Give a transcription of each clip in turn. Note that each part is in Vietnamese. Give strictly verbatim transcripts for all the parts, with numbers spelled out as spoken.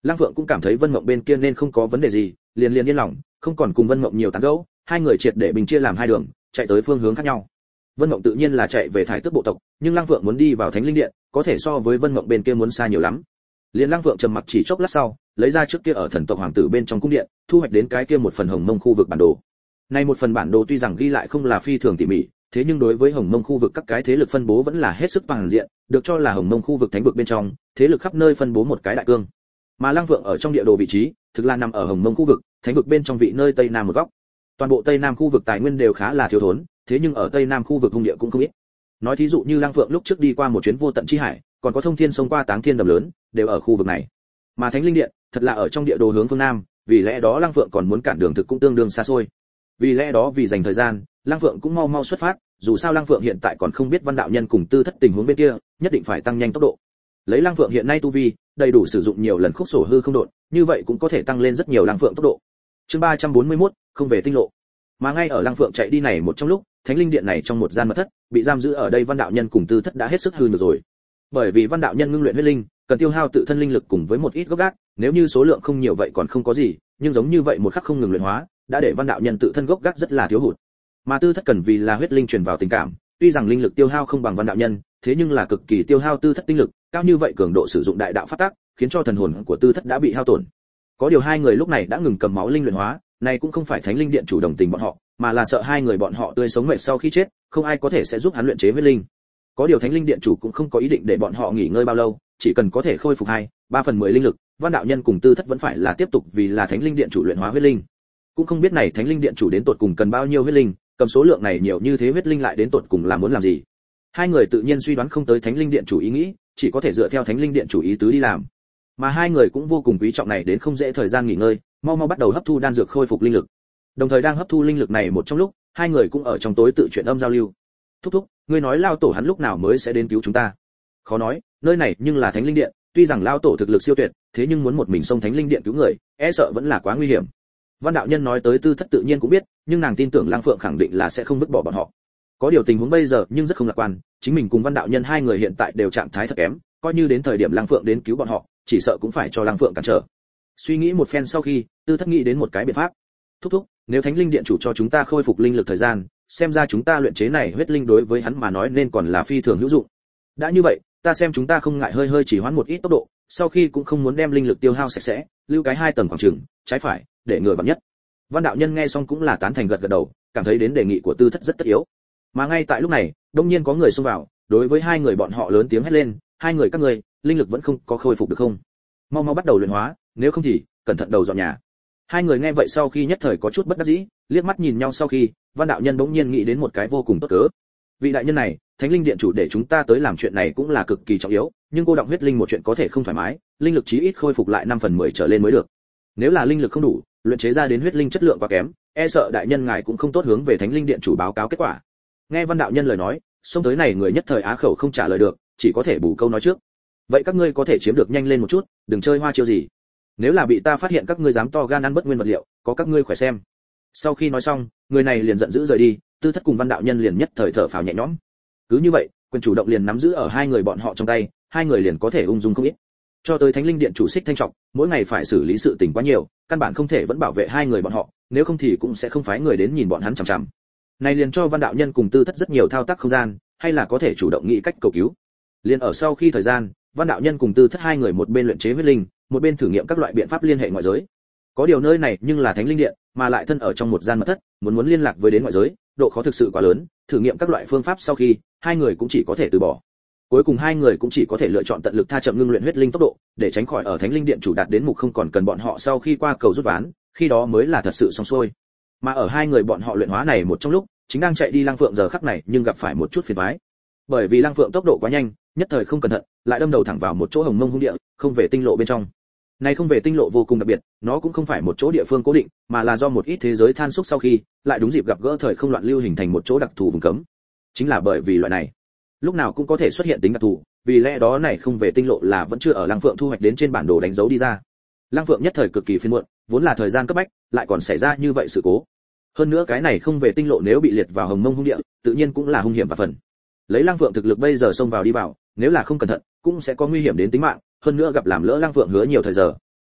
Lăng Phượng cũng cảm thấy Vân Mộng bên kia nên không có vấn đề gì, liền liền yên lòng, không còn cùng Vân Mộng nhiều tán gẫu, hai người triệt để bình chia làm hai đường, chạy tới phương hướng khác nhau. Vân Mộng tự nhiên là chạy về Thái Tước bộ tộc, nhưng Lăng Phượng muốn đi vào Thánh Linh Điện, có thể so với Vân Mộng bên kia muốn xa nhiều lắm. Liền Lăng Phượng trầm mặc chỉ chốc lát sau, lấy ra trước kia ở thần tộc hoàng tử bên trong cung điện, thu hoạch đến cái kia một phần Hồng Mông khu vực bản đồ. Này một phần bản đồ tuy rằng ghi lại không là phi thường tỉ mỉ, thế nhưng đối với Hồng Mông khu vực các cái thế lực phân bố vẫn là hết sức toàn diện, được cho là Hồng Mông khu vực thánh vực bên trong, thế lực khắp nơi phân bố một cái đại cương. Mà Lăng Phượng ở trong địa đồ vị trí, thực là nằm ở Hồng Mông khu vực, thánh vực bên trong vị nơi tây nam một góc. Toàn bộ tây nam khu vực tài nguyên đều khá là thiếu thốn, thế nhưng ở tây nam khu vực hung địa cũng không ít. Nói thí dụ như Lăng Phượng lúc trước đi qua một chuyến vô tận chi hải, còn có thông thiên sông qua Táng Thiên đầm lớn, đều ở khu vực này. Mà Thánh Linh Điện, thật là ở trong địa đồ hướng phương nam, vì lẽ đó Lăng Phượng còn muốn cản đường thực cũng tương đương xa xôi. Vì lẽ đó vì dành thời gian, Lăng Phượng cũng mau mau xuất phát, dù sao Lăng Phượng hiện tại còn không biết Văn đạo nhân cùng Tư Thất tình huống bên kia, nhất định phải tăng nhanh tốc độ. Lấy Lăng Phượng hiện nay tu vi, đầy đủ sử dụng nhiều lần khúc sổ hư không độn, như vậy cũng có thể tăng lên rất nhiều Lăng Phượng tốc độ. Chương ba trăm bốn mươi mốt, không về tinh lộ. Mà ngay ở Lăng Phượng chạy đi này một trong lúc, Thánh Linh Điện này trong một gian mật thất, bị giam giữ ở đây Văn đạo nhân cùng Tư Thất đã hết sức hư nhược rồi. Bởi vì Văn đạo nhân ngưng luyện huyết linh, cần tiêu hao tự thân linh lực cùng với một ít gốc gác, nếu như số lượng không nhiều vậy còn không có gì, nhưng giống như vậy một khắc không ngừng luyện hóa, đã để Văn đạo nhân tự thân gốc gác rất là thiếu hụt. Mà Tư Thất cần vì là huyết linh truyền vào tình cảm, tuy rằng linh lực tiêu hao không bằng Văn đạo nhân, thế nhưng là cực kỳ tiêu hao Tư Thất tinh lực, cao như vậy cường độ sử dụng đại đạo pháp tắc, khiến cho thần hồn của Tư Thất đã bị hao tổn. Có điều hai người lúc này đã ngừng cầm máu linh luyện hóa, này cũng không phải Thánh Linh Điện chủ đồng tình bọn họ, mà là sợ hai người bọn họ tươi sống mệt sau khi chết, không ai có thể sẽ giúp hắn luyện chế huyết linh. Có điều Thánh Linh Điện chủ cũng không có ý định để bọn họ nghỉ ngơi bao lâu, chỉ cần có thể khôi phục hai, ba phần mười linh lực, Văn đạo nhân cùng Tư Thất vẫn phải là tiếp tục vì là Thánh Linh Điện chủ luyện hóa huyết linh. Cũng không biết này Thánh Linh Điện chủ đến tột cùng cần bao nhiêu huyết linh, cầm số lượng này nhiều như thế huyết linh lại đến tột cùng là muốn làm gì. Hai người tự nhiên suy đoán không tới Thánh Linh Điện chủ ý nghĩ, chỉ có thể dựa theo Thánh Linh Điện chủ ý tứ đi làm. Mà hai người cũng vô cùng quý trọng này đến không dễ thời gian nghỉ ngơi, mau mau bắt đầu hấp thu đan dược khôi phục linh lực. Đồng thời đang hấp thu linh lực này một trong lúc, hai người cũng ở trong tối tự chuyện âm giao lưu. Thúc thúc, ngươi nói lao tổ hắn lúc nào mới sẽ đến cứu chúng ta? Khó nói, nơi này nhưng là Thánh Linh Điện, tuy rằng lao tổ thực lực siêu tuyệt, thế nhưng muốn một mình xông Thánh Linh Điện cứu người, e sợ vẫn là quá nguy hiểm. Văn đạo nhân nói tới Tư Thất tự nhiên cũng biết, nhưng nàng tin tưởng Lăng Phượng khẳng định là sẽ không vứt bỏ bọn họ. Có điều tình huống bây giờ nhưng rất không lạc quan, chính mình cùng Văn đạo nhân hai người hiện tại đều trạng thái thật kém, coi như đến thời điểm Lăng Phượng đến cứu bọn họ, chỉ sợ cũng phải cho Lăng Phượng cản trở. Suy nghĩ một phen sau khi, Tư Thất nghĩ đến một cái biện pháp. Thúc thúc, nếu Thánh Linh Điện chủ cho chúng ta khôi phục linh lực thời gian, xem ra chúng ta luyện chế này huyết linh đối với hắn mà nói nên còn là phi thường hữu dụng. Đã như vậy, ta xem chúng ta không ngại hơi hơi chỉ hoãn một ít tốc độ, sau khi cũng không muốn đem linh lực tiêu hao sạch sẽ, lưu cái hai tầng khoảng chừng, trái phải, để ngừa vạn nhất. Văn đạo nhân nghe xong cũng là tán thành gật gật đầu, cảm thấy đến đề nghị của Tư Thất rất tất yếu. Mà ngay tại lúc này, đột nhiên có người xông vào, đối với hai người bọn họ lớn tiếng hét lên, hai người các ngươi, linh lực vẫn không có khôi phục được không? Mau mau bắt đầu luyện hóa, nếu không thì cẩn thận đầu dọn nhà. Hai người nghe vậy sau khi nhất thời có chút bất đắc dĩ, liếc mắt nhìn nhau sau khi, Văn đạo nhân bỗng nhiên nghĩ đến một cái vô cùng tốt cớ. Vị đại nhân này, Thánh Linh Điện chủ để chúng ta tới làm chuyện này cũng là cực kỳ trọng yếu, nhưng cô động huyết linh một chuyện có thể không thoải mái, linh lực chí ít khôi phục lại năm phần mười trở lên mới được. Nếu là linh lực không đủ, luyện chế ra đến huyết linh chất lượng quá kém, e sợ đại nhân ngài cũng không tốt hướng về Thánh Linh Điện chủ báo cáo kết quả. Nghe Văn đạo nhân lời nói, xông tới này người nhất thời á khẩu không trả lời được, chỉ có thể bù câu nói trước. Vậy các ngươi có thể chiếm được nhanh lên một chút, đừng chơi hoa chiêu gì. Nếu là bị ta phát hiện các ngươi dám to gan ăn bất nguyên vật liệu, có các ngươi khỏe xem. Sau khi nói xong, người này liền giận dữ rời đi, Tư Thất cùng Văn đạo nhân liền nhất thời thở phào nhẹ nhõm. Cứ như vậy, quyền chủ động liền nắm giữ ở hai người bọn họ trong tay, hai người liền có thể ung dung không ít. Cho tới Thánh Linh Điện chủ Xích Thanh Trọng, mỗi ngày phải xử lý sự tình quá nhiều, căn bản không thể vẫn bảo vệ hai người bọn họ, nếu không thì cũng sẽ không phái người đến nhìn bọn hắn chằm chằm. Này liền cho Văn đạo nhân cùng Tư Thất rất nhiều thao tác không gian, hay là có thể chủ động nghĩ cách cầu cứu. Liền ở sau khi thời gian, Văn đạo nhân cùng Tư Thất hai người một bên luyện chế huyết linh, một bên thử nghiệm các loại biện pháp liên hệ ngoại giới. Có điều nơi này nhưng là Thánh Linh Điện, mà lại thân ở trong một gian mật thất, muốn muốn liên lạc với đến ngoại giới, độ khó thực sự quá lớn, thử nghiệm các loại phương pháp sau khi, hai người cũng chỉ có thể từ bỏ. Cuối cùng hai người cũng chỉ có thể lựa chọn tận lực tha chậm ngưng luyện huyết linh tốc độ, để tránh khỏi ở Thánh Linh Điện chủ đạt đến mục không còn cần bọn họ sau khi qua cầu rút ván, khi đó mới là thật sự xong xuôi. Mà ở hai người bọn họ luyện hóa này một trong lúc, chính đang chạy đi Lăng Phượng giờ khắc này nhưng gặp phải một chút phiền toái. Bởi vì Lăng Phượng tốc độ quá nhanh, nhất thời không cẩn thận, lại đâm đầu thẳng vào một chỗ Hồng Mông hung địa, không về tinh lộ bên trong. Này không về tinh lộ vô cùng đặc biệt, nó cũng không phải một chỗ địa phương cố định, mà là do một ít thế giới than xúc sau khi, lại đúng dịp gặp gỡ thời không loạn lưu hình thành một chỗ đặc thù vùng cấm. Chính là bởi vì loại này, lúc nào cũng có thể xuất hiện tính đặc thù, vì lẽ đó này không về tinh lộ là vẫn chưa ở Lăng Phượng thu hoạch đến trên bản đồ đánh dấu đi ra. Lăng Phượng nhất thời cực kỳ phiền muộn, vốn là thời gian cấp bách, lại còn xảy ra như vậy sự cố. Hơn nữa cái này không về tinh lộ nếu bị liệt vào Hồng Mông hung địa, tự nhiên cũng là hung hiểm và phần. Lấy Lăng Phượng thực lực bây giờ xông vào đi vào, nếu là không cẩn thận, cũng sẽ có nguy hiểm đến tính mạng, hơn nữa gặp làm lỡ Lăng Phượng hứa nhiều thời giờ.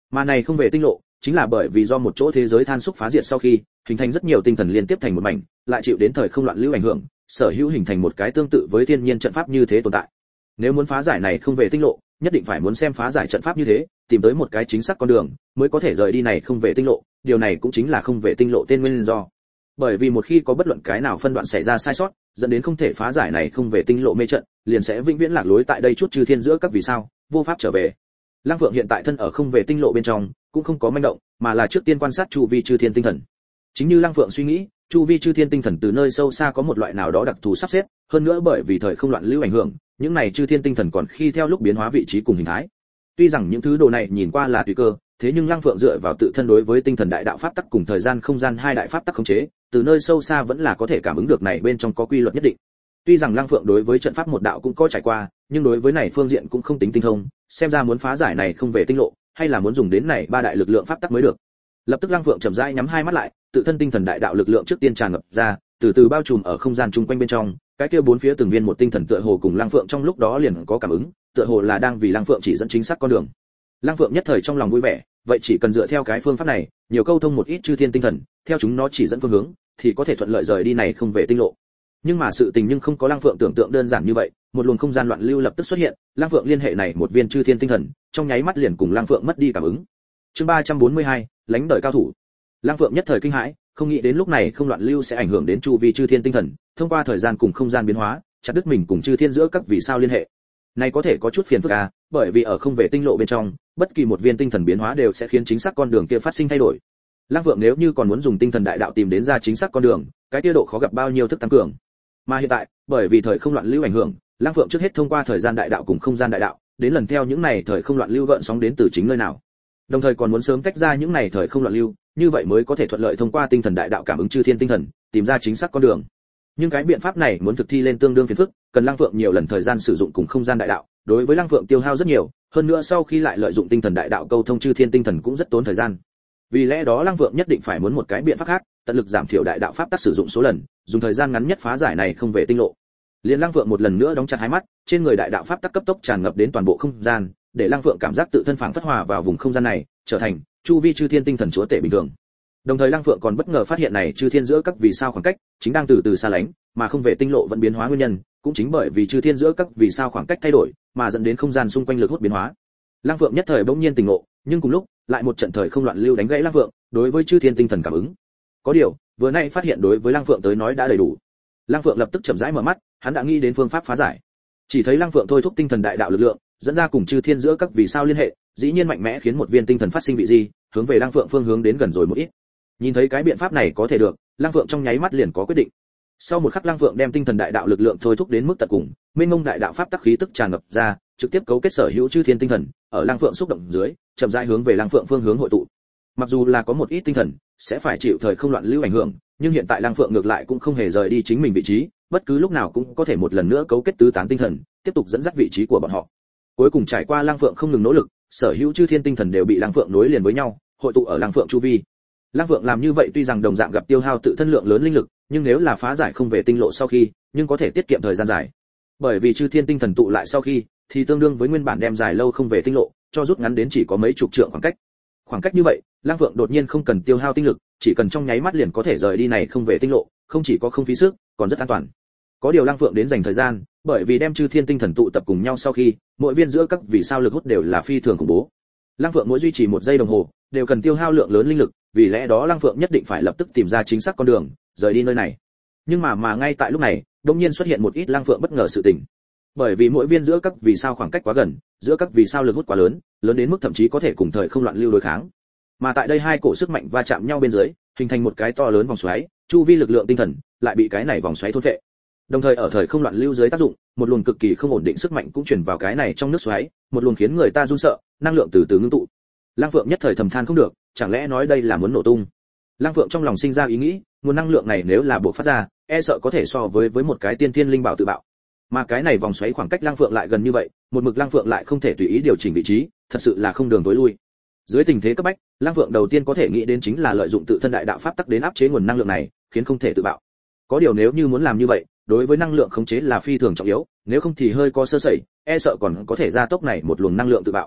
Mà này không về tinh lộ, chính là bởi vì do một chỗ thế giới than xúc phá diệt sau khi, hình thành rất nhiều tinh thần liên tiếp thành một mảnh, lại chịu đến thời không loạn lưu ảnh hưởng, sở hữu hình thành một cái tương tự với thiên nhiên trận pháp như thế tồn tại. Nếu muốn phá giải này không về tinh lộ, nhất định phải muốn xem phá giải trận pháp như thế, tìm tới một cái chính xác con đường, mới có thể rời đi này không về tinh lộ, điều này cũng chính là không về tinh lộ tên nguyên do. Bởi vì một khi có bất luận cái nào phân đoạn xảy ra sai sót, dẫn đến không thể phá giải này không về tinh lộ mê trận, liền sẽ vĩnh viễn lạc lối tại đây chút chư thiên giữa các vì sao, vô pháp trở về. Lăng Phượng hiện tại thân ở không về tinh lộ bên trong, cũng không có manh động, mà là trước tiên quan sát chu vi chư thiên tinh thần. Chính như Lăng Phượng suy nghĩ, chu vi chư thiên tinh thần từ nơi sâu xa có một loại nào đó đặc thù sắp xếp, hơn nữa bởi vì thời không loạn lưu ảnh hưởng, những này chư thiên tinh thần còn khi theo lúc biến hóa vị trí cùng hình thái. Tuy rằng những thứ đồ này nhìn qua là tùy cơ, thế nhưng Lăng Phượng dựa vào tự thân đối với tinh thần đại đạo pháp tắc cùng thời gian không gian hai đại pháp tắc khống chế, từ nơi sâu xa vẫn là có thể cảm ứng được này bên trong có quy luật nhất định. Tuy rằng Lăng Phượng đối với trận pháp một đạo cũng có trải qua, nhưng đối với này phương diện cũng không tính tinh thông, xem ra muốn phá giải này không về tinh lộ, hay là muốn dùng đến này ba đại lực lượng pháp tắc mới được. Lập tức Lăng Phượng chậm rãi nhắm hai mắt lại, tự thân tinh thần đại đạo lực lượng trước tiên tràn ngập ra, từ từ bao trùm ở không gian chung quanh bên trong, cái kia bốn phía từng viên một tinh thần tựa hồ cùng Lăng Phượng trong lúc đó liền có cảm ứng, tựa hồ là đang vì Lăng Phượng chỉ dẫn chính xác con đường. Lăng Phượng nhất thời trong lòng vui vẻ, vậy chỉ cần dựa theo cái phương pháp này, nhiều câu thông một ít chư thiên tinh thần, theo chúng nó chỉ dẫn phương hướng, thì có thể thuận lợi rời đi này không về tinh lộ. Nhưng mà sự tình nhưng không có Lăng Phượng tưởng tượng đơn giản như vậy, một luồng không gian loạn lưu lập tức xuất hiện, Lăng Phượng liên hệ này một viên chư thiên tinh thần, trong nháy mắt liền cùng Lăng Phượng mất đi cảm ứng. Chương ba trăm bốn mươi hai, lãnh đời cao thủ. Lăng Phượng nhất thời kinh hãi, không nghĩ đến lúc này không loạn lưu sẽ ảnh hưởng đến chu vi chư thiên tinh thần, thông qua thời gian cùng không gian biến hóa, chặt đứt mình cùng chư thiên giữa các vì sao liên hệ. Này có thể có chút phiền phức à, bởi vì ở không về tinh lộ bên trong, bất kỳ một viên tinh thần biến hóa đều sẽ khiến chính xác con đường kia phát sinh thay đổi. Lăng Phượng nếu như còn muốn dùng tinh thần đại đạo tìm đến ra chính xác con đường, cái tiêu độ khó gặp bao nhiêu thức tăng cường. Mà hiện tại, bởi vì thời không loạn lưu ảnh hưởng, Lăng Phượng trước hết thông qua thời gian đại đạo cùng không gian đại đạo, đến lần theo những này thời không loạn lưu gợn sóng đến từ chính nơi nào. Đồng thời còn muốn sớm tách ra những này thời không loạn lưu, như vậy mới có thể thuận lợi thông qua tinh thần đại đạo cảm ứng chư thiên tinh thần, tìm ra chính xác con đường. Nhưng cái biện pháp này muốn thực thi lên tương đương phiền phức, cần Lăng Phượng nhiều lần thời gian sử dụng cùng không gian đại đạo, đối với Lăng Phượng tiêu hao rất nhiều, hơn nữa sau khi lại lợi dụng tinh thần đại đạo câu thông chư thiên tinh thần cũng rất tốn thời gian. Vì lẽ đó Lăng Phượng nhất định phải muốn một cái biện pháp khác, tận lực giảm thiểu đại đạo pháp tắc sử dụng số lần, dùng thời gian ngắn nhất phá giải này không về tinh lộ. Liên Lăng Phượng một lần nữa đóng chặt hai mắt, trên người đại đạo pháp tắc cấp tốc tràn ngập đến toàn bộ không gian, để Lăng Phượng cảm giác tự thân phảng phất hòa vào vùng không gian này, trở thành chu vi chư thiên tinh thần chúa tể bình thường. Đồng thời Lăng Phượng còn bất ngờ phát hiện này chư thiên giữa các vì sao khoảng cách chính đang từ từ xa lánh, mà không về tinh lộ vẫn biến hóa nguyên nhân, cũng chính bởi vì chư thiên giữa các vì sao khoảng cách thay đổi, mà dẫn đến không gian xung quanh lực hút biến hóa. Lăng Phượng nhất thời bỗng nhiên tỉnh ngộ, nhưng cùng lúc, lại một trận thời không loạn lưu đánh gãy Lăng Phượng, đối với chư thiên tinh thần cảm ứng. Có điều, vừa nay phát hiện đối với Lăng Phượng tới nói đã đầy đủ. Lăng Phượng lập tức chậm rãi mở mắt, hắn đã nghĩ đến phương pháp phá giải. Chỉ thấy Lăng Phượng thôi thúc tinh thần đại đạo lực lượng, dẫn ra cùng chư thiên giữa các vì sao liên hệ, dĩ nhiên mạnh mẽ khiến một viên tinh thần phát sinh vị gì, hướng về Lăng Phượng phương hướng đến gần rồi một ít. Nhìn thấy cái biện pháp này có thể được, Lăng Phượng trong nháy mắt liền có quyết định. Sau một khắc Lăng Phượng đem tinh thần đại đạo lực lượng thôi thúc đến mức tận cùng, mênh mông đại đạo pháp tắc khí tức tràn ngập ra, trực tiếp cấu kết sở hữu chư thiên tinh thần, ở Lăng Phượng xúc động dưới, chậm rãi hướng về Lăng Phượng phương hướng hội tụ. Mặc dù là có một ít tinh thần sẽ phải chịu thời không loạn lưu ảnh hưởng, nhưng hiện tại Lăng Phượng ngược lại cũng không hề rời đi chính mình vị trí, bất cứ lúc nào cũng có thể một lần nữa cấu kết tứ tán tinh thần, tiếp tục dẫn dắt vị trí của bọn họ. Cuối cùng trải qua Lăng Phượng không ngừng nỗ lực, sở hữu chư thiên tinh thần đều bị Lăng Phượng nối liền với nhau, hội tụ ở Lăng Phượng chu vi. Lăng Phượng làm như vậy tuy rằng đồng dạng gặp tiêu hao tự thân lượng lớn linh lực, nhưng nếu là phá giải không về tinh lộ sau khi, nhưng có thể tiết kiệm thời gian dài. Bởi vì chư thiên tinh thần tụ lại sau khi, thì tương đương với nguyên bản đem dài lâu không về tinh lộ, cho rút ngắn đến chỉ có mấy chục trượng khoảng cách. Khoảng cách như vậy, Lăng Phượng đột nhiên không cần tiêu hao tinh lực, chỉ cần trong nháy mắt liền có thể rời đi này không về tinh lộ, không chỉ có không phí sức, còn rất an toàn. Có điều Lăng Phượng đến dành thời gian, bởi vì đem chư thiên tinh thần tụ tập cùng nhau sau khi, mỗi viên giữa các vì sao lực hút đều là phi thường khủng bố. Lăng Phượng mỗi duy trì một giây đồng hồ, đều cần tiêu hao lượng lớn linh lực, vì lẽ đó Lăng Phượng nhất định phải lập tức tìm ra chính xác con đường, rời đi nơi này. Nhưng mà mà ngay tại lúc này, đột nhiên xuất hiện một ít Lăng Phượng bất ngờ sự tình. Bởi vì mỗi viên giữa các vì sao khoảng cách quá gần, giữa các vì sao lực hút quá lớn, lớn đến mức thậm chí có thể cùng thời không loạn lưu đối kháng. Mà tại đây hai cổ sức mạnh va chạm nhau bên dưới, hình thành một cái to lớn vòng xoáy, chu vi lực lượng tinh thần lại bị cái này vòng xoáy thôn phệ. Đồng thời ở thời không loạn lưu dưới tác dụng, một luồng cực kỳ không ổn định sức mạnh cũng truyền vào cái này trong nước xoáy, một luồng khiến người ta run sợ, năng lượng từ từ ngưng tụ. Lăng Phượng nhất thời thầm than không được, chẳng lẽ nói đây là muốn nổ tung? Lăng Phượng trong lòng sinh ra ý nghĩ, nguồn năng lượng này nếu là bộc phát ra, e sợ có thể so với với một cái tiên thiên linh bảo tự bạo. Mà cái này vòng xoáy khoảng cách Lăng Phượng lại gần như vậy, một mực Lăng Phượng lại không thể tùy ý điều chỉnh vị trí, thật sự là không đường tối lui. Dưới tình thế cấp bách, Lăng Phượng đầu tiên có thể nghĩ đến chính là lợi dụng tự thân đại đạo pháp tắc đến áp chế nguồn năng lượng này, khiến không thể tự bạo. Có điều nếu như muốn làm như vậy, đối với năng lượng khống chế là phi thường trọng yếu, nếu không thì hơi có sơ sẩy, e sợ còn có thể gia tốc này một luồng năng lượng tự bạo.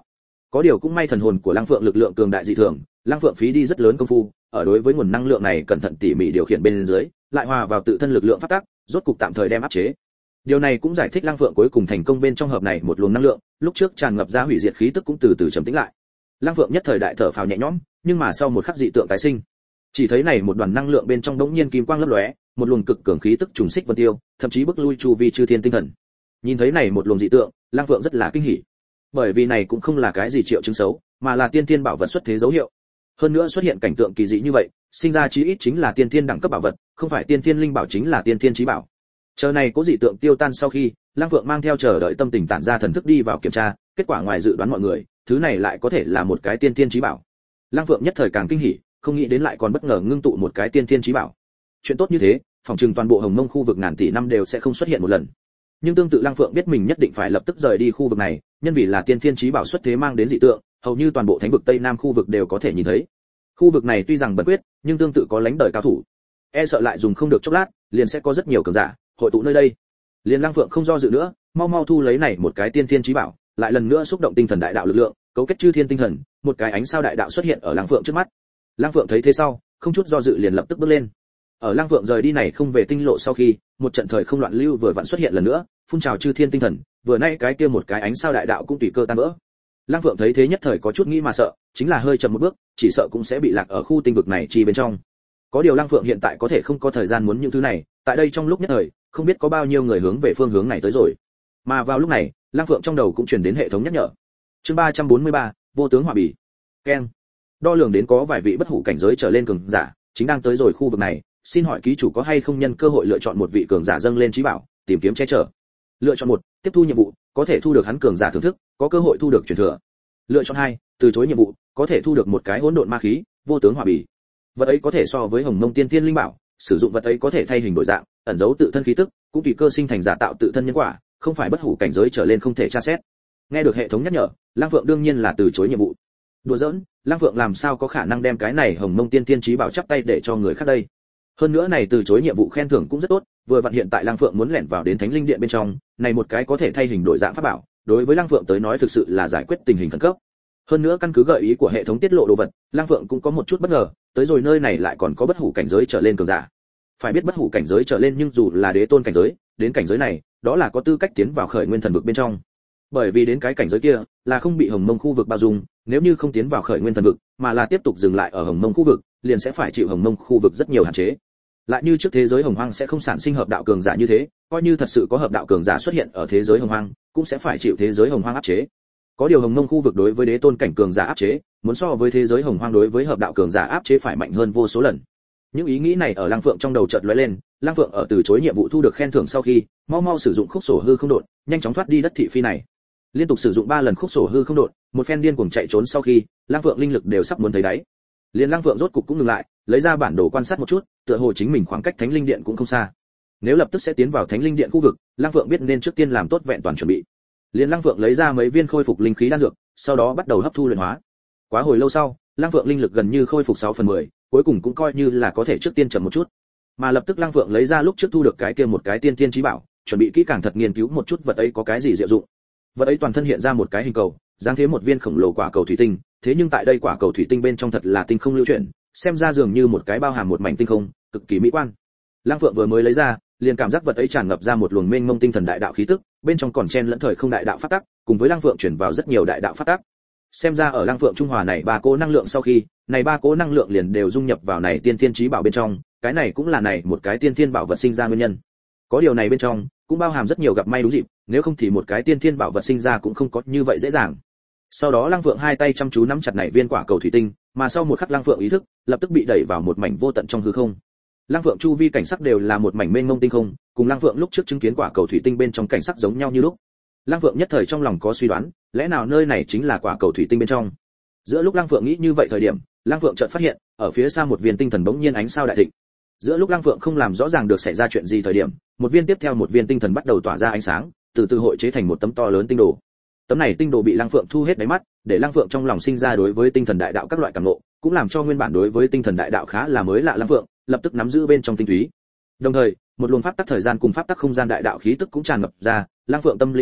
Có điều cũng may thần hồn của Lăng Phượng lực lượng cường đại dị thường, Lăng Phượng phí đi rất lớn công phu, ở đối với nguồn năng lượng này cẩn thận tỉ mỉ điều khiển bên dưới, lại hòa vào tự thân lực lượng phát tác, rốt cục tạm thời đem áp chế. Điều này cũng giải thích Lăng Phượng cuối cùng thành công bên trong hợp này một luồng năng lượng, lúc trước tràn ngập ra hủy diệt khí tức cũng từ từ trầm tĩnh lại. Lăng Phượng nhất thời đại thở phào nhẹ nhõm, nhưng mà sau một khắc dị tượng tái sinh. Chỉ thấy này một đoàn năng lượng bên trong đống nhiên kim quang lấp lóe, một luồng cực cường khí tức trùng xích vân tiêu, thậm chí bức lui chu vi chư thiên tinh thần. Nhìn thấy này một luồng dị tượng, Lăng Phượng rất là kinh hỉ. Bởi vì này cũng không là cái gì triệu chứng xấu, mà là tiên thiên bảo vật xuất thế dấu hiệu. Hơn nữa xuất hiện cảnh tượng kỳ dị như vậy, sinh ra chí ít chính là tiên thiên đẳng cấp bảo vật, không phải tiên thiên linh bảo chính là tiên thiên chí bảo. Chờ này có dị tượng tiêu tan sau khi, Lăng Phượng mang theo chờ đợi tâm tình tản ra thần thức đi vào kiểm tra, kết quả ngoài dự đoán mọi người, thứ này lại có thể là một cái tiên thiên chí bảo. Lăng Phượng nhất thời càng kinh hỉ, không nghĩ đến lại còn bất ngờ ngưng tụ một cái tiên thiên chí bảo. Chuyện tốt như thế, phòng trừng toàn bộ Hồng Mông khu vực ngàn tỷ năm đều sẽ không xuất hiện một lần. Nhưng tương tự Lăng Phượng biết mình nhất định phải lập tức rời đi khu vực này, nhân vì là tiên thiên chí bảo xuất thế mang đến dị tượng, hầu như toàn bộ thánh vực Tây Nam khu vực đều có thể nhìn thấy. Khu vực này tuy rằng bẩn quyết, nhưng tương tự có lãnh đời cao thủ. E sợ lại dùng không được chốc lát, liền sẽ có rất nhiều cường giả hội tụ nơi đây. Liền Lăng Phượng không do dự nữa, mau mau thu lấy này một cái tiên thiên chí bảo, lại lần nữa xúc động tinh thần đại đạo lực lượng, cấu kết chư thiên tinh thần, một cái ánh sao đại đạo xuất hiện ở Lăng Phượng trước mắt. Lăng Phượng thấy thế sau, không chút do dự liền lập tức bước lên. Ở Lăng Phượng rời đi này không về tinh lộ sau khi, một trận thời không loạn lưu vừa vặn xuất hiện lần nữa, phun trào chư thiên tinh thần, vừa nay cái kia một cái ánh sao đại đạo cũng tùy cơ tan vỡ. Lăng Phượng thấy thế nhất thời có chút nghĩ mà sợ, chính là hơi chậm một bước, chỉ sợ cũng sẽ bị lạc ở khu tinh vực này chi bên trong. Có điều Lăng Phượng hiện tại có thể không có thời gian muốn những thứ này, tại đây trong lúc nhất thời, không biết có bao nhiêu người hướng về phương hướng này tới rồi. Mà vào lúc này, Lăng Phượng trong đầu cũng truyền đến hệ thống nhắc nhở. Chương ba trăm bốn mươi ba, vô tướng hỏa bì. Keng. Đo lường đến có vài vị bất hủ cảnh giới trở lên cường giả, chính đang tới rồi khu vực này, xin hỏi ký chủ có hay không nhân cơ hội lựa chọn một vị cường giả dâng lên chí bảo, tìm kiếm che chở. Lựa chọn một, tiếp thu nhiệm vụ, có thể thu được hắn cường giả thưởng thức, có cơ hội thu được truyền thừa. Lựa chọn hai, từ chối nhiệm vụ, có thể thu được một cái hỗn độn ma khí, vô tướng hỏa bì. Vật ấy có thể so với Hồng Mông tiên tiên linh bảo, sử dụng vật ấy có thể thay hình đổi dạng, ẩn giấu tự thân khí tức, cũng tùy cơ sinh thành giả tạo tự thân nhân quả, không phải bất hủ cảnh giới trở lên không thể tra xét. Nghe được hệ thống nhắc nhở, Lăng Phượng đương nhiên là từ chối nhiệm vụ. Đùa giỡn, Lăng Phượng làm sao có khả năng đem cái này Hồng Mông tiên tiên chí bảo chắp tay để cho người khác đây? Hơn nữa này từ chối nhiệm vụ khen thưởng cũng rất tốt, vừa vặn hiện tại Lăng Phượng muốn lẻn vào đến Thánh Linh Điện bên trong, này một cái có thể thay hình đổi dạng pháp bảo, đối với Lăng Phượng tới nói thực sự là giải quyết tình hình khẩn cấp. Hơn nữa căn cứ gợi ý của hệ thống tiết lộ đồ vật, Lăng Phượng cũng có một chút bất ngờ, tới rồi nơi này lại còn có bất hủ cảnh giới trở lên cường giả. Phải biết bất hủ cảnh giới trở lên nhưng dù là đế tôn cảnh giới, đến cảnh giới này, đó là có tư cách tiến vào khởi nguyên thần vực bên trong. Bởi vì đến cái cảnh giới kia, là không bị Hồng Mông khu vực bao dung, nếu như không tiến vào khởi nguyên thần vực, mà là tiếp tục dừng lại ở Hồng Mông khu vực, liền sẽ phải chịu Hồng Mông khu vực rất nhiều hạn chế. Lại như trước thế giới Hồng Hoang sẽ không sản sinh hợp đạo cường giả như thế, coi như thật sự có hợp đạo cường giả xuất hiện ở thế giới Hồng Hoang, cũng sẽ phải chịu thế giới Hồng Hoang áp chế. Có điều Hồng Mông khu vực đối với đế tôn cảnh cường giả áp chế, muốn so với thế giới Hồng Hoang đối với hợp đạo cường giả áp chế phải mạnh hơn vô số lần. Những ý nghĩ này ở Lăng Phượng trong đầu chợt lóe lên, Lăng Phượng ở từ chối nhiệm vụ thu được khen thưởng sau khi, mau mau sử dụng khúc sổ hư không độn, nhanh chóng thoát đi đất thị phi này. Liên tục sử dụng ba lần khúc sổ hư không độn, một phen điên cuồng chạy trốn sau khi, Lăng Phượng linh lực đều sắp muốn thấy đáy. Liên Lăng Phượng rốt cục cũng ngừng lại, lấy ra bản đồ quan sát một chút, tựa hồ chính mình khoảng cách Thánh Linh Điện cũng không xa. Nếu lập tức sẽ tiến vào Thánh Linh Điện khu vực, Lăng Phượng biết nên trước tiên làm tốt vẹn toàn chuẩn bị. Liên Lăng Phượng lấy ra mấy viên khôi phục linh khí đan dược, sau đó bắt đầu hấp thu luyện hóa. Quá hồi lâu sau, Lăng Phượng linh lực gần như khôi phục sáu phần mười, cuối cùng cũng coi như là có thể trước tiên chậm một chút. Mà lập tức Lăng Phượng lấy ra lúc trước thu được cái kia một cái tiên tiên chí bảo, chuẩn bị kỹ càng thật nghiên cứu một chút vật ấy có cái gì diệu dụng. Vật ấy toàn thân hiện ra một cái hình cầu, dáng thế một viên khổng lồ quả cầu thủy tinh, thế nhưng tại đây quả cầu thủy tinh bên trong thật là tinh không lưu chuyển, xem ra dường như một cái bao hàm một mảnh tinh không, cực kỳ mỹ quan. Lăng Phượng vừa mới lấy ra, liền cảm giác vật ấy tràn ngập ra một luồng mênh mông tinh thần đại đạo khí tức, bên trong còn chen lẫn thời không đại đạo pháp tắc, cùng với Lăng Phượng chuyển vào rất nhiều đại đạo pháp tắc. Xem ra ở Lăng Phượng trung hòa này ba cố năng lượng sau khi, này ba cố năng lượng liền đều dung nhập vào này tiên thiên chí bảo bên trong, cái này cũng là này một cái tiên thiên bảo vật sinh ra nguyên nhân. Có điều này bên trong cũng bao hàm rất nhiều gặp may đúng dịp, nếu không thì một cái tiên thiên bảo vật sinh ra cũng không có như vậy dễ dàng. Sau đó Lăng Phượng hai tay chăm chú nắm chặt này viên quả cầu thủy tinh, mà sau một khắc Lăng Phượng ý thức lập tức bị đẩy vào một mảnh vô tận trong hư không. Lăng Phượng chu vi cảnh sắc đều là một mảnh mênh mông tinh không, cùng Lăng Phượng lúc trước chứng kiến quả cầu thủy tinh bên trong cảnh sắc giống nhau như lúc. Lăng Phượng nhất thời trong lòng có suy đoán, lẽ nào nơi này chính là quả cầu thủy tinh bên trong. Giữa lúc Lăng Phượng nghĩ như vậy thời điểm, Lăng Phượng chợt phát hiện, ở phía xa một viên tinh thần bỗng nhiên ánh sao đại thịnh. Giữa lúc Lăng Phượng không làm rõ ràng được xảy ra chuyện gì thời điểm, một viên tiếp theo một viên tinh thần bắt đầu tỏa ra ánh sáng, từ từ hội chế thành một tấm to lớn tinh đồ. Tấm này tinh đồ bị Lăng Phượng thu hết đáy mắt, để Lăng Phượng trong lòng sinh ra đối với tinh thần đại đạo các loại cảm ngộ, cũng làm cho nguyên bản đối với tinh thần đại đạo khá là mới lạ Lăng Phượng, lập tức nắm giữ bên trong tinh túy. Đồng thời, một luồng pháp tắc thời gian cùng pháp tắc không gian đại đạo khí tức cũng tràn ngập ra, Lăng Phượng tâm lĩnh thần hội,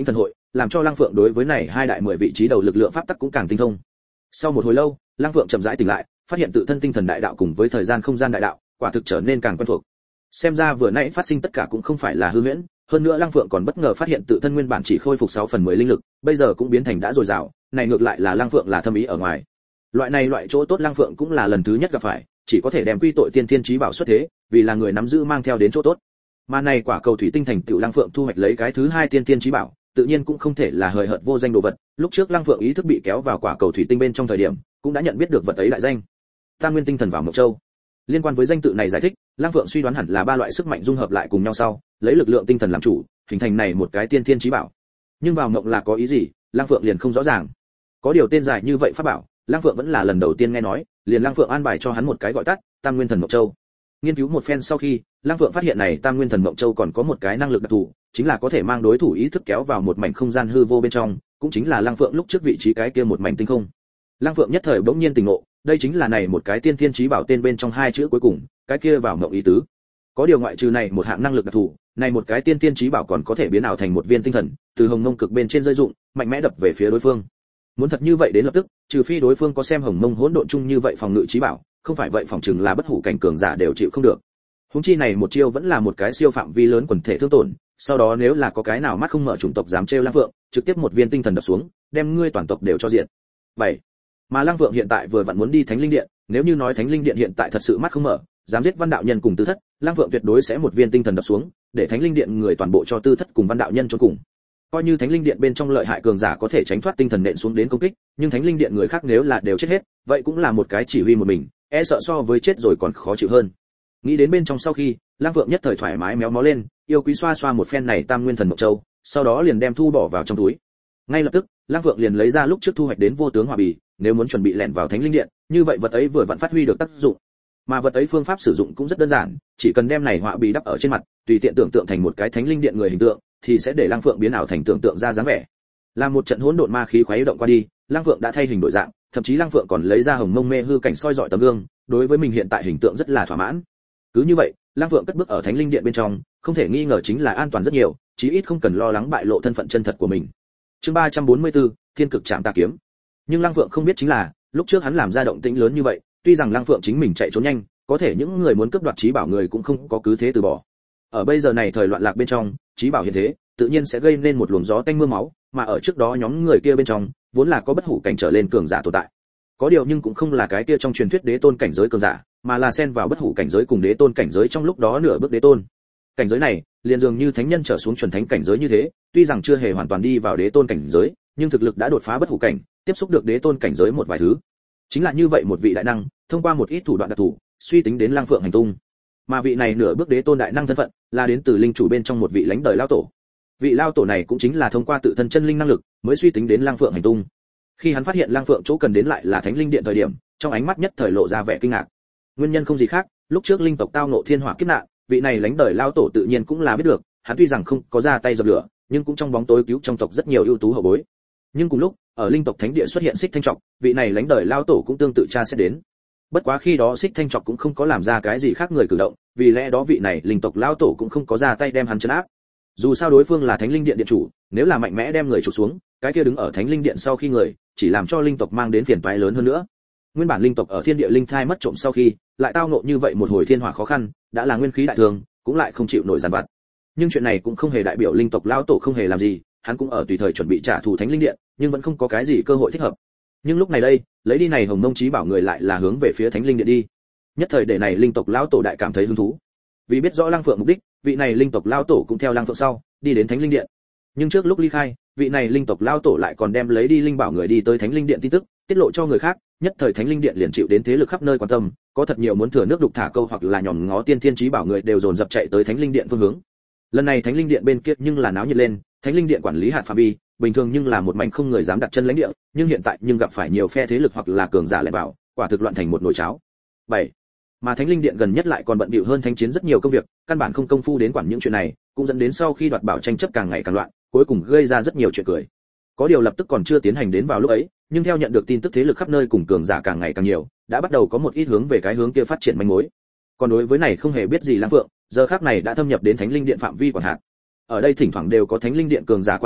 làm cho Lăng Phượng đối với này hai đại mười vị trí đầu lực lượng pháp tắc cũng càng tinh thông. Sau một hồi lâu, Lăng Phượng chậm rãi tỉnh lại, phát hiện tự thân tinh thần đại đạo cùng với thời gian không gian đại đạo, quả thực trở nên càng quen thuộc. Xem ra vừa nãy phát sinh tất cả cũng không phải là hư huyễn, hơn nữa Lăng Phượng còn bất ngờ phát hiện tự thân nguyên bản chỉ khôi phục sáu phần mười linh lực, bây giờ cũng biến thành đã dồi dào, này ngược lại là Lăng Phượng là thâm ý ở ngoài. Loại này loại chỗ tốt Lăng Phượng cũng là lần thứ nhất gặp phải, chỉ có thể đem quy tội tiên thiên chí bảo xuất thế, vì là người nắm giữ mang theo đến chỗ tốt. Mà này quả cầu thủy tinh thành tựu Lăng Phượng thu hoạch lấy cái thứ hai tiên thiên chí bảo, tự nhiên cũng không thể là hời hợt vô danh đồ vật. Lúc trước Lăng Phượng ý thức bị kéo vào quả cầu thủy tinh bên trong thời điểm, cũng đã nhận biết được vật ấy đại danh. Tam Nguyên Tinh Thần vào Mộc Châu. Liên quan với danh tự này giải thích, Lăng Phượng suy đoán hẳn là ba loại sức mạnh dung hợp lại cùng nhau sau, lấy lực lượng tinh thần làm chủ, hình thành này một cái tiên thiên chí bảo. Nhưng vào mộng là có ý gì, Lăng Phượng liền không rõ ràng. Có điều tên dài như vậy pháp bảo, Lăng Phượng vẫn là lần đầu tiên nghe nói, liền Lăng Phượng an bài cho hắn một cái gọi tắt, Tam Nguyên Thần Mộc Châu. Nghiên cứu một phen sau khi, Lăng Phượng phát hiện này Tam Nguyên Thần Mộc Châu còn có một cái năng lực đặc thù, chính là có thể mang đối thủ ý thức kéo vào một mảnh không gian hư vô bên trong, cũng chính là Lăng Phượng lúc trước vị trí cái kia một mảnh tinh không. Lăng Phượng nhất thời bỗng nhiên tỉnh ngộ, đây chính là này một cái tiên thiên chí bảo tên bên trong hai chữ cuối cùng, cái kia vào mộng ý tứ. Có điều ngoại trừ này một hạng năng lực đặc thù, này một cái tiên thiên chí bảo còn có thể biến ảo thành một viên tinh thần, từ hồng mông cực bên trên rơi dụng, mạnh mẽ đập về phía đối phương. Muốn thật như vậy đến lập tức, trừ phi đối phương có xem hồng mông hỗn độn chung như vậy phòng ngự chí bảo, không phải vậy phòng chừng là bất hủ cảnh cường giả đều chịu không được. Huống chi này một chiêu vẫn là một cái siêu phạm vi lớn quần thể thương tổn, sau đó nếu là có cái nào mắt không mở chủng tộc dám trêu Lăng Phượng, trực tiếp một viên tinh thần đập xuống, đem ngươi toàn tộc đều cho diện. bảy. Mà Lăng Phượng hiện tại vừa vặn muốn đi Thánh Linh Điện, nếu như nói Thánh Linh Điện hiện tại thật sự mắt không mở, dám giết Văn đạo nhân cùng Tư Thất, Lăng Phượng tuyệt đối sẽ một viên tinh thần đập xuống, để Thánh Linh Điện người toàn bộ cho Tư Thất cùng Văn đạo nhân chôn cùng. Coi như Thánh Linh Điện bên trong lợi hại cường giả có thể tránh thoát tinh thần nện xuống đến công kích, nhưng Thánh Linh Điện người khác nếu là đều chết hết, vậy cũng là một cái chỉ huy một mình, e sợ so với chết rồi còn khó chịu hơn. Nghĩ đến bên trong sau khi, Lăng Phượng nhất thời thoải mái méo mó lên, yêu quý xoa xoa một phen này Tam Nguyên Thần Mộc Châu, sau đó liền đem thu bỏ vào trong túi. Ngay lập tức, Lăng Phượng liền lấy ra lúc trước thu hoạch đến vô tướng hỏa bì, nếu muốn chuẩn bị lẻn vào Thánh Linh Điện, như vậy vật ấy vừa vặn phát huy được tác dụng. Mà vật ấy phương pháp sử dụng cũng rất đơn giản, chỉ cần đem này hỏa bì đắp ở trên mặt, tùy tiện tưởng tượng thành một cái Thánh Linh Điện người hình tượng, thì sẽ để Lăng Phượng biến ảo thành tưởng tượng ra dáng vẻ. Làm một trận hỗn độn ma khí khuấy động qua đi, Lăng Phượng đã thay hình đổi dạng, thậm chí Lăng Phượng còn lấy ra hồng mông mê hư cảnh soi dọi tấm gương, đối với mình hiện tại hình tượng rất là thỏa mãn. Cứ như vậy, Lăng Phượng cất bước ở Thánh Linh Điện bên trong, không thể nghi ngờ chính là an toàn rất nhiều, chí ít không cần lo lắng bại lộ thân phận chân thật của mình. Chương ba trăm bốn mươi tư, Thiên Cực Trảm Tà Kiếm. Nhưng Lăng Phượng không biết chính là, lúc trước hắn làm ra động tĩnh lớn như vậy, tuy rằng Lăng Phượng chính mình chạy trốn nhanh, có thể những người muốn cướp đoạt trí bảo người cũng không có cứ thế từ bỏ. Ở bây giờ này thời loạn lạc bên trong, trí bảo hiện thế, tự nhiên sẽ gây nên một luồng gió tanh mưa máu, mà ở trước đó nhóm người kia bên trong, vốn là có bất hủ cảnh trở lên cường giả tồn tại. Có điều nhưng cũng không là cái kia trong truyền thuyết đế tôn cảnh giới cường giả, mà là xen vào bất hủ cảnh giới cùng đế tôn cảnh giới trong lúc đó nửa bước đế tôn. Cảnh giới này, liền dường như thánh nhân trở xuống chuẩn thánh cảnh giới như thế, tuy rằng chưa hề hoàn toàn đi vào đế tôn cảnh giới, nhưng thực lực đã đột phá bất hủ cảnh, tiếp xúc được đế tôn cảnh giới một vài thứ. Chính là như vậy một vị đại năng, thông qua một ít thủ đoạn đặc thù, suy tính đến Lăng Phượng hành tung. Mà vị này nửa bước đế tôn đại năng thân phận, là đến từ linh chủ bên trong một vị lãnh đời lao tổ. Vị lao tổ này cũng chính là thông qua tự thân chân linh năng lực, mới suy tính đến Lăng Phượng hành tung. Khi hắn phát hiện Lăng Phượng chỗ cần đến lại là Thánh Linh Điện thời điểm, trong ánh mắt nhất thời lộ ra vẻ kinh ngạc. Nguyên nhân không gì khác, lúc trước linh tộc tao ngộ thiên hỏa kiếp nạn, vị này lãnh đời lao tổ tự nhiên cũng là biết được, hắn tuy rằng không có ra tay dập lửa, nhưng cũng trong bóng tối cứu trong tộc rất nhiều ưu tú hậu bối. Nhưng cùng lúc, ở linh tộc thánh địa xuất hiện Xích Thanh Trọc, vị này lãnh đời lao tổ cũng tương tự tra xét đến. Bất quá khi đó Xích Thanh Trọc cũng không có làm ra cái gì khác người cử động, vì lẽ đó vị này linh tộc lao tổ cũng không có ra tay đem hắn trấn áp. Dù sao đối phương là Thánh Linh Điện điện chủ, nếu là mạnh mẽ đem người trục xuống, cái kia đứng ở Thánh Linh Điện sau khi người, chỉ làm cho linh tộc mang đến phiền toái lớn hơn nữa. Nguyên bản linh tộc ở thiên địa linh thai mất trộm sau khi, lại tao ngộ như vậy một hồi thiên hỏa khó khăn, đã là nguyên khí đại thường, cũng lại không chịu nổi giàn vặt. Nhưng chuyện này cũng không hề đại biểu linh tộc lão tổ không hề làm gì, hắn cũng ở tùy thời chuẩn bị trả thù Thánh Linh Điện, nhưng vẫn không có cái gì cơ hội thích hợp. Nhưng lúc này đây, lấy đi này Hồng Mông Chí bảo người lại là hướng về phía Thánh Linh Điện đi. Nhất thời để này linh tộc lão tổ đại cảm thấy hứng thú. Vì biết rõ Lăng Phượng mục đích, vị này linh tộc lão tổ cũng theo Lăng Phượng sau, đi đến Thánh Linh Điện. Nhưng trước lúc ly khai, vị này linh tộc lão tổ lại còn đem lấy đi linh bảo người đi tới Thánh Linh Điện tin tức, tiết lộ cho người khác, nhất thời Thánh Linh Điện liền chịu đến thế lực khắp nơi quan tâm, có thật nhiều muốn thừa nước đục thả câu hoặc là nhòm ngó tiên thiên chí bảo người đều dồn dập chạy tới Thánh Linh Điện phương hướng. Lần này Thánh Linh Điện bên kia nhưng là náo nhiệt lên, Thánh Linh Điện quản lý hạt phạm vi, bình thường nhưng là một mảnh không người dám đặt chân lãnh địa, nhưng hiện tại nhưng gặp phải nhiều phe thế lực hoặc là cường giả lẻn vào, quả thực loạn thành một nồi cháo. bảy. Mà Thánh Linh Điện gần nhất lại còn bận bịu hơn thánh chiến rất nhiều công việc, căn bản không công phu đến quản những chuyện này, cũng dẫn đến sau khi đoạt bảo tranh chấp càng ngày càng loạn, cuối cùng gây ra rất nhiều chuyện cười. Có điều lập tức còn chưa tiến hành đến vào lúc ấy, nhưng theo nhận được tin tức thế lực khắp nơi cùng cường giả càng ngày càng nhiều, đã bắt đầu có một ít hướng về cái hướng kia phát triển manh mối. Còn đối với này không hề biết gì Lăng Phượng, giờ khắc này đã thâm nhập đến Thánh Linh Điện phạm vi quản hạt. Ở đây thỉnh thoảng đều có Thánh Linh Điện cường giả qua lại,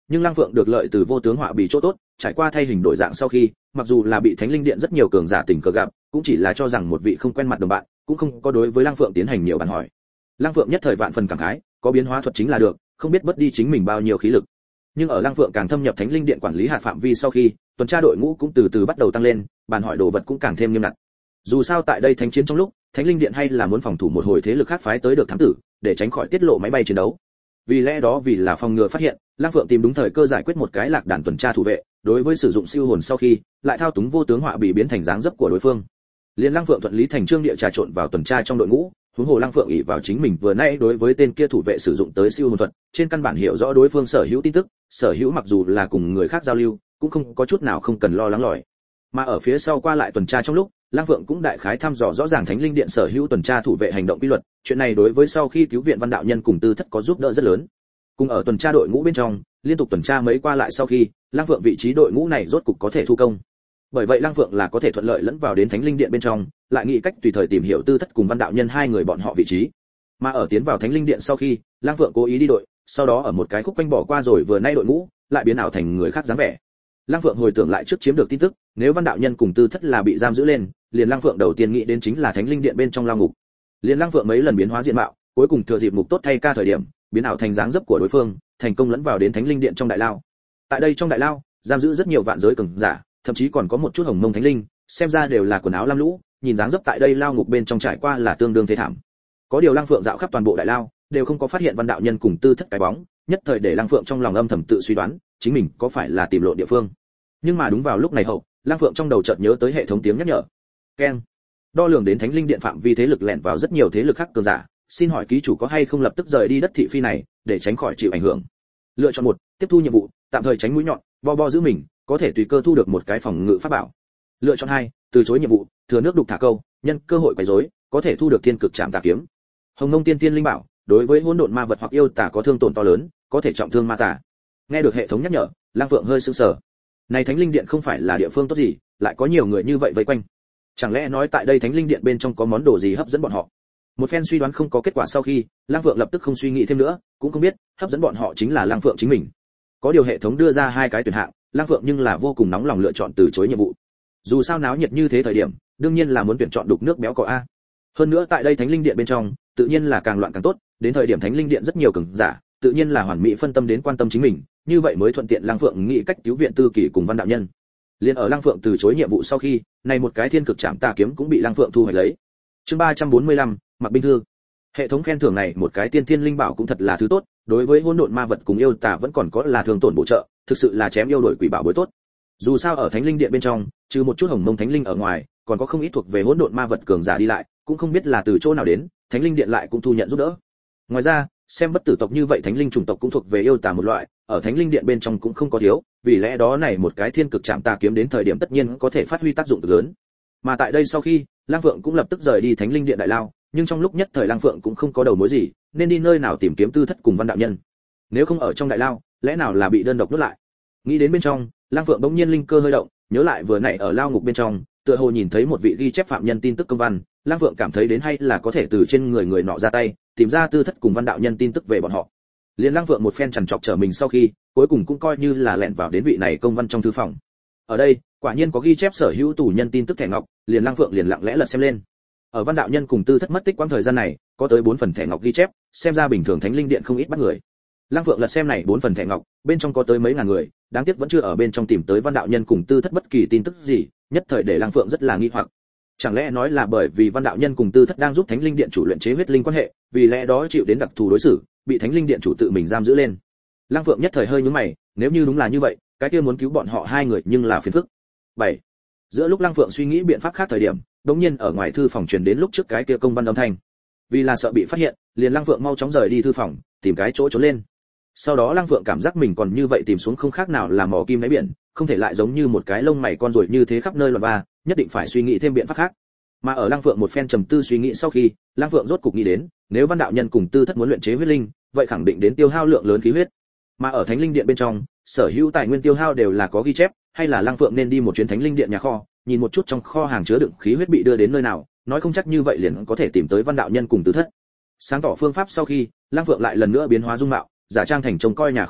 nhưng Lăng Phượng được lợi từ vô tướng họa bì chỗ tốt, trải qua thay hình đổi dạng sau khi, mặc dù là bị Thánh Linh Điện rất nhiều cường giả tình cờ gặp, cũng chỉ là cho rằng một vị không quen mặt đồng bạn, cũng không có đối với Lăng Phượng tiến hành nhiều bàn hỏi. Lăng Phượng nhất thời vạn phần cảm khái, có biến hóa thuật chính là được, không biết mất đi chính mình bao nhiêu khí lực. Nhưng ở Lăng Phượng càng thâm nhập Thánh Linh Điện quản lý hạt phạm vi sau khi, tuần tra đội ngũ cũng từ từ bắt đầu tăng lên, bàn hỏi đồ vật cũng càng thêm nghiêm ngặt. Dù sao tại đây thánh chiến trong lúc, Thánh Linh Điện hay là muốn phòng thủ một hồi thế lực khác phái tới được thám tử, để tránh khỏi tiết lộ máy bay chiến đấu. Vì lẽ đó vì là phòng ngừa phát hiện, Lăng Phượng tìm đúng thời cơ giải quyết một cái lạc đàn tuần tra thủ vệ, đối với sử dụng siêu hồn sau khi, lại thao túng vô tướng họa bị biến thành dáng dấp của đối phương. Liên Lăng Phượng thuận lý thành trương địa trà trộn vào tuần tra trong đội ngũ, huống hồ Lăng Phượng ỷ vào chính mình vừa nãy đối với tên kia thủ vệ sử dụng tới siêu hồn thuật, trên căn bản hiểu rõ đối phương sở hữu tin tức, sở hữu mặc dù là cùng người khác giao lưu, cũng không có chút nào không cần lo lắng lỏi. Mà ở phía sau qua lại tuần tra trong lúc, Lăng Phượng cũng đại khái thăm dò rõ ràng Thánh Linh Điện sở hữu tuần tra thủ vệ hành động quy luật, chuyện này đối với sau khi cứu viện Văn đạo nhân cùng Tư Thất có giúp đỡ rất lớn. Cùng ở tuần tra đội ngũ bên trong, liên tục tuần tra mấy qua lại sau khi, Lăng Phượng vị trí đội ngũ này rốt cục có thể thu công. Bởi vậy Lăng Phượng là có thể thuận lợi lẫn vào đến Thánh Linh Điện bên trong, lại nghĩ cách tùy thời tìm hiểu Tư Thất cùng Văn đạo nhân hai người bọn họ vị trí. Mà ở tiến vào Thánh Linh Điện sau khi, Lăng Phượng cố ý đi đội, sau đó ở một cái khúc quanh bỏ qua rồi vừa nay đội ngũ, lại biến ảo thành người khác dáng vẻ. Lăng Phượng hồi tưởng lại trước chiếm được tin tức, nếu Văn đạo nhân cùng Tư Thất là bị giam giữ lên, liền Lăng Phượng đầu tiên nghĩ đến chính là Thánh Linh Điện bên trong lao ngục. Liền Lăng Phượng mấy lần biến hóa diện mạo, cuối cùng thừa dịp ngục tốt thay ca thời điểm, biến ảo thành dáng dấp của đối phương, thành công lẫn vào đến Thánh Linh Điện trong đại lao. Tại đây trong đại lao, giam giữ rất nhiều vạn giới cường giả, thậm chí còn có một chút hồng mông thánh linh, xem ra đều là quần áo lam lũ, nhìn dáng dấp tại đây lao ngục bên trong trải qua là tương đương thế thảm. Có điều Lăng Phượng dạo khắp toàn bộ đại lao, đều không có phát hiện Văn đạo nhân cùng Tư Thất cái bóng, nhất thời để Lăng Phượng trong lòng âm thầm tự suy đoán, chính mình có phải là tìm lộn địa phương. Nhưng mà đúng vào lúc này hậu, Lăng Phượng trong đầu chợt nhớ tới hệ thống tiếng nhắc nhở. Keng. Đo lường đến Thánh Linh Điện phạm vi thế lực lẻn vào rất nhiều thế lực khác cường giả, xin hỏi ký chủ có hay không lập tức rời đi đất thị phi này, để tránh khỏi chịu ảnh hưởng. Lựa chọn một, tiếp thu nhiệm vụ, tạm thời tránh mũi nhọn, bo bo giữ mình, có thể tùy cơ thu được một cái phòng ngự pháp bảo. Lựa chọn hai, từ chối nhiệm vụ, thừa nước đục thả câu, nhân cơ hội quấy rối, có thể thu được thiên cực trảm tà kiếm. Hồng Ngông Tiên Tiên linh bảo, đối với hỗn độn ma vật hoặc yêu tà có thương tổn to lớn, có thể trọng thương ma tà. Nghe được hệ thống nhắc nhở, Lăng Phượng hơi sững sờ. Này Thánh Linh Điện không phải là địa phương tốt gì, lại có nhiều người như vậy vây quanh. Chẳng lẽ nói tại đây Thánh Linh Điện bên trong có món đồ gì hấp dẫn bọn họ? Một phen suy đoán không có kết quả sau khi, Lăng Phượng lập tức không suy nghĩ thêm nữa, cũng không biết hấp dẫn bọn họ chính là Lăng Phượng chính mình. Có điều hệ thống đưa ra hai cái tuyển hạng, Lăng Phượng nhưng là vô cùng nóng lòng lựa chọn từ chối nhiệm vụ. Dù sao náo nhiệt như thế thời điểm, đương nhiên là muốn tuyển chọn đục nước béo cò a. Hơn nữa tại đây Thánh Linh Điện bên trong, tự nhiên là càng loạn càng tốt, đến thời điểm Thánh Linh Điện rất nhiều cường giả, tự nhiên là hoàn mỹ phân tâm đến quan tâm chính mình, như vậy mới thuận tiện Lăng Phượng nghĩ cách cứu viện Tư Kỳ cùng Văn đạo nhân. Liên ở Lăng Phượng từ chối nhiệm vụ sau khi, này một cái thiên cực trảm tà kiếm cũng bị Lăng Phượng thu hồi lấy. Chương ba trăm bốn mươi lăm, Mặc binh thư. Hệ thống khen thưởng này một cái tiên thiên linh bảo cũng thật là thứ tốt, đối với hỗn độn ma vật cùng yêu tà vẫn còn có là thường tổn bổ trợ, thực sự là chém yêu đổi quỷ bảo bối tốt. Dù sao ở Thánh Linh Điện bên trong, trừ một chút hồng mông thánh linh ở ngoài, còn có không ít thuộc về hỗn độn ma vật cường giả đi lại, cũng không biết là từ chỗ nào đến, Thánh Linh Điện lại cũng thu nhận giúp đỡ. Ngoài ra, xem bất tử tộc như vậy thánh linh chủng tộc cũng thuộc về yêu tà một loại, ở Thánh Linh Điện bên trong cũng không có thiếu, vì lẽ đó này một cái thiên cực trảm tà kiếm đến thời điểm tất nhiên có thể phát huy tác dụng lớn. Mà tại đây sau khi, Lang Phượng cũng lập tức rời đi Thánh Linh Điện đại lao, nhưng trong lúc nhất thời Lang Phượng cũng không có đầu mối gì, nên đi nơi nào tìm kiếm Tư Thất cùng Văn đạo nhân. Nếu không ở trong đại lao, lẽ nào là bị đơn độc nuốt lại. Nghĩ đến bên trong, Lang Phượng bỗng nhiên linh cơ hơi động, nhớ lại vừa nãy ở lao ngục bên trong, tựa hồ nhìn thấy một vị ghi chép phạm nhân tin tức công văn, Lang Phượng cảm thấy đến hay là có thể từ trên người người nọ ra tay, tìm ra Tư Thất cùng Văn đạo nhân tin tức về bọn họ. Liên Lang Phượng một phen chằn chọc trở mình sau khi, cuối cùng cũng coi như là lẻn vào đến vị này công văn trong thư phòng. Ở đây, quả nhiên có ghi chép sở hữu tù nhân tin tức thẻ ngọc, liền Lang Phượng liền lặng lẽ lật xem lên. Ở Văn đạo nhân cùng Tư Thất mất tích quãng thời gian này, có tới bốn phần thẻ ngọc ghi chép, xem ra bình thường Thánh Linh Điện không ít bắt người. Lang Phượng lật xem này bốn phần thẻ ngọc, bên trong có tới mấy ngàn người, đáng tiếc vẫn chưa ở bên trong tìm tới Văn đạo nhân cùng Tư Thất bất kỳ tin tức gì, nhất thời để Lang Phượng rất là nghi hoặc. Chẳng lẽ nói là bởi vì Văn đạo nhân cùng Tư Thất đang giúp Thánh Linh Điện chủ luyện chế huyết linh quan hệ, vì lẽ đó chịu đến đặc thù đối xử, bị Thánh Linh Điện chủ tự mình giam giữ lên. Lang Phượng nhất thời hơi nhướng mày, nếu như đúng là như vậy, cái kia muốn cứu bọn họ hai người nhưng là phiền phức. bảy. Giữa lúc Lang Phượng suy nghĩ biện pháp khác thời điểm, đống nhiên ở ngoài thư phòng truyền đến lúc trước cái kia công văn âm thanh. Vì là sợ bị phát hiện, liền Lang Phượng mau chóng rời đi thư phòng, tìm cái chỗ trốn lên. Sau đó Lang Phượng cảm giác mình còn như vậy tìm xuống không khác nào là mò kim đáy biển, không thể lại giống như một cái lông mày con ruồi như thế khắp nơi loạn ba, nhất định phải suy nghĩ thêm biện pháp khác. Mà ở Lang Phượng một phen trầm tư suy nghĩ sau khi, Lang Phượng rốt cục nghĩ đến, nếu Văn đạo nhân cùng Tư Thất muốn luyện chế huyết linh, vậy khẳng định đến tiêu hao lượng lớn khí huyết. Mà ở Thánh Linh Điện bên trong, sở hữu tài nguyên tiêu hao đều là có ghi chép, hay là Lang Phượng nên đi một chuyến Thánh Linh Điện nhà kho, nhìn một chút trong kho hàng chứa đựng khí huyết bị đưa đến nơi nào, nói không chắc như vậy liền có thể tìm tới Văn đạo nhân cùng Tư Thất. Sáng tỏ phương pháp sau khi, Lang Phượng lại lần nữa biến hóa dung mạo, giả trang thành trông coi nhà kho người,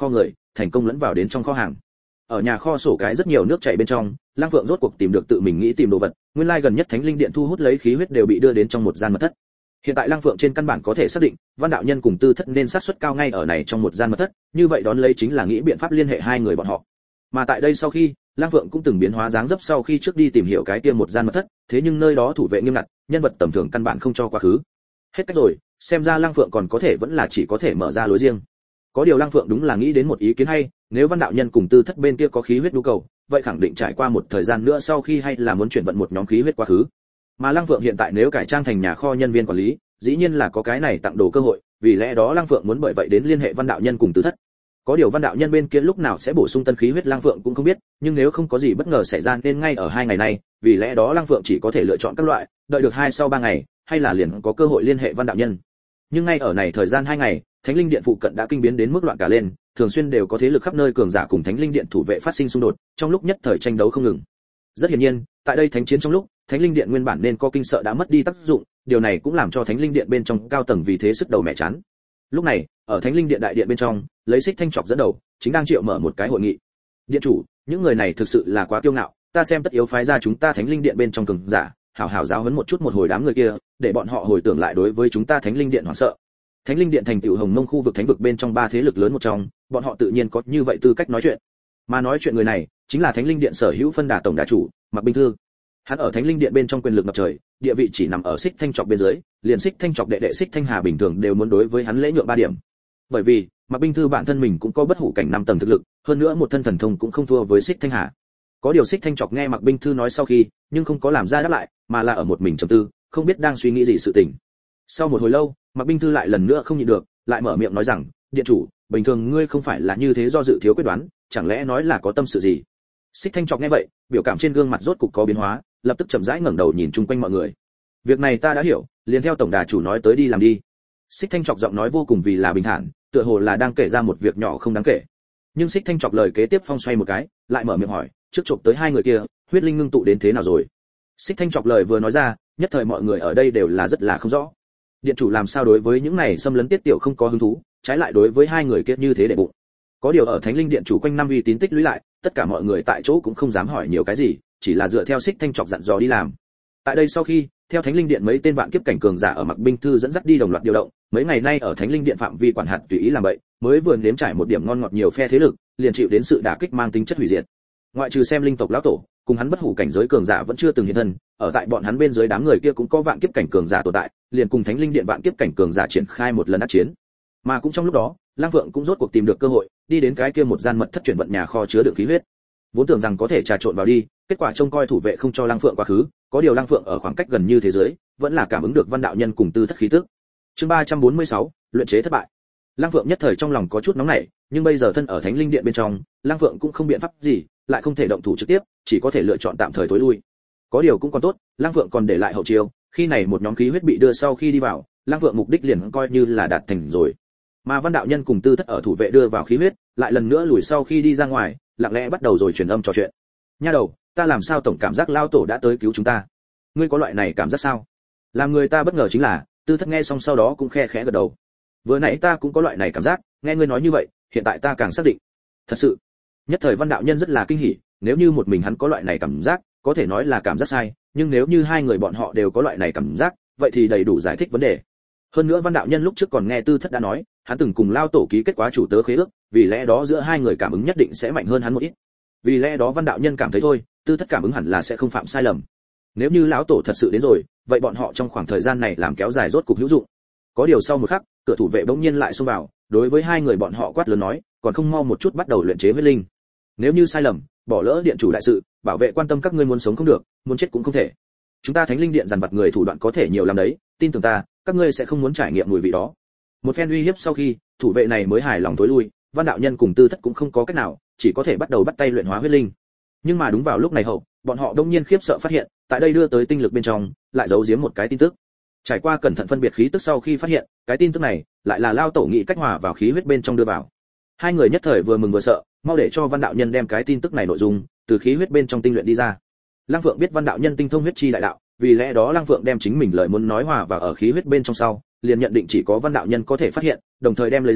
thành công lẫn vào đến trong kho hàng. Ở nhà kho sổ cái rất nhiều nước chảy bên trong, Lăng Phượng rốt cuộc tìm được tự mình nghĩ tìm đồ vật, nguyên lai gần nhất Thánh Linh Điện thu hút lấy khí huyết đều bị đưa đến trong một gian mật thất. Hiện tại Lăng Phượng trên căn bản có thể xác định, Văn đạo nhân cùng Tư Thất nên xác suất cao ngay ở này trong một gian mật thất, như vậy đón lấy chính là nghĩ biện pháp liên hệ hai người bọn họ. Mà tại đây sau khi, Lăng Phượng cũng từng biến hóa dáng dấp sau khi trước đi tìm hiểu cái kia một gian mật thất, thế nhưng nơi đó thủ vệ nghiêm ngặt, nhân vật tầm thường căn bản không cho quá khứ. Hết cách rồi, xem ra Lăng Phượng còn có thể vẫn là chỉ có thể mở ra lối riêng. Có điều Lăng Phượng đúng là nghĩ đến một ý kiến hay, nếu Văn đạo nhân cùng Tư Thất bên kia có khí huyết nhu cầu, vậy khẳng định trải qua một thời gian nữa sau khi hay là muốn chuyển vận một nhóm khí huyết quá khứ. Mà Lăng Phượng hiện tại nếu cải trang thành nhà kho nhân viên quản lý, dĩ nhiên là có cái này tặng đồ cơ hội, vì lẽ đó Lăng Phượng muốn bởi vậy đến liên hệ Văn đạo nhân cùng Tư Thất. Có điều Văn đạo nhân bên kia lúc nào sẽ bổ sung tân khí huyết Lăng Phượng cũng không biết, nhưng nếu không có gì bất ngờ xảy ra nên ngay ở hai ngày này, vì lẽ đó Lăng Phượng chỉ có thể lựa chọn các loại, đợi được hai sau ba ngày, hay là liền có cơ hội liên hệ Văn đạo nhân. Nhưng ngay ở này thời gian hai ngày, Thánh Linh Điện phụ cận đã kinh biến đến mức loạn cả lên, thường xuyên đều có thế lực khắp nơi cường giả cùng Thánh Linh Điện thủ vệ phát sinh xung đột, trong lúc nhất thời tranh đấu không ngừng. Rất hiển nhiên, tại đây thánh chiến trong lúc, Thánh Linh Điện nguyên bản nên có kinh sợ đã mất đi tác dụng, điều này cũng làm cho Thánh Linh Điện bên trong cao tầng vì thế sức đầu mẹ chán. Lúc này, ở Thánh Linh Điện đại điện bên trong, lấy Xích Thanh Trọc dẫn đầu, chính đang triệu mở một cái hội nghị. Điện chủ, những người này thực sự là quá kiêu ngạo, ta xem tất yếu phái ra chúng ta Thánh Linh Điện bên trong cường giả, hảo hảo giáo huấn một chút một hồi đám người kia, để bọn họ hồi tưởng lại đối với chúng ta Thánh Linh Điện hoảng sợ. Thánh Linh Điện thành tựu Hồng Mông khu vực thánh vực bên trong ba thế lực lớn một trong, bọn họ tự nhiên có như vậy tư cách nói chuyện. Mà nói chuyện người này, chính là Thánh Linh Điện sở hữu phân đà tổng đà chủ, Mạc Binh Thư. Hắn ở Thánh Linh Điện bên trong quyền lực ngập trời, địa vị chỉ nằm ở Xích Thanh Trọc bên dưới, liền Xích Thanh Trọc đệ đệ Xích Thanh Hà bình thường đều muốn đối với hắn lễ nhượng ba điểm. Bởi vì, Mạc Binh Thư bản thân mình cũng có bất hủ cảnh năm tầng thực lực, hơn nữa một thân thần thông cũng không thua với Xích Thanh Hà. Có điều Xích Thanh Trọc nghe Mạc Binh Thư nói sau khi, nhưng không có làm ra đáp lại, mà là ở một mình trầm tư, không biết đang suy nghĩ gì sự tình. Sau một hồi lâu, Mạc Binh Thư lại lần nữa không nhịn được, lại mở miệng nói rằng, điện chủ, bình thường ngươi không phải là như thế do dự thiếu quyết đoán, chẳng lẽ nói là có tâm sự gì? Xích Thanh Trọc nghe vậy, biểu cảm trên gương mặt rốt cục có biến hóa, lập tức chậm rãi ngẩng đầu nhìn chung quanh mọi người. Việc này ta đã hiểu, liền theo tổng đà chủ nói tới đi làm đi. Xích Thanh Trọc giọng nói vô cùng vì là bình thản, tựa hồ là đang kể ra một việc nhỏ không đáng kể. Nhưng Xích Thanh Trọc lời kế tiếp phong xoay một cái, lại mở miệng hỏi, trước chụp tới hai người kia, huyết linh ngưng tụ đến thế nào rồi? Xích Thanh Trọc lời vừa nói ra, nhất thời mọi người ở đây đều là rất là không rõ. Điện chủ làm sao đối với những này xâm lấn tiết tiểu không có hứng thú, trái lại đối với hai người kia như thế để bụng. Có điều ở Thánh Linh Điện chủ quanh năm uy tín tích lũy lại, tất cả mọi người tại chỗ cũng không dám hỏi nhiều cái gì, chỉ là dựa theo Xích Thanh Trọc dặn dò đi làm. Tại đây sau khi, theo Thánh Linh Điện mấy tên vạn kiếp cảnh cường giả ở Mạc Binh Thư dẫn dắt đi đồng loạt điều động, mấy ngày nay ở Thánh Linh Điện phạm vi quản hạt tùy ý làm vậy, mới vừa nếm trải một điểm ngon ngọt nhiều phe thế lực, liền chịu đến sự đả kích mang tính chất hủy diệt. Ngoại trừ xem linh tộc lão tổ, cùng hắn bất hủ cảnh giới cường giả vẫn chưa từng hiện thân, ở tại bọn hắn bên dưới đám người kia cũng có vạn kiếp cảnh cường giả tồn tại, liền cùng Thánh Linh Điện vạn kiếp cảnh cường giả triển khai một lần ác chiến. Mà cũng trong lúc đó, Lang Vượng cũng rốt cuộc tìm được cơ hội, đi đến cái kia một gian mật thất chuyển vận nhà kho chứa đựng khí huyết. Vốn tưởng rằng có thể trà trộn vào đi, kết quả trông coi thủ vệ không cho Lang Phượng quá khứ, có điều Lang Phượng ở khoảng cách gần như thế giới, vẫn là cảm ứng được Văn đạo nhân cùng Tư Thất khí tức. Chương ba trăm bốn mươi sáu, luyện chế thất bại. Lang Phượng nhất thời trong lòng có chút nóng nảy, nhưng bây giờ thân ở Thánh Linh Điện bên trong, Lang Phượng cũng không biện pháp gì, lại không thể động thủ trực tiếp, chỉ có thể lựa chọn tạm thời tối lui. Có điều cũng còn tốt, Lang Phượng còn để lại hậu chiêu, khi này một nhóm khí huyết bị đưa sau khi đi vào, Lang Phượng mục đích liền coi như là đạt thành rồi. Mà Văn đạo nhân cùng Tư Thất ở thủ vệ đưa vào khí huyết, lại lần nữa lùi sau khi đi ra ngoài, lặng lẽ bắt đầu rồi truyền âm trò chuyện. Nha đầu, ta làm sao tổng cảm giác lao tổ đã tới cứu chúng ta? Ngươi có loại này cảm giác sao? Làm người ta bất ngờ chính là, Tư Thất nghe xong sau đó cũng khe khẽ gật đầu. Vừa nãy ta cũng có loại này cảm giác, nghe ngươi nói như vậy, hiện tại ta càng xác định. Thật sự. Nhất thời Văn đạo nhân rất là kinh hỉ, nếu như một mình hắn có loại này cảm giác, có thể nói là cảm giác sai, nhưng nếu như hai người bọn họ đều có loại này cảm giác, vậy thì đầy đủ giải thích vấn đề. Hơn nữa Văn đạo nhân lúc trước còn nghe Tư Thất đã nói, hắn từng cùng lao tổ ký kết quá chủ tớ khế ước, vì lẽ đó giữa hai người cảm ứng nhất định sẽ mạnh hơn hắn một ít. Vì lẽ đó Văn đạo nhân cảm thấy thôi, Tư Thất cảm ứng hẳn là sẽ không phạm sai lầm. Nếu như lão tổ thật sự đến rồi, vậy bọn họ trong khoảng thời gian này làm kéo dài rốt cục hữu dụng. Có điều sau một khắc, cửa thủ vệ bỗng nhiên lại xông vào, đối với hai người bọn họ quát lớn nói, còn không mau một chút bắt đầu luyện chế huyết linh. Nếu như sai lầm, bỏ lỡ điện chủ đại sự, bảo vệ quan tâm các ngươi muốn sống không được, muốn chết cũng không thể. Chúng ta Thánh Linh Điện dàn vặt người thủ đoạn có thể nhiều lắm đấy, tin tưởng ta, các ngươi sẽ không muốn trải nghiệm mùi vị đó. Một phen uy hiếp sau khi, thủ vệ này mới hài lòng tối lui, Văn đạo nhân cùng Tư Thất cũng không có cách nào, chỉ có thể bắt đầu bắt tay luyện hóa huyết linh. Nhưng mà đúng vào lúc này hậu, bọn họ đông nhiên khiếp sợ phát hiện, tại đây đưa tới tinh lực bên trong, lại giấu giếm một cái tin tức. Trải qua cẩn thận phân biệt khí tức sau khi phát hiện, cái tin tức này lại là lao tổ nghị cách hòa vào khí huyết bên trong đưa vào. Hai người nhất thời vừa mừng vừa sợ, mau để cho Văn đạo nhân đem cái tin tức này nội dung từ khí huyết bên trong tinh luyện đi ra. Lăng Phượng biết Văn đạo nhân tinh thông huyết chi đại đạo, vì lẽ đó Lăng Phượng đem chính mình lời muốn nói hòa vào ở khí huyết bên trong sau, liền nhận định chỉ có Văn đạo nhân có thể phát hiện, đồng thời đem lấy ra,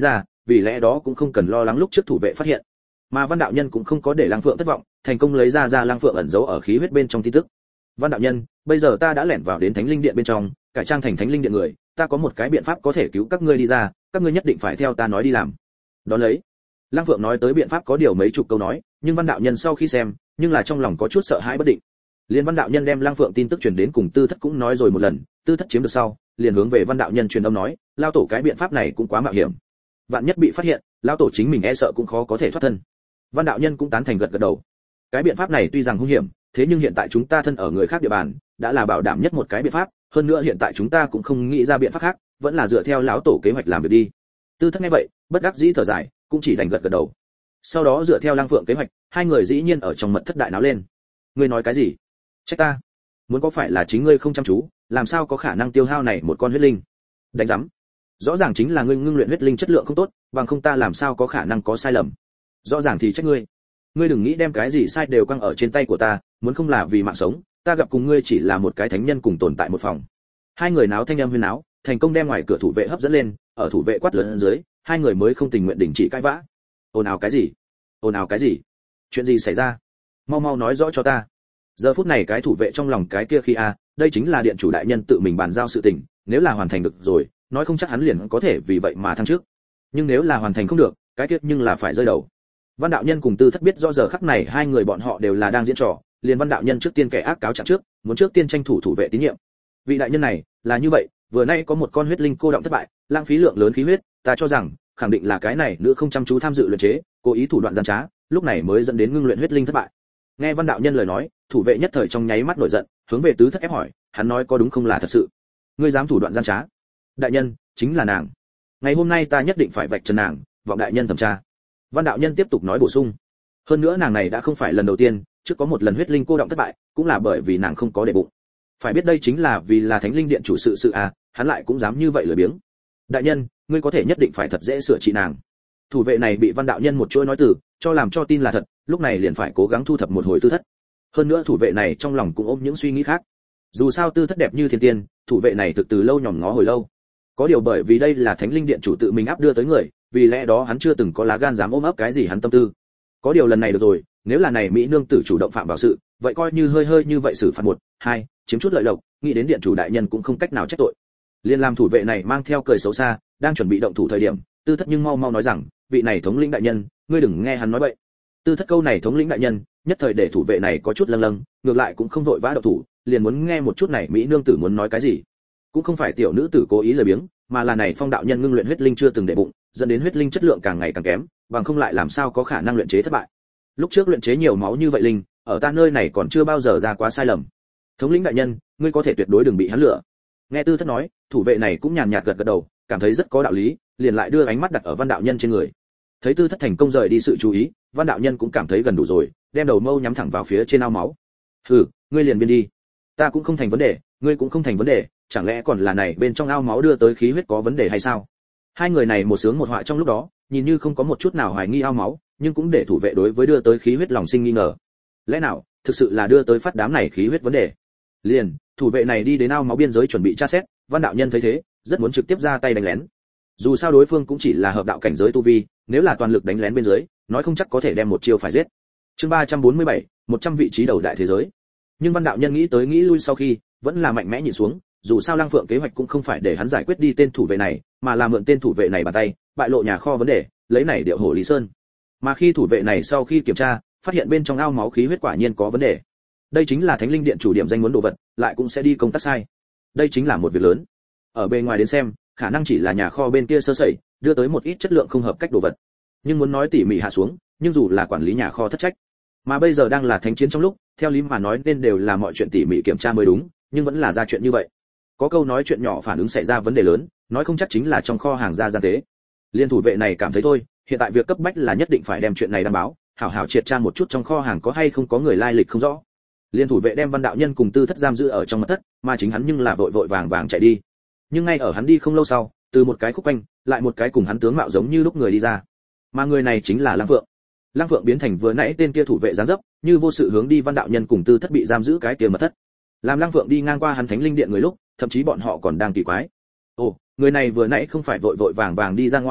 vì lẽ đó cũng không cần lo lắng lúc trước thủ vệ phát hiện. Mà Văn đạo nhân cũng không có để Lăng Phượng thất vọng, thành công lấy ra ra Lăng Phượng ẩn giấu ở khí huyết bên trong tin tức. Văn đạo nhân, bây giờ ta đã lẻn vào đến Thánh Linh Điện bên trong, cải trang thành Thánh Linh Điện người, ta có một cái biện pháp có thể cứu các ngươi đi ra, các ngươi nhất định phải theo ta nói đi làm. Đón lấy, Lăng Phượng nói tới biện pháp có điều mấy chục câu nói, nhưng Văn đạo nhân sau khi xem, nhưng là trong lòng có chút sợ hãi bất định. Liên Văn đạo nhân đem Lăng Phượng tin tức truyền đến cùng Tư Thất cũng nói rồi một lần, Tư Thất chiếm được sau, liền hướng về Văn đạo nhân truyền âm nói, lao tổ cái biện pháp này cũng quá mạo hiểm. Vạn nhất bị phát hiện, lao tổ chính mình e sợ cũng khó có thể thoát thân. Văn đạo nhân cũng tán thành gật gật đầu. Cái biện pháp này tuy rằng hung hiểm, thế nhưng hiện tại chúng ta thân ở người khác địa bàn, đã là bảo đảm nhất một cái biện pháp, hơn nữa hiện tại chúng ta cũng không nghĩ ra biện pháp khác, vẫn là dựa theo lão tổ kế hoạch làm việc đi. Tư Thất nghe vậy, bất đắc dĩ thở dài, cũng chỉ đành gật gật đầu. Sau đó dựa theo Lăng Phượng kế hoạch, hai người dĩ nhiên ở trong mật thất đại náo lên. Ngươi nói cái gì? Trách ta? Muốn có phải là chính ngươi không chăm chú, làm sao có khả năng tiêu hao này một con huyết linh? Đánh rắm. Rõ ràng chính là ngươi ngưng luyện huyết linh chất lượng không tốt, bằng không ta làm sao có khả năng có sai lầm? Rõ ràng thì trách ngươi. Ngươi đừng nghĩ đem cái gì sai đều quăng ở trên tay của ta, muốn không là vì mạng sống, ta gặp cùng ngươi chỉ là một cái thánh nhân cùng tồn tại một phòng. Hai người náo thanh âm huyên náo, thành công đem ngoài cửa thủ vệ hấp dẫn lên, ở thủ vệ quát lớn dưới, hai người mới không tình nguyện đình chỉ cãi vã. Ồn ào cái gì? Ồn ào cái gì? Chuyện gì xảy ra? Mau mau nói rõ cho ta. Giờ phút này cái thủ vệ trong lòng cái kia khi a, đây chính là điện chủ đại nhân tự mình bàn giao sự tình, nếu là hoàn thành được rồi, nói không chắc hắn liền có thể vì vậy mà thăng trước. Nhưng nếu là hoàn thành không được, cái kia nhưng là phải rơi đầu. Văn đạo nhân cùng Tư Thất biết rõ giờ khắc này hai người bọn họ đều là đang diễn trò, liền Văn đạo nhân trước tiên kẻ ác cáo trạng trước, muốn trước tiên tranh thủ thủ vệ tín nhiệm. Vị đại nhân này, là như vậy, vừa nay có một con huyết linh cô động thất bại, lãng phí lượng lớn khí huyết, ta cho rằng, khẳng định là cái này nữ không chăm chú tham dự luyện chế, cố ý thủ đoạn gian trá, lúc này mới dẫn đến ngưng luyện huyết linh thất bại. Nghe Văn đạo nhân lời nói, thủ vệ nhất thời trong nháy mắt nổi giận, hướng về Tứ Thất ép hỏi, hắn nói có đúng không là thật sự? Ngươi dám thủ đoạn gian trá? Đại nhân, chính là nàng. Ngày hôm nay ta nhất định phải vạch trần nàng, vọng đại nhân thẩm tra. Văn đạo nhân tiếp tục nói bổ sung. Hơn nữa nàng này đã không phải lần đầu tiên, trước có một lần huyết linh cô động thất bại, cũng là bởi vì nàng không có để bụng. Phải biết đây chính là vì là Thánh Linh Điện chủ sự sự à, hắn lại cũng dám như vậy lười biếng. Đại nhân, ngươi có thể nhất định phải thật dễ sửa trị nàng. Thủ vệ này bị Văn đạo nhân một chuỗi nói từ, cho làm cho tin là thật, lúc này liền phải cố gắng thu thập một hồi Tư Thất. Hơn nữa thủ vệ này trong lòng cũng ôm những suy nghĩ khác. Dù sao Tư Thất đẹp như thiên tiên, thủ vệ này thực từ lâu nhòm ngó hồi lâu. Có điều bởi vì đây là Thánh Linh Điện chủ tự mình áp đưa tới người, vì lẽ đó hắn chưa từng có lá gan dám ôm ấp cái gì hắn tâm tư. Có điều lần này được rồi, nếu là này mỹ nương tử chủ động phạm vào sự, vậy coi như hơi hơi như vậy xử phạt một, hai, chiếm chút lợi lộc, nghĩ đến điện chủ đại nhân cũng không cách nào trách tội. Liên làm thủ vệ này mang theo cười xấu xa, đang chuẩn bị động thủ thời điểm, Tư Thất nhưng mau mau nói rằng, vị này thống lĩnh đại nhân, ngươi đừng nghe hắn nói bậy. Tư Thất câu này thống lĩnh đại nhân, nhất thời để thủ vệ này có chút lâng lâng, ngược lại cũng không vội vã động thủ, liền muốn nghe một chút này mỹ nương tử muốn nói cái gì. Cũng không phải tiểu nữ tử cố ý lười biếng, mà là này Phong đạo nhân ngưng luyện huyết linh chưa từng để bụng, dẫn đến huyết linh chất lượng càng ngày càng kém, bằng không lại làm sao có khả năng luyện chế thất bại. Lúc trước luyện chế nhiều máu như vậy linh, ở ta nơi này còn chưa bao giờ ra quá sai lầm. Thống lĩnh đại nhân, ngươi có thể tuyệt đối đừng bị hắn lừa. Nghe Tư Thất nói, thủ vệ này cũng nhàn nhạt gật gật đầu, cảm thấy rất có đạo lý, liền lại đưa ánh mắt đặt ở Văn đạo nhân trên người. Thấy Tư Thất thành công rời đi sự chú ý, Văn đạo nhân cũng cảm thấy gần đủ rồi, đem đầu mâu nhắm thẳng vào phía trên ao máu. Hừ, ngươi liền biên đi. Ta cũng không thành vấn đề, ngươi cũng không thành vấn đề, chẳng lẽ còn là này bên trong ao máu đưa tới khí huyết có vấn đề hay sao? Hai người này một sướng một họa trong lúc đó, nhìn như không có một chút nào hoài nghi ao máu, nhưng cũng để thủ vệ đối với đưa tới khí huyết lòng sinh nghi ngờ. Lẽ nào, thực sự là đưa tới phát đám này khí huyết vấn đề? Liền, thủ vệ này đi đến ao máu biên giới chuẩn bị tra xét, Văn đạo nhân thấy thế, rất muốn trực tiếp ra tay đánh lén. Dù sao đối phương cũng chỉ là hợp đạo cảnh giới tu vi, nếu là toàn lực đánh lén bên dưới, nói không chắc có thể đem một chiêu phải giết. Chương ba trăm bốn mươi bảy, một trăm vị trí đầu đại thế giới. Nhưng Văn đạo nhân nghĩ tới nghĩ lui sau khi, vẫn là mạnh mẽ nhìn xuống, dù sao Lăng Phượng kế hoạch cũng không phải để hắn giải quyết đi tên thủ vệ này, mà là mượn tên thủ vệ này bàn tay, bại lộ nhà kho vấn đề, lấy này điệu hổ Lý Sơn. Mà khi thủ vệ này sau khi kiểm tra, phát hiện bên trong ao máu khí huyết quả nhiên có vấn đề. Đây chính là Thánh Linh Điện chủ điểm danh muốn đồ vật, lại cũng sẽ đi công tác sai. Đây chính là một việc lớn. Ở bên ngoài đến xem, khả năng chỉ là nhà kho bên kia sơ sẩy, đưa tới một ít chất lượng không hợp cách đồ vật. Nhưng muốn nói tỉ mỉ hạ xuống, nhưng dù là quản lý nhà kho thất trách. Mà bây giờ đang là thánh chiến trong lúc, theo lý mà nói nên đều là mọi chuyện tỉ mỉ kiểm tra mới đúng, nhưng vẫn là ra chuyện như vậy. Có câu nói chuyện nhỏ phản ứng xảy ra vấn đề lớn, nói không chắc chính là trong kho hàng ra gian tế. Liên thủ vệ này cảm thấy thôi, hiện tại việc cấp bách là nhất định phải đem chuyện này đăng báo, hảo hảo triệt tra một chút trong kho hàng có hay không có người lai lịch không rõ. Liên thủ vệ đem Văn đạo nhân cùng Tư Thất giam giữ ở trong mật thất, mà chính hắn nhưng là vội vội vàng vàng chạy đi. Nhưng ngay ở hắn đi không lâu sau, từ một cái khúc quanh, lại một cái cùng hắn tướng mạo giống như lúc người đi ra. Mà người này chính là Lăng Phượng. Lăng Phượng biến thành vừa nãy tên kia thủ vệ giáng dấp, như vô sự hướng đi Văn đạo nhân cùng Tư Thất bị giam giữ cái kia mật thất. Làm Lăng Phượng đi ngang qua hắn Thánh Linh Điện người lúc, thậm chí bọn họ còn đang kỳ quái. Ồ, người này vừa nãy không phải vội vội vàng vàng đi ra ngoài,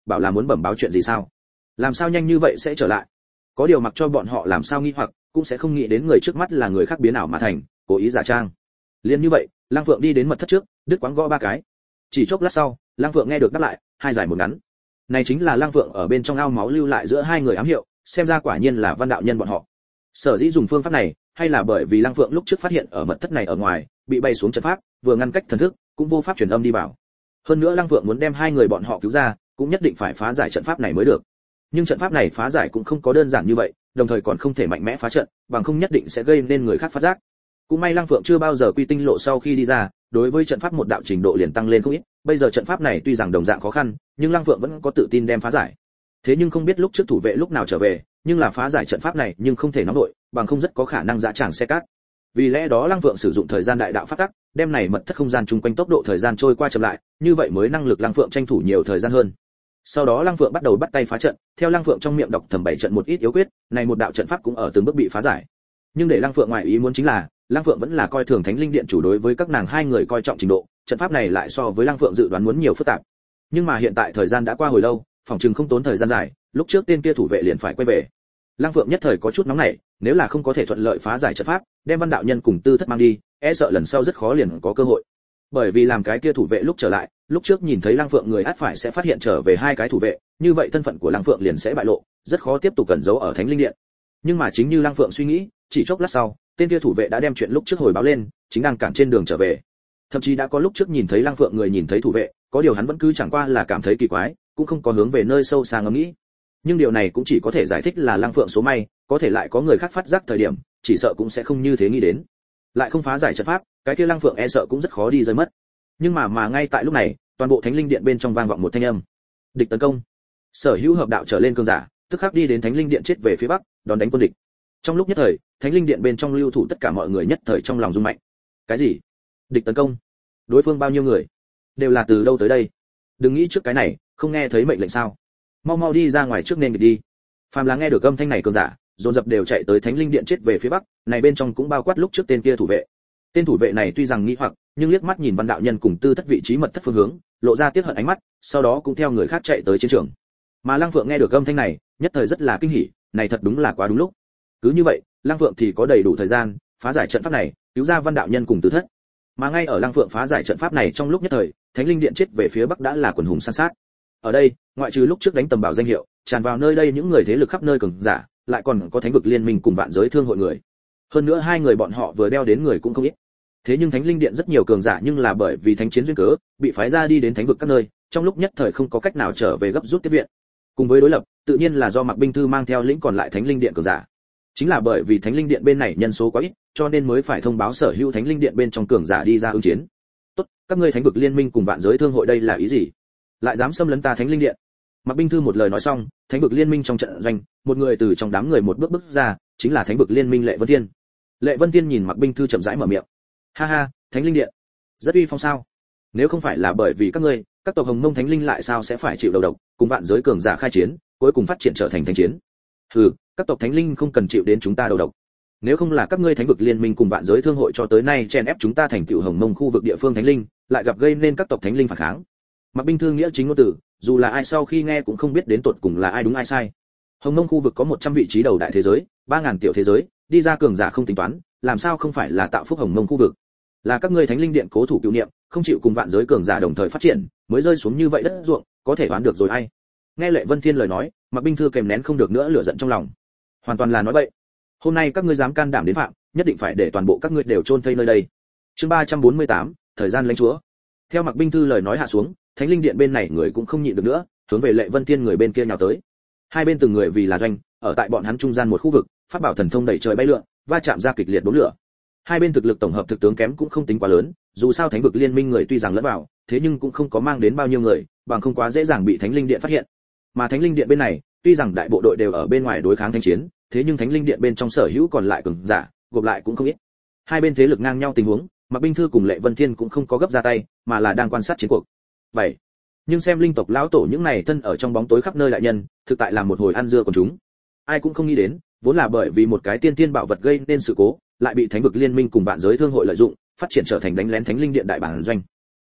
bảo là muốn bẩm báo chuyện gì sao? Làm sao nhanh như vậy sẽ trở lại? Có điều mặc cho bọn họ làm sao nghi hoặc, cũng sẽ không nghĩ đến người trước mắt là người khác biến ảo mà thành, cố ý giả trang. Liên như vậy, Lăng Phượng đi đến mật thất trước, đứt quãng gõ ba cái. Chỉ chốc lát sau, Lăng Phượng nghe được đáp lại, hai dài một ngắn. Này chính là Lăng Phượng ở bên trong ao máu lưu lại giữa hai người ám hiệu, xem ra quả nhiên là Văn đạo nhân bọn họ. Sở dĩ dùng phương pháp này, hay là bởi vì Lăng Phượng lúc trước phát hiện ở mật thất này ở ngoài, bị bay xuống trận pháp, vừa ngăn cách thần thức, cũng vô pháp truyền âm đi vào. Hơn nữa Lăng Phượng muốn đem hai người bọn họ cứu ra, cũng nhất định phải phá giải trận pháp này mới được. Nhưng trận pháp này phá giải cũng không có đơn giản như vậy, đồng thời còn không thể mạnh mẽ phá trận, bằng không nhất định sẽ gây nên người khác phát giác. Cũng may Lăng Phượng chưa bao giờ quy tinh lộ sau khi đi ra, đối với trận pháp một đạo trình độ liền tăng lên không ít, bây giờ trận pháp này tuy rằng đồng dạng khó khăn, nhưng Lăng Phượng vẫn có tự tin đem phá giải. Thế nhưng không biết lúc trước thủ vệ lúc nào trở về, nhưng là phá giải trận pháp này nhưng không thể nóng đội, bằng không rất có khả năng dã tràng xe cát. Vì lẽ đó Lăng Phượng sử dụng thời gian đại đạo pháp tắc, đem này mật thất không gian chung quanh tốc độ thời gian trôi qua chậm lại, như vậy mới năng lực Lăng Phượng tranh thủ nhiều thời gian hơn. Sau đó Lăng Phượng bắt đầu bắt tay phá trận, theo Lăng Phượng trong miệng đọc thầm bảy trận một ít yếu quyết, này một đạo trận pháp cũng ở từng bước bị phá giải. Nhưng để Lăng Phượng ngoài ý muốn chính là, Lăng Phượng vẫn là coi thường Thánh Linh Điện chủ đối với các nàng hai người coi trọng trình độ, trận pháp này lại so với Lăng Phượng dự đoán muốn nhiều phức tạp. Nhưng mà hiện tại thời gian đã qua hồi lâu, phòng trường không tốn thời gian dài, lúc trước tên kia thủ vệ liền phải quay về. Lăng Phượng nhất thời có chút nóng nảy, nếu là không có thể thuận lợi phá giải trận pháp, đem Văn đạo nhân cùng Tư Thất mang đi, e sợ lần sau rất khó liền có cơ hội. Bởi vì làm cái kia thủ vệ lúc trở lại, lúc trước nhìn thấy Lăng Phượng người ắt phải sẽ phát hiện trở về hai cái thủ vệ, như vậy thân phận của Lăng Phượng liền sẽ bại lộ, rất khó tiếp tục cẩn giấu ở Thánh Linh Điện. Nhưng mà chính như Lăng Phượng suy nghĩ, chỉ chốc lát sau, tên kia thủ vệ đã đem chuyện lúc trước hồi báo lên, chính đang cản trên đường trở về. Thậm chí đã có lúc trước nhìn thấy Lăng Phượng người nhìn thấy thủ vệ, có điều hắn vẫn cứ chẳng qua là cảm thấy kỳ quái, cũng không có hướng về nơi sâu xa ngẫm nghĩ. Nhưng điều này cũng chỉ có thể giải thích là Lăng Phượng số may, có thể lại có người khác phát giác thời điểm, chỉ sợ cũng sẽ không như thế nghĩ đến. Lại không phá giải trận pháp, cái kia Lăng Phượng e sợ cũng rất khó đi rơi mất. Nhưng mà mà ngay tại lúc này, toàn bộ Thánh Linh Điện bên trong vang vọng một thanh âm. Địch tấn công. Sở hữu hợp đạo trở lên cường giả, tức khắc đi đến Thánh Linh Điện chết về phía bắc, đón đánh quân địch. Trong lúc nhất thời, Thánh Linh Điện bên trong lưu thủ tất cả mọi người nhất thời trong lòng rung mạnh. Cái gì? Địch tấn công? Đối phương bao nhiêu người? Đều là từ đâu tới đây? Đừng nghĩ trước cái này, không nghe thấy mệnh lệnh sao? Mau mau đi ra ngoài trước nên địch đi. Phàm là nghe được âm thanh này cường giả, dồn dập đều chạy tới Thánh Linh Điện chết về phía bắc, này bên trong cũng bao quát lúc trước tên kia thủ vệ. Tên thủ vệ này tuy rằng nghi hoặc, nhưng liếc mắt nhìn Văn đạo nhân cùng Tư Thất vị trí mật thất phương hướng, lộ ra tiếc hận ánh mắt, sau đó cũng theo người khác chạy tới chiến trường. Mà Lăng Phượng nghe được âm thanh này, nhất thời rất là kinh hỉ, này thật đúng là quá đúng lúc. Cứ như vậy, Lăng Phượng thì có đầy đủ thời gian phá giải trận pháp này, cứu ra Văn đạo nhân cùng Tư Thất. Mà ngay ở Lăng Phượng phá giải trận pháp này trong lúc nhất thời, Thánh Linh Điện chết về phía bắc đã là quần hùng san sát. Ở đây, ngoại trừ lúc trước đánh tầm bảo danh hiệu, tràn vào nơi đây những người thế lực khắp nơi cường giả, lại còn có Thánh vực liên minh cùng vạn giới thương hội người. Hơn nữa hai người bọn họ vừa đeo đến người cũng không ít. Thế nhưng Thánh Linh Điện rất nhiều cường giả nhưng là bởi vì thánh chiến duyên cớ, bị phái ra đi đến thánh vực các nơi, trong lúc nhất thời không có cách nào trở về gấp rút tiếp viện. Cùng với đối lập, tự nhiên là do Mạc Binh Thư mang theo lĩnh còn lại Thánh Linh Điện cường giả. Chính là bởi vì Thánh Linh Điện bên này nhân số quá ít, cho nên mới phải thông báo sở hữu Thánh Linh Điện bên trong cường giả đi ra ứng chiến. Tốt, các ngươi Thánh vực liên minh cùng vạn giới thương hội đây là ý gì? Lại dám xâm lấn ta Thánh Linh Điện? Mạc Binh Thư một lời nói xong, Thánh vực liên minh trong trận doanh, một người từ trong đám người một bước bước ra, chính là Thánh vực liên minh Lệ Vân Thiên. Lệ Vân Thiên nhìn Mạc Binh Thư chậm rãi mở miệng. Ha ha, Thánh Linh Điện, rất uy phong sao? Nếu không phải là bởi vì các ngươi, các tộc Hồng Mông Thánh Linh lại sao sẽ phải chịu đầu độc, cùng vạn giới cường giả khai chiến, cuối cùng phát triển trở thành thánh chiến? Hừ, các tộc Thánh Linh không cần chịu đến chúng ta đầu độc. Nếu không là các ngươi Thánh vực liên minh cùng vạn giới thương hội cho tới nay chen ép chúng ta thành tựu Hồng Mông khu vực địa phương Thánh Linh, lại gặp gây nên các tộc Thánh Linh phản kháng. Mạc Binh Thư nghĩa chính ngôn từ, dù là ai sau khi nghe cũng không biết đến tột cùng là ai đúng ai sai. Hồng Mông khu vực có một trăm vị trí đầu đại thế giới, ba ngàn tiểu thế giới, đi ra cường giả không tính toán, làm sao không phải là tạo phúc Hồng Mông khu vực? Là các ngươi Thánh Linh Điện cố thủ cựu niệm, không chịu cùng vạn giới cường giả đồng thời phát triển, mới rơi xuống như vậy đất ruộng, có thể đoán được rồi ai? Nghe Lệ Vân Thiên lời nói, Mạc Binh Thư kèm nén không được nữa lửa giận trong lòng. Hoàn toàn là nói bậy. Hôm nay các ngươi dám can đảm đến phạm, nhất định phải để toàn bộ các ngươi đều chôn thây nơi đây. Chương ba trăm bốn mươi tám, thời gian lãnh chúa. Theo Mạc Binh Thư lời nói hạ xuống, Thánh Linh Điện bên này người cũng không nhịn được nữa, hướng về Lệ Vân Thiên người bên kia nhào tới. Hai bên từng người vì là doanh, ở tại bọn hắn trung gian một khu vực, pháp bảo thần thông đẩy trời bay lượn, va chạm ra kịch liệt đốn lửa. Hai bên thực lực tổng hợp thực tướng kém cũng không tính quá lớn, dù sao Thánh vực liên minh người tuy rằng lẫn vào, thế nhưng cũng không có mang đến bao nhiêu người, bằng không quá dễ dàng bị Thánh Linh Điện phát hiện. Mà Thánh Linh Điện bên này, tuy rằng đại bộ đội đều ở bên ngoài đối kháng thánh chiến, thế nhưng Thánh Linh Điện bên trong sở hữu còn lại cường giả, gộp lại cũng không ít. Hai bên thế lực ngang nhau tình huống, Mạc Binh Thư cùng Lệ Vân Thiên cũng không có gấp ra tay, mà là đang quan sát chiến cuộc. bảy. Nhưng xem linh tộc lão tổ những này thân ở trong bóng tối khắp nơi đại nhân, thực tại là một hồi ăn dưa còn chúng. Ai cũng không nghĩ đến, vốn là bởi vì một cái tiên tiên bảo vật gây nên sự cố, lại bị Thánh vực liên minh cùng vạn giới thương hội lợi dụng, phát triển trở thành đánh lén Thánh Linh Điện đại bản doanh.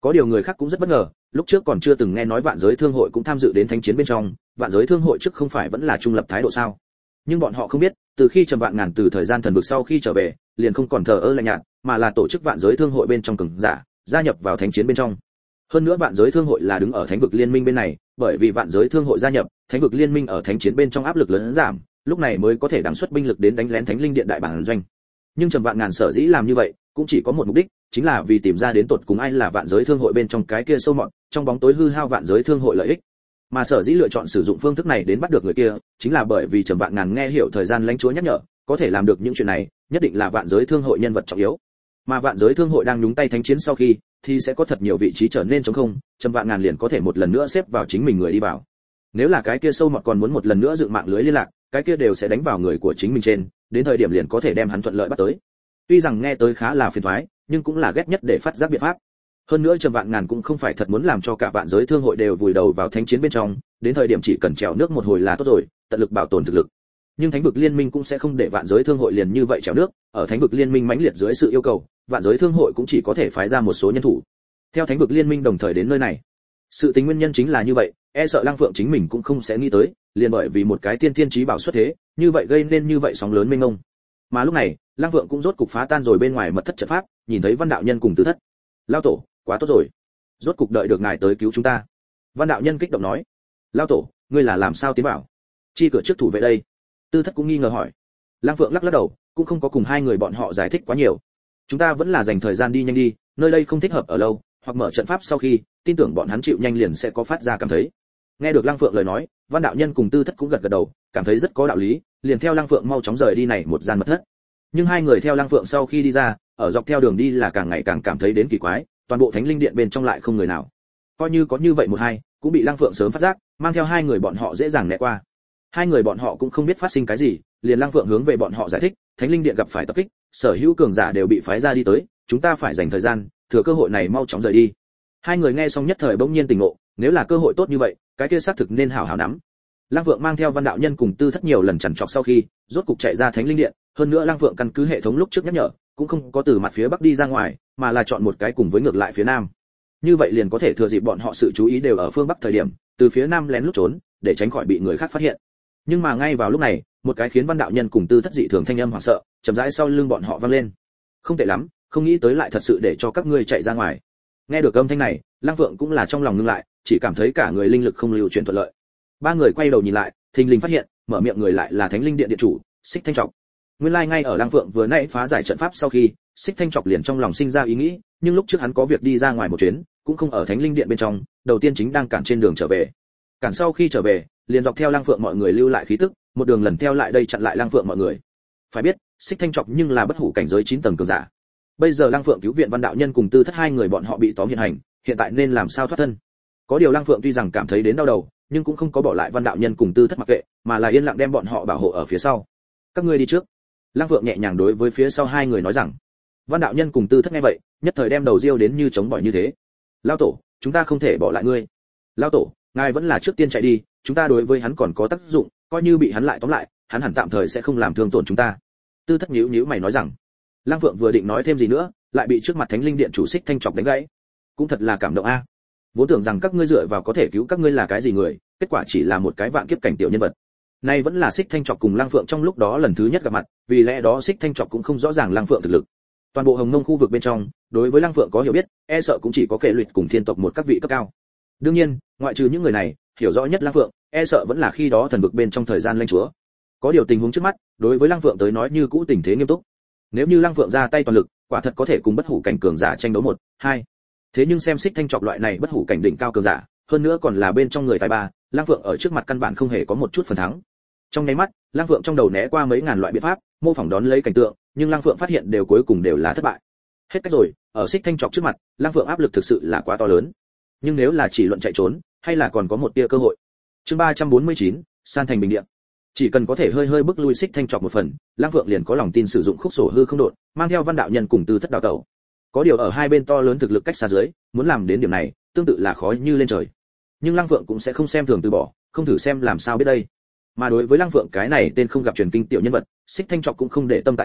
Có điều người khác cũng rất bất ngờ, lúc trước còn chưa từng nghe nói vạn giới thương hội cũng tham dự đến thánh chiến bên trong, vạn giới thương hội trước không phải vẫn là trung lập thái độ sao? Nhưng bọn họ không biết, từ khi Trầm Vạn Ngàn từ thời gian thần vực sau khi trở về, liền không còn thờ ơ lạnh nhạt, mà là tổ chức vạn giới thương hội bên trong cường giả, gia nhập vào thánh chiến bên trong. Hơn nữa vạn giới thương hội là đứng ở thánh vực liên minh bên này, bởi vì vạn giới thương hội gia nhập, thánh vực liên minh ở thánh chiến bên trong áp lực lớn giảm, lúc này mới có thể đăng xuất binh lực đến đánh lén thánh linh điện đại bản doanh. Nhưng Trầm Vạn Ngàn sở dĩ làm như vậy, cũng chỉ có một mục đích, chính là vì tìm ra đến tột cùng ai là vạn giới thương hội bên trong cái kia sâu mọt, trong bóng tối hư hao vạn giới thương hội lợi ích. Mà sở dĩ lựa chọn sử dụng phương thức này đến bắt được người kia, chính là bởi vì Trầm Vạn Ngàn nghe hiểu thời gian lãnh chúa nhắc nhở, có thể làm được những chuyện này, nhất định là vạn giới thương hội nhân vật trọng yếu. Mà vạn giới thương hội đang nhúng tay thánh chiến sau khi, thì sẽ có thật nhiều vị trí trở nên trống không, Trầm Vạn Ngàn liền có thể một lần nữa xếp vào chính mình người đi vào. Nếu là cái kia sâu mọt còn muốn một lần nữa dựng mạng lưới liên lạc, cái kia đều sẽ đánh vào người của chính mình trên, đến thời điểm liền có thể đem hắn thuận lợi bắt tới. Tuy rằng nghe tới khá là phiền toái, nhưng cũng là ghét nhất để phát giác biện pháp. Hơn nữa Trầm Vạn Ngàn cũng không phải thật muốn làm cho cả vạn giới thương hội đều vùi đầu vào thánh chiến bên trong, đến thời điểm chỉ cần trèo nước một hồi là tốt rồi, tận lực bảo tồn thực lực. Nhưng thánh vực liên minh cũng sẽ không để vạn giới thương hội liền như vậy trèo nước, ở thánh vực liên minh mãnh liệt dưới sự yêu cầu, vạn giới thương hội cũng chỉ có thể phái ra một số nhân thủ. Theo thánh vực liên minh đồng thời đến nơi này. Sự tính nguyên nhân chính là như vậy, e sợ Lăng Phượng chính mình cũng không sẽ nghĩ tới, liền bởi vì một cái tiên thiên chí bảo xuất thế, như vậy gây nên như vậy sóng lớn mênh mông. Mà lúc này, Lăng Phượng cũng rốt cục phá tan rồi bên ngoài mật thất trận pháp, nhìn thấy Văn đạo nhân cùng Tư Thất. Lao tổ, quá tốt rồi, rốt cục đợi được ngài tới cứu chúng ta. Văn đạo nhân kích động nói. Lao tổ, ngươi là làm sao tiến vào? Chi cửa trước thủ vệ đây. Tư Thất cũng nghi ngờ hỏi. Lăng Phượng lắc lắc đầu, cũng không có cùng hai người bọn họ giải thích quá nhiều. Chúng ta vẫn là dành thời gian đi nhanh đi, nơi đây không thích hợp ở lâu, hoặc mở trận pháp sau khi, tin tưởng bọn hắn chịu nhanh liền sẽ có phát ra cảm thấy. Nghe được Lăng Phượng lời nói, Văn đạo nhân cùng Tư Thất cũng gật gật đầu, cảm thấy rất có đạo lý, liền theo Lăng Phượng mau chóng rời đi này một gian mật thất. Nhưng hai người theo Lăng Phượng sau khi đi ra, ở dọc theo đường đi là càng ngày càng cảm thấy đến kỳ quái, toàn bộ Thánh Linh Điện bên trong lại không người nào. Coi như có như vậy một hai, cũng bị Lăng Phượng sớm phát giác, mang theo hai người bọn họ dễ dàng né qua. Hai người bọn họ cũng không biết phát sinh cái gì, liền Lăng Phượng hướng về bọn họ giải thích, Thánh Linh Điện gặp phải tập kích, sở hữu cường giả đều bị phái ra đi tới, chúng ta phải dành thời gian, thừa cơ hội này mau chóng rời đi. Hai người nghe xong nhất thời bỗng nhiên tỉnh ngộ, nếu là cơ hội tốt như vậy, cái kia xác thực nên hảo hảo nắm. Lăng Phượng mang theo Văn đạo nhân cùng Tư Thất nhiều lần chằn chọc sau khi, rốt cục chạy ra Thánh Linh Điện, hơn nữa Lăng Phượng căn cứ hệ thống lúc trước nhắc nhở, cũng không có từ mặt phía bắc đi ra ngoài, mà là chọn một cái cùng với ngược lại phía nam. Như vậy liền có thể thừa dịp bọn họ sự chú ý đều ở phương bắc thời điểm, từ phía nam lén lút trốn, để tránh khỏi bị người khác phát hiện. Nhưng mà ngay vào lúc này, một cái khiến Văn đạo nhân cùng Tư Thất dị thường thanh âm hoảng sợ, chậm rãi sau lưng bọn họ vang lên. Không tệ lắm, không nghĩ tới lại thật sự để cho các ngươi chạy ra ngoài. Nghe được âm thanh này, Lăng Phượng cũng là trong lòng ngưng lại, chỉ cảm thấy cả người linh lực không lưu chuyển thuận lợi. Ba người quay đầu nhìn lại, thình lình phát hiện, mở miệng người lại là Thánh Linh Điện điện chủ, Xích Thanh Trọc. Nguyên lai like ngay ở Lăng Phượng vừa nãy phá giải trận pháp sau khi, Xích Thanh Trọc liền trong lòng sinh ra ý nghĩ, nhưng lúc trước hắn có việc đi ra ngoài một chuyến, cũng không ở Thánh Linh Điện bên trong, đầu tiên chính đang cản trên đường trở về. Cản sau khi trở về, liền dọc theo Lăng Phượng mọi người lưu lại khí tức, một đường lần theo lại đây chặn lại Lăng Phượng mọi người. Phải biết, Xích Thanh Trọc nhưng là bất hủ cảnh giới chín tầng cường giả. Bây giờ Lăng Phượng cứu viện Văn đạo nhân cùng Tư Thất hai người bọn họ bị tóm hiện hành, hiện tại nên làm sao thoát thân? Có điều Lăng Phượng tuy rằng cảm thấy đến đau đầu, nhưng cũng không có bỏ lại Văn đạo nhân cùng Tư Thất mặc kệ, mà là yên lặng đem bọn họ bảo hộ ở phía sau. Các ngươi đi trước. Lăng Phượng nhẹ nhàng đối với phía sau hai người nói rằng. Văn đạo nhân cùng Tư Thất nghe vậy, nhất thời đem đầu riêu đến như chống bỏi như thế. Lão tổ, chúng ta không thể bỏ lại ngươi. Lão tổ, ngài vẫn là trước tiên chạy đi, chúng ta đối với hắn còn có tác dụng, coi như bị hắn lại tóm lại, hắn hẳn tạm thời sẽ không làm thương tổn chúng ta. Tư Thất nhíu nhíu mày nói rằng. Lăng Phượng vừa định nói thêm gì nữa, lại bị trước mặt Thánh Linh Điện chủ Xích Thanh Trọc đánh gãy. Cũng thật là cảm động a. Vốn tưởng rằng các ngươi dựa vào có thể cứu các ngươi là cái gì người, kết quả chỉ là một cái vạn kiếp cảnh tiểu nhân vật. Nay vẫn là Xích Thanh Trọc cùng Lăng Phượng trong lúc đó lần thứ nhất gặp mặt, vì lẽ đó Xích Thanh Trọc cũng không rõ ràng Lăng Phượng thực lực. Toàn bộ Hồng Mông khu vực bên trong, đối với Lăng Phượng có hiểu biết, e sợ cũng chỉ có Kệ Luyện cùng Thiên tộc một các vị cấp cao. Đương nhiên, ngoại trừ những người này, hiểu rõ nhất Lăng Phượng, e sợ vẫn là khi đó thần vực bên trong thời gian lãnh chúa. Có điều tình huống trước mắt, đối với Lăng Phượng tới nói như cũ tình thế nghiêm túc. Nếu như Lăng Phượng ra tay toàn lực, quả thật có thể cùng bất hủ cảnh cường giả tranh đấu một, hai. Thế nhưng xem Xích Thanh Trọc loại này bất hủ cảnh đỉnh cao cường giả, hơn nữa còn là bên trong người tài ba, Lăng Phượng ở trước mặt căn bản không hề có một chút phần thắng. Trong nháy mắt, Lăng Phượng trong đầu né qua mấy ngàn loại biện pháp, mô phỏng đón lấy cảnh tượng, nhưng Lăng Phượng phát hiện đều cuối cùng đều là thất bại. Hết cách rồi, ở Xích Thanh Trọc trước mặt, Lăng Phượng áp lực thực sự là quá to lớn. Nhưng nếu là chỉ luận chạy trốn, hay là còn có một tia cơ hội. Chương ba trăm bốn mươi chín, san thành bình địa. Chỉ cần có thể hơi hơi bước lui Xích Thanh Trọc một phần, Lăng Phượng liền có lòng tin sử dụng khúc sổ hư không đột, mang theo Văn đạo nhân cùng Tư Thất đào tẩu. Có điều ở hai bên to lớn thực lực cách xa dưới, muốn làm đến điểm này, tương tự là khó như lên trời. Nhưng Lăng Phượng cũng sẽ không xem thường từ bỏ, không thử xem làm sao biết đây. Mà đối với Lăng Phượng cái này tên không gặp truyền kinh tiểu nhân vật, Xích Thanh Trọc cũng không để tâm tại sao,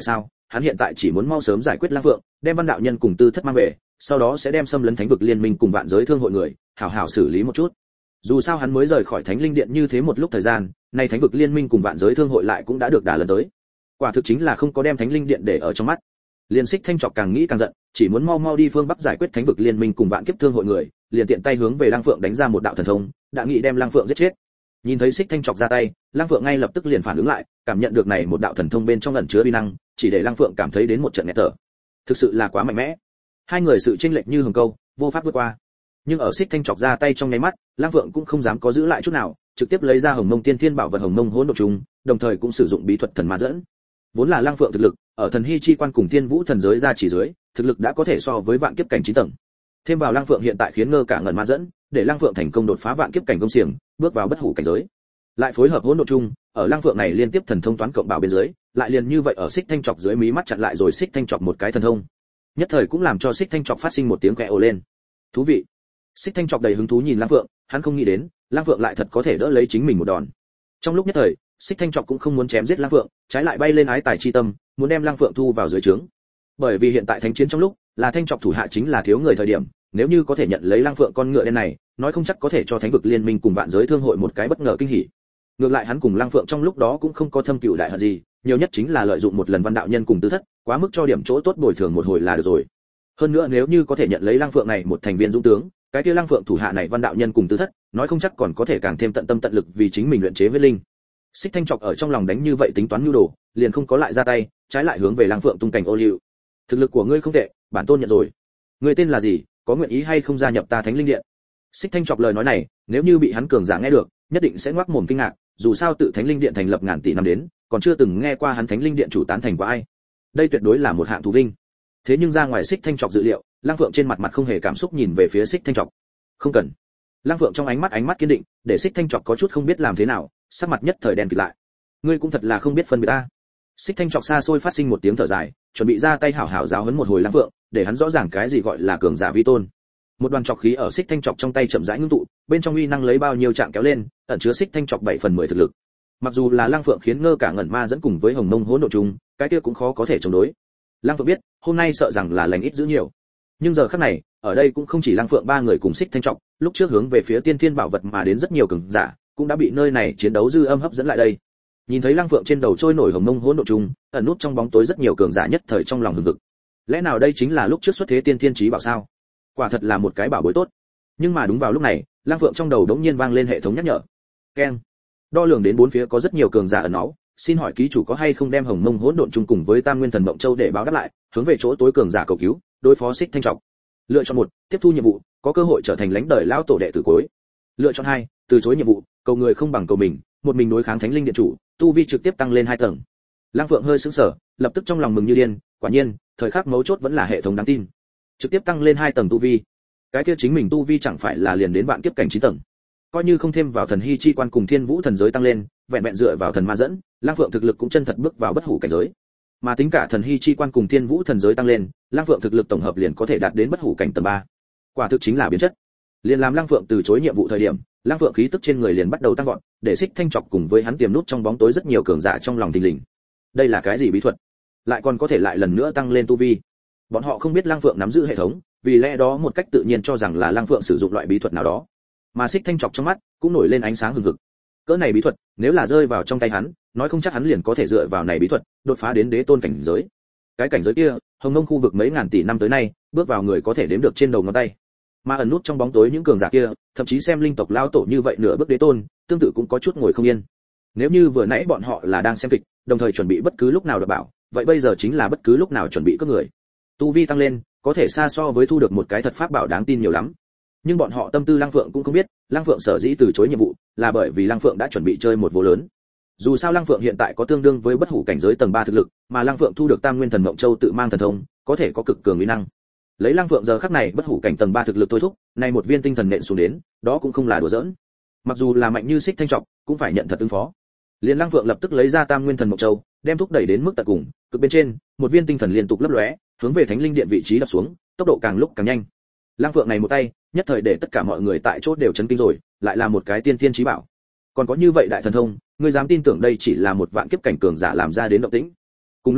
hắn hiện tại chỉ muốn mau sớm giải quyết Lăng Phượng, đem Văn đạo nhân cùng Tư Thất mang về, sau đó sẽ đem xâm lấn thánh vực liên minh cùng vạn giới thương hội người hảo hảo xử lý một chút. Dù sao hắn mới rời khỏi Thánh Linh Điện như thế một lúc thời gian, nay thánh vực liên minh cùng vạn giới thương hội lại cũng đã được đả lần tới. Quả thực chính là không có đem Thánh Linh Điện để ở trong mắt. Liên Xích Thanh Trọc càng nghĩ càng giận, chỉ muốn mau mau đi phương bắc giải quyết thánh vực liên minh cùng vạn kiếp thương hội người, liền tiện tay hướng về Lăng Phượng đánh ra một đạo thần thông, đã nghĩ đem Lăng Phượng giết chết. Nhìn thấy Xích Thanh Trọc ra tay, Lăng Phượng ngay lập tức liền phản ứng lại, cảm nhận được này một đạo thần thông bên trong ẩn chứa uy năng, chỉ để Lăng Phượng cảm thấy đến một trận nghẹt thở. Thực sự là quá mạnh mẽ. Hai người sự chênh lệch như hồng câu, vô pháp vượt qua. Nhưng ở Xích Thanh Trọc ra tay trong nháy mắt, Lăng Phượng cũng không dám có giữ lại chút nào, trực tiếp lấy ra Hồng Mông Tiên Thiên Bảo vật Hồng Mông Hỗn Độn Trùng, đồng thời cũng sử dụng bí thuật thần ma dẫn. Vốn là Lăng Phượng thực lực, ở thần hy chi quan cùng Thiên Vũ thần giới ra chỉ dưới, thực lực đã có thể so với vạn kiếp cảnh chín tầng. Thêm vào Lăng Phượng hiện tại khiến ngơ cả ngẩn ma dẫn, để Lăng Phượng thành công đột phá vạn kiếp cảnh công xiềng, bước vào bất hủ cảnh giới. Lại phối hợp hỗn độn chung, ở Lăng Phượng này liên tiếp thần thông toán cộng bảo bên dưới, lại liền như vậy ở Xích Thanh Trọc dưới mí mắt chặn lại rồi Xích Thanh Trọc một cái thần thông. Nhất thời cũng làm cho Xích Thanh Trọc phát sinh một tiếng kẽ ồ lên. Thú vị. Xích Thanh Trọc đầy hứng thú nhìn Lăng Phượng, hắn không nghĩ đến, Lăng Phượng lại thật có thể đỡ lấy chính mình một đòn. Trong lúc nhất thời, Xích Thanh Trọc cũng không muốn chém giết Lăng Phượng, trái lại bay lên ái tài chi tâm, muốn đem Lăng Phượng thu vào dưới trướng. Bởi vì hiện tại thánh chiến trong lúc, là Thanh Trọc thủ hạ chính là thiếu người thời điểm, nếu như có thể nhận lấy Lăng Phượng con ngựa đen này, nói không chắc có thể cho thánh vực liên minh cùng vạn giới thương hội một cái bất ngờ kinh hỉ. Ngược lại hắn cùng Lăng Phượng trong lúc đó cũng không có thâm cừu đại hận gì, nhiều nhất chính là lợi dụng một lần Văn đạo nhân cùng Tư Thất, quá mức cho điểm chỗ tốt bồi thường một hồi là được rồi. Hơn nữa nếu như có thể nhận lấy Lăng Phượng này một thành viên dũng tướng, cái kia Lăng Phượng thủ hạ này Văn đạo nhân cùng Tư Thất, nói không chắc còn có thể càng thêm tận tâm tận lực vì chính mình luyện chế huyết linh. Xích Thanh Trọc ở trong lòng đánh như vậy tính toán nhu đồ, liền không có lại ra tay, trái lại hướng về Lăng Phượng tung cảnh ô liu. Thực lực của ngươi không tệ, bản tôn nhận rồi. Ngươi tên là gì, có nguyện ý hay không gia nhập ta Thánh Linh Điện? Xích Thanh Trọc lời nói này, nếu như bị hắn cường giả nghe được, nhất định sẽ ngoác mồm kinh ngạc, dù sao tự Thánh Linh Điện thành lập ngàn tỷ năm đến, còn chưa từng nghe qua hắn Thánh Linh Điện chủ tán thành qua ai. Đây tuyệt đối là một hạng thú vinh. Thế nhưng ra ngoài Xích Thanh Trọc dự liệu, Lăng Phượng trên mặt mặt không hề cảm xúc nhìn về phía Xích Thanh Trọc. Không cần. Lăng Phượng trong ánh mắt ánh mắt kiên định, để Xích Thanh Trọc có chút không biết làm thế nào, sắc mặt nhất thời đen kịt lại. Ngươi cũng thật là không biết phân biệt ta. Xích Thanh Trọc xa xôi phát sinh một tiếng thở dài, chuẩn bị ra tay hảo hảo giáo huấn một hồi Lăng Phượng, để hắn rõ ràng cái gì gọi là cường giả vi tôn. Một đoàn trọc khí ở Xích Thanh Trọc trong tay chậm rãi ngưng tụ, bên trong uy năng lấy bao nhiêu trạng kéo lên, ẩn chứa Xích Thanh Trọc bảy phần mười thực lực. Mặc dù là Lăng Phượng khiến ngơ cả ngẩn ma dẫn cùng với Hồng Mông Hỗn Độn Trùng, cái kia cũng khó có thể chống đối. Lăng Phượng biết, hôm nay sợ rằng là lành ít dữ nhiều. Nhưng giờ khắc này, ở đây cũng không chỉ Lăng Phượng ba người cùng Xích Thanh Trọc, lúc trước hướng về phía Tiên Thiên Bảo vật mà đến rất nhiều cường giả, cũng đã bị nơi này chiến đấu dư âm hấp dẫn lại đây. Nhìn thấy Lăng Phượng trên đầu trôi nổi Hồng Mông Hỗn Độn Trùng, ẩn nút trong bóng tối rất nhiều cường giả nhất thời trong lòng hừng hực. Lẽ nào đây chính là lúc trước xuất thế Tiên Thiên Chí Bảo sao? Quả thật là một cái bảo bối tốt. Nhưng mà đúng vào lúc này, Lăng Phượng trong đầu đống nhiên vang lên hệ thống nhắc nhở. Keng. Đo lường đến bốn phía có rất nhiều cường giả ẩn náu, xin hỏi ký chủ có hay không đem Hồng Mông Hỗn Độn Trùng cùng với Tam Nguyên Thần Mộng Châu để báo đáp lại, hướng về chỗ tối cường giả cầu cứu, đối phó Xích Thanh Trọc. Lựa chọn một, tiếp thu nhiệm vụ, có cơ hội trở thành lãnh đời lão tổ đệ tử cuối. Lựa chọn hai, từ chối nhiệm vụ, cầu người không bằng cầu mình, một mình đối kháng Thánh Linh Điện chủ, tu vi trực tiếp tăng lên hai tầng. Lăng Phượng hơi sững sờ, lập tức trong lòng mừng như điên, quả nhiên, thời khắc mấu chốt vẫn là hệ thống đáng tin. Trực tiếp tăng lên hai tầng tu vi. Cái kia chính mình tu vi chẳng phải là liền đến vạn kiếp cảnh chín tầng. Coi như không thêm vào thần hy chi quan cùng Thiên Vũ thần giới tăng lên, vẹn vẹn dựa vào thần ma dẫn, Lăng Phượng thực lực cũng chân thật bước vào bất hủ cảnh giới. Mà tính cả thần hy chi quan cùng Thiên Vũ thần giới tăng lên, Lăng Phượng thực lực tổng hợp liền có thể đạt đến bất hủ cảnh tầng ba. Quả thực chính là biến chất. Liền làm Lăng Phượng từ chối nhiệm vụ thời điểm, Lăng Phượng khí tức trên người liền bắt đầu tăng vọt, để Xích Thanh Trọc cùng với hắn tiềm nút trong bóng tối rất nhiều cường giả trong lòng thình lình. Đây là cái gì bí thuật? Lại còn có thể lại lần nữa tăng lên tu vi. Bọn họ không biết Lăng Phượng nắm giữ hệ thống, vì lẽ đó một cách tự nhiên cho rằng là Lăng Phượng sử dụng loại bí thuật nào đó. Mà Xích Thanh Trọc trong mắt cũng nổi lên ánh sáng hừng hực. Cỡ này bí thuật, nếu là rơi vào trong tay hắn, nói không chắc hắn liền có thể dựa vào này bí thuật, đột phá đến đế tôn cảnh giới. Cái cảnh giới kia, Hồng Mông khu vực mấy ngàn tỷ năm tới nay, bước vào người có thể đếm được trên đầu ngón tay. Mà ẩn nút trong bóng tối những cường giả kia, thậm chí xem linh tộc lao tổ như vậy nửa bước đế tôn, tương tự cũng có chút ngồi không yên. Nếu như vừa nãy bọn họ là đang xem kịch, đồng thời chuẩn bị bất cứ lúc nào đảm bảo, vậy bây giờ chính là bất cứ lúc nào chuẩn bị cướp người. Tu vi tăng lên, có thể xa so với thu được một cái thật pháp bảo đáng tin nhiều lắm. Nhưng bọn họ tâm tư Lăng Phượng cũng không biết, Lăng Phượng sở dĩ từ chối nhiệm vụ, là bởi vì Lăng Phượng đã chuẩn bị chơi một vố lớn. Dù sao Lăng Phượng hiện tại có tương đương với bất hủ cảnh giới tầng ba thực lực, mà Lăng Phượng thu được Tam Nguyên Thần Mộng Châu tự mang thần thông, có thể có cực cường uy năng. Lấy Lăng Phượng giờ khắc này bất hủ cảnh tầng ba thực lực thôi thúc, này một viên tinh thần nện xuống đến, đó cũng không là đùa giỡn. Mặc dù là mạnh như Xích Thanh Trọc, cũng phải nhận thật ứng phó. Liên Lăng Phượng lập tức lấy ra Tam Nguyên Thần Mộng Châu, đem thúc đẩy đến mức tận cùng, cực bên trên, một viên tinh thần liên tục lấp lóe, hướng về Thánh Linh Điện vị trí đập xuống, tốc độ càng lúc càng nhanh. Lăng Phượng này một tay, nhất thời để tất cả mọi người tại chỗ đều chấn kinh rồi, lại là một cái tiên thiên chí bảo. Còn có như vậy đại thần thông, ngươi dám tin tưởng đây chỉ là một vạn kiếp cảnh cường giả làm ra đến động tĩnh? Cùng lúc đó,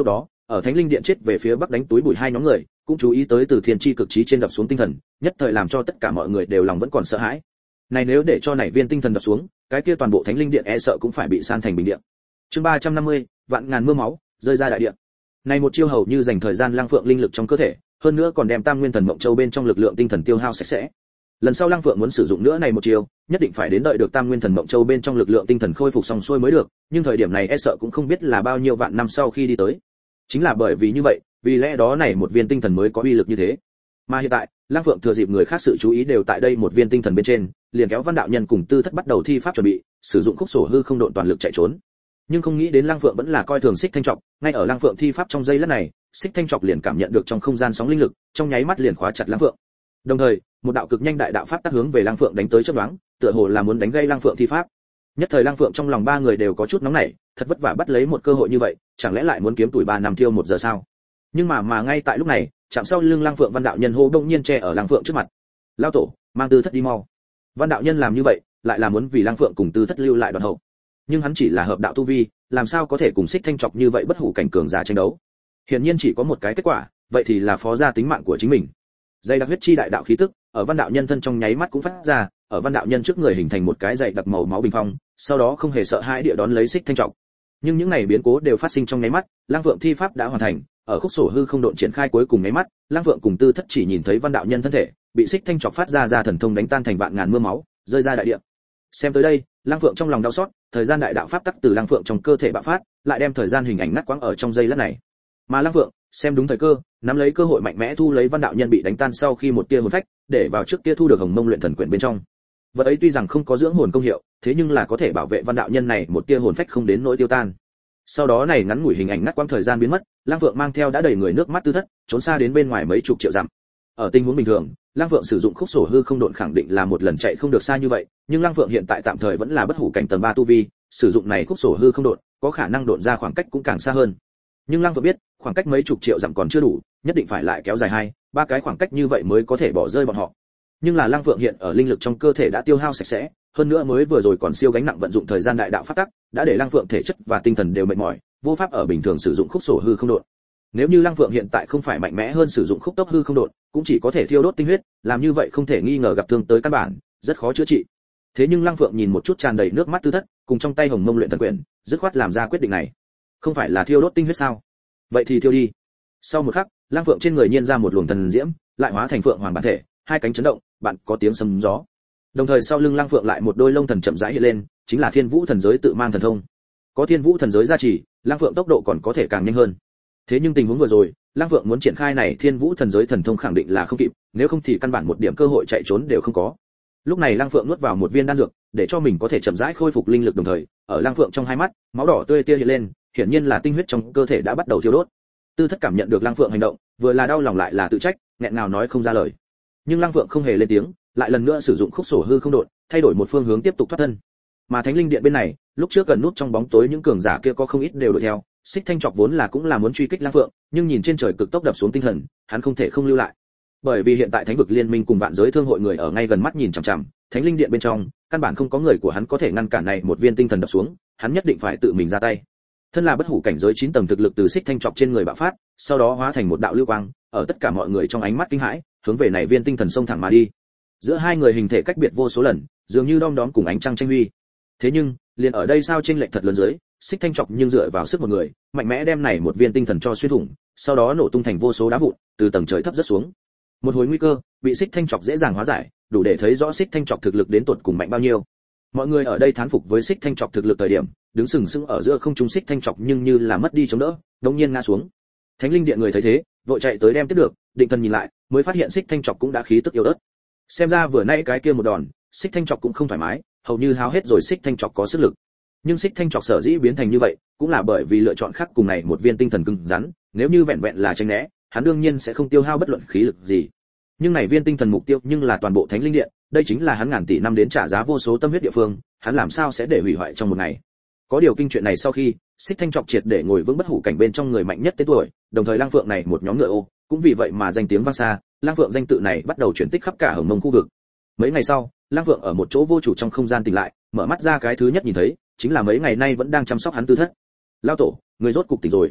ở thánh linh điện chết về phía bắc đánh túi bụi hai nhóm người cũng chú ý tới từ thiên chi cực trí trên đập xuống tinh thần, nhất thời làm cho tất cả mọi người đều lòng vẫn còn sợ hãi. Này nếu để cho này viên tinh thần đập xuống, cái kia toàn bộ thánh linh điện e sợ cũng phải bị san thành bình địa. Chương ba trăm năm mươi, vạn ngàn mưa máu rơi ra đại địa. Này một chiêu hầu như dành thời gian Lăng Phượng linh lực trong cơ thể, hơn nữa còn đem Tam Nguyên Thần Mộng Châu bên trong lực lượng tinh thần tiêu hao sạch sẽ. Lần sau Lăng Phượng muốn sử dụng nữa này một chiêu, nhất định phải đến đợi được Tam Nguyên Thần Mộng Châu bên trong lực lượng tinh thần khôi phục xong xuôi mới được, nhưng thời điểm này e sợ cũng không biết là bao nhiêu vạn năm sau khi đi tới. Chính là bởi vì như vậy, vì lẽ đó này một viên tinh thần mới có uy lực như thế. Mà hiện tại, Lăng Phượng thừa dịp người khác sự chú ý đều tại đây một viên tinh thần bên trên, liền kéo Văn đạo nhân cùng Tư Thất bắt đầu thi pháp chuẩn bị, sử dụng khúc sổ hư không độn toàn lực chạy trốn. Nhưng không nghĩ đến Lăng Phượng vẫn là coi thường Xích Thanh Trọc, ngay ở Lăng Phượng thi pháp trong giây lát này, Xích Thanh Trọc liền cảm nhận được trong không gian sóng linh lực, trong nháy mắt liền khóa chặt Lăng Phượng. Đồng thời, một đạo cực nhanh đại đạo pháp tác hướng về Lăng Phượng đánh tới chớp nhoáng, tựa hồ là muốn đánh gây Lăng Phượng thi pháp. Nhất thời Lăng Phượng trong lòng ba người đều có chút nóng nảy, thật vất vả bắt lấy một cơ hội như vậy, chẳng lẽ lại muốn kiếm tuổi ba năm thiêu một giờ sao? Nhưng mà mà ngay tại lúc này, chạm sau lưng Lăng Phượng Văn đạo nhân hô đông nhiên che ở Lăng Phượng trước mặt. Lao tổ, mang Tư Thất đi mau. Văn đạo nhân làm như vậy, lại là muốn vì Lăng Phượng cùng Tư Thất lưu lại đoạn hậu. Nhưng hắn chỉ là hợp đạo tu vi, làm sao có thể cùng Xích Thanh Trọc như vậy bất hủ cảnh cường giả tranh đấu? Hiển nhiên chỉ có một cái kết quả, vậy thì là phó ra tính mạng của chính mình. Dây đặc huyết chi đại đạo khí tức, ở Văn đạo nhân thân trong nháy mắt cũng phát ra, ở Văn đạo nhân trước người hình thành một cái dày đặc màu máu bình phong, sau đó không hề sợ hãi địa đón lấy Xích Thanh Trọc. Nhưng những này biến cố đều phát sinh trong nháy mắt, Lăng Phượng thi pháp đã hoàn thành, ở khúc sổ hư không độn triển khai cuối cùng nháy mắt, Lăng Phượng cùng Tư Thất chỉ nhìn thấy Văn đạo nhân thân thể bị Xích Thanh Trọc phát ra ra thần thông đánh tan thành vạn ngàn mưa máu, rơi ra đại địa. Xem tới đây, Lăng Phượng trong lòng đau xót, thời gian đại đạo pháp tắc từ Lăng Phượng trong cơ thể bạo phát, lại đem thời gian hình ảnh ngắt quãng ở trong giây lát này. Mà Lăng Phượng, xem đúng thời cơ, nắm lấy cơ hội mạnh mẽ thu lấy Văn đạo nhân bị đánh tan sau khi một tia hồn phách, để vào trước kia thu được Hồng Mông luyện thần quyển bên trong. Vật ấy tuy rằng không có dưỡng hồn công hiệu, thế nhưng là có thể bảo vệ Văn đạo nhân này một tia hồn phách không đến nỗi tiêu tan. Sau đó này ngắn ngủi hình ảnh ngắt quãng thời gian biến mất, Lăng Phượng mang theo đã đầy người nước mắt Tư Thất, trốn xa đến bên ngoài mấy chục triệu dặm. Ở tình huống bình thường, Lăng Phượng sử dụng khúc sổ hư không độn khẳng định là một lần chạy không được xa như vậy, nhưng Lăng Phượng hiện tại tạm thời vẫn là bất hủ cảnh tầng ba tu vi, sử dụng này khúc sổ hư không độn, có khả năng độn ra khoảng cách cũng càng xa hơn. Nhưng Lăng Phượng biết, khoảng cách mấy chục triệu dặm còn chưa đủ, nhất định phải lại kéo dài hai, ba cái khoảng cách như vậy mới có thể bỏ rơi bọn họ. Nhưng là Lăng Phượng hiện ở linh lực trong cơ thể đã tiêu hao sạch sẽ, hơn nữa mới vừa rồi còn siêu gánh nặng vận dụng thời gian đại đạo pháp tắc, đã để Lăng Phượng thể chất và tinh thần đều mệt mỏi, vô pháp ở bình thường sử dụng khúc sổ hư không độn. Nếu như Lăng Phượng hiện tại không phải mạnh mẽ hơn sử dụng khúc tốc hư không độn, cũng chỉ có thể thiêu đốt tinh huyết, làm như vậy không thể nghi ngờ gặp thương tới căn bản, rất khó chữa trị. Thế nhưng Lăng Phượng nhìn một chút tràn đầy nước mắt Tư Thất, cùng trong tay Hồng Mông luyện thần quyển, dứt khoát làm ra quyết định này. Không phải là thiêu đốt tinh huyết sao? Vậy thì thiêu đi. Sau một khắc, Lăng Phượng trên người nhiên ra một luồng thần diễm, lại hóa thành phượng hoàng bản thể, hai cánh chấn động, bạn có tiếng sấm gió. Đồng thời sau lưng Lăng Phượng lại một đôi lông thần chậm rãi hiện lên, chính là Thiên Vũ thần giới tự mang thần thông. Có Thiên Vũ thần giới gia trì, Lăng Phượng tốc độ còn có thể càng nhanh hơn. Thế nhưng tình huống vừa rồi, Lăng Phượng muốn triển khai này Thiên Vũ thần giới thần thông khẳng định là không kịp, nếu không thì căn bản một điểm cơ hội chạy trốn đều không có. Lúc này Lăng Phượng nuốt vào một viên đan dược, để cho mình có thể chậm rãi khôi phục linh lực, đồng thời, ở Lăng Phượng trong hai mắt, máu đỏ tươi tia hiện lên, hiển nhiên là tinh huyết trong cơ thể đã bắt đầu thiêu đốt. Tư Thất cảm nhận được Lăng Phượng hành động, vừa là đau lòng lại là tự trách, nghẹn ngào nói không ra lời. Nhưng Lăng Phượng không hề lên tiếng, lại lần nữa sử dụng khúc sổ hư không độn, thay đổi một phương hướng tiếp tục thoát thân. Mà Thánh Linh Điện bên này, lúc trước gần nút trong bóng tối những cường giả kia có không ít đều đuổi theo, Xích Thanh Trọc vốn là cũng là muốn truy kích Lăng Phượng, nhưng nhìn trên trời cực tốc đập xuống tinh thần, hắn không thể không lưu lại. Bởi vì hiện tại Thánh vực liên minh cùng vạn giới thương hội người ở ngay gần mắt nhìn chằm chằm, Thánh Linh Điện bên trong, căn bản không có người của hắn có thể ngăn cản này một viên tinh thần đập xuống, hắn nhất định phải tự mình ra tay. Thân là bất hủ cảnh giới chín tầng thực lực từ Xích Thanh Trọc trên người bạo phát, sau đó hóa thành một đạo lưu quang, ở tất cả mọi người trong ánh mắt kinh hãi, hướng về này viên tinh thần xông thẳng mà đi. Giữa hai người hình thể cách biệt vô số lần, dường như đom đóm cùng ánh trăng tranh huy. Thế nhưng, liền ở đây sao chênh lệch thật lớn dưới, Xích Thanh Trọc nhưng dựa vào sức một người, mạnh mẽ đem này một viên tinh thần cho xuyên thủng, sau đó nổ tung thành vô số đá vụn, từ tầng trời thấp rất xuống. Một hồi nguy cơ, bị Xích Thanh Trọc dễ dàng hóa giải, đủ để thấy rõ Xích Thanh Trọc thực lực đến tột cùng mạnh bao nhiêu. Mọi người ở đây thán phục với Xích Thanh Trọc thực lực thời điểm, đứng sừng sững ở giữa không trung Xích Thanh Trọc nhưng như là mất đi chống đỡ, đột nhiên ngã xuống. Thánh Linh Điện người thấy thế, vội chạy tới đem tiếp được, định thần nhìn lại, mới phát hiện Xích Thanh Trọc cũng đã khí tức yếu ớt. Xem ra vừa nãy cái kia một đòn, Xích Thanh Trọc cũng không thoải mái, hầu như hao hết rồi Xích Thanh Trọc có sức lực. Nhưng Xích Thanh Trọc sở dĩ biến thành như vậy, cũng là bởi vì lựa chọn khác cùng này một viên tinh thần cứng rắn, nếu như vẹn vẹn là tránh né, hắn đương nhiên sẽ không tiêu hao bất luận khí lực gì. Nhưng này viên tinh thần mục tiêu nhưng là toàn bộ Thánh Linh Điện, đây chính là hắn ngàn tỷ năm đến trả giá vô số tâm huyết địa phương, hắn làm sao sẽ để hủy hoại trong một ngày. Có điều kinh chuyện này sau khi, Xích Thanh Trọc triệt để ngồi vững bất hủ cảnh bên trong người mạnh nhất tên tuổi, đồng thời Lang Phượng này một nhóm ngựa ô, cũng vì vậy mà danh tiếng vang xa, Lang Phượng danh tự này bắt đầu chuyển tích khắp cả Hồng Mông khu vực. Mấy ngày sau, Lang Phượng ở một chỗ vô chủ trong không gian tỉnh lại, mở mắt ra cái thứ nhất nhìn thấy, chính là mấy ngày nay vẫn đang chăm sóc hắn Tư Thất. Lao tổ, người rốt cục tỉnh rồi.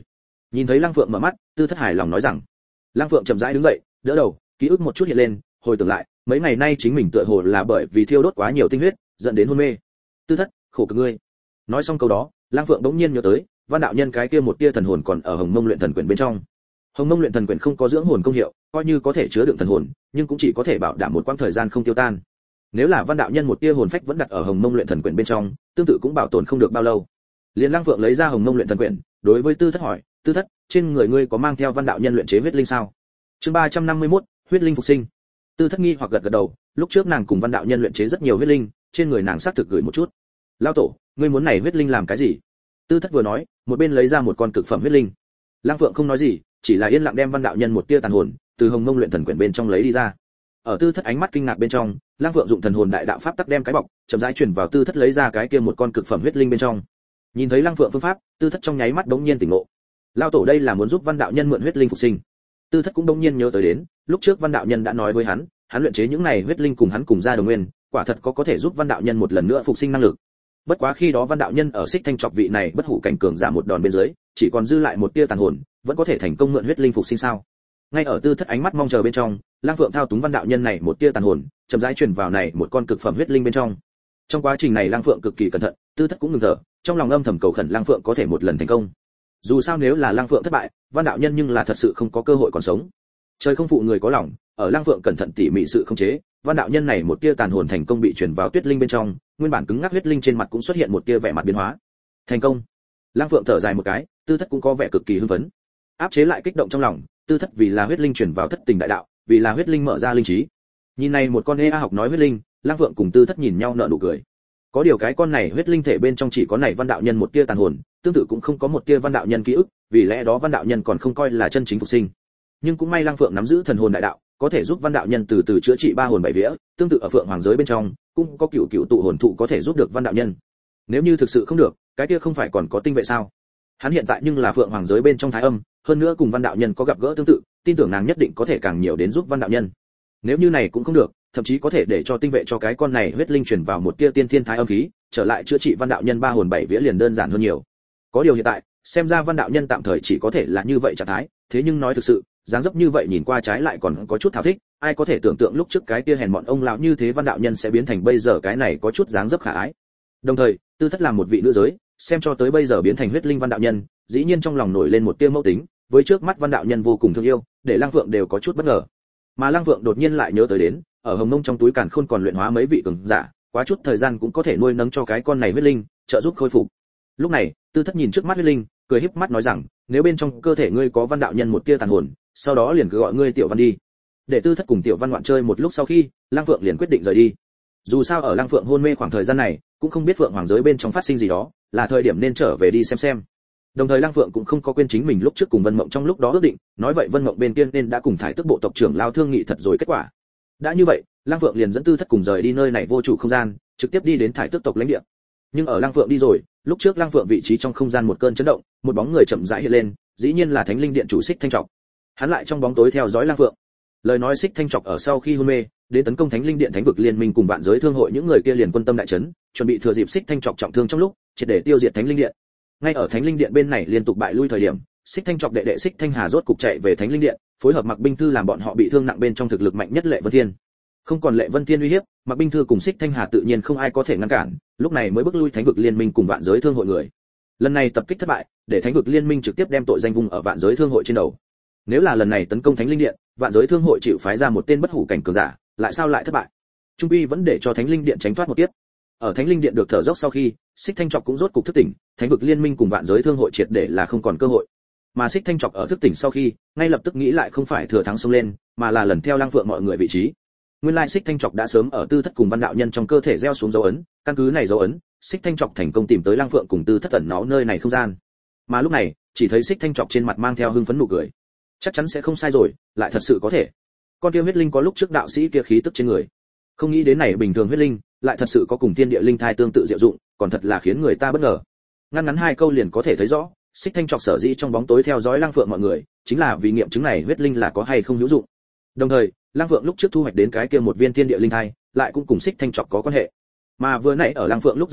Nhìn thấy Lăng Phượng mở mắt, Tư Thất hài lòng nói rằng. Lăng Phượng chậm rãi đứng dậy, đỡ đầu, ký ức một chút hiện lên, hồi tưởng lại, mấy ngày nay chính mình tựa hồ là bởi vì thiêu đốt quá nhiều tinh huyết, dẫn đến hôn mê. Tư Thất, khổ cực ngươi. Nói xong câu đó, Lăng Phượng bỗng nhiên nhớ tới, Văn đạo nhân cái kia một tia thần hồn còn ở Hồng Mông luyện thần quyển bên trong. Hồng Mông luyện thần quyển không có dưỡng hồn công hiệu, coi như có thể chứa đựng thần hồn, nhưng cũng chỉ có thể bảo đảm một quãng thời gian không tiêu tan. Nếu là Văn đạo nhân một tia hồn phách vẫn đặt ở Hồng Mông luyện thần quyển bên trong, tương tự cũng bảo tồn không được bao lâu. Liên Lăng Phượng lấy ra Hồng Mông luyện thần quyển, đối với Tư Thất hỏi, Tư Thất, trên người ngươi có mang theo Văn đạo nhân luyện chế huyết linh sao? Chương ba trăm năm mươi mốt, huyết linh phục sinh. Tư Thất nghi hoặc gật gật đầu, lúc trước nàng cùng Văn đạo nhân luyện chế rất nhiều huyết linh, trên người nàng xác thực gửi một chút. Lão tổ, ngươi muốn này huyết linh làm cái gì? Tư Thất vừa nói, một bên lấy ra một con cực phẩm huyết linh. Lăng Phượng không nói gì, chỉ là yên lặng đem Văn đạo nhân một tia tàn hồn từ Hồng Mông luyện thần quyển bên trong lấy đi ra. Ở Tư Thất ánh mắt kinh ngạc bên trong, Lăng Phượng dụng thần hồn đại đạo pháp tắc đem cái bọc, chậm rãi truyền vào Tư Thất lấy ra cái kia một con cực phẩm huyết linh bên trong. Nhìn thấy Lăng Phượng phương pháp, Tư Thất trong nháy mắt đống nhiên tỉnh ngộ. Lão tổ đây là muốn giúp Văn đạo nhân mượn huyết linh phục sinh. Tư Thất cũng đống nhiên nhớ tới đến, lúc trước Văn đạo nhân đã nói với hắn, hắn luyện chế những này huyết linh cùng hắn cùng ra đồng nguyên, quả thật có có thể giúp Văn đạo nhân một lần nữa phục sinh năng lực. Bất quá khi đó Văn đạo nhân ở Xích Thanh Trọc vị này bất hủ cảnh cường giả một đòn bên dưới, chỉ còn dư lại một tia tàn hồn, vẫn có thể thành công mượn huyết linh phục sinh sao? Ngay ở Tư Thất ánh mắt mong chờ bên trong, Lăng Phượng thao túng Văn đạo nhân này một tia tàn hồn, chậm rãi truyền vào này một con cực phẩm huyết linh bên trong. Trong quá trình này Lăng Phượng cực kỳ cẩn thận, Tư Thất cũng ngừng thở, trong lòng âm thầm cầu khẩn Lăng Phượng có thể một lần thành công. Dù sao nếu là Lăng Phượng thất bại, Văn đạo nhân nhưng là thật sự không có cơ hội còn sống. Trời không phụ người có lòng, ở Lăng Phượng cẩn thận tỉ mỉ sự khống chế, Văn đạo nhân này một tia tàn hồn thành công bị truyền vào tuyết linh bên trong, nguyên bản cứng ngắc huyết linh trên mặt cũng xuất hiện một tia vẻ mặt biến hóa. Thành công. Lăng Phượng thở dài một cái, Tư Thất cũng có vẻ cực kỳ hưng phấn. Áp chế lại kích động trong lòng, Tư Thất vì là huyết linh truyền vào thất tình đại đạo, vì là huyết linh mở ra linh trí. Nhìn này một con ê a học nói huyết linh, Lăng Phượng cùng Tư Thất nhìn nhau nở nụ cười. Có điều cái con này huyết linh thể bên trong chỉ có này Văn đạo nhân một tia tàn hồn, tương tự cũng không có một tia Văn đạo nhân ký ức, vì lẽ đó Văn đạo nhân còn không coi là chân chính phục sinh. Nhưng cũng may Lăng Phượng nắm giữ thần hồn đại đạo, có thể giúp Văn đạo nhân từ từ chữa trị ba hồn bảy vía, tương tự ở Phượng Hoàng giới bên trong, cũng có cửu cửu tụ hồn thụ có thể giúp được Văn đạo nhân. Nếu như thực sự không được, cái kia không phải còn có tinh vệ sao? Hắn hiện tại nhưng là Phượng Hoàng giới bên trong thái âm, hơn nữa cùng Văn đạo nhân có gặp gỡ tương tự, tin tưởng nàng nhất định có thể càng nhiều đến giúp Văn đạo nhân. Nếu như này cũng không được, thậm chí có thể để cho tinh vệ cho cái con này huyết linh truyền vào một tia tiên thiên thái âm khí, trở lại chữa trị Văn đạo nhân ba hồn bảy vía liền đơn giản hơn nhiều. Có điều hiện tại, xem ra Văn đạo nhân tạm thời chỉ có thể là như vậy trạng thái, thế nhưng nói thực sự, dáng dấp như vậy nhìn qua trái lại còn có chút thảo thích, ai có thể tưởng tượng lúc trước cái kia hèn mọn ông lão như thế Văn đạo nhân sẽ biến thành bây giờ cái này có chút dáng dấp khả ái. Đồng thời, Tư Thất làm một vị nữ giới, xem cho tới bây giờ biến thành huyết linh Văn đạo nhân, dĩ nhiên trong lòng nổi lên một tia mâu tính, với trước mắt Văn đạo nhân vô cùng thương yêu, để Lăng Phượng đều có chút bất ngờ. Mà Lăng Phượng đột nhiên lại nhớ tới đến, ở Hồng Mông trong túi càn khôn còn luyện hóa mấy vị cường giả, quá chút thời gian cũng có thể nuôi nấng cho cái con này huyết linh, trợ giúp khôi phục. Lúc này, Tư Thất nhìn trước mắt huyết linh, cười híp mắt nói rằng, nếu bên trong cơ thể ngươi có Văn đạo nhân một tia tàn hồn, sau đó liền cứ gọi ngươi Tiểu Văn đi. Để Tư Thất cùng Tiểu Văn ngoạn chơi một lúc sau khi, Lăng Phượng liền quyết định rời đi. Dù sao ở Lăng Phượng hôn mê khoảng thời gian này, cũng không biết Phượng Hoàng giới bên trong phát sinh gì đó, là thời điểm nên trở về đi xem xem. Đồng thời Lăng Phượng cũng không có quên chính mình lúc trước cùng Vân Mộng trong lúc đó ước định, nói vậy Vân Mộng bên kia nên đã cùng Thải Tước bộ tộc trưởng lao thương nghị thật rồi kết quả. Đã như vậy, Lăng Phượng liền dẫn Tư Thất cùng rời đi nơi này vô chủ không gian, trực tiếp đi đến Thải Tước tộc lãnh địa. Nhưng ở Lăng Phượng đi rồi, lúc trước Lăng Phượng vị trí trong không gian một cơn chấn động, một bóng người chậm rãi hiện lên, dĩ nhiên là Thánh Linh Điện chủ Xích Thanh Trọc. Hắn lại trong bóng tối theo dõi Lăng Phượng. Lời nói Xích Thanh Trọc ở sau khi hôn mê, đến tấn công Thánh Linh Điện Thánh vực liên minh cùng vạn giới thương hội những người kia liền quân tâm đại chấn, chuẩn bị thừa dịp Xích Thanh Trọc trọng thương trong lúc, triệt để tiêu diệt Thánh Linh Điện. Ngay ở Thánh Linh Điện bên này liên tục bại lui thời điểm, Xích Thanh Trọc đệ đệ Xích Thanh Hà rốt cục chạy về Thánh Linh Điện, phối hợp Mặc Binh Thư làm bọn họ bị thương nặng bên trong thực lực mạnh nhất Lệ Vân Thiên. Không còn Lệ Vân Thiên uy hiếp, Mặc Binh Thư cùng Xích Thanh Hà tự nhiên không ai có thể ngăn cản, lúc này mới bước lui Thánh vực liên minh cùng vạn giới thương hội người. Lần này tập kích thất bại, để Thánh vực liên minh trực tiếp đem tội danh vùng ở vạn giới thương hội trên đầu. Nếu là lần này tấn công Thánh Linh Điện, vạn giới thương hội chịu phái ra một tên bất hủ cảnh cường giả, lại sao lại thất bại? Trung quy vẫn để cho Thánh Linh Điện tránh thoát một kiếp. Ở Thánh Linh Điện được thở dốc sau khi, Xích Thanh Trọc cũng rốt cục thức tỉnh, Thánh vực liên minh cùng vạn giới thương hội triệt để là không còn cơ hội. Mà Xích Thanh Trọc ở thức tỉnh sau khi, ngay lập tức nghĩ lại không phải thừa thắng xông lên, mà là lần theo Lăng Phượng mọi người vị trí. Nguyên lai Xích Thanh Trọc đã sớm ở Tư Thất cùng Văn đạo nhân trong cơ thể gieo xuống dấu ấn, căn cứ này dấu ấn, Xích Thanh Trọc thành công tìm tới Lăng Phượng cùng Tư Thất ẩn náu nơi này không gian. Mà lúc này, chỉ thấy Xích Thanh Trọc trên mặt mang theo hưng phấn nụ cười. Chắc chắn sẽ không sai rồi, lại thật sự có thể. Con kia huyết linh có lúc trước đạo sĩ kia khí tức trên người. Không nghĩ đến này bình thường huyết linh, lại thật sự có cùng thiên địa linh thai tương tự diệu dụng, còn thật là khiến người ta bất ngờ. Ngắn ngắn hai câu liền có thể thấy rõ, Xích Thanh Trọc sở dĩ trong bóng tối theo dõi Lăng Phượng mọi người, chính là vì nghiệm chứng này huyết linh là có hay không hữu dụng. Đồng thời, Lăng Phượng lúc trước thu hoạch đến cái kia một viên thiên địa linh thai, lại cũng cùng Xích Thanh Trọc có quan hệ. Mà vừa nãy ở Lăng Phượng lúc rời đi,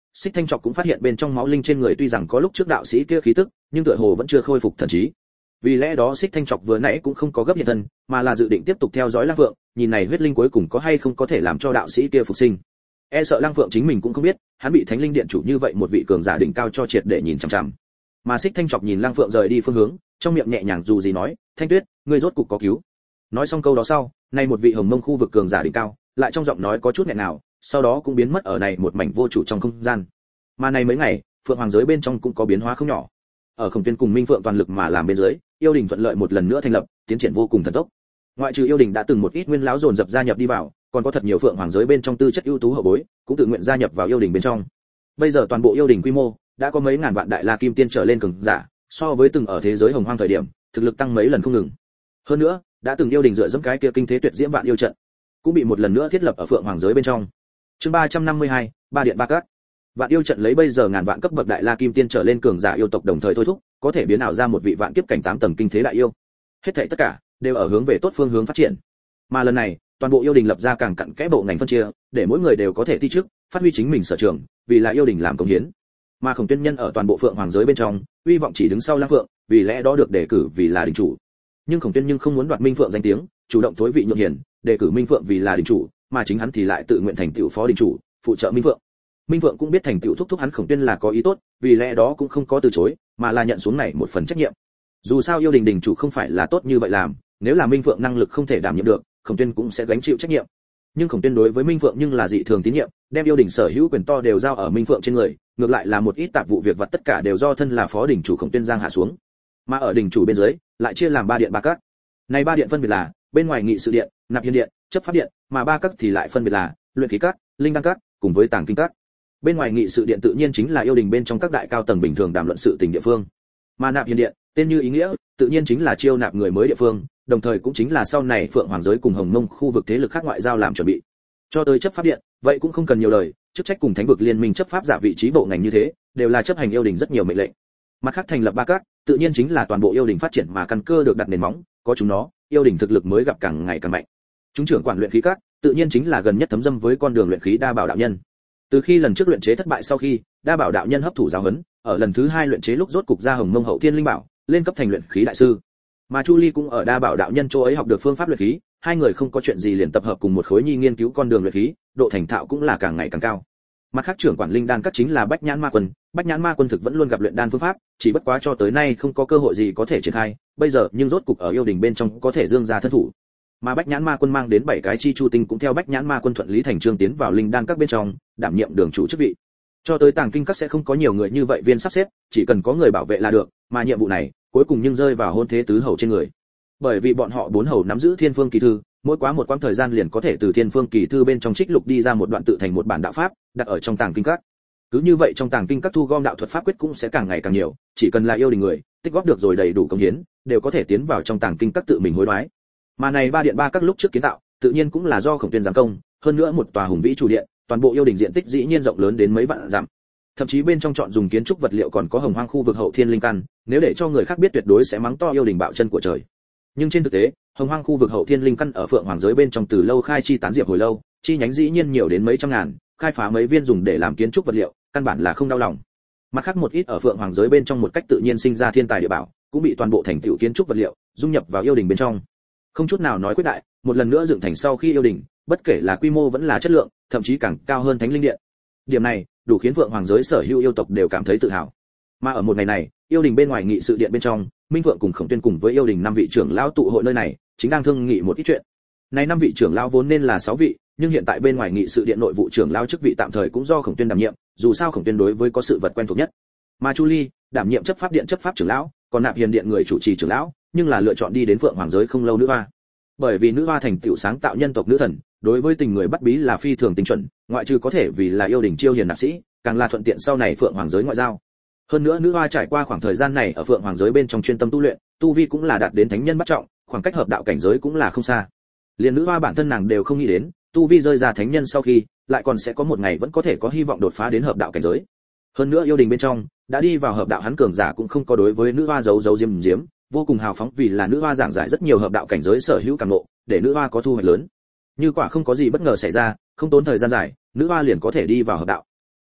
Xích Thanh Trọc cũng phát hiện bên trong máu linh trên người tuy rằng có lúc trước đạo sĩ kia khí tức, nhưng tựa hồ vẫn chưa khôi phục thần trí. Vì lẽ đó Xích Thanh Trọc vừa nãy cũng không có gấp hiện thân, mà là dự định tiếp tục theo dõi Lăng Phượng, nhìn này huyết linh cuối cùng có hay không có thể làm cho đạo sĩ kia phục sinh. E sợ Lăng Phượng chính mình cũng không biết, hắn bị Thánh Linh Điện chủ như vậy một vị cường giả đỉnh cao cho triệt để nhìn chằm chằm. Mà Xích Thanh Trọc nhìn Lăng Phượng rời đi phương hướng, trong miệng nhẹ nhàng dù gì nói, "Thanh Tuyết, ngươi rốt cục có cứu." Nói xong câu đó sau, nay một vị Hồng Mông khu vực cường giả đỉnh cao, lại trong giọng nói có chút nghẹn nào, sau đó cũng biến mất ở này một mảnh vô chủ trong không gian. Mà này mấy ngày, Phượng Hoàng giới bên trong cũng có biến hóa không nhỏ. Ở Khổng Tuyên cùng Minh Phượng toàn lực mà làm bên dưới, yêu đình thuận lợi một lần nữa thành lập, tiến triển vô cùng thần tốc. Ngoại trừ yêu đình đã từng một ít nguyên lão dồn dập gia nhập đi vào, còn có thật nhiều Phượng Hoàng giới bên trong tư chất ưu tú hậu bối, cũng tự nguyện gia nhập vào yêu đình bên trong. Bây giờ toàn bộ yêu đình quy mô đã có mấy ngàn vạn đại la kim tiên trở lên cường giả, so với từng ở thế giới hồng hoang thời điểm, thực lực tăng mấy lần không ngừng. Hơn nữa, đã từng yêu đình dựa dẫm cái kia kinh thế tuyệt diễm vạn yêu trận, cũng bị một lần nữa thiết lập ở Phượng Hoàng giới bên trong. Chương ba trăm năm mươi hai, ba điện ba các. Vạn yêu trận lấy bây giờ ngàn vạn cấp bậc đại la kim tiên trở lên cường giả yêu tộc đồng thời thôi thúc, có thể biến ảo ra một vị vạn kiếp cảnh tám tầng kinh thế đại yêu. Hết thảy tất cả đều ở hướng về tốt phương hướng phát triển. Mà lần này, toàn bộ yêu đình lập ra càng cặn kẽ bộ ngành phân chia, để mỗi người đều có thể thi trước, phát huy chính mình sở trường, vì là yêu đình làm công hiến. Mà Khổng Tuyên nhân ở toàn bộ Phượng Hoàng giới bên trong, uy vọng chỉ đứng sau Lăng Phượng, vì lẽ đó được đề cử vì là đình chủ. Nhưng Khổng Tuyên nhưng không muốn đoạt Minh Phượng danh tiếng, chủ động thối vị nhượng hiền, đề cử Minh Phượng vì là đình chủ, mà chính hắn thì lại tự nguyện thành tựu phó đình chủ, phụ trợ Minh Phượng. Minh Phượng cũng biết thành tựu thúc thúc hắn Khổng Tuyên là có ý tốt, vì lẽ đó cũng không có từ chối, mà là nhận xuống này một phần trách nhiệm. Dù sao yêu đình đình chủ không phải là tốt như vậy làm, nếu là Minh Phượng năng lực không thể đảm nhiệm được, Khổng Tuyên cũng sẽ gánh chịu trách nhiệm. Nhưng Khổng Tuyên đối với Minh Phượng nhưng là dị thường tín nhiệm, đem yêu đình sở hữu quyền to đều giao ở Minh Phượng trên người, ngược lại là một ít tạp vụ việc vặt tất cả đều do thân là phó đình chủ Khổng Tuyên giang hạ xuống. Mà ở đình chủ bên dưới, lại chia làm ba điện ba các. Này ba điện phân biệt là bên ngoài nghị sự điện, nạp hiên điện, chấp pháp điện, mà ba các thì lại phân biệt là luyện khí các, linh đan các, cùng với tàng kinh các. Bên ngoài nghị sự điện tự nhiên chính là yêu đình bên trong các đại cao tầng bình thường đàm luận sự tình địa phương. Mà nạp hiên điện, tên như ý nghĩa, tự nhiên chính là chiêu nạp người mới địa phương, đồng thời cũng chính là sau này Phượng Hoàng giới cùng Hồng Mông khu vực thế lực khác ngoại giao làm chuẩn bị. Cho tới chấp pháp điện, vậy cũng không cần nhiều lời, chức trách cùng thánh vực liên minh chấp pháp giả vị trí bộ ngành như thế, đều là chấp hành yêu đình rất nhiều mệnh lệnh. Mặt khác thành lập ba các, tự nhiên chính là toàn bộ yêu đình phát triển mà căn cơ được đặt nền móng, có chúng nó, yêu đình thực lực mới gặp càng ngày càng mạnh. Chúng trưởng quản luyện khí các, tự nhiên chính là gần nhất thấm dâm với con đường luyện khí Đa Bảo đạo nhân. Từ khi lần trước luyện chế thất bại sau khi, Đa Bảo đạo nhân hấp thụ giáo huấn, ở lần thứ hai luyện chế lúc rốt cục ra Hồng Mông hậu thiên linh bảo, lên cấp thành luyện khí đại sư. Mà Chu Ly cũng ở Đa Bảo đạo nhân chỗ ấy học được phương pháp luyện khí, hai người không có chuyện gì liền tập hợp cùng một khối nhi nghiên cứu con đường luyện khí, độ thành thạo cũng là càng ngày càng cao. Mặt khác trưởng quản linh đan các chính là Bách Nhãn Ma Quân, Bách Nhãn Ma Quân thực vẫn luôn gặp luyện đan phương pháp, chỉ bất quá cho tới nay không có cơ hội gì có thể triển khai, bây giờ nhưng rốt cục ở yêu đình bên trong có thể dương ra thân thủ. Mà Bách Nhãn Ma Quân mang đến bảy cái chi chu tinh cũng theo Bách Nhãn Ma Quân thuận lý thành chương tiến vào linh đan các bên trong, đảm nhiệm đường chủ chức vị. Cho tới tàng kinh các sẽ không có nhiều người như vậy viên sắp xếp, chỉ cần có người bảo vệ là được, mà nhiệm vụ này cuối cùng nhưng rơi vào hôn thế tứ hầu trên người. Bởi vì bọn họ bốn hầu nắm giữ Thiên Phương Kỳ Thư, mỗi quá một quãng thời gian liền có thể từ Thiên Phương Kỳ Thư bên trong trích lục đi ra một đoạn tự thành một bản đạo pháp, đặt ở trong tàng kinh các. Cứ như vậy trong tàng kinh các thu gom đạo thuật pháp quyết cũng sẽ càng ngày càng nhiều, chỉ cần là yêu đình người, tích góp được rồi đầy đủ công hiến, đều có thể tiến vào trong tàng kinh các tự mình hối đoái. Mà này ba điện ba các lúc trước kiến tạo, tự nhiên cũng là do Khổng Tuyên giám công, hơn nữa một tòa hùng vĩ chủ điện, toàn bộ yêu đình diện tích dĩ nhiên rộng lớn đến mấy vạn dặm. Thậm chí bên trong chọn dùng kiến trúc vật liệu còn có hồng hoang khu vực hậu thiên linh căn, nếu để cho người khác biết tuyệt đối sẽ mắng to yêu đình bạo chân của trời. Nhưng trên thực tế, hồng hoang khu vực hậu thiên linh căn ở Phượng Hoàng giới bên trong từ lâu khai chi tán diệp hồi lâu, chi nhánh dĩ nhiên nhiều đến mấy trăm ngàn, khai phá mấy viên dùng để làm kiến trúc vật liệu, căn bản là không đau lòng. Mặt khác một ít ở Phượng Hoàng giới bên trong một cách tự nhiên sinh ra thiên tài địa bảo, cũng bị toàn bộ thành tựu kiến trúc vật liệu dung nhập vào yêu đình bên trong. Không chút nào nói quyết đại, một lần nữa dựng thành sau khi yêu đình, bất kể là quy mô vẫn là chất lượng, thậm chí càng cao hơn Thánh Linh Điện. Điểm này, đủ khiến Phượng Hoàng giới sở hữu yêu tộc đều cảm thấy tự hào. Mà ở một ngày này, yêu đình bên ngoài nghị sự điện bên trong, Minh Phượng cùng Khổng Tuyên cùng với yêu đình năm vị trưởng lão tụ hội nơi này, chính đang thương nghị một ít chuyện. Này năm vị trưởng lão vốn nên là sáu vị, nhưng hiện tại bên ngoài nghị sự điện nội vụ trưởng lão chức vị tạm thời cũng do Khổng Tuyên đảm nhiệm, dù sao Khổng Tuyên đối với có sự vật quen thuộc nhất. Mà Chu Ly đảm nhiệm chấp pháp điện chấp pháp trưởng lão, còn Nạp Hiền điện người chủ trì trưởng lão, nhưng là lựa chọn đi đến Phượng Hoàng giới không lâu nữa hoa. Bởi vì nữ hoa thành tựu sáng tạo nhân tộc nữ thần, đối với tình người bắt bí là phi thường tinh chuẩn, ngoại trừ có thể vì là yêu đình chiêu hiền nạp sĩ, càng là thuận tiện sau này Phượng Hoàng giới ngoại giao. Hơn nữa nữ hoa trải qua khoảng thời gian này ở Phượng Hoàng giới bên trong chuyên tâm tu luyện, tu vi cũng là đạt đến thánh nhân bắt trọng, khoảng cách hợp đạo cảnh giới cũng là không xa. Liên nữ hoa bản thân nàng đều không nghĩ đến, tu vi rơi ra thánh nhân sau khi, lại còn sẽ có một ngày vẫn có thể có hy vọng đột phá đến hợp đạo cảnh giới. Hơn nữa yêu đình bên trong, đã đi vào hợp đạo hắn cường giả cũng không có đối với nữ hoa giấu giấu diếm diếm, vô cùng hào phóng vì là nữ hoa giảng giải rất nhiều hợp đạo cảnh giới sở hữu cảm ngộ, để nữ hoa có thu hoạch lớn. Như quả không có gì bất ngờ xảy ra, không tốn thời gian dài, nữ hoa liền có thể đi vào hợp đạo.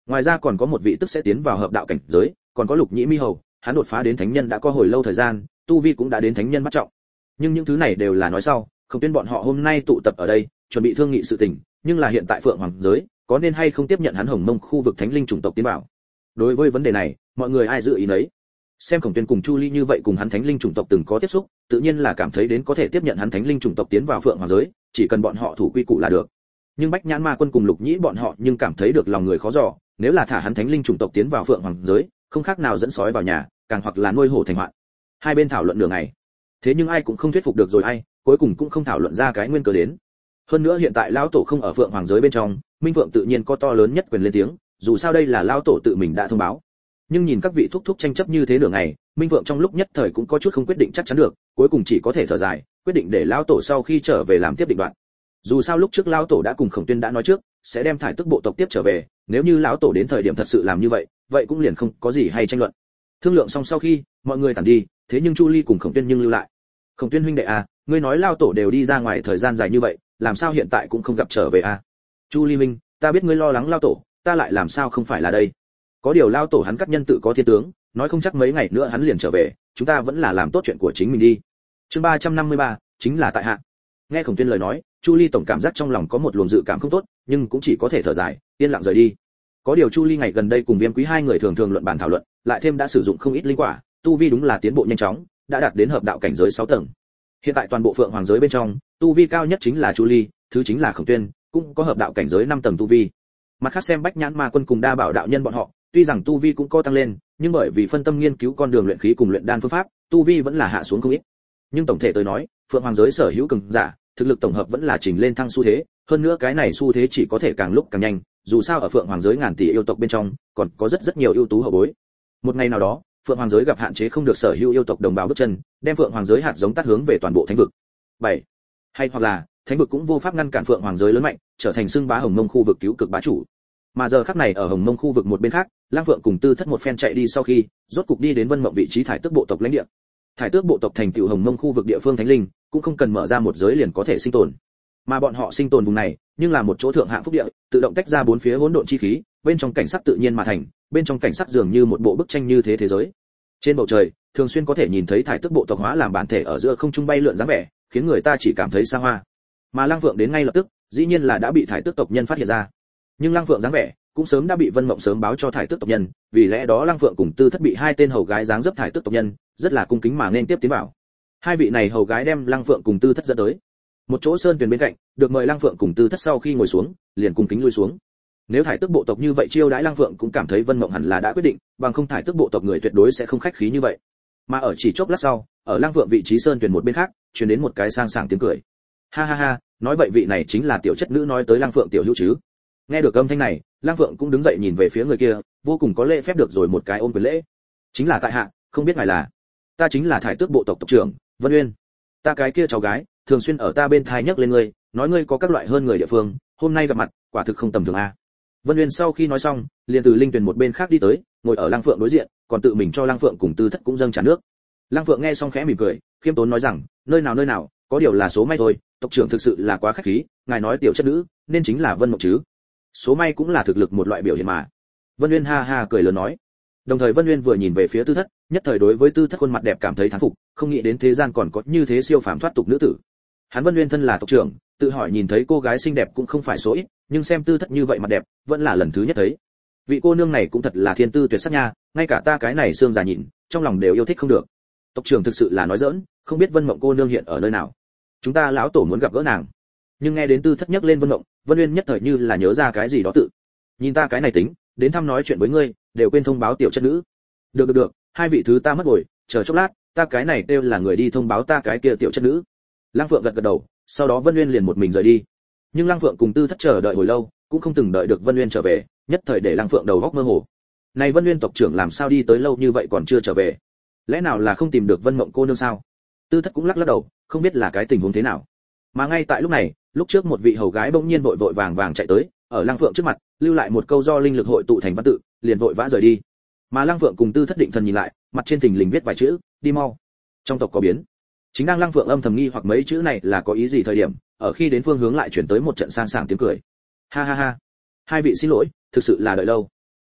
Ngoài ra còn có một vị tức sẽ tiến vào hợp đạo cảnh giới, còn có Lục Nhĩ Mi Hầu, hắn đột phá đến thánh nhân đã có hồi lâu thời gian, tu vi cũng đã đến thánh nhân bắt trọng. Nhưng những thứ này đều là nói sau, không tuyên bọn họ hôm nay tụ tập ở đây, chuẩn bị thương nghị sự tình, nhưng là hiện tại Phượng Hoàng giới, có nên hay không tiếp nhận hắn Hồng Mông khu vực thánh linh chủng tộc tiến vào. Đối với vấn đề này, mọi người ai dự ý nấy. Xem Khổng Tuyên cùng Chu Ly như vậy cùng hắn thánh linh chủng tộc từng có tiếp xúc, tự nhiên là cảm thấy đến có thể tiếp nhận hắn thánh linh chủng tộc tiến vào Phượng Hoàng giới, chỉ cần bọn họ thủ quy củ là được. Nhưng Bách Nhãn Ma Quân cùng Lục Nhĩ bọn họ nhưng cảm thấy được lòng người khó dò, nếu là thả hắn thánh linh chủng tộc tiến vào Phượng Hoàng giới, không khác nào dẫn sói vào nhà, càng hoặc là nuôi hổ thành hoạn. Hai bên thảo luận nửa ngày, thế nhưng ai cũng không thuyết phục được rồi ai, cuối cùng cũng không thảo luận ra cái nguyên cớ đến. Hơn nữa hiện tại lão tổ không ở Phượng Hoàng giới bên trong, Minh Phượng tự nhiên có to lớn nhất quyền lên tiếng, dù sao đây là lão tổ tự mình đã thông báo. Nhưng nhìn các vị thúc thúc tranh chấp như thế nửa ngày, Minh Phượng trong lúc nhất thời cũng có chút không quyết định chắc chắn được, cuối cùng chỉ có thể thở dài, quyết định để lão tổ sau khi trở về làm tiếp định đoạn. Dù sao lúc trước lão tổ đã cùng Khổng Tuyên đã nói trước, sẽ đem thải tức bộ tộc tiếp trở về, nếu như lão tổ đến thời điểm thật sự làm như vậy, vậy cũng liền không có gì hay tranh luận. Thương lượng xong sau khi, mọi người tản đi, thế nhưng Chu Ly cùng Khổng Tuyên nhưng lưu lại. Khổng Tuyên huynh đệ à, ngươi nói lão tổ đều đi ra ngoài thời gian dài như vậy, làm sao hiện tại cũng không gặp trở về à? Chu Ly huynh, ta biết ngươi lo lắng lão tổ, ta lại làm sao không phải là đây. Có điều lão tổ hắn cắt nhân tự có thiên tướng, nói không chắc mấy ngày nữa hắn liền trở về, chúng ta vẫn là làm tốt chuyện của chính mình đi. Chương ba trăm năm mươi ba, chính là tại hạ. Nghe Khổng Tuyên lời nói, Chu Ly tổng cảm giác trong lòng có một luồng dự cảm không tốt, nhưng cũng chỉ có thể thở dài, yên lặng rời đi. Có điều Chu Ly ngày gần đây cùng Viêm Quý hai người thường thường luận bàn thảo luận, lại thêm đã sử dụng không ít linh quả, tu vi đúng là tiến bộ nhanh chóng, đã đạt đến hợp đạo cảnh giới sáu tầng. Hiện tại toàn bộ Phượng Hoàng giới bên trong, tu vi cao nhất chính là Chu Ly, thứ chính là Khổng Tuyên, cũng có hợp đạo cảnh giới năm tầng tu vi. Mặt khác xem Bách Nhãn Ma Quân cùng Đa Bảo đạo nhân bọn họ, tuy rằng tu vi cũng có tăng lên, nhưng bởi vì phân tâm nghiên cứu con đường luyện khí cùng luyện đan phương pháp, tu vi vẫn là hạ xuống không ít. Nhưng tổng thể tôi nói, Phượng Hoàng giới sở hữu cường giả, thực lực tổng hợp vẫn là trình lên thăng xu thế, hơn nữa cái này xu thế chỉ có thể càng lúc càng nhanh, dù sao ở Phượng Hoàng giới ngàn tỷ yêu tộc bên trong, còn có rất rất nhiều ưu tú hậu bối. Một ngày nào đó, Phượng Hoàng giới gặp hạn chế không được sở hữu yêu tộc đồng bào bước chân, đem Phượng Hoàng giới hạt giống tắt hướng về toàn bộ thánh vực. bảy. Hay hoặc là, thánh vực cũng vô pháp ngăn cản Phượng Hoàng giới lớn mạnh, trở thành xưng bá Hồng Mông khu vực cứu cực bá chủ. Mà giờ khắc này ở Hồng Mông khu vực một bên khác, Lang Phượng cùng Tư Thất một phen chạy đi sau khi, rốt cục đi đến Vân Mộng vị trí thải tước bộ tộc lãnh địa. Thải tước bộ tộc thành tựu Hồng Mông khu vực địa phương thánh linh, cũng không cần mở ra một giới liền có thể sinh tồn. Mà bọn họ sinh tồn vùng này, nhưng là một chỗ thượng hạng phúc địa, tự động tách ra bốn phía hỗn độn chi khí, bên trong cảnh sắc tự nhiên mà thành, bên trong cảnh sắc dường như một bộ bức tranh như thế thế giới. Trên bầu trời, thường xuyên có thể nhìn thấy thải tước bộ tộc hóa làm bản thể ở giữa không trung bay lượn dáng vẻ, khiến người ta chỉ cảm thấy xa hoa. Mà Lang Phượng đến ngay lập tức, dĩ nhiên là đã bị thải tước tộc nhân phát hiện ra. Nhưng Lang Phượng dáng vẻ cũng sớm đã bị Vân Mộng sớm báo cho thải tước tộc nhân, vì lẽ đó Lang Phượng cùng Tư Thất bị hai tên hầu gái dáng dấp thải tước tộc nhân, rất là cung kính mà nên tiếp tiến vào. Hai vị này hầu gái đem Lang Phượng cùng Tư Thất dẫn tới một chỗ sơn tuyền bên cạnh, được mời Lang Phượng cùng Tư Thất sau khi ngồi xuống, liền cung kính lui xuống. Nếu thải tước bộ tộc như vậy chiêu đãi Lang Phượng cũng cảm thấy Vân Mộng hẳn là đã quyết định, bằng không thải tước bộ tộc người tuyệt đối sẽ không khách khí như vậy. Mà ở chỉ chốc lát sau, ở Lang Phượng vị trí sơn tuyền một bên khác, truyền đến một cái sang sảng tiếng cười. Ha ha ha, nói vậy vị này chính là tiểu chất nữ nói tới Lang Phượng tiểu hữu chứ? Nghe được âm thanh này, Lang Phượng cũng đứng dậy nhìn về phía người kia, vô cùng có lễ phép được rồi một cái ôm quyền lễ. Chính là tại hạ, không biết ngài là? Ta chính là thải tước bộ tộc tộc trưởng Vân Uyên. Ta cái kia cháu gái, thường xuyên ở ta bên thai nhắc lên ngươi, nói ngươi có các loại hơn người địa phương, hôm nay gặp mặt, quả thực không tầm thường a. Vân Uyên sau khi nói xong, liền từ linh tuyển một bên khác đi tới, ngồi ở Lang Phượng đối diện, còn tự mình cho Lang Phượng cùng Tư Thất cũng dâng trà nước. Lang Phượng nghe xong khẽ mỉm cười, khiêm tốn nói rằng, nơi nào nơi nào, có điều là số may thôi, tộc trưởng thực sự là quá khách khí, ngài nói tiểu chất nữ, nên chính là Vân Mộng chứ? Số may cũng là thực lực một loại biểu hiện mà. Vân Uyên ha ha cười lớn nói. Đồng thời Vân Uyên vừa nhìn về phía Tư Thất, nhất thời đối với Tư Thất khuôn mặt đẹp cảm thấy thán phục, không nghĩ đến thế gian còn có như thế siêu phàm thoát tục nữ tử. Hắn Vân Uyên thân là tộc trưởng, tự hỏi nhìn thấy cô gái xinh đẹp cũng không phải số ít, nhưng xem Tư Thất như vậy mặt đẹp, vẫn là lần thứ nhất thấy. Vị cô nương này cũng thật là thiên tư tuyệt sắc nha, ngay cả ta cái này xương già nhìn, trong lòng đều yêu thích không được. Tộc trưởng thực sự là nói giỡn, không biết Vân Mộng cô nương hiện ở nơi nào. Chúng ta lão tổ muốn gặp gỡ nàng. Nhưng nghe đến Tư Thất nhắc lên Vân Mộng, Vân Uyên nhất thời như là nhớ ra cái gì đó tự. Nhìn ta cái này tính, đến thăm nói chuyện với ngươi, đều quên thông báo tiểu chất nữ. Được được được, hai vị thứ ta mất rồi, chờ chốc lát, ta cái này đều là người đi thông báo ta cái kia tiểu chất nữ. Lang Phượng gật gật đầu, sau đó Vân Uyên liền một mình rời đi. Nhưng Lang Phượng cùng Tư Thất chờ đợi hồi lâu, cũng không từng đợi được Vân Uyên trở về, nhất thời để Lang Phượng đầu óc mơ hồ. Này Vân Uyên tộc trưởng làm sao đi tới lâu như vậy còn chưa trở về? Lẽ nào là không tìm được Vân Mộng cô nương sao? Tư Thất cũng lắc lắc đầu, không biết là cái tình huống thế nào. Mà ngay tại lúc này, lúc trước một vị hầu gái bỗng nhiên vội vội vàng vàng chạy tới, ở Lang Phượng trước mặt, lưu lại một câu do linh lực hội tụ thành văn tự, liền vội vã rời đi. Mà Lang Phượng cùng Tư Thất định thần nhìn lại, mặt trên thình lình viết vài chữ, đi mau. Trong tộc có biến. Chính đang Lang Phượng âm thầm nghi hoặc mấy chữ này là có ý gì thời điểm, ở khi đến phương hướng lại chuyển tới một trận sang sảng tiếng cười. Ha ha ha, hai vị xin lỗi, thực sự là đợi lâu.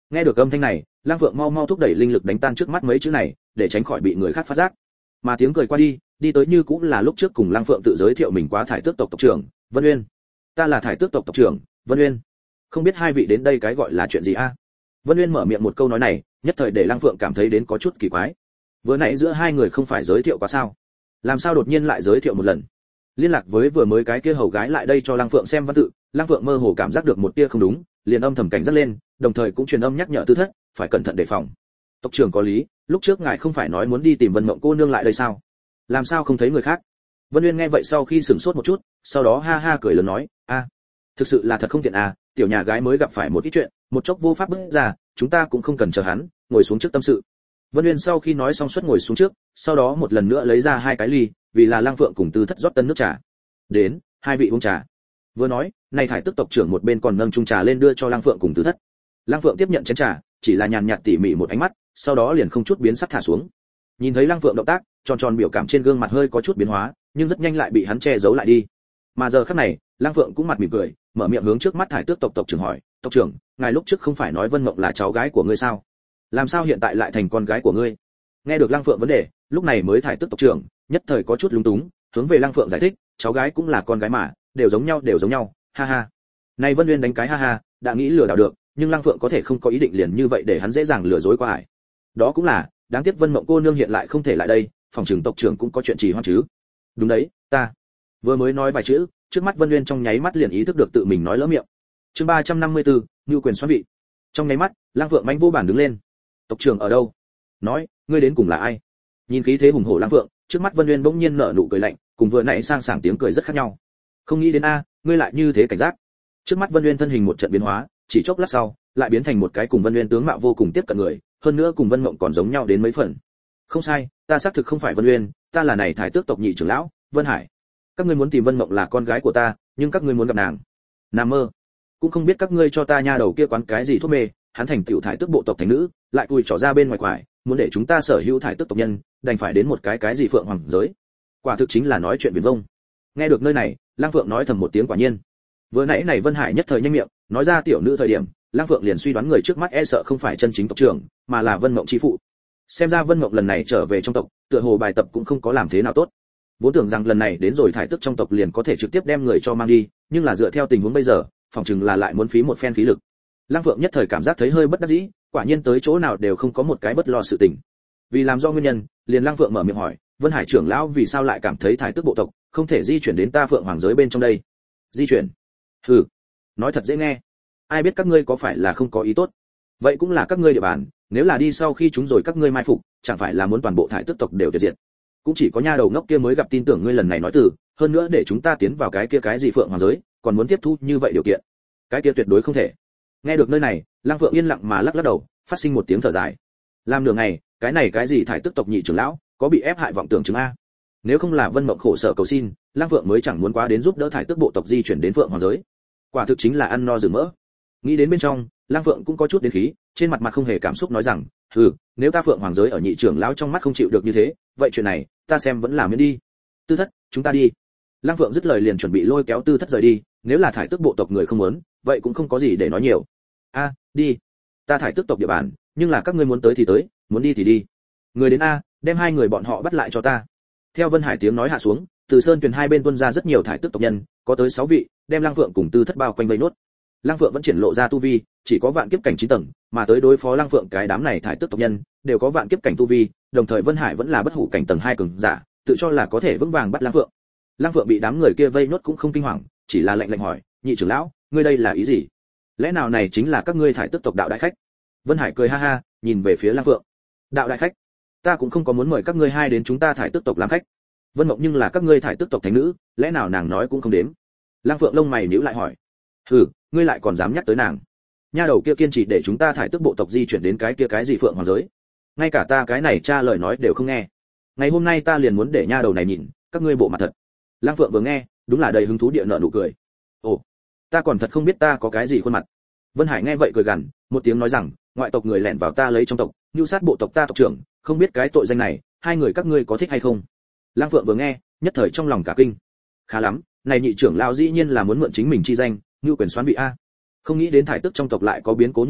Nghe được âm thanh này, Lang Phượng mau mau thúc đẩy linh lực đánh tan trước mắt mấy chữ này, để tránh khỏi bị người khác phát giác. Mà tiếng cười qua đi, đi tới như cũng là lúc trước cùng Lang Phượng tự giới thiệu mình quá thải tước tộc tộc trưởng, Vân Uyên. Ta là thải tước tộc tộc trưởng, Vân Uyên. Không biết hai vị đến đây cái gọi là chuyện gì a? Vân Uyên mở miệng một câu nói này, nhất thời để Lang Phượng cảm thấy đến có chút kỳ quái. Vừa nãy giữa hai người không phải giới thiệu quá sao? Làm sao đột nhiên lại giới thiệu một lần? Liên lạc với vừa mới cái kia hầu gái lại đây cho Lang Phượng xem văn tự, Lang Phượng mơ hồ cảm giác được một tia không đúng, liền âm thầm cảnh giác lên, đồng thời cũng truyền âm nhắc nhở Tư Thất, phải cẩn thận đề phòng. Tộc trưởng có lý, lúc trước ngài không phải nói muốn đi tìm Vân Mộng cô nương lại đây sao? Làm sao không thấy người khác? Vân Uyên nghe vậy sau khi sửng sốt một chút, sau đó ha ha cười lớn nói, a, thực sự là thật không tiện à, tiểu nhà gái mới gặp phải một ít chuyện, một chốc vô pháp bước ra, chúng ta cũng không cần chờ hắn, ngồi xuống trước tâm sự. Vân Uyên sau khi nói xong suốt ngồi xuống trước, sau đó một lần nữa lấy ra hai cái ly, vì là Lang Phượng cùng Tư Thất rót tân nước trà. Đến, hai vị uống trà. Vừa nói, này thải tức tộc trưởng một bên còn nâng chung trà lên đưa cho Lang Phượng cùng Tư Thất. Lang Phượng tiếp nhận chén trà, chỉ là nhàn nhạt tỉ mỉ một ánh mắt, sau đó liền không chút biến sắc thả xuống. Nhìn thấy Lang Phượng động tác, tròn tròn biểu cảm trên gương mặt hơi có chút biến hóa, nhưng rất nhanh lại bị hắn che giấu lại đi. Mà giờ khắc này, Lang Phượng cũng mặt mỉm cười, mở miệng hướng trước mắt thải tước tộc tộc trưởng hỏi, tộc trưởng, ngài lúc trước không phải nói Vân Mộng là cháu gái của ngươi sao? Làm sao hiện tại lại thành con gái của ngươi? Nghe được Lang Phượng vấn đề, lúc này mới thải tước tộc trưởng, nhất thời có chút lúng túng, hướng về Lang Phượng giải thích, cháu gái cũng là con gái mà, đều giống nhau đều giống nhau, ha ha. Này Vân Uyên đánh cái ha ha, đã nghĩ lừa đảo được, nhưng Lang Phượng có thể không có ý định liền như vậy để hắn dễ dàng lừa dối qua ải. Đó cũng là, đáng tiếc Vân Mộng cô nương hiện lại không thể lại đây, phòng trưởng tộc trưởng cũng có chuyện trì hoãn chứ. Đúng đấy, ta vừa mới nói vài chữ, trước mắt Vân Uyên trong nháy mắt liền ý thức được tự mình nói lỡ miệng. Chương ba trăm năm mươi tư, Nưu quyền xoán vị. Trong nháy mắt, Lang Phượng mãnh vô bản đứng lên. Tộc trưởng ở đâu? Nói, ngươi đến cùng là ai? Nhìn khí thế hùng hổ Lang Phượng, trước mắt Vân Uyên bỗng nhiên nở nụ cười lạnh, cùng vừa nãy sang sảng tiếng cười rất khác nhau. Không nghĩ đến a, ngươi lại như thế cảnh giác. Trước mắt Vân Uyên thân hình một trận biến hóa, chỉ chốc lát sau, lại biến thành một cái cùng Vân Uyên tướng mạo vô cùng tiếp cận người, hơn nữa cùng Vân Mộng còn giống nhau đến mấy phần. Không sai, ta xác thực không phải Vân Uyên, ta là này thái tước tộc nhị trưởng lão, Vân Hải. Các ngươi muốn tìm Vân Mộng là con gái của ta, nhưng các ngươi muốn gặp nàng. Nằm mơ. Cũng không biết các ngươi cho ta nha đầu kia quán cái gì thuốc mê, hắn thành tiểu thái tước bộ tộc thành nữ, lại cùi trỏ ra bên ngoài quải, muốn để chúng ta sở hữu thái tước tộc nhân, đành phải đến một cái cái gì phượng hoàng giới. Quả thực chính là nói chuyện viển vông. Nghe được nơi này, Lang Phượng nói thầm một tiếng quả nhiên. Vừa nãy này Vân Hải nhất thời nhanh miệng, nói ra tiểu nữ thời điểm, Lang Phượng liền suy đoán người trước mắt e sợ không phải chân chính tộc trưởng, mà là Vân Mộng chi phụ. Xem ra Vân Mộng lần này trở về trong tộc, tựa hồ bài tập cũng không có làm thế nào tốt. Vốn tưởng rằng lần này đến rồi thải tức trong tộc liền có thể trực tiếp đem người cho mang đi, nhưng là dựa theo tình huống bây giờ, phòng chừng là lại muốn phí một phen khí lực. Lang Phượng nhất thời cảm giác thấy hơi bất đắc dĩ, quả nhiên tới chỗ nào đều không có một cái bất lo sự tình. Vì làm do nguyên nhân, liền Lang Phượng mở miệng hỏi, Vân Hải trưởng lão vì sao lại cảm thấy thải tức bộ tộc không thể di chuyển đến ta Phượng Hoàng giới bên trong đây? Di chuyển? Hừ, nói thật dễ nghe. Ai biết các ngươi có phải là không có ý tốt? Vậy cũng là các ngươi địa bàn, nếu là đi sau khi chúng rồi các ngươi mai phục, chẳng phải là muốn toàn bộ thải tức tộc đều tuyệt diệt? Cũng chỉ có nha đầu ngốc kia mới gặp tin tưởng ngươi lần này nói từ, hơn nữa để chúng ta tiến vào cái kia cái gì Phượng Hoàng giới, còn muốn tiếp thu như vậy điều kiện, cái kia tuyệt đối không thể. Nghe được nơi này, Lang Phượng yên lặng mà lắc lắc đầu, phát sinh một tiếng thở dài. Làm nửa ngày, cái này cái gì thải tức tộc nhị trưởng lão, có bị ép hại vọng tưởng chứng a? Nếu không là Vân Mộng khổ sở cầu xin, Lang Phượng mới chẳng muốn quá đến giúp đỡ thải tức bộ tộc di chuyển đến Phượng Hoàng giới. Quả thực chính là ăn no rừng mỡ. Nghĩ đến bên trong, Lang Phượng cũng có chút đến khí, trên mặt mặt không hề cảm xúc nói rằng, "Hừ, nếu ta Phượng Hoàng giới ở nhị trưởng lão trong mắt không chịu được như thế, vậy chuyện này, ta xem vẫn là miễn đi. Tư Thất, chúng ta đi." Lang Phượng dứt lời liền chuẩn bị lôi kéo Tư Thất rời đi, nếu là thải tức bộ tộc người không muốn, vậy cũng không có gì để nói nhiều. "A, đi. Ta thải tức tộc địa bàn, nhưng là các ngươi muốn tới thì tới, muốn đi thì đi. Người đến a, đem hai người bọn họ bắt lại cho ta." Theo Vân Hải tiếng nói hạ xuống, từ sơn truyền hai bên tuôn ra rất nhiều thải tức tộc nhân, có tới sáu vị, đem Lang Phượng cùng Tư Thất bao quanh vây nốt. Lang Phượng vẫn triển lộ ra tu vi, chỉ có vạn kiếp cảnh chín tầng, mà tới đối phó Lang Phượng cái đám này thải tức tộc nhân, đều có vạn kiếp cảnh tu vi, đồng thời Vân Hải vẫn là bất hủ cảnh tầng hai cường giả, tự cho là có thể vững vàng bắt Lang Phượng. Lang Phượng bị đám người kia vây nốt cũng không kinh hoàng, chỉ là lạnh lạnh hỏi, "Nhị trưởng lão, ngươi đây là ý gì? Lẽ nào này chính là các ngươi thải tức tộc đạo đại khách?" Vân Hải cười ha ha, nhìn về phía Lang Phượng. "Đạo đại khách? Ta cũng không có muốn mời các ngươi hai đến chúng ta thải tức tộc làm khách. Vân Mộng nhưng là các ngươi thải tức tộc thánh nữ, lẽ nào nàng nói cũng không đến?" Lang Phượng lông mày nhíu lại hỏi, "Hừ, ngươi lại còn dám nhắc tới nàng? Nha đầu kia kiên trì để chúng ta thải tức bộ tộc di chuyển đến cái kia cái gì Phượng Hoàng giới, ngay cả ta cái này cha lời nói đều không nghe. Ngày hôm nay ta liền muốn để nha đầu này nhìn, các ngươi bộ mặt thật." Lang Phượng vừa nghe, đúng là đầy hứng thú địa nợ nụ cười. "Ồ, ta còn thật không biết ta có cái gì khuôn mặt." Vân Hải nghe vậy cười gằn, một tiếng nói rằng, "Ngoại tộc người lẻn vào ta lấy trong tộc, nhu sát bộ tộc ta tộc trưởng, không biết cái tội danh này, hai người các ngươi có thích hay không?" Lang Phượng vừa nghe, nhất thời trong lòng cả kinh. Khá lắm, này nhị trưởng lão dĩ nhiên là muốn mượn chính mình chi danh, nhu quyền xoán vị a. Không nghĩ đến thải tức trong tộc lại có biến cố như vậy,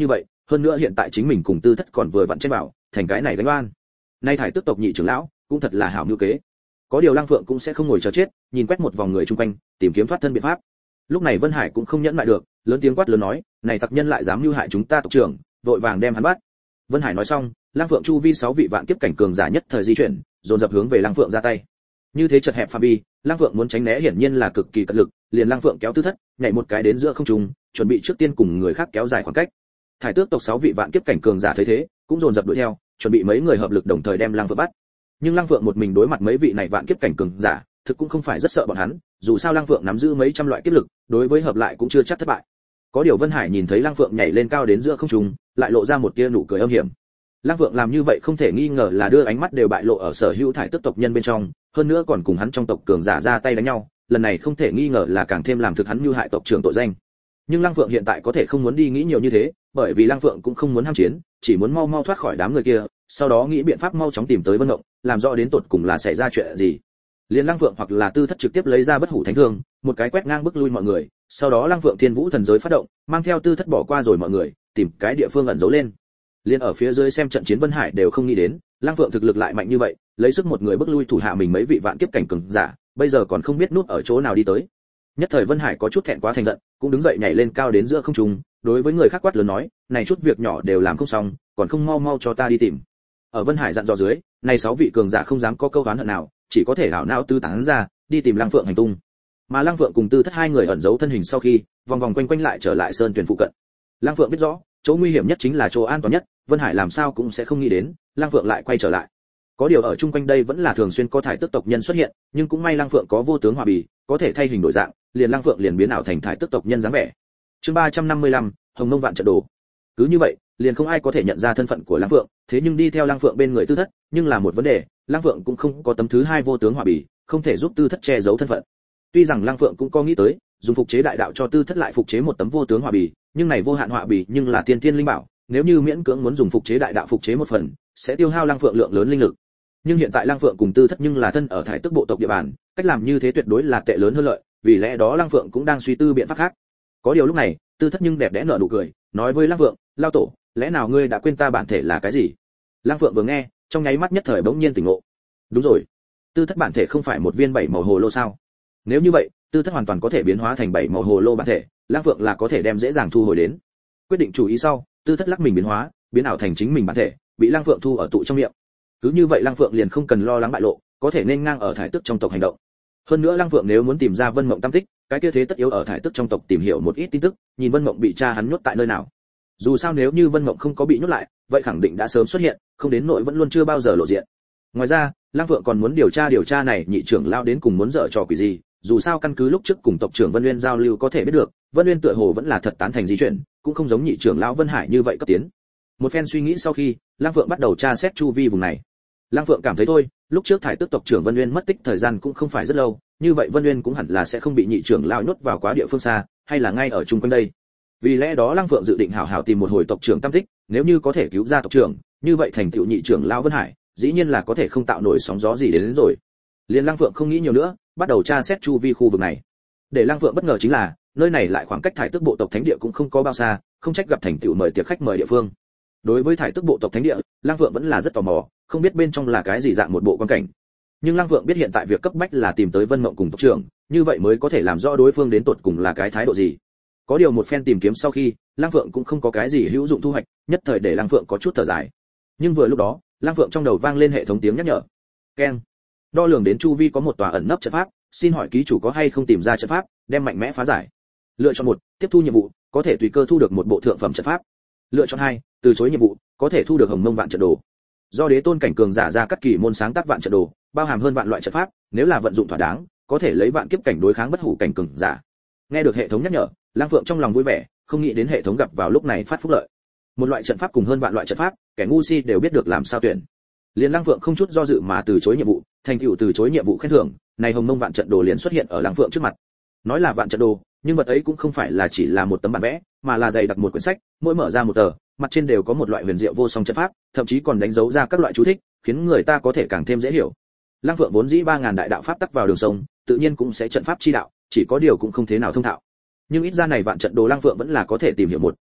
hơn nữa hiện tại chính mình cùng Tư Thất còn vừa vặn trên bảo, thành cái này đánh oan. Nay thải tước tộc nhị trưởng lão, cũng thật là hảo mưu kế. Có điều Lăng Phượng cũng sẽ không ngồi chờ chết, nhìn quét một vòng người chung quanh, tìm kiếm thoát thân biện pháp. Lúc này Vân Hải cũng không nhẫn lại được, lớn tiếng quát lớn nói, này tặc nhân lại dám mưu hại chúng ta tộc trưởng, vội vàng đem hắn bắt. Vân Hải nói xong, Lăng Phượng chu vi sáu vị vạn kiếp cảnh cường giả nhất thời di chuyển, dồn dập hướng về Lăng Phượng ra tay. Như thế chật hẹp phạm vi, Lăng Phượng muốn tránh né hiển nhiên là cực kỳ cật lực, liền Lăng Phượng kéo Tư Thất, nhảy một cái đến giữa không trung, chuẩn bị trước tiên cùng người khác kéo dài khoảng cách. Thải tước tộc sáu vị vạn kiếp cảnh cường giả thấy thế, cũng dồn dập đuổi theo, chuẩn bị mấy người hợp lực đồng thời đem Lăng Phượng bắt. Nhưng Lăng Phượng một mình đối mặt mấy vị này vạn kiếp cảnh cường giả, thực cũng không phải rất sợ bọn hắn, dù sao Lăng Phượng nắm giữ mấy trăm loại kiếp lực, đối với hợp lại cũng chưa chắc thất bại. Có điều Vân Hải nhìn thấy Lăng Phượng nhảy lên cao đến giữa không trung, lại lộ ra một tia nụ cười âm hiểm. Lăng Phượng làm như vậy không thể nghi ngờ là đưa ánh mắt đều bại lộ ở sở hữu thải tước tộc nhân bên trong, hơn nữa còn cùng hắn trong tộc cường giả ra tay đánh nhau, lần này không thể nghi ngờ là càng thêm làm thực hắn mưu hại tộc trưởng tội danh. Nhưng Lăng Phượng hiện tại có thể không muốn đi nghĩ nhiều như thế, bởi vì Lăng Phượng cũng không muốn ham chiến, chỉ muốn mau mau thoát khỏi đám người kia, sau đó nghĩ biện pháp mau chóng tìm tới Vân Mộng, làm rõ đến tột cùng là xảy ra chuyện gì. Liên Lăng Phượng hoặc là Tư Thất trực tiếp lấy ra bất hủ thánh thương, một cái quét ngang bức lui mọi người, sau đó Lăng Phượng Thiên Vũ thần giới phát động, mang theo Tư Thất bỏ qua rồi mọi người, tìm cái địa phương ẩn giấu lên. Liên ở phía dưới xem trận chiến Vân Hải đều không nghĩ đến, Lăng Phượng thực lực lại mạnh như vậy, lấy sức một người bức lui thủ hạ mình mấy vị vạn kiếp cảnh cường giả, bây giờ còn không biết núp ở chỗ nào đi tới. Nhất thời Vân Hải có chút thẹn quá thành giận, cũng đứng dậy nhảy lên cao đến giữa không trung, đối với người khác quát lớn nói, này chút việc nhỏ đều làm không xong, còn không mau mau cho ta đi tìm. Ở Vân Hải dặn dò dưới, này sáu vị cường giả không dám có câu oán hận nào, chỉ có thể hảo não tư tán ra, đi tìm Lăng Phượng hành tung. Mà Lăng Phượng cùng Tư Thất hai người ẩn giấu thân hình sau khi, vòng vòng quanh quanh lại trở lại sơn tuyển phụ cận. Lăng Phượng biết rõ, chỗ nguy hiểm nhất chính là chỗ an toàn nhất, Vân Hải làm sao cũng sẽ không nghĩ đến, Lăng Phượng lại quay trở lại. Có điều ở chung quanh đây vẫn là thường xuyên có thải tước tộc nhân xuất hiện, nhưng cũng may Lăng Phượng có vô tướng hỏa bì, có thể thay hình đổi dạng, liền Lăng Phượng liền biến ảo thành thải tước tộc nhân dáng vẻ. Chương ba trăm năm mươi lăm, Hồng Mông Vạn Trận Đồ. Cứ như vậy, liền không ai có thể nhận ra thân phận của Lăng Phượng, thế nhưng đi theo Lăng Phượng bên người Tư Thất, nhưng là một vấn đề, Lăng Phượng cũng không có tấm thứ hai vô tướng hỏa bì, không thể giúp Tư Thất che giấu thân phận. Tuy rằng Lăng Phượng cũng có nghĩ tới, dùng phục chế đại đạo cho Tư Thất lại phục chế một tấm vô tướng hỏa bì, nhưng này vô hạn hỏa bì nhưng là tiên tiên linh bảo, nếu như miễn cưỡng muốn dùng phục chế đại đạo phục chế một phần, sẽ tiêu hao Lăng Phượng lượng lớn linh lực. Nhưng hiện tại Lăng Phượng cùng Tư Thất nhưng là thân ở thải tước bộ tộc địa bàn, cách làm như thế tuyệt đối là tệ lớn hơn lợi, vì lẽ đó Lăng Phượng cũng đang suy tư biện pháp khác. Có điều lúc này, Tư Thất nhưng đẹp đẽ nở nụ cười, nói với Lăng Phượng, "Lao tổ, lẽ nào ngươi đã quên ta bản thể là cái gì?" Lăng Phượng vừa nghe, trong nháy mắt nhất thời bỗng nhiên tỉnh ngộ. Đúng rồi, Tư Thất bản thể không phải một viên bảy màu hồ lô sao? Nếu như vậy, Tư Thất hoàn toàn có thể biến hóa thành bảy màu hồ lô bản thể, Lăng Phượng là có thể đem dễ dàng thu hồi đến. Quyết định chủ ý sau, Tư Thất lắc mình biến hóa, biến ảo thành chính mình bản thể, bị Lăng Phượng thu ở tụ trong miệng. Cứ như vậy Lăng Phượng liền không cần lo lắng bại lộ, có thể nên ngang ở thải tước trong tộc hành động. Hơn nữa Lăng Phượng nếu muốn tìm ra Vân Mộng tam tích, cái kia thế tất yếu ở thải tước trong tộc tìm hiểu một ít tin tức, nhìn Vân Mộng bị cha hắn nhốt tại nơi nào. Dù sao nếu như Vân Mộng không có bị nhốt lại, vậy khẳng định đã sớm xuất hiện, không đến nỗi vẫn luôn chưa bao giờ lộ diện. Ngoài ra, Lăng Phượng còn muốn điều tra điều tra này nhị trưởng lao đến cùng muốn dở trò quỷ gì, dù sao căn cứ lúc trước cùng tộc trưởng Vân Uyên giao lưu có thể biết được, Vân Uyên tựa hồ vẫn là thật tán thành di chuyển, cũng không giống nhị trưởng lão Vân Hải như vậy cấp tiến. Một phen suy nghĩ sau khi, Lăng Phượng bắt đầu tra xét chu vi vùng này. Lăng Phượng cảm thấy thôi, lúc trước thải tước tộc trưởng Vân Uyên mất tích thời gian cũng không phải rất lâu, như vậy Vân Uyên cũng hẳn là sẽ không bị nhị trưởng lão nhốt vào quá địa phương xa, hay là ngay ở chung quanh đây. Vì lẽ đó Lăng Phượng dự định hảo hảo tìm một hồi tộc trưởng tam tích, nếu như có thể cứu ra tộc trưởng, như vậy thành tựu nhị trưởng lão Vân Hải, dĩ nhiên là có thể không tạo nổi sóng gió gì đến, đến rồi. Liên Lăng Phượng không nghĩ nhiều nữa, bắt đầu tra xét chu vi khu vực này. Để Lăng Phượng bất ngờ chính là, nơi này lại khoảng cách thải tước bộ tộc thánh địa cũng không có bao xa, không trách gặp thành tựu mời tiệc khách mời địa phương. Đối với thải tước bộ tộc thánh địa, Lăng Phượng vẫn là rất tò mò, không biết bên trong là cái gì dạng một bộ quan cảnh. Nhưng Lăng Phượng biết hiện tại việc cấp bách là tìm tới Vân Mộng cùng tộc trưởng, như vậy mới có thể làm rõ đối phương đến tột cùng là cái thái độ gì. Có điều một phen tìm kiếm sau khi, Lăng Phượng cũng không có cái gì hữu dụng thu hoạch, nhất thời để Lăng Phượng có chút thở dài. Nhưng vừa lúc đó, Lăng Phượng trong đầu vang lên hệ thống tiếng nhắc nhở. Keng. Đo lường đến chu vi có một tòa ẩn nấp trận pháp, xin hỏi ký chủ có hay không tìm ra trận pháp, đem mạnh mẽ phá giải. Lựa chọn một, tiếp thu nhiệm vụ, có thể tùy cơ thu được một bộ thượng phẩm trận pháp. Lựa chọn hai, từ chối nhiệm vụ, có thể thu được Hồng Mông Vạn Trận Đồ. Do đế tôn cảnh cường giả ra các kỳ môn sáng tác vạn trận đồ, bao hàm hơn vạn loại trận pháp, nếu là vận dụng thỏa đáng, có thể lấy vạn kiếp cảnh đối kháng bất hủ cảnh cường giả. Nghe được hệ thống nhắc nhở, Lang Phượng trong lòng vui vẻ, không nghĩ đến hệ thống gặp vào lúc này phát phúc lợi. Một loại trận pháp cùng hơn vạn loại trận pháp, kẻ ngu si đều biết được làm sao tuyển. Liên Lang Phượng không chút do dự mà từ chối nhiệm vụ, thành tựu từ chối nhiệm vụ khen thưởng, này Hồng Mông Vạn Trận Đồ liền xuất hiện ở Lang Phượng trước mặt. Nói là vạn trận đồ, nhưng vật ấy cũng không phải là chỉ là một tấm bản vẽ, mà là dày đặc một quyển sách, mỗi mở ra một tờ, mặt trên đều có một loại huyền diệu vô song trận pháp, thậm chí còn đánh dấu ra các loại chú thích, khiến người ta có thể càng thêm dễ hiểu. Lăng Phượng vốn dĩ ba ngàn đại đạo pháp tắc vào đường sông, tự nhiên cũng sẽ trận pháp chi đạo, chỉ có điều cũng không thế nào thông thạo. Nhưng ít ra này vạn trận đồ Lăng Phượng vẫn là có thể tìm hiểu một, hai,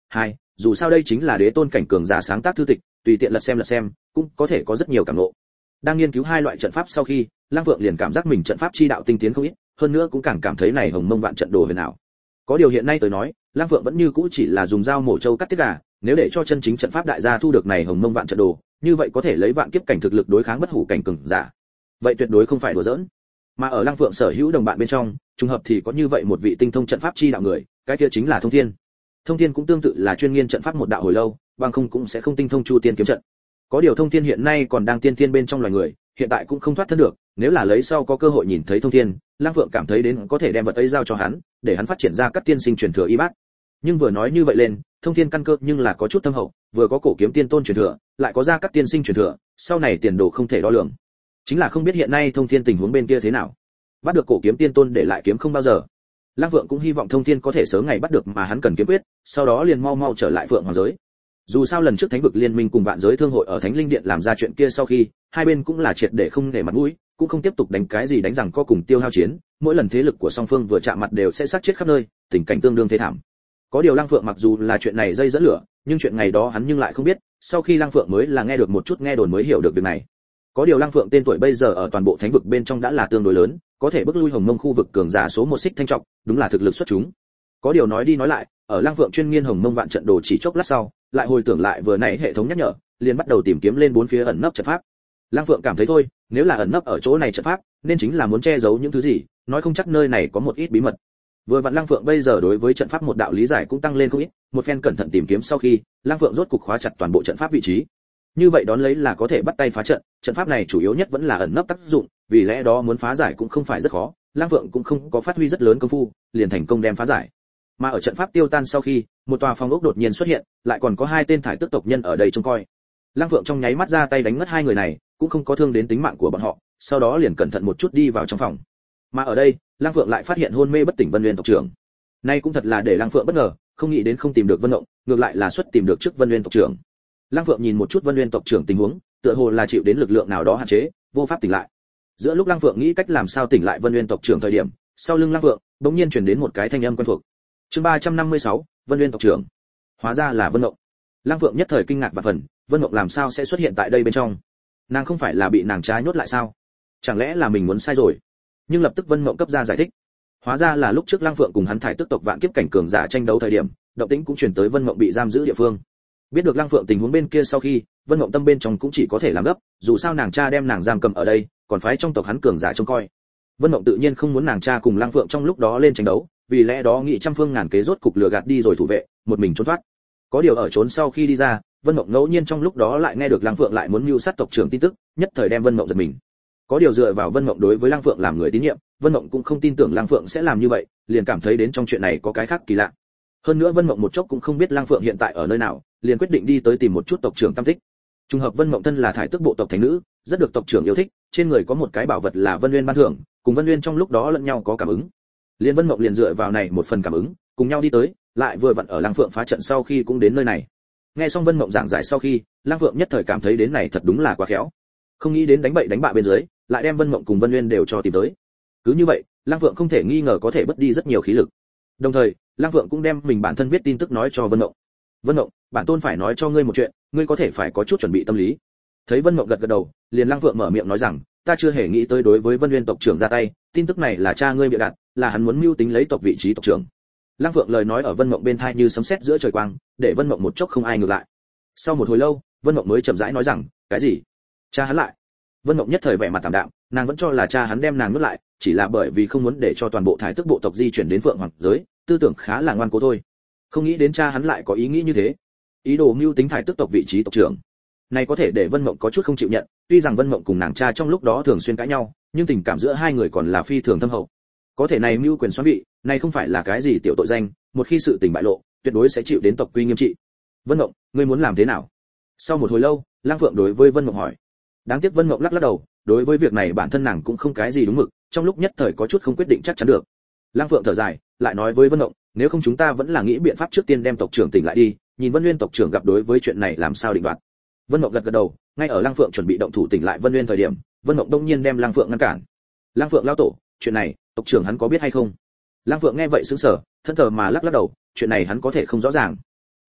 dù sao đây chính là đế tôn cảnh cường giả sáng tác thư tịch, tùy tiện lật xem lật xem, cũng có thể có rất nhiều cảm ngộ. Đang nghiên cứu hai loại trận pháp sau khi, Lăng Vượng liền cảm giác mình trận pháp chi đạo tinh tiến không ít, hơn nữa cũng càng cảm thấy này hồng mông vạn trận đồ huyền ảo. Có điều hiện nay tới nói, Lăng Vượng vẫn như cũ chỉ là dùng dao mổ trâu cắt tiết gà, nếu để cho chân chính trận pháp đại gia thu được này hồng mông vạn trận đồ, như vậy có thể lấy vạn kiếp cảnh thực lực đối kháng bất hủ cảnh cường giả. Vậy tuyệt đối không phải đùa giỡn. Mà ở Lăng Vượng sở hữu đồng bạn bên trong, trùng hợp thì có như vậy một vị tinh thông trận pháp chi đạo người, cái kia chính là Thông Thiên. Thông Thiên cũng tương tự là chuyên nghiên trận pháp một đạo hồi lâu, bằng không cũng sẽ không tinh thông Chu Tiên kiếm trận. Có điều Thông Thiên hiện nay còn đang tiên tiên bên trong loài người, hiện tại cũng không thoát thân được, nếu là lấy sau có cơ hội nhìn thấy Thông Thiên, Lăng Vượng cảm thấy đến có thể đem vật ấy giao cho hắn, để hắn phát triển ra các tiên sinh truyền thừa y bát. Nhưng vừa nói như vậy lên, Thông Thiên căn cơ nhưng là có chút thâm hậu, vừa có cổ kiếm tiên tôn truyền thừa, lại có ra các tiên sinh truyền thừa, sau này tiền đồ không thể đo lường. Chính là không biết hiện nay Thông Thiên tình huống bên kia thế nào. Bắt được cổ kiếm tiên tôn để lại kiếm không bao giờ. Lăng Vượng cũng hy vọng Thông Thiên có thể sớm ngày bắt được mà hắn cần kiếm quyết, sau đó liền mau mau trở lại Phượng Hoàng giới. Dù sao lần trước Thánh vực liên minh cùng Vạn giới thương hội ở Thánh linh điện làm ra chuyện kia sau khi, hai bên cũng là triệt để không để mặt mũi, cũng không tiếp tục đánh cái gì đánh rằng co cùng tiêu hao chiến, mỗi lần thế lực của song phương vừa chạm mặt đều sẽ sát chết khắp nơi, tình cảnh tương đương thê thảm. Có điều Lăng Phượng mặc dù là chuyện này dây dẫn lửa, nhưng chuyện ngày đó hắn nhưng lại không biết, sau khi Lăng Phượng mới là nghe được một chút nghe đồn mới hiểu được việc này. Có điều Lăng Phượng tên tuổi bây giờ ở toàn bộ Thánh vực bên trong đã là tương đối lớn, có thể bức lui Hồng Mông khu vực cường giả số một Xích Thanh Trọng, đúng là thực lực xuất chúng. Có điều nói đi nói lại, ở Lăng Phượng chuyên nghiên Hồng Mông vạn trận đồ chỉ chốc lát sau, lại hồi tưởng lại vừa nãy hệ thống nhắc nhở, liền bắt đầu tìm kiếm lên bốn phía ẩn nấp trận pháp. Lăng Phượng cảm thấy thôi, nếu là ẩn nấp ở chỗ này trận pháp, nên chính là muốn che giấu những thứ gì, nói không chắc nơi này có một ít bí mật. Vừa vặn Lăng Phượng bây giờ đối với trận pháp một đạo lý giải cũng tăng lên không ít, một phen cẩn thận tìm kiếm sau khi, Lăng Phượng rốt cục khóa chặt toàn bộ trận pháp vị trí. Như vậy đón lấy là có thể bắt tay phá trận, trận pháp này chủ yếu nhất vẫn là ẩn nấp tác dụng, vì lẽ đó muốn phá giải cũng không phải rất khó, Lăng Phượng cũng không có phát huy rất lớn công phu, liền thành công đem phá giải. Mà ở trận pháp tiêu tan sau khi, một tòa phòng ốc đột nhiên xuất hiện, lại còn có hai tên thải tước tộc nhân ở đây trông coi. Lăng Phượng trong nháy mắt ra tay đánh ngất hai người này, cũng không có thương đến tính mạng của bọn họ, sau đó liền cẩn thận một chút đi vào trong phòng. Mà ở đây, Lăng Phượng lại phát hiện hôn mê bất tỉnh Vân Nguyên tộc trưởng. Nay cũng thật là để Lăng Phượng bất ngờ, không nghĩ đến không tìm được Vân Ngộng, ngược lại là xuất tìm được trước Vân Nguyên tộc trưởng. Lăng Phượng nhìn một chút Vân Nguyên tộc trưởng tình huống, tựa hồ là chịu đến lực lượng nào đó hạn chế, vô pháp tỉnh lại. Giữa lúc Lăng Phượng nghĩ cách làm sao tỉnh lại Vân Nguyên tộc trưởng thời điểm, sau lưng Lăng Phượng bỗng nhiên truyền đến một cái thanh âm quen thuộc. Chương ba trăm năm mươi sáu, Vân Nguyên tộc trưởng. Hóa ra là Vân Ngộng. Lăng Phượng nhất thời kinh ngạc và phần, Vân Ngộng làm sao sẽ xuất hiện tại đây bên trong? Nàng không phải là bị nàng trái nhốt lại sao? Chẳng lẽ là mình muốn sai rồi? Nhưng lập tức Vân Ngộng cấp ra giải thích. Hóa ra là lúc trước Lăng Phượng cùng hắn thải tức tộc vạn kiếp cảnh cường giả tranh đấu thời điểm, động tĩnh cũng truyền tới Vân Ngộng bị giam giữ địa phương. Biết được Lăng Phượng tình huống bên kia sau khi, Vân Ngộng tâm bên trong cũng chỉ có thể làm gấp, dù sao nàng cha đem nàng giam cầm ở đây, còn phái trong tộc hắn cường giả trông coi. Vân Ngộng tự nhiên không muốn nàng cha cùng Lăng Phượng trong lúc đó lên tranh đấu, vì lẽ đó nghị trăm phương ngàn kế rốt cục lừa gạt đi rồi thủ vệ, một mình trốn thoát. Có điều ở trốn sau khi đi ra, Vân Mộng ngẫu nhiên trong lúc đó lại nghe được Lăng Phượng lại muốn mưu sát tộc trưởng tin tức, nhất thời đem Vân Mộng giật mình. Có điều dựa vào Vân Mộng đối với Lăng Phượng làm người tín nhiệm, Vân Mộng cũng không tin tưởng Lăng Phượng sẽ làm như vậy, liền cảm thấy đến trong chuyện này có cái khác kỳ lạ. Hơn nữa Vân Mộng một chốc cũng không biết Lăng Phượng hiện tại ở nơi nào, liền quyết định đi tới tìm một chút tộc trưởng tâm tích. Trùng hợp Vân Mộng thân là thải tước bộ tộc thánh nữ, rất được tộc trưởng yêu thích, trên người có một cái bảo vật là Vân Nguyên ban thưởng, cùng Vân Nguyên trong lúc đó lẫn nhau có cảm ứng. Liên Vân Mộng liền dựa vào này một phần cảm ứng, cùng nhau đi tới, lại vừa vặn ở Lăng Phượng phá trận sau khi cũng đến nơi này. Nghe xong Vân Mộng giảng giải sau khi, Lăng Phượng nhất thời cảm thấy đến này thật đúng là quá khéo. Không nghĩ đến đánh bậy đánh bạ bên dưới, lại đem Vân Mộng cùng Vân Nguyên đều cho tìm tới. Cứ như vậy, Lăng Phượng không thể nghi ngờ có thể bất đi rất nhiều khí lực. Đồng thời, Lăng Phượng cũng đem mình bản thân biết tin tức nói cho Vân Mộng. Vân Mộng, bản tôn phải nói cho ngươi một chuyện, ngươi có thể phải có chút chuẩn bị tâm lý. Thấy Vân Mộng gật gật đầu, liền Lăng Phượng mở miệng nói rằng, ta chưa hề nghĩ tới đối với Vân Nguyên tộc trưởng ra tay, tin tức này là cha ngươi bịa đặt, là hắn muốn mưu tính lấy tộc vị trí tộc trưởng. Lăng Phượng lời nói ở Vân Mộng bên tai như sấm sét giữa trời quang, để Vân Mộng một chốc không ai ngược lại. Sau một hồi lâu, Vân Mộng mới chậm rãi nói rằng, cái gì? Cha hắn lại? Vân Mộng nhất thời vẻ mặt tạm đạm, nàng vẫn cho là cha hắn đem nàng nuốt lại, chỉ là bởi vì không muốn để cho toàn bộ thái tước bộ tộc di chuyển đến Phượng Hoàng giới, tư tưởng khá là ngoan cố thôi. Không nghĩ đến cha hắn lại có ý nghĩ như thế, ý đồ mưu tính thái tước tộc vị trí tộc trưởng. Này có thể để Vân Mộng có chút không chịu nhận, tuy rằng Vân Mộng cùng nàng cha trong lúc đó thường xuyên cãi nhau, nhưng tình cảm giữa hai người còn là phi thường thâm hậu. Có thể này mưu quyền xoán vị, này không phải là cái gì tiểu tội danh, một khi sự tình bại lộ, tuyệt đối sẽ chịu đến tộc quy nghiêm trị. Vân Mộng, ngươi muốn làm thế nào? Sau một hồi lâu, Lăng Phượng đối với Vân Mộng hỏi. Đáng tiếc Vân Mộng lắc lắc đầu, đối với việc này bản thân nàng cũng không cái gì đúng mực, trong lúc nhất thời có chút không quyết định chắc chắn được. Lăng Phượng thở dài, lại nói với Vân Mộng, nếu không chúng ta vẫn là nghĩ biện pháp trước tiên đem tộc trưởng tỉnh lại đi, nhìn Vân Nguyên tộc trưởng gặp đối với chuyện này làm sao định đoạt. Vân Mộng gật gật đầu, ngay ở Lăng Phượng chuẩn bị động thủ tỉnh lại Vân Nguyên thời điểm, Vân Mộng đông nhiên đem Lăng Phượng ngăn cản. Lăng Phượng lão tổ, chuyện này, tộc trưởng hắn có biết hay không? Lăng Phượng nghe vậy sững sờ, thân thờ mà lắc lắc đầu, chuyện này hắn có thể không rõ ràng.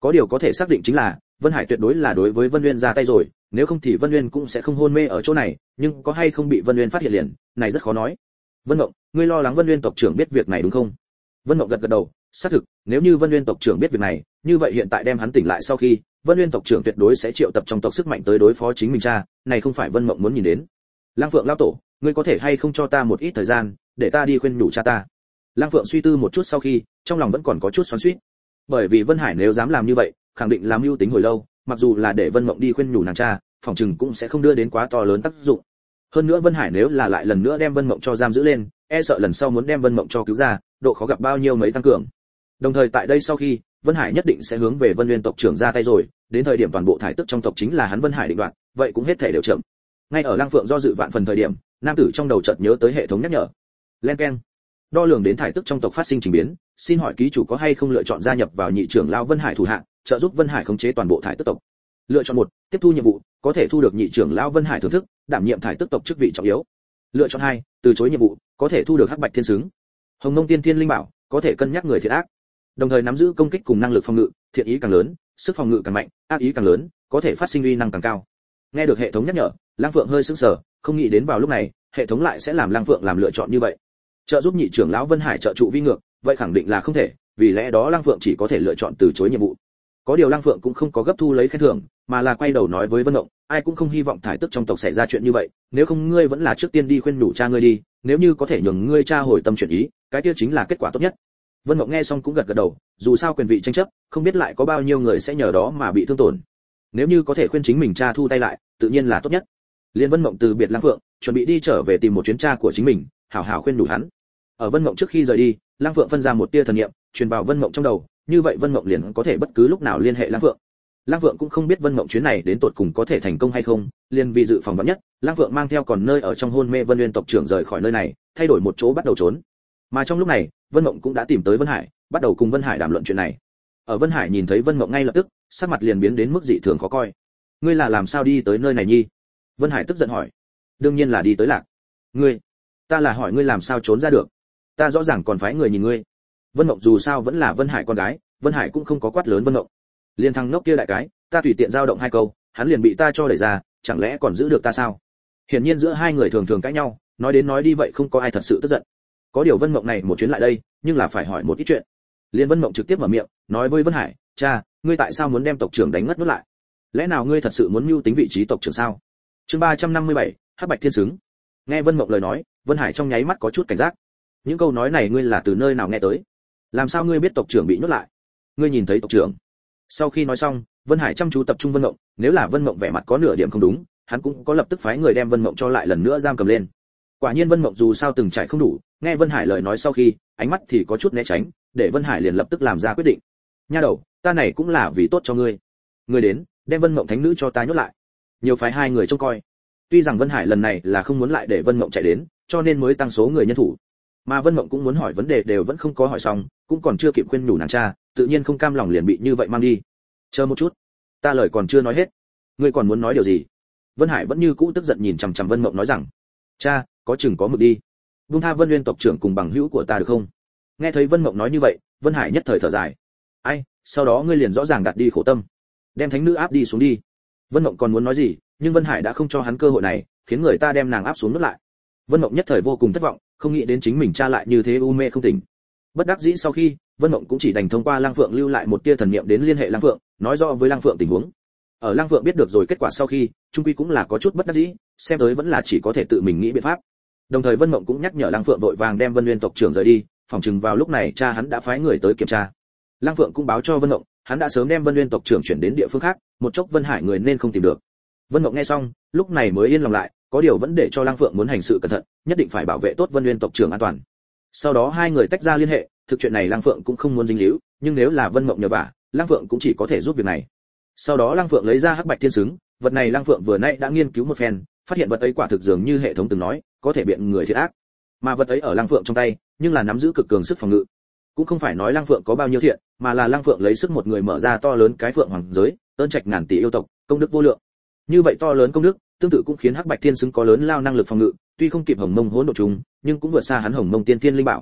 Có điều có thể xác định chính là Vân Hải tuyệt đối là đối với Vân Uyên ra tay rồi, nếu không thì Vân Uyên cũng sẽ không hôn mê ở chỗ này, nhưng có hay không bị Vân Uyên phát hiện liền, này rất khó nói. Vân Mộng, ngươi lo lắng Vân Uyên tộc trưởng biết việc này đúng không? Vân Mộng gật gật đầu, xác thực, nếu như Vân Uyên tộc trưởng biết việc này, như vậy hiện tại đem hắn tỉnh lại sau khi, Vân Uyên tộc trưởng tuyệt đối sẽ triệu tập trong tộc sức mạnh tới đối phó chính mình cha, này không phải Vân Mộng muốn nhìn đến. Lang Phượng lão tổ, ngươi có thể hay không cho ta một ít thời gian, để ta đi khuyên nhủ cha ta. Lang Phượng suy tư một chút sau khi, trong lòng vẫn còn có chút xoắn xuýt. Bởi vì Vân Hải nếu dám làm như vậy, khẳng định làm mưu tính hồi lâu, mặc dù là để Vân Mộng đi khuyên nhủ nàng cha, phòng trừng cũng sẽ không đưa đến quá to lớn tác dụng. Hơn nữa Vân Hải nếu là lại lần nữa đem Vân Mộng cho giam giữ lên, e sợ lần sau muốn đem Vân Mộng cho cứu ra, độ khó gặp bao nhiêu mấy tăng cường. Đồng thời tại đây sau khi, Vân Hải nhất định sẽ hướng về Vân Nguyên tộc trưởng ra tay rồi, đến thời điểm toàn bộ thải tức trong tộc chính là hắn Vân Hải định đoạt, vậy cũng hết thể đều chậm. Ngay ở Lang Phượng do dự vạn phần thời điểm, nam tử trong đầu chợt nhớ tới hệ thống nhắc nhở. Len keng. Đo lường đến thải tức trong tộc phát sinh trình biến, xin hỏi ký chủ có hay không lựa chọn gia nhập vào nhị trưởng lão Vân Hải thủ hạ, trợ giúp Vân Hải khống chế toàn bộ thải tức tộc. Lựa chọn một, tiếp thu nhiệm vụ, có thể thu được nhị trưởng lão Vân Hải thưởng thức, đảm nhiệm thải tức tộc chức vị trọng yếu. Lựa chọn hai, từ chối nhiệm vụ, có thể thu được hắc bạch thiên xứng. Hồng Mông Tiên Thiên Linh Bảo, có thể cân nhắc người thiện ác. Đồng thời nắm giữ công kích cùng năng lực phòng ngự, thiện ý càng lớn, sức phòng ngự càng mạnh, ác ý càng lớn, có thể phát sinh uy năng càng cao. Nghe được hệ thống nhắc nhở, Lang Phượng hơi sững sờ, không nghĩ đến vào lúc này, hệ thống lại sẽ làm Lang Phượng làm lựa chọn như vậy. Trợ giúp nhị trưởng lão Vân Hải trợ trụ vi ngược, vậy khẳng định là không thể, vì lẽ đó Lang Phượng chỉ có thể lựa chọn từ chối nhiệm vụ. Có điều Lang Phượng cũng không có gấp thu lấy khen thưởng, mà là quay đầu nói với Vân Mộng, ai cũng không hy vọng thải tức trong tộc xảy ra chuyện như vậy, nếu không ngươi vẫn là trước tiên đi khuyên nhủ cha ngươi đi, nếu như có thể nhường ngươi cha hồi tâm chuyển ý, cái kia chính là kết quả tốt nhất. Vân Mộng nghe xong cũng gật gật đầu, dù sao quyền vị tranh chấp, không biết lại có bao nhiêu người sẽ nhờ đó mà bị thương tổn. Nếu như có thể khuyên chính mình cha thu tay lại, tự nhiên là tốt nhất. Liên Vân Mộng từ biệt Lang Phượng, chuẩn bị đi trở về tìm một chuyến cha của chính mình, hảo hảo khuyên đủ hắn. Ở Vân Mộng trước khi rời đi, Lang Phượng phân ra một tia thần niệm, truyền vào Vân Mộng trong đầu, như vậy Vân Mộng liền có thể bất cứ lúc nào liên hệ Lang Phượng. Lang Phượng cũng không biết Vân Mộng chuyến này đến tột cùng có thể thành công hay không, liền vì dự phòng vạn nhất, Lang Phượng mang theo còn nơi ở trong hôn mê Vân Nguyên tộc trưởng rời khỏi nơi này, thay đổi một chỗ bắt đầu trốn. Mà trong lúc này, Vân Mộng cũng đã tìm tới Vân Hải, bắt đầu cùng Vân Hải đàm luận chuyện này. Ở Vân Hải nhìn thấy Vân Mộng ngay lập tức, sắc mặt liền biến đến mức dị thường khó coi. Ngươi là làm sao đi tới nơi này nhi? Vân Hải tức giận hỏi. Đương nhiên là đi tới Lạc. Ngươi? Ta là hỏi ngươi làm sao trốn ra được? Ta rõ ràng còn phái người nhìn ngươi. Vân Mộng dù sao vẫn là Vân Hải con gái, Vân Hải cũng không có quát lớn Vân Mộng. Liên thằng ngốc kia đại cái, ta tùy tiện dao động hai câu, hắn liền bị ta cho đẩy ra, chẳng lẽ còn giữ được ta sao? Hiển nhiên giữa hai người thường thường cãi nhau, nói đến nói đi vậy không có ai thật sự tức giận. Có điều Vân Mộng này một chuyến lại đây, nhưng là phải hỏi một ít chuyện. Liên Vân Mộng trực tiếp mở miệng, nói với Vân Hải, cha, ngươi tại sao muốn đem tộc trưởng đánh ngất nuốt lại? Lẽ nào ngươi thật sự muốn mưu tính vị trí tộc trưởng sao? Chương ba trăm năm mươi bảy, Hắc Bạch Thiên Xứng. Nghe Vân Mộng lời nói, Vân Hải trong nháy mắt có chút cảnh giác. Những câu nói này ngươi là từ nơi nào nghe tới? Làm sao ngươi biết tộc trưởng bị nhốt lại? Ngươi nhìn thấy tộc trưởng? Sau khi nói xong, Vân Hải chăm chú tập trung Vân Mộng, nếu là Vân Mộng vẻ mặt có nửa điểm không đúng, hắn cũng có lập tức phái người đem Vân Mộng cho lại lần nữa giam cầm lên. Quả nhiên Vân Mộng dù sao từng trải không đủ, nghe Vân Hải lời nói sau khi, ánh mắt thì có chút né tránh, để Vân Hải liền lập tức làm ra quyết định. Nha đầu, ta này cũng là vì tốt cho ngươi. Ngươi đến, đem Vân Mộng thánh nữ cho ta nhốt lại. Nhiều phái hai người trông coi. Tuy rằng Vân Hải lần này là không muốn lại để Vân Mộng chạy đến, cho nên mới tăng số người nhân thủ. Mà Vân Mộng cũng muốn hỏi vấn đề đều vẫn không có hỏi xong, cũng còn chưa kịp khuyên nhủ nàng cha, tự nhiên không cam lòng liền bị như vậy mang đi. Chờ một chút, ta lời còn chưa nói hết. Ngươi còn muốn nói điều gì? Vân Hải vẫn như cũ tức giận nhìn chằm chằm Vân Mộng nói rằng, cha, có chừng có mực đi, buông tha Vân Nguyên tộc trưởng cùng bằng hữu của ta được không? Nghe thấy Vân Mộng nói như vậy, Vân Hải nhất thời thở dài. Ai, sau đó ngươi liền rõ ràng đặt đi khổ tâm, đem thánh nữ áp đi xuống đi. Vân Mộng còn muốn nói gì, nhưng Vân Hải đã không cho hắn cơ hội này, khiến người ta đem nàng áp xuống nuốt lại. Vân Mộng nhất thời vô cùng thất vọng, không nghĩ đến chính mình cha lại như thế u mê không tỉnh. Bất đắc dĩ sau khi, Vân Mộng cũng chỉ đành thông qua Lang Phượng lưu lại một tia thần niệm đến liên hệ Lang Phượng, nói rõ với Lang Phượng tình huống. Ở Lang Phượng biết được rồi kết quả sau khi, trung quy cũng là có chút bất đắc dĩ, xem tới vẫn là chỉ có thể tự mình nghĩ biện pháp. Đồng thời Vân Mộng cũng nhắc nhở Lang Phượng vội vàng đem Vân Nguyên tộc trưởng rời đi, phòng chừng vào lúc này cha hắn đã phái người tới kiểm tra. Lang Phượng cũng báo cho Vân Mộng, hắn đã sớm đem Vân Nguyên tộc trưởng chuyển đến địa phương khác, một chốc Vân Hải người nên không tìm được. Vân Mộng nghe xong, lúc này mới yên lòng lại, có điều vẫn để cho Lang Phượng muốn hành sự cẩn thận, nhất định phải bảo vệ tốt Vân Nguyên tộc trưởng an toàn. Sau đó hai người tách ra liên hệ, thực chuyện này Lang Phượng cũng không muốn dính líu, nhưng nếu là Vân Mộng nhờ vả, Lang Phượng cũng chỉ có thể giúp việc này. Sau đó Lang Phượng lấy ra Hắc Bạch Thiên Xứng, vật này Lang Phượng vừa nãy đã nghiên cứu một phen, phát hiện vật ấy quả thực dường như hệ thống từng nói, có thể biện người thiện ác. Mà vật ấy ở Lang Phượng trong tay, nhưng là nắm giữ cực cường sức phòng ngự. Cũng không phải nói Lang Phượng có bao nhiêu thiện, mà là Lang Phượng lấy sức một người mở ra to lớn cái Phượng Hoàng giới, ơn trạch ngàn tỷ yêu tộc, công đức vô lượng. Như vậy to lớn công đức, tương tự cũng khiến Hắc Bạch Thiên Xứng có lớn lao năng lực phòng ngự, tuy không kịp Hồng Mông Hỗn Độn trùng, nhưng cũng vượt xa hắn Hồng Mông Tiên Thiên Linh Bảo.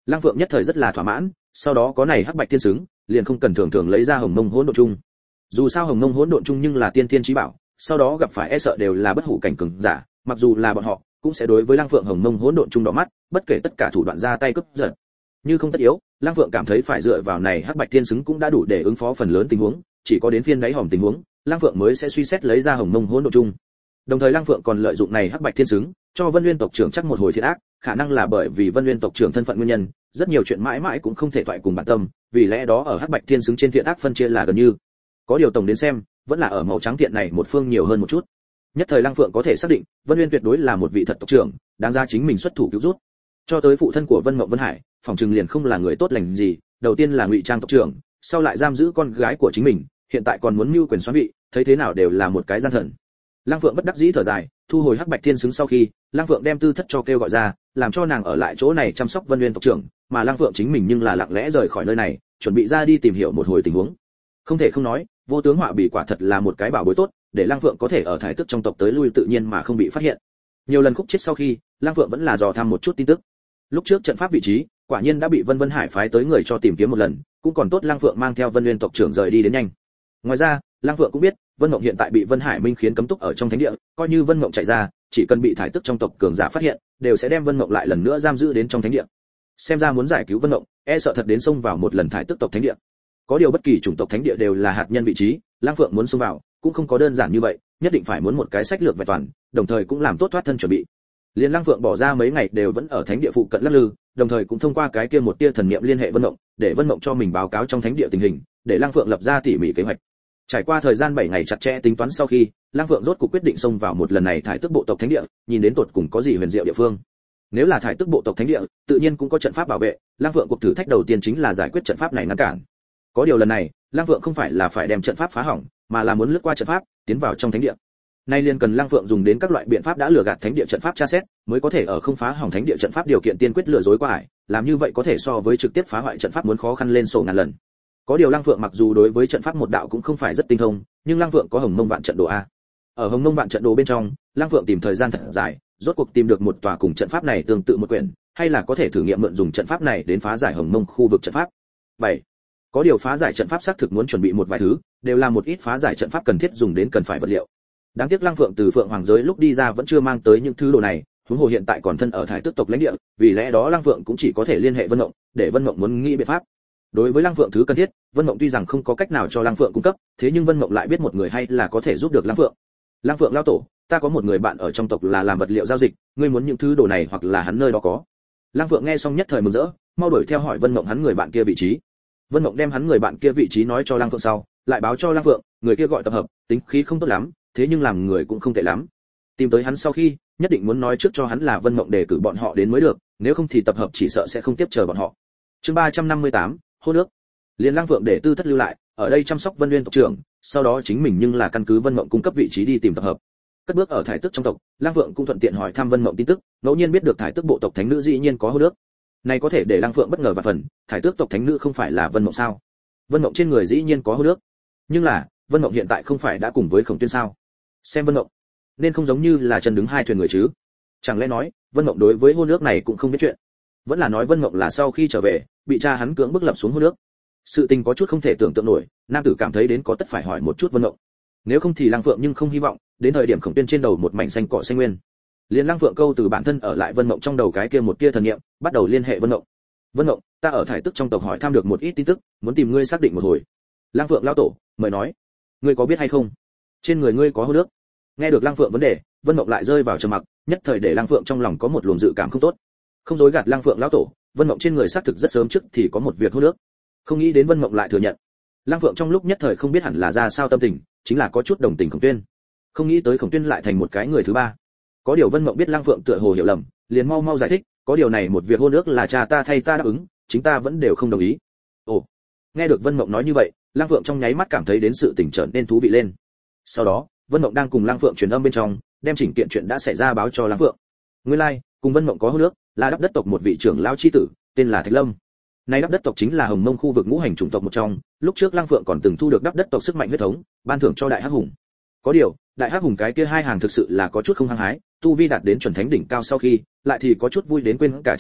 Lăng Phượng nhất thời rất là thỏa mãn, sau đó có này hắc bạch thiên xứng, liền không cần thường thường lấy ra hồng mông hỗn độn chung. Dù sao hồng mông hỗn độn chung nhưng là tiên thiên chí bảo, sau đó gặp phải e sợ đều là bất hủ cảnh cường giả, mặc dù là bọn họ cũng sẽ đối với Lăng Phượng hồng mông hỗn độn chung đỏ mắt, bất kể tất cả thủ đoạn ra tay cướp giật. Như không tất yếu, Lăng Phượng cảm thấy phải dựa vào này hắc bạch thiên xứng cũng đã đủ để ứng phó phần lớn tình huống, chỉ có đến phiên đáy hòm tình huống, Lăng Phượng mới sẽ suy xét lấy ra hồng mông hỗn độn chung. Đồng thời Lăng Phượng còn lợi dụng này hắc bạch thiên xứng, cho Vân Nguyên tộc trưởng chắc một hồi thiệt ác, khả năng là bởi vì Vân Nguyên tộc trưởng thân phận nguyên nhân, rất nhiều chuyện mãi mãi cũng không thể thoại cùng bản tâm, vì lẽ đó ở hắc bạch thiên xứng trên thiện ác phân chia là gần như. Có điều tổng đến xem, vẫn là ở màu trắng thiện này một phương nhiều hơn một chút. Nhất thời Lăng Phượng có thể xác định, Vân Nguyên tuyệt đối là một vị thật tộc trưởng, đáng ra chính mình xuất thủ cứu rút. Cho tới phụ thân của Vân Mộng Vân Hải, phòng trừng liền không là người tốt lành gì, đầu tiên là ngụy trang tộc trưởng, sau lại giam giữ con gái của chính mình, hiện tại còn muốn mưu quyền xoán vị, thấy thế nào đều là một cái gian thần. Lăng Phượng bất đắc dĩ thở dài, thu hồi hắc bạch thiên xứng sau khi, Lăng Phượng đem Tư Thất cho kêu gọi ra, làm cho nàng ở lại chỗ này chăm sóc Vân Nguyên tộc trưởng, mà Lăng Phượng chính mình nhưng là lặng lẽ rời khỏi nơi này, chuẩn bị ra đi tìm hiểu một hồi tình huống. Không thể không nói, vô tướng họa bì quả thật là một cái bảo bối tốt, để Lăng Phượng có thể ở thái tức trong tộc tới lui tự nhiên mà không bị phát hiện. Nhiều lần khúc chết sau khi, Lăng Phượng vẫn là dò thăm một chút tin tức. Lúc trước trận pháp vị trí, quả nhiên đã bị Vân Vân Hải phái tới người cho tìm kiếm một lần, cũng còn tốt Lăng Phượng mang theo Vân Nguyên tộc trưởng rời đi đến nhanh. Ngoài ra, Lăng Phượng cũng biết, Vân Mộng hiện tại bị Vân Hải Minh khiến cấm túc ở trong thánh địa, coi như Vân Mộng chạy ra, chỉ cần bị thái tức trong tộc cường giả phát hiện, đều sẽ đem Vân Mộng lại lần nữa giam giữ đến trong thánh địa. Xem ra muốn giải cứu Vân Mộng, e sợ thật đến xông vào một lần thái tức tộc thánh địa. Có điều bất kỳ chủng tộc thánh địa đều là hạt nhân vị trí, Lăng Phượng muốn xông vào, cũng không có đơn giản như vậy, nhất định phải muốn một cái sách lược vẹn toàn, đồng thời cũng làm tốt thoát thân chuẩn bị. Liên Lăng Phượng bỏ ra mấy ngày đều vẫn ở thánh địa phụ cận lắc lư, đồng thời cũng thông qua cái kia một tia thần niệm liên hệ Vân Mộng, để Vân Mộng cho mình báo cáo trong thánh địa tình hình, để Lăng Phượng lập ra tỉ mỉ kế hoạch. Trải qua thời gian bảy ngày chặt chẽ tính toán sau khi, Lăng Phượng rốt cuộc quyết định xông vào một lần này thải tức bộ tộc thánh địa, nhìn đến tột cùng có gì huyền diệu địa phương. Nếu là thải tức bộ tộc thánh địa, tự nhiên cũng có trận pháp bảo vệ, Lăng Phượng cuộc thử thách đầu tiên chính là giải quyết trận pháp này ngăn cản. Có điều lần này, Lăng Phượng không phải là phải đem trận pháp phá hỏng, mà là muốn lướt qua trận pháp, tiến vào trong thánh địa. Nay liên cần Lăng Phượng dùng đến các loại biện pháp đã lừa gạt thánh địa trận pháp tra xét, mới có thể ở không phá hỏng thánh địa trận pháp điều kiện tiên quyết lừa dối qua ải, làm như vậy có thể so với trực tiếp phá hoại trận pháp muốn khó khăn lên sổ ngàn lần. Có điều Lăng Phượng mặc dù đối với trận pháp một đạo cũng không phải rất tinh thông, nhưng Lăng Phượng có Hồng Mông Vạn Trận Đồ a. Ở Hồng Mông Vạn Trận Đồ bên trong, Lăng Phượng tìm thời gian thật dài, rốt cuộc tìm được một tòa cùng trận pháp này tương tự một quyển, hay là có thể thử nghiệm mượn dùng trận pháp này đến phá giải Hồng Mông khu vực trận pháp. bảy. Có điều phá giải trận pháp xác thực muốn chuẩn bị một vài thứ, đều là một ít phá giải trận pháp cần thiết dùng đến cần phải vật liệu. Đáng tiếc Lăng Phượng từ Phượng Hoàng giới lúc đi ra vẫn chưa mang tới những thứ đồ này, huống hồ hiện tại còn thân ở Thái Tước tộc lãnh địa, vì lẽ đó Lăng Phượng cũng chỉ có thể liên hệ Vân Mộng, để Vân Mộng muốn nghĩ biện pháp. Đối với Lăng Phượng thứ cần thiết, Vân Mộng tuy rằng không có cách nào cho Lăng Phượng cung cấp, thế nhưng Vân Mộng lại biết một người hay là có thể giúp được Lăng Phượng. Lăng Phượng lão tổ, ta có một người bạn ở trong tộc là làm vật liệu giao dịch, ngươi muốn những thứ đồ này hoặc là hắn nơi đó có. Lăng Phượng nghe xong nhất thời mừng rỡ, mau đuổi theo hỏi Vân Mộng hắn người bạn kia vị trí. Vân Mộng đem hắn người bạn kia vị trí nói cho Lăng Phượng sau, lại báo cho Lăng Phượng, người kia gọi Tập Hợp, tính khí không tốt lắm, thế nhưng làm người cũng không tệ lắm. Tìm tới hắn sau khi, nhất định muốn nói trước cho hắn là Vân Mộng đề cử bọn họ đến mới được, nếu không thì Tập Hợp chỉ sợ sẽ không tiếp chờ bọn họ. Chương ba trăm năm mươi tám, hôn nước. Liên Lăng Phượng để Tư Thất lưu lại, ở đây chăm sóc Vân Nguyên tộc trưởng, sau đó chính mình nhưng là căn cứ Vân Mộng cung cấp vị trí đi tìm Tập Hợp. Cất bước ở Thải Tước trong tộc, Lăng Phượng cũng thuận tiện hỏi thăm Vân Mộng tin tức, ngẫu nhiên biết được Thải Tước bộ tộc thánh nữ dĩ nhiên có hôn nước. Này có thể để Lăng Phượng bất ngờ và phần, Thải Tước tộc thánh nữ không phải là Vân Mộng sao? Vân Mộng trên người dĩ nhiên có hôn nước. Nhưng là, Vân Mộng hiện tại không phải đã cùng với Khổng Tuyên sao? Xem Vân Mộng, nên không giống như là chân đứng hai thuyền người chứ? Chẳng lẽ nói, Vân Mộng đối với hôn nước này cũng không biết chuyện? Vẫn là nói Vân Mộng là sau khi trở về, bị cha hắn cưỡng bức lập xuống hôn nước? Sự tình có chút không thể tưởng tượng nổi, nam tử cảm thấy đến có tất phải hỏi một chút Vân Mộng. Nếu không thì Lăng Phượng nhưng không hy vọng, đến thời điểm Khổng Tuyên trên đầu một mảnh xanh cỏ xanh nguyên. Liên Lăng Phượng câu từ bản thân ở lại Vân Mộng trong đầu cái kia một tia thần niệm, bắt đầu liên hệ Vân Mộng. Vân Mộng, ta ở Thải Tước trong tộc hỏi thăm được một ít tin tức, muốn tìm ngươi xác định một hồi. Lăng Phượng lão tổ, mời nói, ngươi có biết hay không? Trên người ngươi có hôn nước. Nghe được Lăng Phượng vấn đề, Vân Mộng lại rơi vào trầm mặc, nhất thời để Lăng Phượng trong lòng có một luồng dự cảm không tốt. Không dối gạt Lăng Phượng lão tổ, Vân Mộng trên người xác thực rất sớm trước thì có một việc hôn nước. Không nghĩ đến Vân Mộng lại thừa nhận. Lăng Phượng trong lúc nhất thời không biết hẳn là ra sao tâm tình, chính là có chút đồng tình Khổng Tuyên. Không nghĩ tới Khổng Tuyên lại thành một cái người thứ ba. Có điều Vân Mộng biết Lăng Phượng tựa hồ hiểu lầm, liền mau mau giải thích, có điều này một việc hôn ước là cha ta thay ta đáp ứng, chính ta vẫn đều không đồng ý. Ồ, nghe được Vân Mộng nói như vậy, Lăng Phượng trong nháy mắt cảm thấy đến sự tình trở nên thú vị lên. Sau đó, Vân Mộng đang cùng Lăng Phượng truyền âm bên trong, đem chỉnh kiện chuyện đã xảy ra báo cho Lăng Phượng. Nguyên lai, like, cùng Vân Mộng có hôn ước, là Đắp Đất tộc một vị trưởng lão chi tử, tên là Thạch Lâm. Nay Đắp Đất tộc chính là Hồng Mông khu vực ngũ hành chủng tộc một trong, lúc trước Lăng Phượng còn từng thu được Đắp Đất tộc sức mạnh huyết thống, ban thưởng cho Đại Hắc Hùng. Có điều, Đại Hắc Hùng cái kia hai hàng thực sự là có chút không hăng hái, tu vi đạt đến chuẩn thánh đỉnh cao sau khi, lại thì có chút vui đến quên cả trời đất,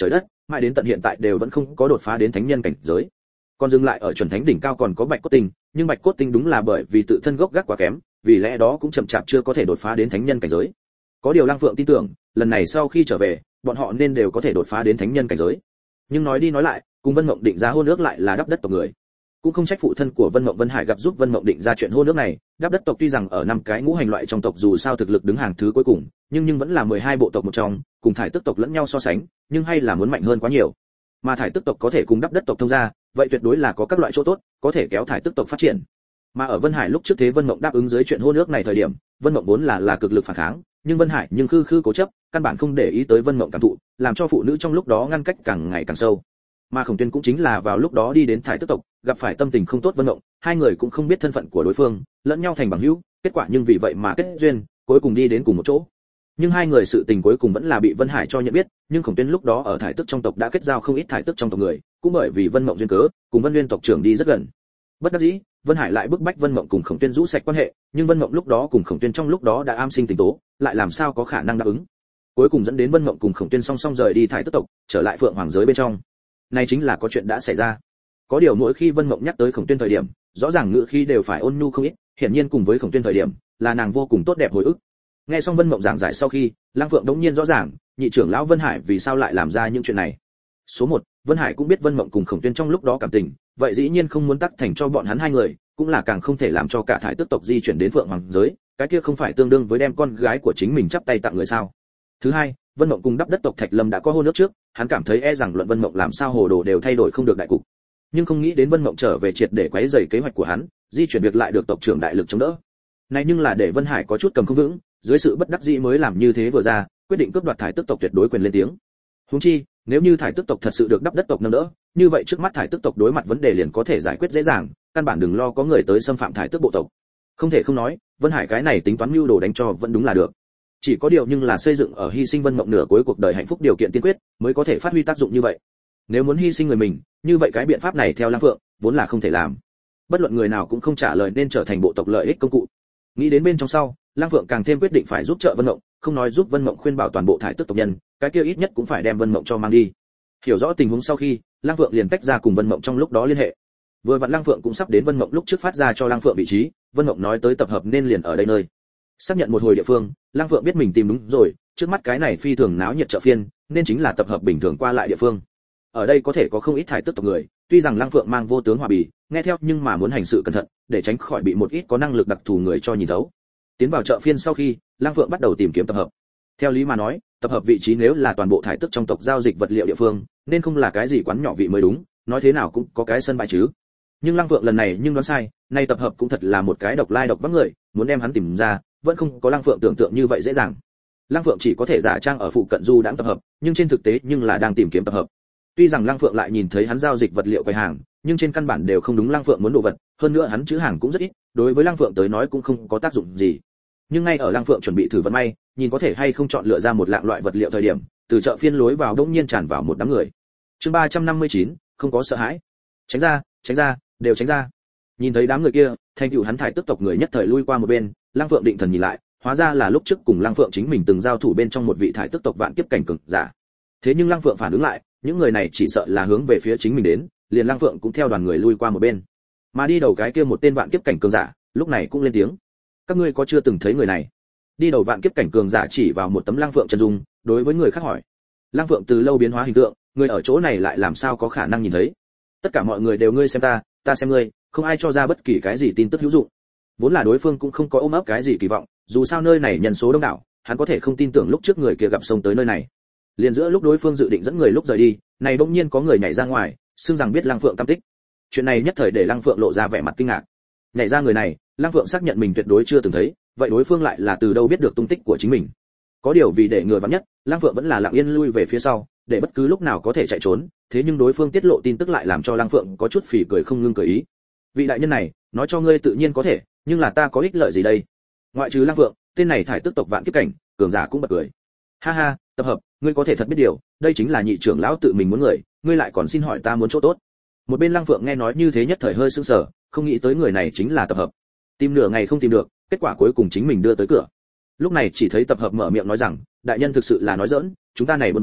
mãi đến tận hiện tại đều vẫn không có đột phá đến thánh nhân cảnh giới. Còn dừng lại ở chuẩn thánh đỉnh cao còn có Bạch Cốt Tinh, nhưng Bạch Cốt Tinh đúng là bởi vì tự thân gốc gác quá kém, vì lẽ đó cũng chậm chạp chưa có thể đột phá đến thánh nhân cảnh giới. Có điều Lăng Phượng tin tưởng, lần này sau khi trở về, bọn họ nên đều có thể đột phá đến thánh nhân cảnh giới. Nhưng nói đi nói lại, cùng Vân Mộng định ra hôn ước lại là Đắp Đất tộc người. Cũng không trách phụ thân của Vân Mộng Vân Hải gặp giúp Vân Mộng định ra chuyện hôn ước này, Đắp Đất tộc tuy rằng ở năm cái ngũ hành loại trong tộc dù sao thực lực đứng hàng thứ cuối cùng, nhưng nhưng vẫn là mười hai bộ tộc một trong, cùng Thải Tức tộc lẫn nhau so sánh, nhưng hay là muốn mạnh hơn quá nhiều. Mà Thải Tức tộc có thể cùng Đắp Đất tộc thông gia, vậy tuyệt đối là có các loại chỗ tốt, có thể kéo Thải Tức tộc phát triển. Mà ở Vân Hải lúc trước thế Vân Mộng đáp ứng dưới chuyện hôn ước này thời điểm, Vân Mộng vốn là là cực lực phản kháng, nhưng Vân Hải nhưng khư khư cố chấp, căn bản không để ý tới Vân Mộng cảm thụ, làm cho phụ nữ trong lúc đó ngăn cách càng ngày càng sâu. Mà Khổng Tuyên cũng chính là vào lúc đó đi đến Thải Tức tộc, gặp phải tâm tình không tốt Vân Mộng, hai người cũng không biết thân phận của đối phương, lẫn nhau thành bằng hữu, kết quả nhưng vì vậy mà kết duyên, cuối cùng đi đến cùng một chỗ. Nhưng hai người sự tình cuối cùng vẫn là bị Vân Hải cho nhận biết, nhưng Khổng Tuyên lúc đó ở Thải Tức trong tộc đã kết giao không ít Thải Tức trong tộc người, cũng bởi vì Vân Mộng duyên cớ, cùng Vân Nguyên tộc trưởng đi rất gần. Bất đắc dĩ, Vân Hải lại bức bách Vân Mộng cùng Khổng Tuyên rũ sạch quan hệ, nhưng Vân Mộng lúc đó cùng Khổng Tuyên trong lúc đó đã am sinh tình tố, lại làm sao có khả năng đáp ứng. Cuối cùng dẫn đến Vân Mộng cùng Khổng Tuyên song song rời đi Thải Tức tộc, trở lại Phượng Hoàng giới bên trong. Này chính là có chuyện đã xảy ra. Có điều mỗi khi Vân Mộng nhắc tới Khổng Tuyên thời điểm, rõ ràng ngữ khí đều phải ôn nhu không ít, hiển nhiên cùng với Khổng Tuyên thời điểm, là nàng vô cùng tốt đẹp hồi ức. Nghe xong Vân Mộng giảng giải sau khi, Lăng Phượng đống nhiên rõ ràng, nhị trưởng lão Vân Hải vì sao lại làm ra những chuyện này. Số một, Vân Hải cũng biết Vân Mộng cùng Khổng Tuyên trong lúc đó cảm tình, vậy dĩ nhiên không muốn tắc thành cho bọn hắn hai người, cũng là càng không thể làm cho cả Thải Tức tộc di chuyển đến Phượng Hoàng giới, cái kia không phải tương đương với đem con gái của chính mình chắp tay tặng người sao? Thứ hai, Vân Mộng cùng Đắp Đất tộc Thạch Lâm đã có hôn ước trước, hắn cảm thấy e rằng luận Vân Mộng làm sao hồ đồ đều thay đổi không được đại cục. Nhưng không nghĩ đến Vân Mộng trở về triệt để quấy rầy kế hoạch của hắn, di chuyển việc lại được tộc trưởng đại lực chống đỡ. Này nhưng là để Vân Hải có chút cầm không vững, dưới sự bất đắc dĩ mới làm như thế vừa ra, quyết định cướp đoạt Thải Tức tộc tuyệt đối quyền lên tiếng. Huống chi, nếu như Thải Tức tộc thật sự được Đắp Đất tộc nâng đỡ, như vậy trước mắt Thải Tức tộc đối mặt vấn đề liền có thể giải quyết dễ dàng, căn bản đừng lo có người tới xâm phạm Thải Tức bộ tộc. Không thể không nói, Vân Hải cái này tính toán mưu đồ đánh cho vẫn đúng là được. Chỉ có điều nhưng là xây dựng ở hy sinh Vân Mộng nửa cuối cuộc đời hạnh phúc điều kiện tiên quyết, mới có thể phát huy tác dụng như vậy. Nếu muốn hy sinh người mình, như vậy cái biện pháp này theo Lăng Phượng, vốn là không thể làm. Bất luận người nào cũng không trả lời nên trở thành bộ tộc lợi ích công cụ. Nghĩ đến bên trong sau, Lăng Phượng càng thêm quyết định phải giúp trợ Vân Mộng, không nói giúp Vân Mộng khuyên bảo toàn bộ Thải Tức tộc nhân, cái kia ít nhất cũng phải đem Vân Mộng cho mang đi. Hiểu rõ tình huống sau khi, Lăng Phượng liền tách ra cùng Vân Mộng trong lúc đó liên hệ. Vừa vặn Lăng Phượng cũng sắp đến Vân Mộng lúc trước phát ra cho Lăng Phượng vị trí, Vân Mộng nói tới tập hợp nên liền ở đây nơi. Xác nhận một hồi địa phương, Lăng Phượng biết mình tìm đúng rồi, trước mắt cái này phi thường náo nhiệt chợ phiên, nên chính là tập hợp bình thường qua lại địa phương. Ở đây có thể có không ít Thải Tức tộc người, tuy rằng Lăng Phượng mang vô tướng hỏa bì, nghe theo nhưng mà muốn hành sự cẩn thận, để tránh khỏi bị một ít có năng lực đặc thù người cho nhìn thấu. Tiến vào chợ phiên sau khi, Lăng Phượng bắt đầu tìm kiếm tập hợp. Theo lý mà nói, tập hợp vị trí nếu là toàn bộ Thải Tức trong tộc giao dịch vật liệu địa phương, nên không là cái gì quán nhỏ vị mới đúng, nói thế nào cũng có cái sân bãi chứ. Nhưng Lăng Phượng lần này nhưng đoán sai, nay tập hợp cũng thật là một cái độc lai độc vắng người, muốn đem hắn tìm ra, vẫn không có Lăng Phượng tưởng tượng như vậy dễ dàng. Lăng Phượng chỉ có thể giả trang ở phụ cận du đãng tập hợp, nhưng trên thực tế nhưng là đang tìm kiếm tập hợp. Tuy rằng Lăng Phượng lại nhìn thấy hắn giao dịch vật liệu quầy hàng, nhưng trên căn bản đều không đúng Lăng Phượng muốn đồ vật, hơn nữa hắn chữ hàng cũng rất ít, đối với Lăng Phượng tới nói cũng không có tác dụng gì. Nhưng ngay ở Lăng Phượng chuẩn bị thử vận may, nhìn có thể hay không chọn lựa ra một lạng loại vật liệu thời điểm, từ chợ phiên lối vào đột nhiên tràn vào một đám người. Chương ba trăm năm mươi chín, không có sợ hãi. Tránh ra, tránh ra, đều tránh ra. Nhìn thấy đám người kia, thành tựu hắn Thải Tức tộc người nhất thời lui qua một bên, Lăng Phượng định thần nhìn lại, hóa ra là lúc trước cùng Lăng Phượng chính mình từng giao thủ bên trong một vị Thải Tức tộc vạn kiếp cảnh cường giả. Thế nhưng Lăng Phượng phản ứng lại, những người này chỉ sợ là hướng về phía chính mình đến, liền Lăng Phượng cũng theo đoàn người lui qua một bên. Mà đi đầu cái kia một tên vạn kiếp cảnh cường giả, lúc này cũng lên tiếng: "Các ngươi có chưa từng thấy người này?" Đi đầu vạn kiếp cảnh cường giả chỉ vào một tấm Lăng Phượng chân dung, đối với người khác hỏi. Lăng Phượng từ lâu biến hóa hình tượng, người ở chỗ này lại làm sao có khả năng nhìn thấy? Tất cả mọi người đều ngươi xem ta, ta xem ngươi, không ai cho ra bất kỳ cái gì tin tức hữu dụng. Vốn là đối phương cũng không có ôm ấp cái gì kỳ vọng, dù sao nơi này nhân số đông đảo, hắn có thể không tin tưởng lúc trước người kia gặp sông tới nơi này. Liền giữa lúc đối phương dự định dẫn người lúc rời đi, này bỗng nhiên có người nhảy ra ngoài, xưng rằng biết Lăng Phượng tâm tích. Chuyện này nhất thời để Lăng Phượng lộ ra vẻ mặt kinh ngạc. Nhảy ra người này, Lăng Phượng xác nhận mình tuyệt đối chưa từng thấy, vậy đối phương lại là từ đâu biết được tung tích của chính mình? Có điều vì để người vắng nhất, Lăng Phượng vẫn là lặng yên lui về phía sau, để bất cứ lúc nào có thể chạy trốn, thế nhưng đối phương tiết lộ tin tức lại làm cho Lăng Phượng có chút phì cười không ngưng cười ý. Vị đại nhân này, nói cho ngươi tự nhiên có thể, nhưng là ta có ích lợi gì đây? Ngoại trừ Lăng Phượng, tên này Thải Tức tộc vạn kiếp cảnh, cường giả cũng bật cười. Ha ha, tập hợp, ngươi có thể thật biết điều, đây chính là nhị trưởng lão tự mình muốn người, ngươi lại còn xin hỏi ta muốn chỗ tốt. Một bên Lăng Phượng nghe nói như thế nhất thời hơi sững sờ, không nghĩ tới người này chính là tập hợp. Tìm nửa ngày không tìm được, kết quả cuối cùng chính mình đưa tới cửa. Lúc này chỉ thấy tập hợp mở miệng nói rằng, đại nhân thực sự là nói giỡn, chúng ta này buôn bán,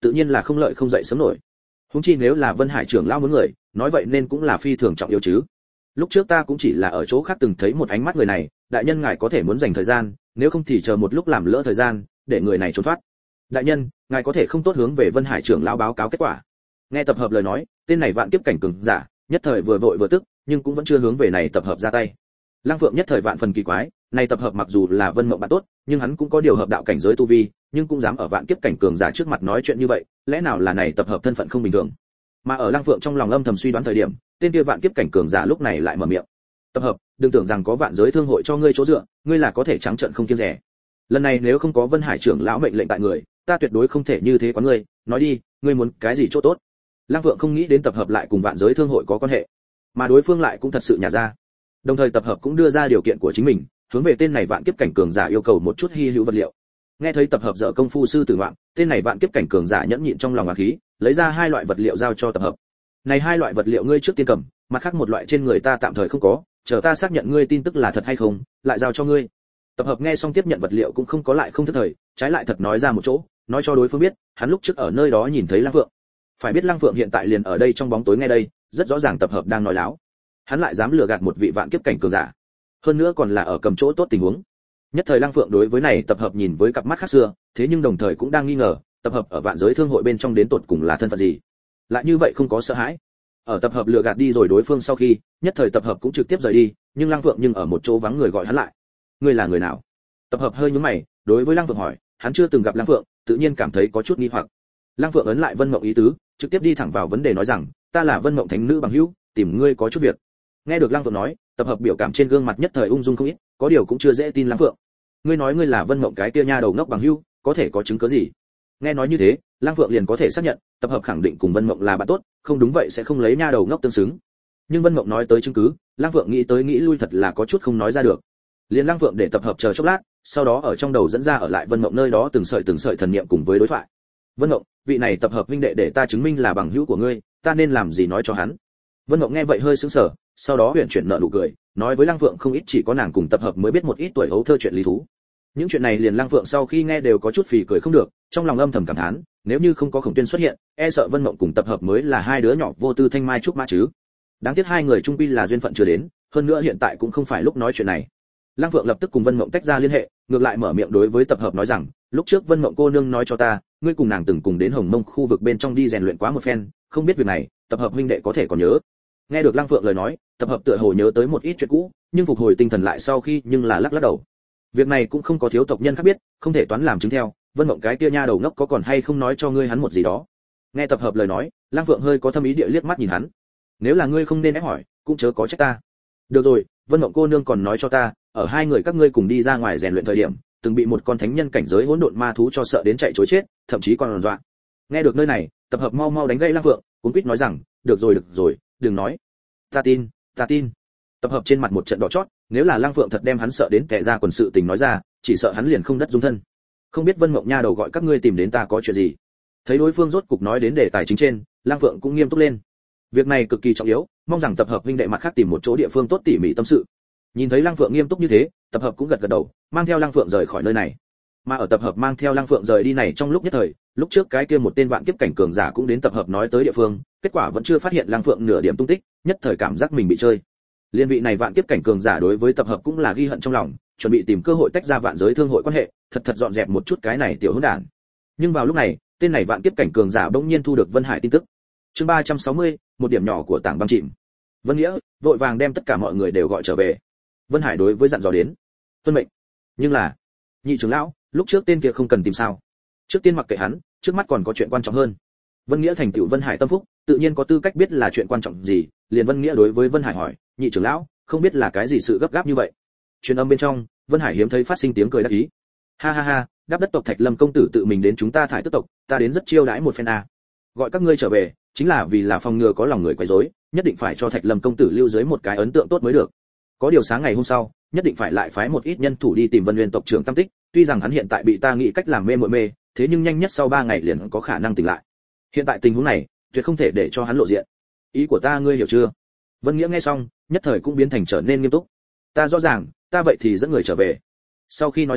tự nhiên là không lợi không dậy sớm nổi. Huống chi nếu là Vân Hải trưởng lão muốn người, nói vậy nên cũng là phi thường trọng yếu chứ. Lúc trước ta cũng chỉ là ở chỗ khác từng thấy một ánh mắt người này, đại nhân ngài có thể muốn dành thời gian, nếu không thì chờ một lúc làm lỡ thời gian, để người này trốn thoát. Đại nhân, ngài có thể không tốt hướng về Vân Hải trưởng lão báo cáo kết quả. Nghe tập hợp lời nói, tên này vạn kiếp cảnh cường giả, nhất thời vừa vội vừa tức, nhưng cũng vẫn chưa hướng về này tập hợp ra tay. Lăng Phượng nhất thời vạn phần kỳ quái, này tập hợp mặc dù là Vân Mộng bạn tốt, nhưng hắn cũng có điều hợp đạo cảnh giới tu vi, nhưng cũng dám ở vạn kiếp cảnh cường giả trước mặt nói chuyện như vậy, lẽ nào là này tập hợp thân phận không bình thường. Mà ở Lăng Phượng trong lòng âm thầm suy đoán thời điểm, tên kia vạn kiếp cảnh cường giả lúc này lại mở miệng. Tập hợp, đừng tưởng rằng có vạn giới thương hội cho ngươi chỗ dựa, ngươi là có thể trắng trợn không kiêng dè. Lần này nếu không có Vân Hải trưởng lão mệnh lệnh tại người, ta tuyệt đối không thể như thế quán ngươi, nói đi, ngươi muốn cái gì chỗ tốt? Lăng Phượng không nghĩ đến tập hợp lại cùng vạn giới thương hội có quan hệ, mà đối phương lại cũng thật sự nhả ra. Đồng thời tập hợp cũng đưa ra điều kiện của chính mình, hướng về tên này vạn kiếp cảnh cường giả yêu cầu một chút hi hữu vật liệu. Nghe thấy tập hợp dở công phu sư tử ngoạn, tên này vạn kiếp cảnh cường giả nhẫn nhịn trong lòng oán khí, lấy ra hai loại vật liệu giao cho tập hợp. Này hai loại vật liệu ngươi trước tiên cầm, mặt khác một loại trên người ta tạm thời không có, chờ ta xác nhận ngươi tin tức là thật hay không, lại giao cho ngươi. Tập hợp nghe xong tiếp nhận vật liệu cũng không có lại không thức thời, trái lại thật nói ra một chỗ, nói cho đối phương biết, hắn lúc trước ở nơi đó nhìn thấy Lăng Phượng. Phải biết Lăng Phượng hiện tại liền ở đây trong bóng tối ngay đây, rất rõ ràng tập hợp đang nói láo. Hắn lại dám lừa gạt một vị vạn kiếp cảnh cường giả, hơn nữa còn là ở cầm chỗ tốt tình huống. Nhất thời Lăng Phượng đối với này tập hợp nhìn với cặp mắt khác xưa, thế nhưng đồng thời cũng đang nghi ngờ, tập hợp ở vạn giới thương hội bên trong đến tột cùng là thân phận gì. Lại như vậy không có sợ hãi. Ở tập hợp lừa gạt đi rồi đối phương sau khi, nhất thời tập hợp cũng trực tiếp rời đi, nhưng Lăng Phượng nhưng ở một chỗ vắng người gọi hắn lại. Ngươi là người nào? Tập hợp hơi nhướng mày, đối với Lăng Phượng hỏi, hắn chưa từng gặp Lăng Phượng, tự nhiên cảm thấy có chút nghi hoặc. Lăng Phượng ấn lại Vân Mộng ý tứ, trực tiếp đi thẳng vào vấn đề nói rằng, ta là Vân Mộng thánh nữ bằng hữu, tìm ngươi có chút việc. Nghe được Lăng Phượng nói, tập hợp biểu cảm trên gương mặt nhất thời ung dung không ít, có điều cũng chưa dễ tin Lăng Phượng. Ngươi nói ngươi là Vân Mộng cái kia nha đầu ngốc bằng hữu, có thể có chứng cứ gì? Nghe nói như thế, Lăng Phượng liền có thể xác nhận, tập hợp khẳng định cùng Vân Mộng là bạn tốt, không đúng vậy sẽ không lấy nha đầu ngốc tương xứng. Nhưng Vân Mộng nói tới chứng cứ, Lăng Phượng nghĩ tới nghĩ lui thật là có chút không nói ra được. Liền Lăng Phượng để tập hợp chờ chốc lát, sau đó ở trong đầu dẫn ra ở lại Vân Mộng nơi đó từng sợi từng sợi thần niệm cùng với đối thoại. Vân Mộng, vị này tập hợp huynh đệ để ta chứng minh là bằng hữu của ngươi, ta nên làm gì nói cho hắn? Vân Mộng nghe vậy hơi sững sờ, sau đó huyền chuyển nở nụ cười, nói với Lăng Phượng không ít chỉ có nàng cùng tập hợp mới biết một ít tuổi hấu thơ chuyện lý thú. Những chuyện này liền Lăng Phượng sau khi nghe đều có chút phì cười không được, trong lòng âm thầm cảm thán, nếu như không có Khổng Tuyên xuất hiện, e sợ Vân Mộng cùng tập hợp mới là hai đứa nhỏ vô tư thanh mai trúc mã chứ. Đáng tiếc hai người chung quy là duyên phận chưa đến, hơn nữa hiện tại cũng không phải lúc nói chuyện này. Lăng Phượng lập tức cùng Vân Mộng tách ra liên hệ, ngược lại mở miệng đối với tập hợp nói rằng, lúc trước Vân Mộng cô nương nói cho ta, ngươi cùng nàng từng cùng đến Hồng Mông khu vực bên trong đi rèn luyện quá một phen, không biết việc này, tập hợp huynh đệ có thể còn nhớ. Nghe được Lăng Phượng lời nói, tập hợp tựa hồ nhớ tới một ít chuyện cũ, nhưng phục hồi tinh thần lại sau khi nhưng là lắc lắc đầu. Việc này cũng không có thiếu tộc nhân khác biết, không thể toán làm chứng theo, Vân Mộng cái kia nha đầu ngốc có còn hay không nói cho ngươi hắn một gì đó. Nghe tập hợp lời nói, Lăng Phượng hơi có thâm ý địa liếc mắt nhìn hắn. Nếu là ngươi không nên ép hỏi, cũng chớ có trách ta. Được rồi, Vân Mộng cô nương còn nói cho ta, ở hai người các ngươi cùng đi ra ngoài rèn luyện thời điểm, từng bị một con thánh nhân cảnh giới hỗn độn ma thú cho sợ đến chạy trối chết, thậm chí còn dọa. Nghe được nơi này, tập hợp mau mau đánh gãy Lăng Phượng, cuống quýt nói rằng, được rồi được rồi, đừng nói. Ta tin, ta tin. Tập hợp trên mặt một trận đỏ chót, nếu là Lăng Phượng thật đem hắn sợ đến kẻ ra quần sự tình nói ra, chỉ sợ hắn liền không đất dung thân. Không biết Vân Mộng nha đầu gọi các ngươi tìm đến ta có chuyện gì? Thấy đối phương rốt cục nói đến đề tài chính trên, Lăng Phượng cũng nghiêm túc lên. Việc này cực kỳ trọng yếu, mong rằng tập hợp huynh đệ mặt khác tìm một chỗ địa phương tốt tỉ mỉ tâm sự. Nhìn thấy Lăng Phượng nghiêm túc như thế, tập hợp cũng gật gật đầu, mang theo Lăng Phượng rời khỏi nơi này. Mà ở tập hợp mang theo Lăng Phượng rời đi này trong lúc nhất thời, lúc trước cái kia một tên vạn kiếp cảnh cường giả cũng đến tập hợp nói tới địa phương, kết quả vẫn chưa phát hiện Lăng Phượng nửa điểm tung tích, nhất thời cảm giác mình bị chơi. Liên vị này vạn kiếp cảnh cường giả đối với tập hợp cũng là ghi hận trong lòng, chuẩn bị tìm cơ hội tách ra vạn giới thương hội quan hệ, thật thật dọn dẹp một chút cái này tiểu hỗn đản. Nhưng vào lúc này, tên này vạn kiếp cảnh cường giả bỗng nhiên thu được Vân Hải tin tức. Chương ba trăm sáu mươi, một điểm nhỏ của tảng băng chìm. Vân Nghĩa vội vàng đem tất cả mọi người đều gọi trở về. Vân Hải đối với dặn dò đến, tuân mệnh. Nhưng là, nhị trưởng lão, lúc trước tên kia không cần tìm sao? Trước tiên mặc kệ hắn, trước mắt còn có chuyện quan trọng hơn. Vân Nghĩa thành tựu Vân Hải tâm phúc, tự nhiên có tư cách biết là chuyện quan trọng gì, liền Vân Nghĩa đối với Vân Hải hỏi, nhị trưởng lão, không biết là cái gì sự gấp gáp như vậy? Truyền âm bên trong, Vân Hải hiếm thấy phát sinh tiếng cười đắc ý. Ha ha ha, đáp đất tộc Thạch Lâm công tử tự mình đến chúng ta thải tức tộc, ta đến rất chiêu đãi một phen a. Gọi các ngươi trở về, chính là vì là phòng ngừa có lòng người quấy rối, nhất định phải cho Thạch Lâm công tử lưu dưới một cái ấn tượng tốt mới được. Có điều sáng ngày hôm sau, nhất định phải lại phái một ít nhân thủ đi tìm Vân Nguyên tộc trưởng Tam Tích, tuy rằng hắn hiện tại bị ta nghĩ cách làm mê muội mê, thế nhưng nhanh nhất sau ba ngày liền có khả năng tỉnh lại. Hiện tại tình huống này, tuyệt không thể để cho hắn lộ diện. Ý của ta ngươi hiểu chưa? Vân Nghĩa nghe xong, nhất thời cũng biến thành trở nên nghiêm túc. Ta rõ ràng, ta vậy thì dẫn người trở về. Sau khi nói xong,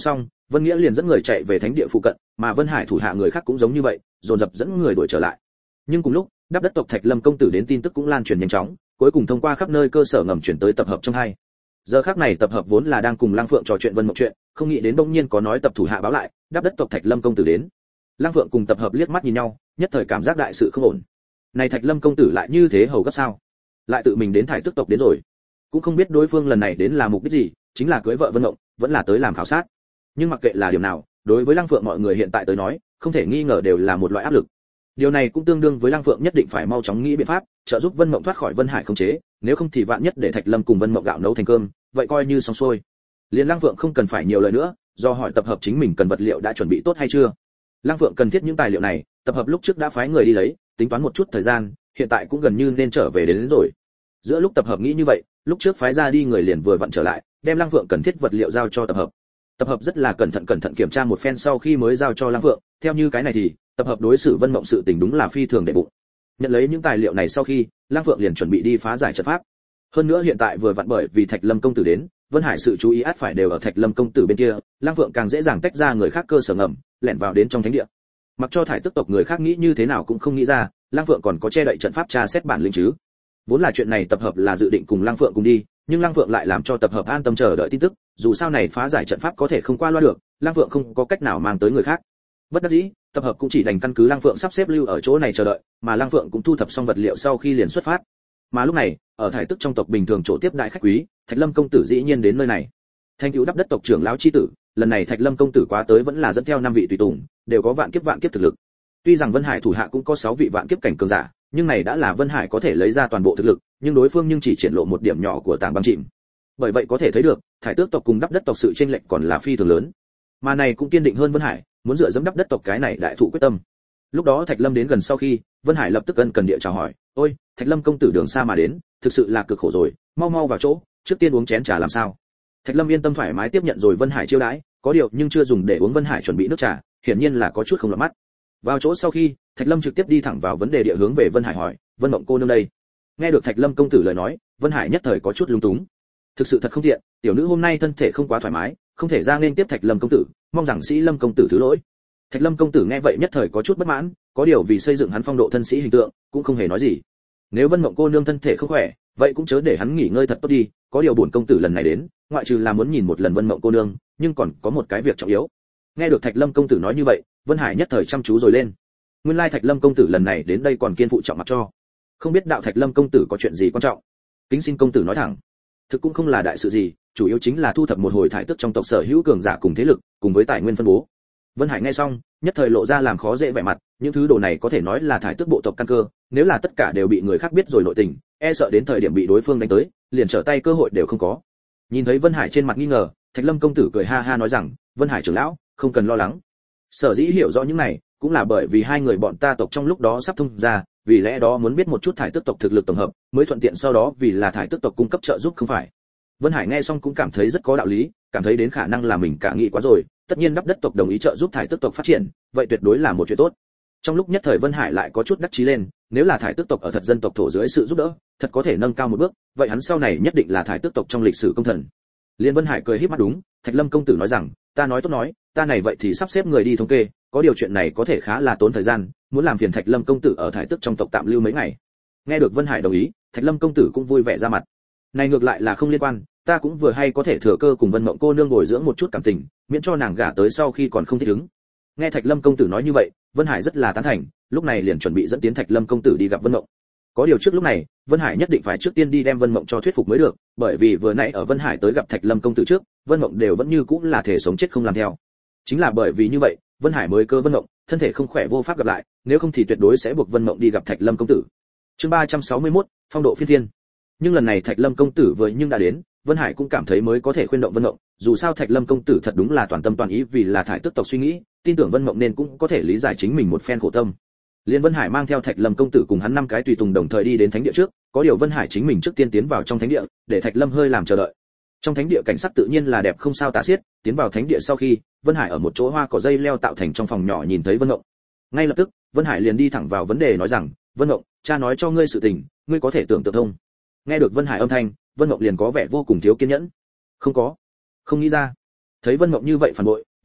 Vân Nghĩa liền dẫn người chạy về thánh địa phụ cận, mà Vân Hải thủ hạ người khác cũng giống như vậy, dồn dập dẫn người đuổi trở lại. Nhưng cùng lúc, đáp đất tộc Thạch Lâm công tử đến tin tức cũng lan truyền nhanh chóng, cuối cùng thông qua khắp nơi cơ sở ngầm chuyển tới tập hợp trong hai. Giờ khắc này tập hợp vốn là đang cùng Lăng Phượng trò chuyện Vân Mộng chuyện, không nghĩ đến bỗng nhiên có nói tập thủ hạ báo lại, đáp đất tộc Thạch Lâm công tử đến. Lăng Phượng cùng tập hợp liếc mắt nhìn nhau, nhất thời cảm giác đại sự không ổn. Này Thạch Lâm công tử lại như thế hầu gấp sao? Lại tự mình đến thải tức tộc đến rồi. Cũng không biết đối phương lần này đến là mục đích gì, chính là cưới vợ Vân Mộng, vẫn là tới làm khảo sát. Nhưng mặc kệ là điểm nào, đối với Lăng Phượng mọi người hiện tại tới nói, không thể nghi ngờ đều là một loại áp lực. Điều này cũng tương đương với Lăng Phượng nhất định phải mau chóng nghĩ biện pháp, trợ giúp Vân Mộng thoát khỏi Vân Hải khống chế, nếu không thì vạn nhất để Thạch Lâm cùng Vân Mộng gạo nấu thành cơm, vậy coi như xong xuôi. Liên Lăng Phượng không cần phải nhiều lời nữa, do hỏi tập hợp chính mình cần vật liệu đã chuẩn bị tốt hay chưa. Lăng Phượng cần thiết những tài liệu này, tập hợp lúc trước đã phái người đi lấy, tính toán một chút thời gian, hiện tại cũng gần như nên trở về đến, đến rồi. Giữa lúc tập hợp nghĩ như vậy, lúc trước phái ra đi người liền vừa vặn trở lại, đem Lăng Phượng cần thiết vật liệu giao cho tập hợp. Tập hợp rất là cẩn thận cẩn thận kiểm tra một phen sau khi mới giao cho Lăng Phượng, theo như cái này thì tập hợp đối xử Vân Mộng sự tình đúng là phi thường đệ bụng. Nhận lấy những tài liệu này sau khi, Lăng Phượng liền chuẩn bị đi phá giải trận pháp. Hơn nữa hiện tại vừa vặn bởi vì Thạch Lâm công tử đến, Vân Hải sự chú ý át phải đều ở Thạch Lâm công tử bên kia, Lăng Phượng càng dễ dàng tách ra người khác cơ sở ngầm, lẻn vào đến trong thánh địa. Mặc cho thải tức tộc người khác nghĩ như thế nào cũng không nghĩ ra, Lăng Phượng còn có che đậy trận pháp tra xét bản lĩnh chứ. Vốn là chuyện này tập hợp là dự định cùng Lăng Phượng cùng đi, nhưng Lăng Phượng lại làm cho tập hợp an tâm chờ đợi tin tức, dù sao này phá giải trận pháp có thể không qua loa được, Lăng Phượng không có cách nào mang tới người khác. Bất đắc dĩ, tập hợp cũng chỉ đành căn cứ Lăng Phượng sắp xếp lưu ở chỗ này chờ đợi, mà Lăng Phượng cũng thu thập xong vật liệu sau khi liền xuất phát. Mà lúc này, ở thải tức trong tộc bình thường chỗ tiếp đại khách quý, Thạch Lâm công tử dĩ nhiên đến nơi này. Thanh cứu đắp đất tộc trưởng lão chi tử, lần này Thạch Lâm công tử quá tới vẫn là dẫn theo năm vị tùy tùng, đều có vạn kiếp vạn kiếp thực lực. Tuy rằng Vân Hải thủ hạ cũng có sáu vị vạn kiếp cảnh cường giả, nhưng này đã là Vân Hải có thể lấy ra toàn bộ thực lực, nhưng đối phương nhưng chỉ triển lộ một điểm nhỏ của tảng băng chìm. Bởi vậy có thể thấy được, thải tước tộc cùng đắp đất tộc sự chênh lệch còn là phi thường lớn. Mà này cũng kiên định hơn Vân Hải, muốn dựa dẫm đắp đất tộc cái này đại thụ quyết tâm. Lúc đó Thạch Lâm đến gần sau khi, Vân Hải lập tức ân cần địa chào hỏi, "Ôi, Thạch Lâm công tử đường xa mà đến, thực sự là cực khổ rồi, mau mau vào chỗ, trước tiên uống chén trà làm sao?" Thạch Lâm yên tâm thoải mái tiếp nhận rồi Vân Hải chiêu đãi, có điều nhưng chưa dùng để uống Vân Hải chuẩn bị nước trà, hiển nhiên là có chút không lọt mắt. Vào chỗ sau khi, Thạch Lâm trực tiếp đi thẳng vào vấn đề địa hướng về Vân Hải hỏi, "Vân Mộng cô nương đây?" Nghe được Thạch Lâm công tử lời nói, Vân Hải nhất thời có chút lung túng. Thực sự thật không tiện, tiểu nữ hôm nay thân thể không quá thoải mái, không thể ra nên tiếp Thạch Lâm công tử, mong rằng sĩ Lâm công tử thứ lỗi. Thạch Lâm công tử nghe vậy nhất thời có chút bất mãn, có điều vì xây dựng hắn phong độ thân sĩ hình tượng, cũng không hề nói gì. Nếu Vân Mộng cô nương thân thể không khỏe, vậy cũng chớ để hắn nghỉ ngơi thật tốt đi, có điều bổn công tử lần này đến, ngoại trừ là muốn nhìn một lần Vân Mộng cô nương, nhưng còn có một cái việc trọng yếu. Nghe được Thạch Lâm công tử nói như vậy, Vân Hải nhất thời chăm chú rồi lên. Nguyên lai Thạch Lâm công tử lần này đến đây còn kiên phụ trọng mặt cho. Không biết đạo Thạch Lâm công tử có chuyện gì quan trọng? Kính xin công tử nói thẳng. Thực cũng không là đại sự gì, chủ yếu chính là thu thập một hồi thải tức trong tộc sở hữu cường giả cùng thế lực, cùng với tài nguyên phân bố. Vân Hải nghe xong, nhất thời lộ ra làm khó dễ vẻ mặt, những thứ đồ này có thể nói là thải tức bộ tộc căn cơ, nếu là tất cả đều bị người khác biết rồi nội tình, e sợ đến thời điểm bị đối phương đánh tới, liền trở tay cơ hội đều không có. Nhìn thấy Vân Hải trên mặt nghi ngờ, Thạch Lâm công tử cười ha ha nói rằng, "Vân Hải trưởng lão, không cần lo lắng. Sở dĩ hiểu rõ những này, cũng là bởi vì hai người bọn ta tộc trong lúc đó sắp thông ra, vì lẽ đó muốn biết một chút thải tức tộc thực lực tổng hợp, mới thuận tiện sau đó vì là thải tức tộc cung cấp trợ giúp không phải." Vân Hải nghe xong cũng cảm thấy rất có đạo lý, cảm thấy đến khả năng là mình cả nghĩ quá rồi, tất nhiên đắp đất tộc đồng ý trợ giúp thải tức tộc phát triển, vậy tuyệt đối là một chuyện tốt. Trong lúc nhất thời Vân Hải lại có chút đắc chí lên, nếu là thải tức tộc ở thật dân tộc thổ dưới sự giúp đỡ, thật có thể nâng cao một bước, vậy hắn sau này nhất định là thải tức tộc trong lịch sử công thần. Liên Vân Hải cười híp mắt đúng, Thạch Lâm công tử nói rằng, ta nói tốt nói, ta này vậy thì sắp xếp người đi thống kê, có điều chuyện này có thể khá là tốn thời gian, muốn làm phiền Thạch Lâm công tử ở thải tức trong tộc tạm lưu mấy ngày. Nghe được Vân Hải đồng ý, Thạch Lâm công tử cũng vui vẻ ra mặt. Này ngược lại là không liên quan, ta cũng vừa hay có thể thừa cơ cùng Vân Mộng cô nương bồi dưỡng một chút cảm tình, miễn cho nàng gả tới sau khi còn không thích ứng. Nghe Thạch Lâm công tử nói như vậy, Vân Hải rất là tán thành, lúc này liền chuẩn bị dẫn tiến Thạch Lâm công tử đi gặp Vân Mộng. Có điều trước lúc này, Vân Hải nhất định phải trước tiên đi đem Vân Mộng cho thuyết phục mới được, bởi vì vừa nãy ở Vân Hải tới gặp Thạch Lâm công tử trước, Vân Mộng đều vẫn như cũ là thể sống chết không làm theo. Chính là bởi vì như vậy, Vân Hải mới cơ Vân Mộng, thân thể không khỏe vô pháp gặp lại, nếu không thì tuyệt đối sẽ buộc Vân Mộng đi gặp Thạch Lâm công tử. Chương ba trăm sáu mươi mốt, phong độ phiên thiên. Nhưng lần này Thạch Lâm công tử vừa nhưng đã đến, Vân Hải cũng cảm thấy mới có thể khuyên động Vân Mộng, dù sao Thạch Lâm công tử thật đúng là toàn tâm toàn ý vì là thải tức tộc suy nghĩ, tin tưởng Vân Mộng nên cũng có thể lý giải chính mình một phen khổ tâm. Liên Vân Hải mang theo Thạch Lâm công tử cùng hắn năm cái tùy tùng đồng thời đi đến thánh địa trước, có điều Vân Hải chính mình trước tiên tiến vào trong thánh địa, để Thạch Lâm hơi làm chờ đợi. Trong thánh địa cảnh sắc tự nhiên là đẹp không sao tả xiết, tiến vào thánh địa sau khi, Vân Hải ở một chỗ hoa cỏ dây leo tạo thành trong phòng nhỏ nhìn thấy Vân Mộng. Ngay lập tức, Vân Hải liền đi thẳng vào vấn đề nói rằng, "Vân Mộng, cha nói cho ngươi sự tình, ngươi có thể tưởng tượng thông." Nghe được Vân Hải âm thanh, Vân Mộng liền có vẻ vô cùng thiếu kiên nhẫn. "Không có, không nghĩ ra." Thấy Vân Mộng như vậy phản bội,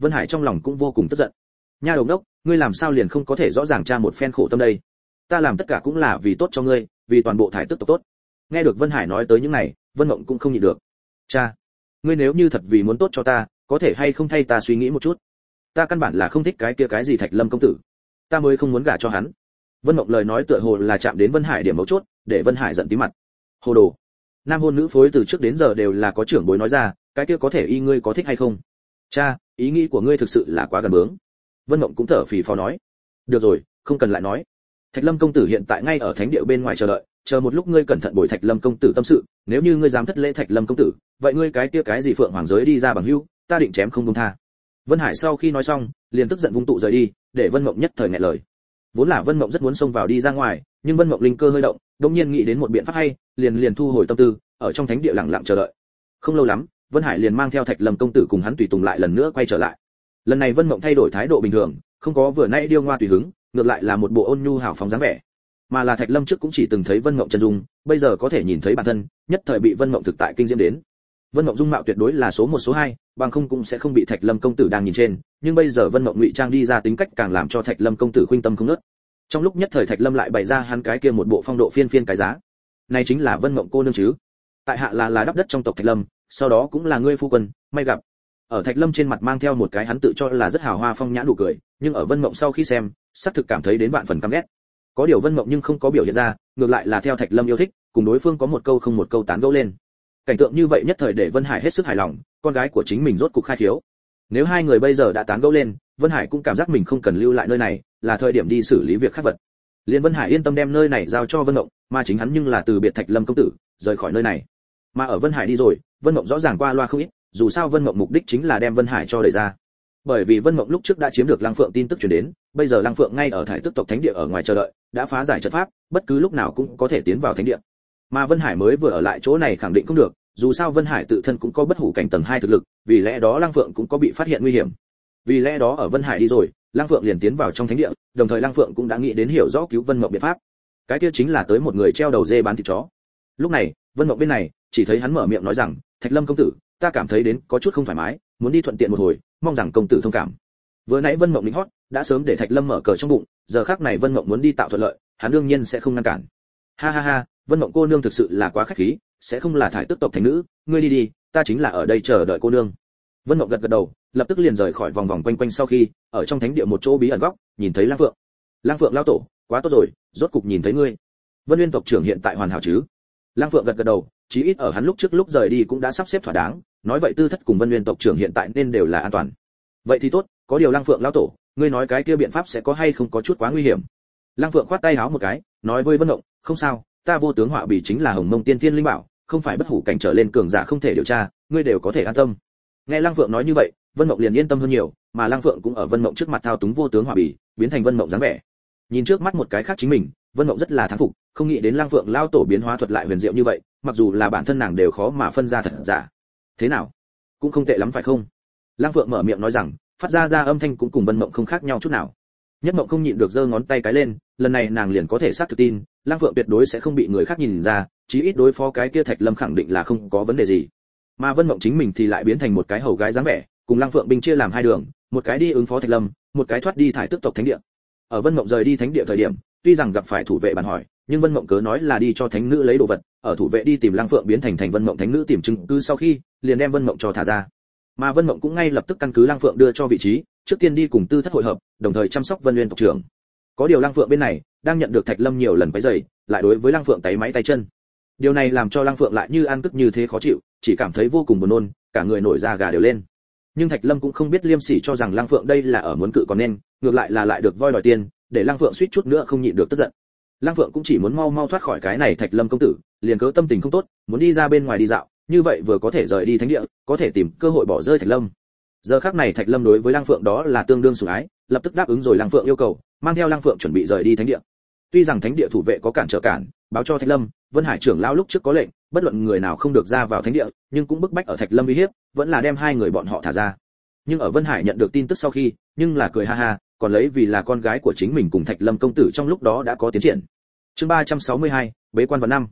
Vân Hải trong lòng cũng vô cùng tức giận. Nha đầu đốc, ngươi làm sao liền không có thể rõ ràng tra một phen khổ tâm đây? Ta làm tất cả cũng là vì tốt cho ngươi, vì toàn bộ thải tức tộc tốt. Nghe được Vân Hải nói tới những này, Vân Mộng cũng không nhịn được. Cha, ngươi nếu như thật vì muốn tốt cho ta, có thể hay không thay ta suy nghĩ một chút? Ta căn bản là không thích cái kia cái gì Thạch Lâm công tử, ta mới không muốn gả cho hắn. Vân Mộng lời nói tựa hồ là chạm đến Vân Hải điểm mấu chốt, để Vân Hải giận tím mặt. Hồ đồ, nam hôn nữ phối từ trước đến giờ đều là có trưởng bối nói ra, cái kia có thể y ngươi có thích hay không? Cha, ý nghĩ của ngươi thực sự là quá gần bướng. Vân Mộng cũng thở phì phò nói. Được rồi, không cần lại nói. Thạch Lâm công tử hiện tại ngay ở thánh địa bên ngoài chờ đợi, chờ một lúc ngươi cẩn thận bồi Thạch Lâm công tử tâm sự, nếu như ngươi dám thất lễ Thạch Lâm công tử, vậy ngươi cái kia cái gì phượng hoàng giới đi ra bằng hữu, ta định chém không buông tha. Vân Hải sau khi nói xong, liền tức giận vung tụ rời đi, để Vân Mộng nhất thời nghẹn lời. Vốn là Vân Mộng rất muốn xông vào đi ra ngoài, nhưng Vân Mộng linh cơ hơi động, đột nhiên nghĩ đến một biện pháp hay, liền liền thu hồi tâm tư, ở trong thánh địa lặng lặng chờ đợi. Không lâu lắm, Vân Hải liền mang theo Thạch Lâm công tử cùng hắn tùy tùng lại lần nữa quay trở lại. Lần này Vân Mộng thay đổi thái độ bình thường, không có vừa nãy điêu ngoa tùy hứng, ngược lại là một bộ ôn nhu hào phóng dáng vẻ. Mà là Thạch Lâm trước cũng chỉ từng thấy Vân Mộng chân dung, bây giờ có thể nhìn thấy bản thân, nhất thời bị Vân Mộng thực tại kinh diễm đến. Vân Mộng dung mạo tuyệt đối là số một số hai, bằng không cũng sẽ không bị Thạch Lâm công tử đang nhìn trên, nhưng bây giờ Vân Mộng ngụy trang đi ra tính cách càng làm cho Thạch Lâm công tử khuynh tâm không ngớt. Trong lúc nhất thời Thạch Lâm lại bày ra hắn cái kia một bộ phong độ phiên phiên cái giá. Này chính là Vân Mộng cô nương chứ? Tại hạ là là đắp đất trong tộc Thạch Lâm, sau đó cũng là ngươi phu quân, may gặp. Ở Thạch Lâm trên mặt mang theo một cái hắn tự cho là rất hào hoa phong nhã nụ cười, nhưng ở Vân Mộng sau khi xem, xác thực cảm thấy đến vạn phần căm ghét. Có điều Vân Mộng nhưng không có biểu hiện ra, ngược lại là theo Thạch Lâm yêu thích, cùng đối phương có một câu không một câu tán gẫu lên. Cảnh tượng như vậy nhất thời để Vân Hải hết sức hài lòng, con gái của chính mình rốt cục khai khiếu. Nếu hai người bây giờ đã tán gẫu lên, Vân Hải cũng cảm giác mình không cần lưu lại nơi này, là thời điểm đi xử lý việc khác vật. Liên Vân Hải yên tâm đem nơi này giao cho Vân Mộng, mà chính hắn nhưng là từ biệt Thạch Lâm công tử, rời khỏi nơi này. Mà ở Vân Hải đi rồi, Vân Mộng rõ ràng qua loa không ít, dù sao Vân Mộng mục đích chính là đem Vân Hải cho đẩy ra. Bởi vì Vân Mộng lúc trước đã chiếm được Lăng Phượng tin tức truyền đến, bây giờ Lăng Phượng ngay ở Thải Tức tộc thánh địa ở ngoài chờ đợi, đã phá giải trận pháp, bất cứ lúc nào cũng có thể tiến vào thánh địa. Mà Vân Hải mới vừa ở lại chỗ này khẳng định không được, dù sao Vân Hải tự thân cũng có bất hủ cảnh tầng hai thực lực, vì lẽ đó Lăng Phượng cũng có bị phát hiện nguy hiểm. Vì lẽ đó ở Vân Hải đi rồi, Lăng Phượng liền tiến vào trong thánh địa, đồng thời Lăng Phượng cũng đã nghĩ đến hiểu rõ cứu Vân Mộng biện pháp. Cái kia chính là tới một người treo đầu dê bán thịt chó. Lúc này, Vân Mộng bên này, chỉ thấy hắn mở miệng nói rằng, Thạch Lâm công tử, ta cảm thấy đến có chút không thoải mái, muốn đi thuận tiện một hồi, mong rằng công tử thông cảm. Vừa nãy Vân Mộng lính hót, đã sớm để Thạch Lâm mở cờ trong bụng, giờ khắc này Vân Mộng muốn đi tạo thuận lợi, hắn đương nhiên sẽ không ngăn cản. Ha ha ha, Vân Mộng cô nương thực sự là quá khách khí, sẽ không là Thải Tức tộc thành nữ, ngươi đi đi, ta chính là ở đây chờ đợi cô nương. Vân Mộng gật gật đầu, lập tức liền rời khỏi vòng vòng quanh quanh sau khi, ở trong thánh địa một chỗ bí ẩn góc, nhìn thấy Lang Phượng. Lang Phượng lão tổ, quá tốt rồi, rốt cục nhìn thấy ngươi. Vân Nguyên tộc trưởng hiện tại hoàn hảo chứ? Lang Phượng gật gật đầu, chí ít ở hắn lúc trước lúc rời đi cũng đã sắp xếp thỏa đáng, nói vậy tư thất cùng Vân Nguyên tộc trưởng hiện tại nên đều là an toàn. Vậy thì tốt, có điều Lang Phượng lão tổ, ngươi nói cái kia biện pháp sẽ có hay không có chút quá nguy hiểm. Lang Phượng khoát tay háo một cái, nói với Vân Mộng, không sao, ta vô tướng họa bì chính là Hồng Mông Tiên Thiên linh bảo, không phải bất hủ cảnh trở lên cường giả không thể điều tra, ngươi đều có thể an tâm. Nghe Lang Phượng nói như vậy, Vân Mộng liền yên tâm hơn nhiều, mà Lang Phượng cũng ở Vân Mộng trước mặt thao túng vô tướng họa bì, biến thành Vân Mộng dáng vẻ. Nhìn trước mắt một cái khác chính mình, Vân Mộng rất là thán phục, không nghĩ đến Lang Phượng lao tổ biến hóa thuật lại huyền diệu như vậy, mặc dù là bản thân nàng đều khó mà phân ra thật giả. Thế nào? Cũng không tệ lắm phải không? Lang Phượng mở miệng nói rằng, phát ra ra âm thanh cũng cùng Vân Mộng không khác nhau chút nào. Nhất Mộng không nhịn được giơ ngón tay cái lên, lần này nàng liền có thể xác thực tin, Lang Phượng tuyệt đối sẽ không bị người khác nhìn ra, chí ít đối phó cái kia Thạch Lâm khẳng định là không có vấn đề gì. Mà Vân Mộng chính mình thì lại biến thành một cái hầu gái dáng vẻ, cùng Lang Phượng binh chia làm hai đường, một cái đi ứng phó Thạch Lâm, một cái thoát đi Thải Tức tộc thánh địa. Ở Vân Mộng rời đi thánh địa thời điểm, tuy rằng gặp phải thủ vệ bàn hỏi, nhưng Vân Mộng cớ nói là đi cho thánh nữ lấy đồ vật, ở thủ vệ đi tìm Lang Phượng biến thành thành Vân Mộng thánh nữ tìm chứng cứ sau khi, liền đem Vân Mộng cho thả ra. Mà Vân Mộng cũng ngay lập tức căn cứ Lang Phượng đưa cho vị trí, trước tiên đi cùng tư thất hội hợp, đồng thời chăm sóc Vân Nguyên tộc trưởng. Có điều Lang Phượng bên này đang nhận được Thạch Lâm nhiều lần quấy rầy, lại đối với Lang Phượng tay máy tay chân. Điều này làm cho Lang Phượng lại như ăn cứt như thế khó chịu, chỉ cảm thấy vô cùng buồn nôn, cả người nổi da gà đều lên. Nhưng Thạch Lâm cũng không biết liêm sỉ cho rằng Lang Phượng đây là ở muốn cự còn nên, ngược lại là lại được voi đòi tiền, để Lang Phượng suýt chút nữa không nhịn được tức giận. Lang Phượng cũng chỉ muốn mau mau thoát khỏi cái này Thạch Lâm công tử, liền cớ tâm tình không tốt, muốn đi ra bên ngoài đi dạo, như vậy vừa có thể rời đi thánh địa, có thể tìm cơ hội bỏ rơi Thạch Lâm. Giờ khắc này Thạch Lâm đối với Lang Phượng đó là tương đương sủng ái, lập tức đáp ứng rồi Lang Phượng yêu cầu, mang theo Lang Phượng chuẩn bị rời đi thánh địa. Tuy rằng thánh địa thủ vệ có cản trở cản, báo cho Thạch Lâm, Vân Hải trưởng lão lúc trước có lệnh, bất luận người nào không được ra vào thánh địa, nhưng cũng bức bách ở Thạch Lâm uy hiếp, vẫn là đem hai người bọn họ thả ra. Nhưng ở Vân Hải nhận được tin tức sau khi, nhưng là cười ha ha, còn lấy vì là con gái của chính mình cùng Thạch Lâm công tử trong lúc đó đã có tiến triển. Chương ba trăm sáu mươi hai, bế quan vào năm.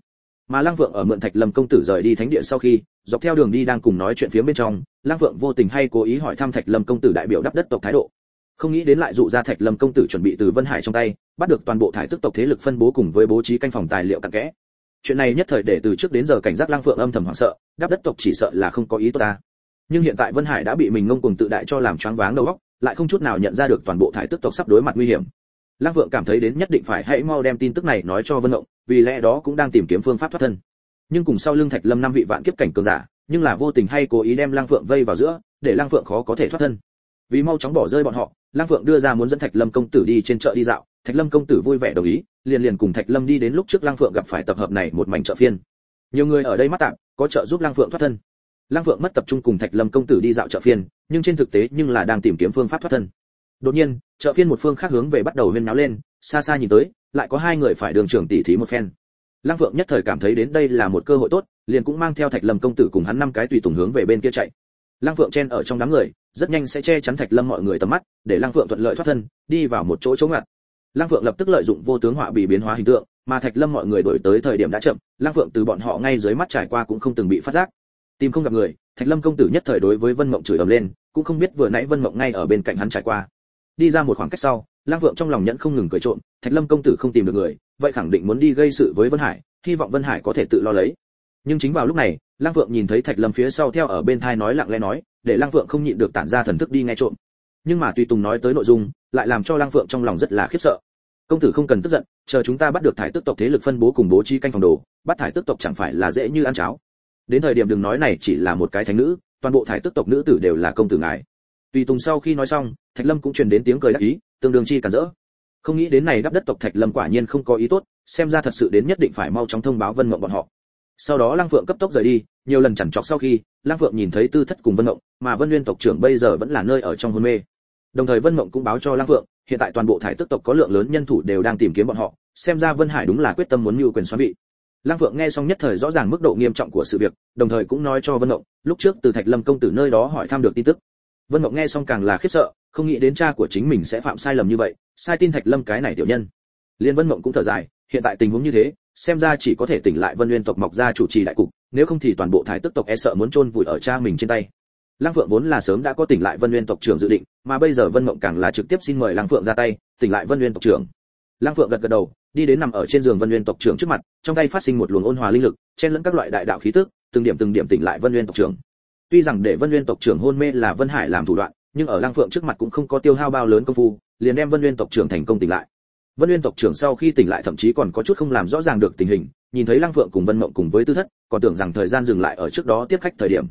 Mà Lăng Vượng ở mượn Thạch Lâm công tử rời đi thánh địa sau khi, dọc theo đường đi đang cùng nói chuyện phía bên trong, Lăng Vượng vô tình hay cố ý hỏi thăm Thạch Lâm công tử đại biểu đắp đất tộc thái độ. Không nghĩ đến lại dụ ra Thạch Lâm công tử chuẩn bị từ Vân Hải trong tay, bắt được toàn bộ thải tức tộc thế lực phân bố cùng với bố trí canh phòng tài liệu cặn kẽ. Chuyện này nhất thời để từ trước đến giờ cảnh giác Lăng Vượng âm thầm hoảng sợ, đắp đất tộc chỉ sợ là không có ý tốt ta. Nhưng hiện tại Vân Hải đã bị mình ngông cuồng tự đại cho làm choáng váng đầu óc, lại không chút nào nhận ra được toàn bộ thải tức tộc sắp đối mặt nguy hiểm. Lăng Vượng cảm thấy đến nhất định phải hãy mau đem tin tức này nói cho Vân Mộng, vì lẽ đó cũng đang tìm kiếm phương pháp thoát thân. Nhưng cùng sau lưng Thạch Lâm năm vị vạn kiếp cảnh cường giả, nhưng là vô tình hay cố ý đem Lăng Vượng vây vào giữa, để Lăng Vượng khó có thể thoát thân. Vì mau chóng bỏ rơi bọn họ, Lăng Vượng đưa ra muốn dẫn Thạch Lâm công tử đi trên chợ đi dạo, Thạch Lâm công tử vui vẻ đồng ý, liền liền cùng Thạch Lâm đi đến lúc trước Lăng Vượng gặp phải tập hợp này một mảnh chợ phiên. Nhiều người ở đây mắt tạm, có trợ giúp Lăng Vượng thoát thân. Lăng Vượng mất tập trung cùng Thạch Lâm công tử đi dạo chợ phiên, nhưng trên thực tế nhưng là đang tìm kiếm phương pháp thoát thân. Đột nhiên, chợ phiên một phương khác hướng về bắt đầu huyên náo lên, xa xa nhìn tới, lại có hai người phải đường trưởng tỉ thí một phen. Lăng Vượng nhất thời cảm thấy đến đây là một cơ hội tốt, liền cũng mang theo Thạch Lâm công tử cùng hắn năm cái tùy tùng hướng về bên kia chạy. Lăng Vượng chen ở trong đám người, rất nhanh sẽ che chắn Thạch Lâm mọi người tầm mắt, để Lăng Vượng thuận lợi thoát thân, đi vào một chỗ chống ngặt. Lăng Vượng lập tức lợi dụng vô tướng họa bị biến hóa hình tượng, mà Thạch Lâm mọi người đuổi tới thời điểm đã chậm, Lăng Vượng từ bọn họ ngay dưới mắt trải qua cũng không từng bị phát giác. Tìm không gặp người, Thạch Lâm công tử nhất thời đối với Vân Mộng chửi ầm lên, cũng không biết vừa nãy Vân Mộng ngay ở bên cạnh hắn trải qua. Đi ra một khoảng cách sau, Lăng Vượng trong lòng nhẫn không ngừng cười trộm, Thạch Lâm công tử không tìm được người, vậy khẳng định muốn đi gây sự với Vân Hải, hy vọng Vân Hải có thể tự lo lấy. Nhưng chính vào lúc này, Lăng Vượng nhìn thấy Thạch Lâm phía sau theo ở bên thai nói lặng lẽ nói, để Lăng Vượng không nhịn được tản ra thần thức đi nghe trộm. Nhưng mà tùy tùng nói tới nội dung, lại làm cho Lăng Vượng trong lòng rất là khiếp sợ. Công tử không cần tức giận, chờ chúng ta bắt được thải tức tộc thế lực phân bố cùng bố trí canh phòng đồ, bắt thải tức tộc chẳng phải là dễ như ăn cháo. Đến thời điểm đừng nói này chỉ là một cái thánh nữ, toàn bộ thải tức tộc nữ tử đều là công tử ngài. Tùy tùng sau khi nói xong, Thạch Lâm cũng truyền đến tiếng cười đắc ý, tương đương chi cản rỡ. Không nghĩ đến này đắp đất tộc Thạch Lâm quả nhiên không có ý tốt, xem ra thật sự đến nhất định phải mau chóng thông báo Vân Mộng bọn họ. Sau đó Lăng Phượng cấp tốc rời đi, nhiều lần chằn chọc sau khi, Lăng Phượng nhìn thấy Tư Thất cùng Vân Mộng, mà Vân Nguyên tộc trưởng bây giờ vẫn là nơi ở trong hôn mê. Đồng thời Vân Mộng cũng báo cho Lăng Phượng, hiện tại toàn bộ thải tức tộc có lượng lớn nhân thủ đều đang tìm kiếm bọn họ, xem ra Vân Hải đúng là quyết tâm muốn mưu quyền xoán vị. Lăng Phượng nghe xong nhất thời rõ ràng mức độ nghiêm trọng của sự việc, đồng thời cũng nói cho Vân Mộng, lúc trước từ Thạch Lâm công tử nơi đó hỏi thăm được tin tức. Vân Mộng nghe xong càng là khiếp sợ, không nghĩ đến cha của chính mình sẽ phạm sai lầm như vậy, sai tin Thạch Lâm cái này tiểu nhân. Liên Vân Mộng cũng thở dài, hiện tại tình huống như thế, xem ra chỉ có thể tỉnh lại Vân Nguyên tộc mọc ra chủ trì đại cục, nếu không thì toàn bộ thái tức tộc e sợ muốn chôn vùi ở cha mình trên tay. Lăng Phượng vốn là sớm đã có tỉnh lại Vân Nguyên tộc trưởng dự định, mà bây giờ Vân Mộng càng là trực tiếp xin mời Lăng Phượng ra tay, tỉnh lại Vân Nguyên tộc trưởng. Lăng Phượng gật gật đầu, đi đến nằm ở trên giường Vân Nguyên tộc trưởng trước mặt, trong tay phát sinh một luồng ôn hòa linh lực, chen lẫn các loại đại đạo khí tức, từng điểm từng điểm tỉnh lại Vân Nguyên tộc trưởng. Tuy rằng để Vân Nguyên tộc trưởng hôn mê là Vân Hải làm thủ đoạn, nhưng ở Lăng Phượng trước mặt cũng không có tiêu hao bao lớn công phu, liền đem Vân Nguyên tộc trưởng thành công tỉnh lại. Vân Nguyên tộc trưởng sau khi tỉnh lại thậm chí còn có chút không làm rõ ràng được tình hình, nhìn thấy Lăng Phượng cùng Vân Mộng cùng với Tư Thất, còn tưởng rằng thời gian dừng lại ở trước đó tiếp khách thời điểm.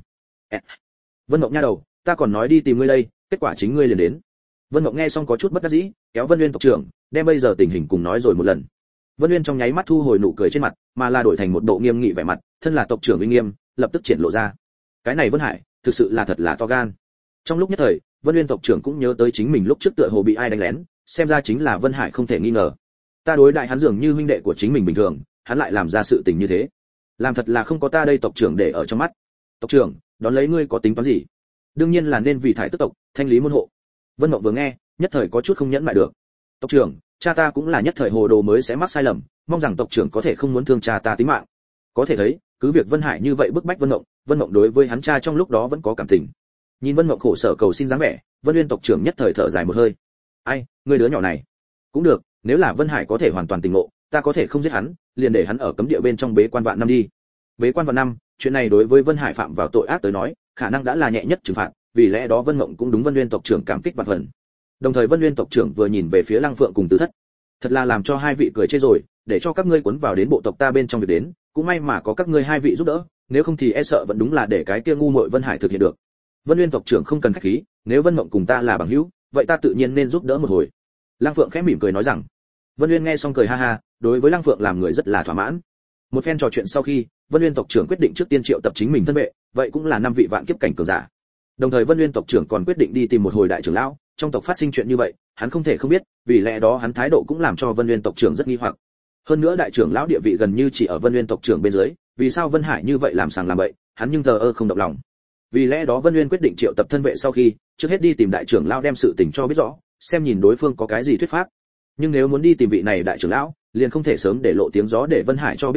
Vân Mộng nha đầu, ta còn nói đi tìm ngươi đây, kết quả chính ngươi liền đến. Vân Mộng nghe xong có chút bất đắc dĩ, kéo Vân Nguyên tộc trưởng, đem bây giờ tình hình cùng nói rồi một lần. Vân Nguyên trong nháy mắt thu hồi nụ cười trên mặt, mà là đổi thành một bộ nghiêm nghị vẻ mặt, thân là tộc trưởng uy nghiêm, lập tức triển lộ ra. Cái này Vân Hải, thực sự là thật là to gan. Trong lúc nhất thời, Vân Nguyên tộc trưởng cũng nhớ tới chính mình lúc trước tựa hồ bị ai đánh lén, xem ra chính là Vân Hải không thể nghi ngờ. Ta đối đại hắn dường như huynh đệ của chính mình bình thường, hắn lại làm ra sự tình như thế, làm thật là không có ta đây tộc trưởng để ở trong mắt. Tộc trưởng, đón lấy ngươi có tính toán gì? Đương nhiên là nên vì thải tức tộc, thanh lý môn hộ. Vân Mộng vừa nghe, nhất thời có chút không nhẫn lại được. Tộc trưởng, cha ta cũng là nhất thời hồ đồ mới sẽ mắc sai lầm, mong rằng tộc trưởng có thể không muốn thương cha ta tính mạng. Có thể thấy, cứ việc Vân Hải như vậy bức bách Vân Mộng, Vân Mộng đối với hắn cha trong lúc đó vẫn có cảm tình. Nhìn Vân Mộng khổ sở cầu xin dáng vẻ, Vân Nguyên tộc trưởng nhất thời thở dài một hơi. Ai, ngươi đứa nhỏ này, cũng được, nếu là Vân Hải có thể hoàn toàn tỉnh ngộ, ta có thể không giết hắn, liền để hắn ở cấm địa bên trong bế quan vạn năm đi. Bế quan vạn năm, chuyện này đối với Vân Hải phạm vào tội ác tới nói, khả năng đã là nhẹ nhất trừng phạt, vì lẽ đó Vân Mộng cũng đúng Vân Nguyên tộc trưởng cảm kích vạn phần. Đồng thời Vân Nguyên tộc trưởng vừa nhìn về phía Lăng Phượng cùng Tư Thất, thật là làm cho hai vị cười chê rồi, để cho các ngươi cuốn vào đến bộ tộc ta bên trong việc đến, cũng may mà có các ngươi hai vị giúp đỡ, nếu không thì e sợ vẫn đúng là để cái kia ngu muội Vân Hải thực hiện được. Vân Nguyên tộc trưởng không cần khách khí, nếu Vân Mộng cùng ta là bằng hữu, vậy ta tự nhiên nên giúp đỡ một hồi. Lăng Phượng khẽ mỉm cười nói rằng. Vân Nguyên nghe xong cười ha ha, đối với Lăng Phượng làm người rất là thỏa mãn. Một phen trò chuyện sau khi, Vân Nguyên tộc trưởng quyết định trước tiên triệu tập chính mình thân vệ, vậy cũng là năm vị vạn kiếp cảnh cường giả. Đồng thời Vân Nguyên tộc trưởng còn quyết định đi tìm một hồi đại trưởng lão, trong tộc phát sinh chuyện như vậy, hắn không thể không biết, vì lẽ đó hắn thái độ cũng làm cho Vân Nguyên tộc trưởng rất nghi hoặc. Hơn nữa đại trưởng lão địa vị gần như chỉ ở Vân Nguyên tộc trưởng bên dưới, vì sao Vân Hải như vậy làm sàng làm bậy, hắn nhưng thờ ơ không động lòng. Vì lẽ đó Vân Nguyên quyết định triệu tập thân vệ sau khi, trước hết đi tìm đại trưởng lão đem sự tình cho biết rõ, xem nhìn đối phương có cái gì thuyết pháp. Nhưng nếu muốn đi tìm vị này đại trưởng lão, liền không thể sớm để lộ tiếng gió để Vân Hải cho biết rồi,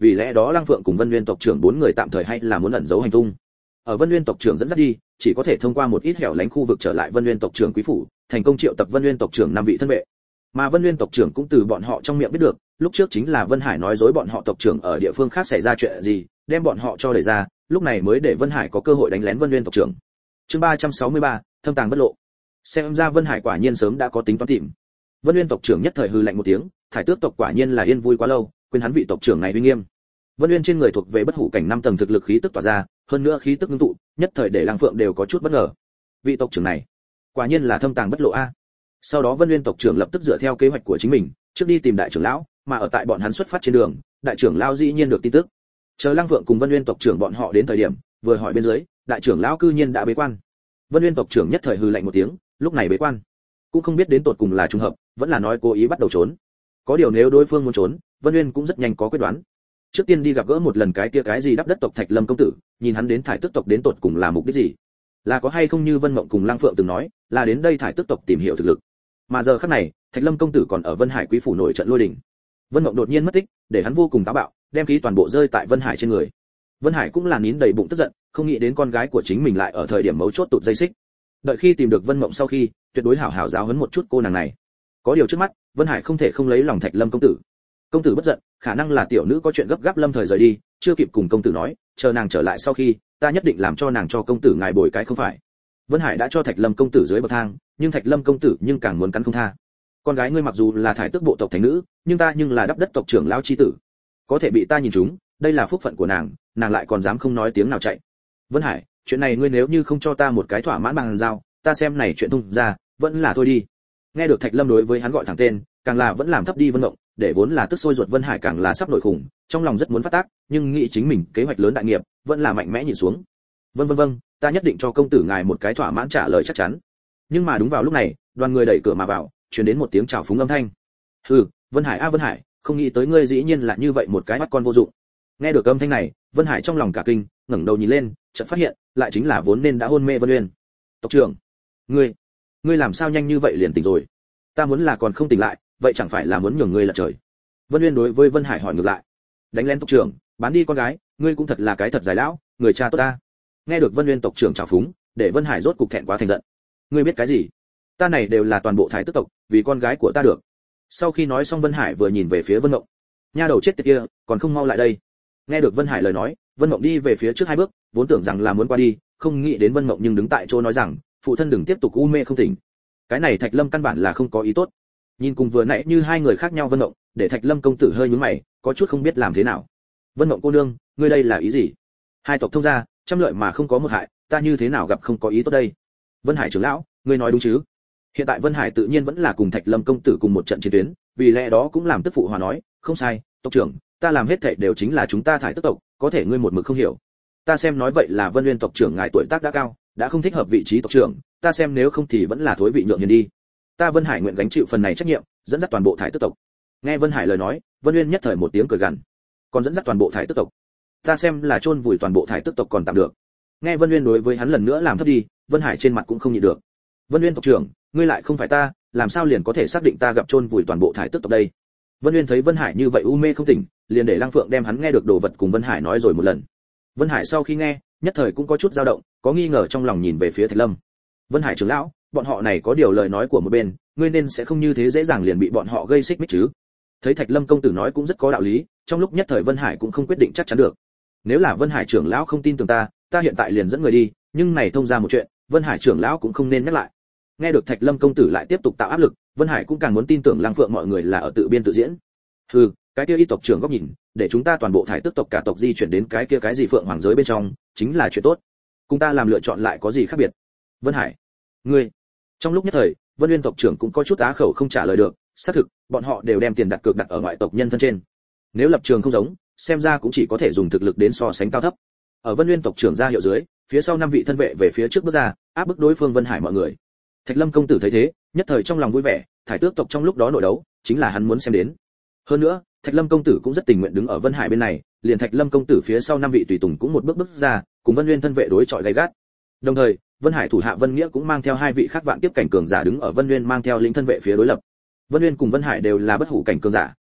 vì lẽ đó Lăng Phượng cùng Vân Nguyên tộc trưởng bốn người tạm thời hay là muốn ẩn giấu hành tung. Ở Vân Nguyên tộc trưởng dẫn dắt đi, chỉ có thể thông qua một ít hẻo lánh khu vực trở lại Vân Nguyên tộc trưởng quý phủ, thành công triệu tập Vân Nguyên tộc trưởng năm vị thân vệ. Mà Vân Nguyên tộc trưởng cũng từ bọn họ trong miệng biết được, lúc trước chính là Vân Hải nói dối bọn họ tộc trưởng ở địa phương khác xảy ra chuyện gì, đem bọn họ cho đẩy ra, lúc này mới để Vân Hải có cơ hội đánh lén Vân Nguyên tộc trưởng. Chương ba trăm sáu mươi ba, thâm tàng bất lộ. Xem ra Vân Hải quả nhiên sớm đã có tính toán tìm. Vân Nguyên tộc trưởng nhất thời hừ lạnh một tiếng, thải tước tộc quả nhiên là yên vui quá lâu, quên hắn vị tộc trưởng này uy nghiêm. Vân Nguyên trên người thuộc về bất hủ cảnh năm tầng thực lực khí tức tỏa ra, hơn nữa khí tức ngưng tụ, nhất thời để Lăng Phượng đều có chút bất ngờ. Vị tộc trưởng này, quả nhiên là thâm tàng bất lộ a. Sau đó Vân Nguyên tộc trưởng lập tức dựa theo kế hoạch của chính mình, trước đi tìm đại trưởng lão, mà ở tại bọn hắn xuất phát trên đường, đại trưởng lão dĩ nhiên được tin tức. Chờ Lăng Phượng cùng Vân Nguyên tộc trưởng bọn họ đến thời điểm, vừa hỏi bên dưới, đại trưởng lão cư nhiên đã bế quan. Vân Nguyên tộc trưởng nhất thời hừ lạnh một tiếng, lúc này bế quan, cũng không biết đến tột cùng là trùng hợp, vẫn là nói cố ý bắt đầu trốn. Có điều nếu đối phương muốn trốn, Vân Nguyên cũng rất nhanh có quyết đoán. Trước tiên đi gặp gỡ một lần cái kia cái gì đắp đất tộc Thạch Lâm công tử, nhìn hắn đến thải tước tộc đến tột cùng là mục đích gì, là có hay không như Vân Mộng cùng Lăng Phượng từng nói, là đến đây thải tước tộc tìm hiểu thực lực. Mà giờ khắc này, Thạch Lâm công tử còn ở Vân Hải quý phủ nổi trận lôi đình. Vân Mộng đột nhiên mất tích, để hắn vô cùng táo bạo, đem khí toàn bộ rơi tại Vân Hải trên người. Vân Hải cũng là nín đầy bụng tức giận, không nghĩ đến con gái của chính mình lại ở thời điểm mấu chốt tụt dây xích. Đợi khi tìm được Vân Mộng sau khi, tuyệt đối hảo hảo giáo huấn một chút cô nàng này. Có điều trước mắt, Vân Hải không thể không lấy lòng Thạch Lâm công tử. Công tử bất giận, khả năng là tiểu nữ có chuyện gấp gáp lâm thời rời đi, chưa kịp cùng công tử nói, chờ nàng trở lại sau khi, ta nhất định làm cho nàng cho công tử ngài bồi cái không phải. Vân Hải đã cho Thạch Lâm công tử dưới bậc thang, nhưng Thạch Lâm công tử nhưng càng muốn cắn không tha. Con gái ngươi mặc dù là thải tước bộ tộc thánh nữ, nhưng ta nhưng là đắp đất tộc trưởng lão chi tử, có thể bị ta nhìn trúng, đây là phúc phận của nàng, nàng lại còn dám không nói tiếng nào chạy. Vân Hải, chuyện này ngươi nếu như không cho ta một cái thỏa mãn bằng giao, ta xem này chuyện tung ra, vẫn là thôi đi. Nghe được Thạch Lâm đối với hắn gọi thẳng tên, càng là vẫn làm thấp đi Vân Mộng, để vốn là tức sôi ruột Vân Hải càng là sắp nổi khủng, trong lòng rất muốn phát tác, nhưng nghĩ chính mình kế hoạch lớn đại nghiệp, vẫn là mạnh mẽ nhìn xuống. Vâng vâng vâng, ta nhất định cho công tử ngài một cái thỏa mãn trả lời chắc chắn. Nhưng mà đúng vào lúc này, đoàn người đẩy cửa mà vào, truyền đến một tiếng chào phúng âm thanh. Hừ, Vân Hải a Vân Hải, không nghĩ tới ngươi dĩ nhiên là như vậy một cái mắt con vô dụng. Nghe được âm thanh này, Vân Hải trong lòng cả kinh, ngẩng đầu nhìn lên, chợt phát hiện, lại chính là vốn nên đã hôn mê Vân Uyên. Tộc trưởng, ngươi, ngươi làm sao nhanh như vậy liền tỉnh rồi? Ta muốn là còn không tỉnh lại, vậy chẳng phải là muốn nhường ngươi lật trời? Vân Uyên đối với Vân Hải hỏi ngược lại. Đánh lén tộc trưởng, bán đi con gái, ngươi cũng thật là cái thật dài lão, người cha tốt ta. Nghe được Vân Uyên tộc trưởng chào phúng, để Vân Hải rốt cục thẹn quá thành giận. Ngươi biết cái gì? Ta này đều là toàn bộ thái tước tộc, vì con gái của ta được. Sau khi nói xong Vân Hải vừa nhìn về phía Vân Mộng. Nha đầu chết tiệt kia, còn không mau lại đây. Nghe được Vân Hải lời nói, Vân Mộng đi về phía trước hai bước, vốn tưởng rằng là muốn qua đi, không nghĩ đến Vân Mộng nhưng đứng tại chỗ nói rằng, phụ thân đừng tiếp tục u mê không tỉnh. Cái này Thạch Lâm căn bản là không có ý tốt. Nhìn cùng vừa nãy như hai người khác nhau Vân Mộng, để Thạch Lâm công tử hơi nhướng mày, có chút không biết làm thế nào. Vân Mộng cô nương, ngươi đây là ý gì? Hai tộc thông gia, trăm lợi mà không có một hại, ta như thế nào gặp không có ý tốt đây? Vân Hải trưởng lão, ngươi nói đúng chứ? Hiện tại Vân Hải tự nhiên vẫn là cùng Thạch Lâm công tử cùng một trận chiến tuyến, vì lẽ đó cũng làm tức phụ hòa nói, không sai, tộc trưởng, ta làm hết thảy đều chính là chúng ta thải tức tộc, có thể ngươi một mực không hiểu. Ta xem nói vậy là Vân Uyên tộc trưởng ngài tuổi tác đã cao, đã không thích hợp vị trí tộc trưởng, ta xem nếu không thì vẫn là thối vị nhượng hiền đi. Ta Vân Hải nguyện gánh chịu phần này trách nhiệm, dẫn dắt toàn bộ thải tức tộc. Nghe Vân Hải lời nói, Vân Uyên nhất thời một tiếng cười gằn. Còn dẫn dắt toàn bộ thải tức tộc, ta xem là chôn vùi toàn bộ thải tức tộc còn tạm được. Nghe Vân Uyên đối với hắn lần nữa làm thấp đi, Vân Hải trên mặt cũng không nhịn được. Vân Uyên tộc trưởng, ngươi lại không phải ta, làm sao liền có thể xác định ta gặp chôn vùi toàn bộ thải tức tộc đây? Vân Uyên thấy Vân Hải như vậy u mê không tỉnh, liền để Lăng Phượng đem hắn nghe được đồ vật cùng Vân Hải nói rồi một lần. Vân Hải sau khi nghe, nhất thời cũng có chút dao động, có nghi ngờ trong lòng nhìn về phía Thạch Lâm. Vân Hải trưởng lão, bọn họ này có điều lời nói của một bên, ngươi nên sẽ không như thế dễ dàng liền bị bọn họ gây xích mích chứ? Thấy Thạch Lâm công tử nói cũng rất có đạo lý, trong lúc nhất thời Vân Hải cũng không quyết định chắc chắn được. Nếu là Vân Hải trưởng lão không tin tưởng ta, ta hiện tại liền dẫn người đi, nhưng này thông ra một chuyện, Vân Hải trưởng lão cũng không nên nhắc lại. Nghe được Thạch Lâm công tử lại tiếp tục tạo áp lực, Vân Hải cũng càng muốn tin tưởng Lăng Phượng mọi người là ở tự biên tự diễn. Hừ, cái kia y tộc trưởng góc nhìn, để chúng ta toàn bộ thải tước tộc cả tộc di chuyển đến cái kia cái gì Phượng hoàng giới bên trong, chính là chuyện tốt. Cùng ta làm lựa chọn lại có gì khác biệt? Vân Hải, ngươi. Trong lúc nhất thời, Vân Uyên tộc trưởng cũng có chút á khẩu không trả lời được, xác thực, bọn họ đều đem tiền đặt cược đặt ở ngoại tộc nhân thân trên. Nếu lập trường không giống, xem ra cũng chỉ có thể dùng thực lực đến so sánh cao thấp. Ở Vân Uyên tộc trưởng ra hiệu dưới, phía sau năm vị thân vệ về phía trước bước ra, áp bức đối phương Vân Hải mọi người. Thạch Lâm công tử thấy thế, nhất thời trong lòng vui vẻ, thải tước tộc trong lúc đó nội đấu, chính là hắn muốn xem đến. Hơn nữa, Thạch Lâm công tử cũng rất tình nguyện đứng ở Vân Hải bên này, liền Thạch Lâm công tử phía sau năm vị tùy tùng cũng một bước bước ra, cùng Vân Uyên thân vệ đối chọi gay gắt. Đồng thời, Vân Hải thủ hạ Vân Nghĩa cũng mang theo hai vị khác vạn tiếp cảnh cường giả đứng ở Vân Uyên mang theo lính thân vệ phía đối lập. Vân Uyên cùng Vân Hải đều là bất hủ cảnh cường giả,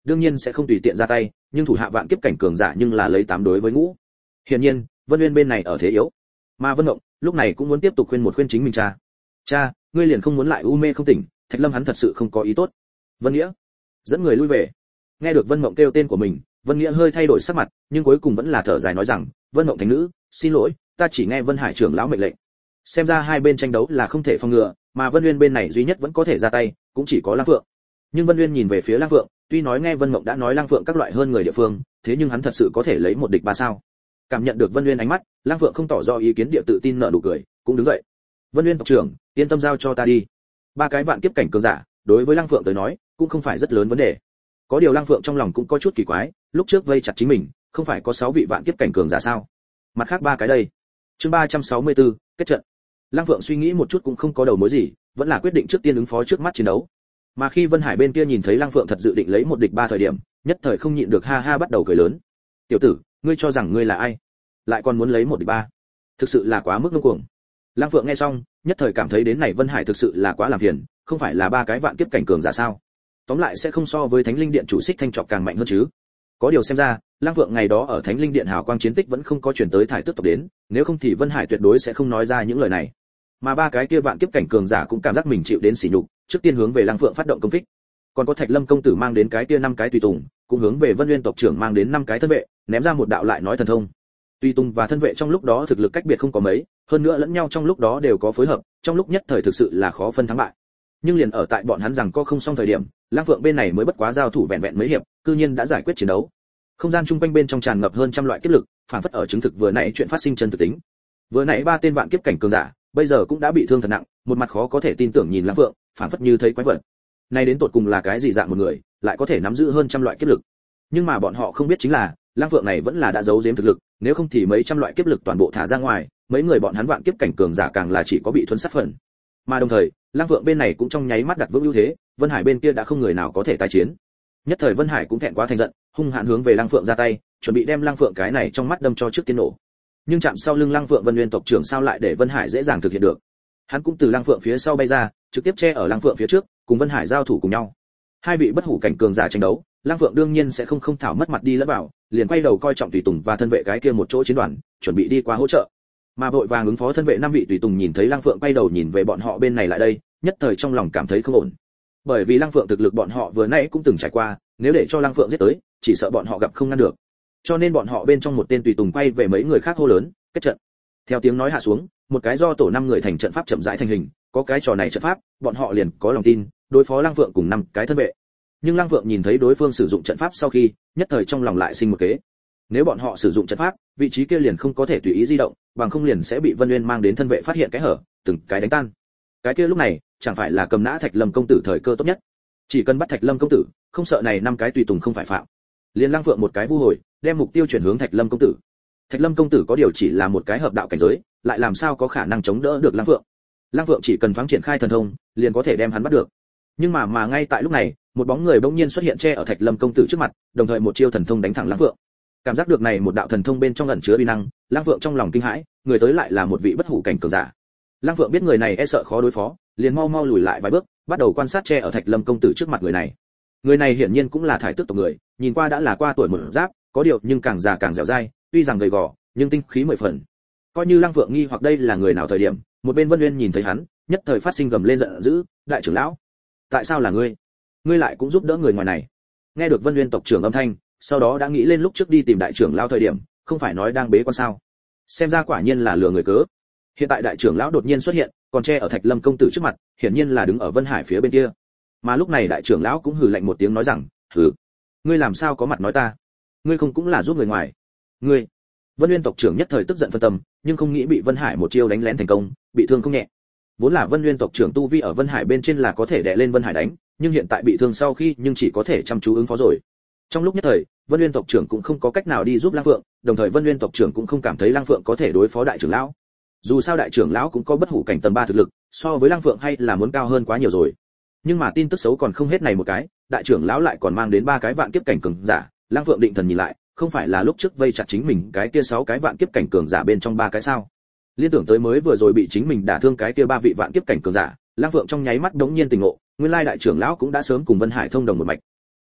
đương nhiên sẽ không tùy tiện ra tay, nhưng thủ hạ vạn kiếp cảnh cường giả nhưng là lấy tám đối với ngũ. Hiển nhiên, Vân Uyên bên này ở thế yếu. Mà Vân Mộng, lúc này cũng muốn tiếp tục khuyên một khuyên chính mình cha. Cha, ngươi liền không muốn lại u mê không tỉnh, Thạch Lâm hắn thật sự không có ý tốt. Vân Nghĩa dẫn người lui về. Nghe được Vân Mộng kêu tên của mình, Vân Nghĩa hơi thay đổi sắc mặt, nhưng cuối cùng vẫn là thở dài nói rằng, Vân Mộng thánh nữ, xin lỗi, ta chỉ nghe Vân Hải trưởng lão mệnh lệnh. Xem ra hai bên tranh đấu là không thể phòng ngừa, mà Vân Uyên bên này duy nhất vẫn có thể ra tay, cũng chỉ có Lăng Phượng. Nhưng Vân Uyên nhìn về phía Lăng Phượng, tuy nói nghe Vân Mộng đã nói Lăng Phượng các loại hơn người địa phương, thế nhưng hắn thật sự có thể lấy một địch ba sao? Cảm nhận được Vân Uyên ánh mắt, Lăng Phượng không tỏ rõ ý kiến địa tự tin nở nụ cười, cũng đứng dậy. Vân Uyên tộc trưởng, yên tâm giao cho ta đi. Ba cái vạn kiếp cảnh cường giả, đối với Lăng Phượng tới nói, cũng không phải rất lớn vấn đề. Có điều Lăng Phượng trong lòng cũng có chút kỳ quái, lúc trước vây chặt chính mình, không phải có sáu vị vạn kiếp cảnh cường giả sao? Mặt khác ba cái đây. Chương ba trăm sáu mươi tư, kết trận. Lăng Phượng suy nghĩ một chút cũng không có đầu mối gì, vẫn là quyết định trước tiên ứng phó trước mắt chiến đấu. Mà khi Vân Hải bên kia nhìn thấy Lăng Phượng thật dự định lấy một địch ba thời điểm, nhất thời không nhịn được ha ha bắt đầu cười lớn. Tiểu tử, ngươi cho rằng ngươi là ai? Lại còn muốn lấy một địch ba? Thực sự là quá mức ngông cuồng. Lăng Phượng nghe xong, nhất thời cảm thấy đến này Vân Hải thực sự là quá làm phiền, không phải là ba cái vạn kiếp cảnh cường giả sao? Tóm lại sẽ không so với Thánh Linh Điện chủ Xích Thanh Trọc càng mạnh hơn chứ. Có điều xem ra, Lăng Phượng ngày đó ở Thánh Linh Điện hào quang chiến tích vẫn không có chuyển tới Thải Tước tộc đến, nếu không thì Vân Hải tuyệt đối sẽ không nói ra những lời này. Mà ba cái kia vạn kiếp cảnh cường giả cũng cảm giác mình chịu đến sỉ nhục, trước tiên hướng về Lăng Phượng phát động công kích. Còn có Thạch Lâm công tử mang đến cái kia năm cái tùy tùng, cũng hướng về Vân Nguyên tộc trưởng mang đến năm cái thân vệ, ném ra một đạo lại nói thần thông. Tùy tùng và thân vệ trong lúc đó thực lực cách biệt không có mấy, hơn nữa lẫn nhau trong lúc đó đều có phối hợp, trong lúc nhất thời thực sự là khó phân thắng bại. Nhưng liền ở tại bọn hắn rằng có không xong thời điểm, Lăng Phượng bên này mới bất quá giao thủ vẹn vẹn mấy hiệp, cư nhiên đã giải quyết chiến đấu. Không gian trung quanh bên trong tràn ngập hơn trăm loại kiếp lực, phản phất ở chứng thực vừa nãy chuyện phát sinh chân thực tính. Vừa nãy ba tên vạn kiếp cảnh cường giả, bây giờ cũng đã bị thương thật nặng, một mặt khó có thể tin tưởng nhìn Lăng Phượng, phản phất như thấy quái vật. Này đến tột cùng là cái gì dạng một người, lại có thể nắm giữ hơn trăm loại kiếp lực. Nhưng mà bọn họ không biết chính là, Lăng Phượng này vẫn là đã giấu giếm thực lực, nếu không thì mấy trăm loại kiếp lực toàn bộ thả ra ngoài, mấy người bọn hắn vạn kiếp cảnh cường giả càng là chỉ có bị thuần sát phần. Mà đồng thời, Lăng Phượng bên này cũng trong nháy mắt đặt vững ưu thế, Vân Hải bên kia đã không người nào có thể tái chiến. Nhất thời Vân Hải cũng thẹn quá thành giận, hung hãn hướng về Lăng Phượng ra tay, chuẩn bị đem Lăng Phượng cái này trong mắt đâm cho trước tiên nổ. Nhưng chạm sau lưng Lăng Phượng Vân Nguyên tộc trưởng sao lại để Vân Hải dễ dàng thực hiện được? Hắn cũng từ Lăng Phượng phía sau bay ra, trực tiếp che ở Lăng Phượng phía trước, cùng Vân Hải giao thủ cùng nhau. Hai vị bất hủ cảnh cường giả tranh đấu, Lăng Phượng đương nhiên sẽ không không thảo mất mặt đi lẫn vào, liền quay đầu coi trọng tùy tùng và thân vệ cái kia một chỗ chiến đoàn, chuẩn bị đi qua hỗ trợ. Mà vội vàng ứng phó thân vệ năm vị tùy tùng nhìn thấy Lăng Phượng quay đầu nhìn về bọn họ bên này lại đây, nhất thời trong lòng cảm thấy không ổn. Bởi vì Lăng Phượng thực lực bọn họ vừa nãy cũng từng trải qua, nếu để cho Lăng Phượng giết tới, chỉ sợ bọn họ gặp không ngăn được. Cho nên bọn họ bên trong một tên tùy tùng quay về mấy người khác hô lớn, kết trận. Theo tiếng nói hạ xuống, một cái do tổ năm người thành trận pháp chậm rãi thành hình, có cái trò này trận pháp, bọn họ liền có lòng tin đối phó Lăng Phượng cùng năm cái thân vệ. Nhưng Lăng Phượng nhìn thấy đối phương sử dụng trận pháp sau khi, nhất thời trong lòng lại sinh một kế. Nếu bọn họ sử dụng trận pháp, vị trí kia liền không có thể tùy ý di động, bằng không liền sẽ bị Vân Nguyên mang đến thân vệ phát hiện cái hở, từng cái đánh tan. Cái kia lúc này, chẳng phải là cầm nã Thạch Lâm công tử thời cơ tốt nhất. Chỉ cần bắt Thạch Lâm công tử, không sợ này năm cái tùy tùng không phải phạm. Liền Lăng Phượng một cái vu hồi, đem mục tiêu chuyển hướng Thạch Lâm công tử. Thạch Lâm công tử có điều chỉ là một cái hợp đạo cảnh giới, lại làm sao có khả năng chống đỡ được Lăng Phượng? Lăng Phượng chỉ cần thoáng triển khai thần thông, liền có thể đem hắn bắt được. Nhưng mà mà ngay tại lúc này, một bóng người bỗng nhiên xuất hiện che ở Thạch Lâm công tử trước mặt, đồng thời một chiêu thần thông đánh thẳng Lăng Phượng. Cảm giác được này một đạo thần thông bên trong ẩn chứa uy năng, Lăng Phượng trong lòng kinh hãi, người tới lại là một vị bất hủ cảnh cường giả. Lăng Phượng biết người này e sợ khó đối phó, liền mau mau lùi lại vài bước, bắt đầu quan sát che ở Thạch Lâm công tử trước mặt người này. Người này hiển nhiên cũng là Thải Tước tộc người, nhìn qua đã là qua tuổi một giáp, có điều nhưng càng già càng dẻo dai, tuy rằng gầy gò, nhưng tinh khí mười phần. Coi như Lăng Phượng nghi hoặc đây là người nào thời điểm, một bên Vân Nguyên nhìn thấy hắn, nhất thời phát sinh gầm lên giận dữ, đại trưởng lão, tại sao là ngươi? Ngươi lại cũng giúp đỡ người ngoài này? Nghe được Vân Nguyên tộc trưởng âm thanh, sau đó đã nghĩ lên lúc trước đi tìm đại trưởng lão thời điểm, không phải nói đang bế quan sao? Xem ra quả nhiên là lừa người cớ. Hiện tại đại trưởng lão đột nhiên xuất hiện, còn che ở Thạch Lâm công tử trước mặt, hiển nhiên là đứng ở Vân Hải phía bên kia. Mà lúc này đại trưởng lão cũng hừ lạnh một tiếng nói rằng, "Hừ, ngươi làm sao có mặt nói ta? Ngươi không cũng là giúp người ngoài? Ngươi?" Vân Nguyên tộc trưởng nhất thời tức giận phân tâm, nhưng không nghĩ bị Vân Hải một chiêu đánh lén thành công, bị thương không nhẹ. Vốn là Vân Nguyên tộc trưởng tu vi ở Vân Hải bên trên là có thể đè lên Vân Hải đánh, nhưng hiện tại bị thương sau khi nhưng chỉ có thể chăm chú ứng phó rồi. Trong lúc nhất thời, Vân Nguyên tộc trưởng cũng không có cách nào đi giúp Lăng Phượng, đồng thời Vân Nguyên tộc trưởng cũng không cảm thấy Lăng Phượng có thể đối phó đại trưởng lão. Dù sao đại trưởng lão cũng có bất hủ cảnh tầng ba thực lực, so với Lăng Phượng hay là muốn cao hơn quá nhiều rồi. Nhưng mà tin tức xấu còn không hết này một cái, đại trưởng lão lại còn mang đến ba cái vạn kiếp cảnh cường giả. Lăng Phượng định thần nhìn lại, không phải là lúc trước vây chặt chính mình cái kia sáu cái vạn kiếp cảnh cường giả bên trong ba cái sao? Liên tưởng tới mới vừa rồi bị chính mình đả thương cái kia ba vị vạn kiếp cảnh cường giả, Lăng Phượng trong nháy mắt đống nhiên tỉnh ngộ, nguyên lai đại trưởng lão cũng đã sớm cùng Vân Hải thông đồng một mạch.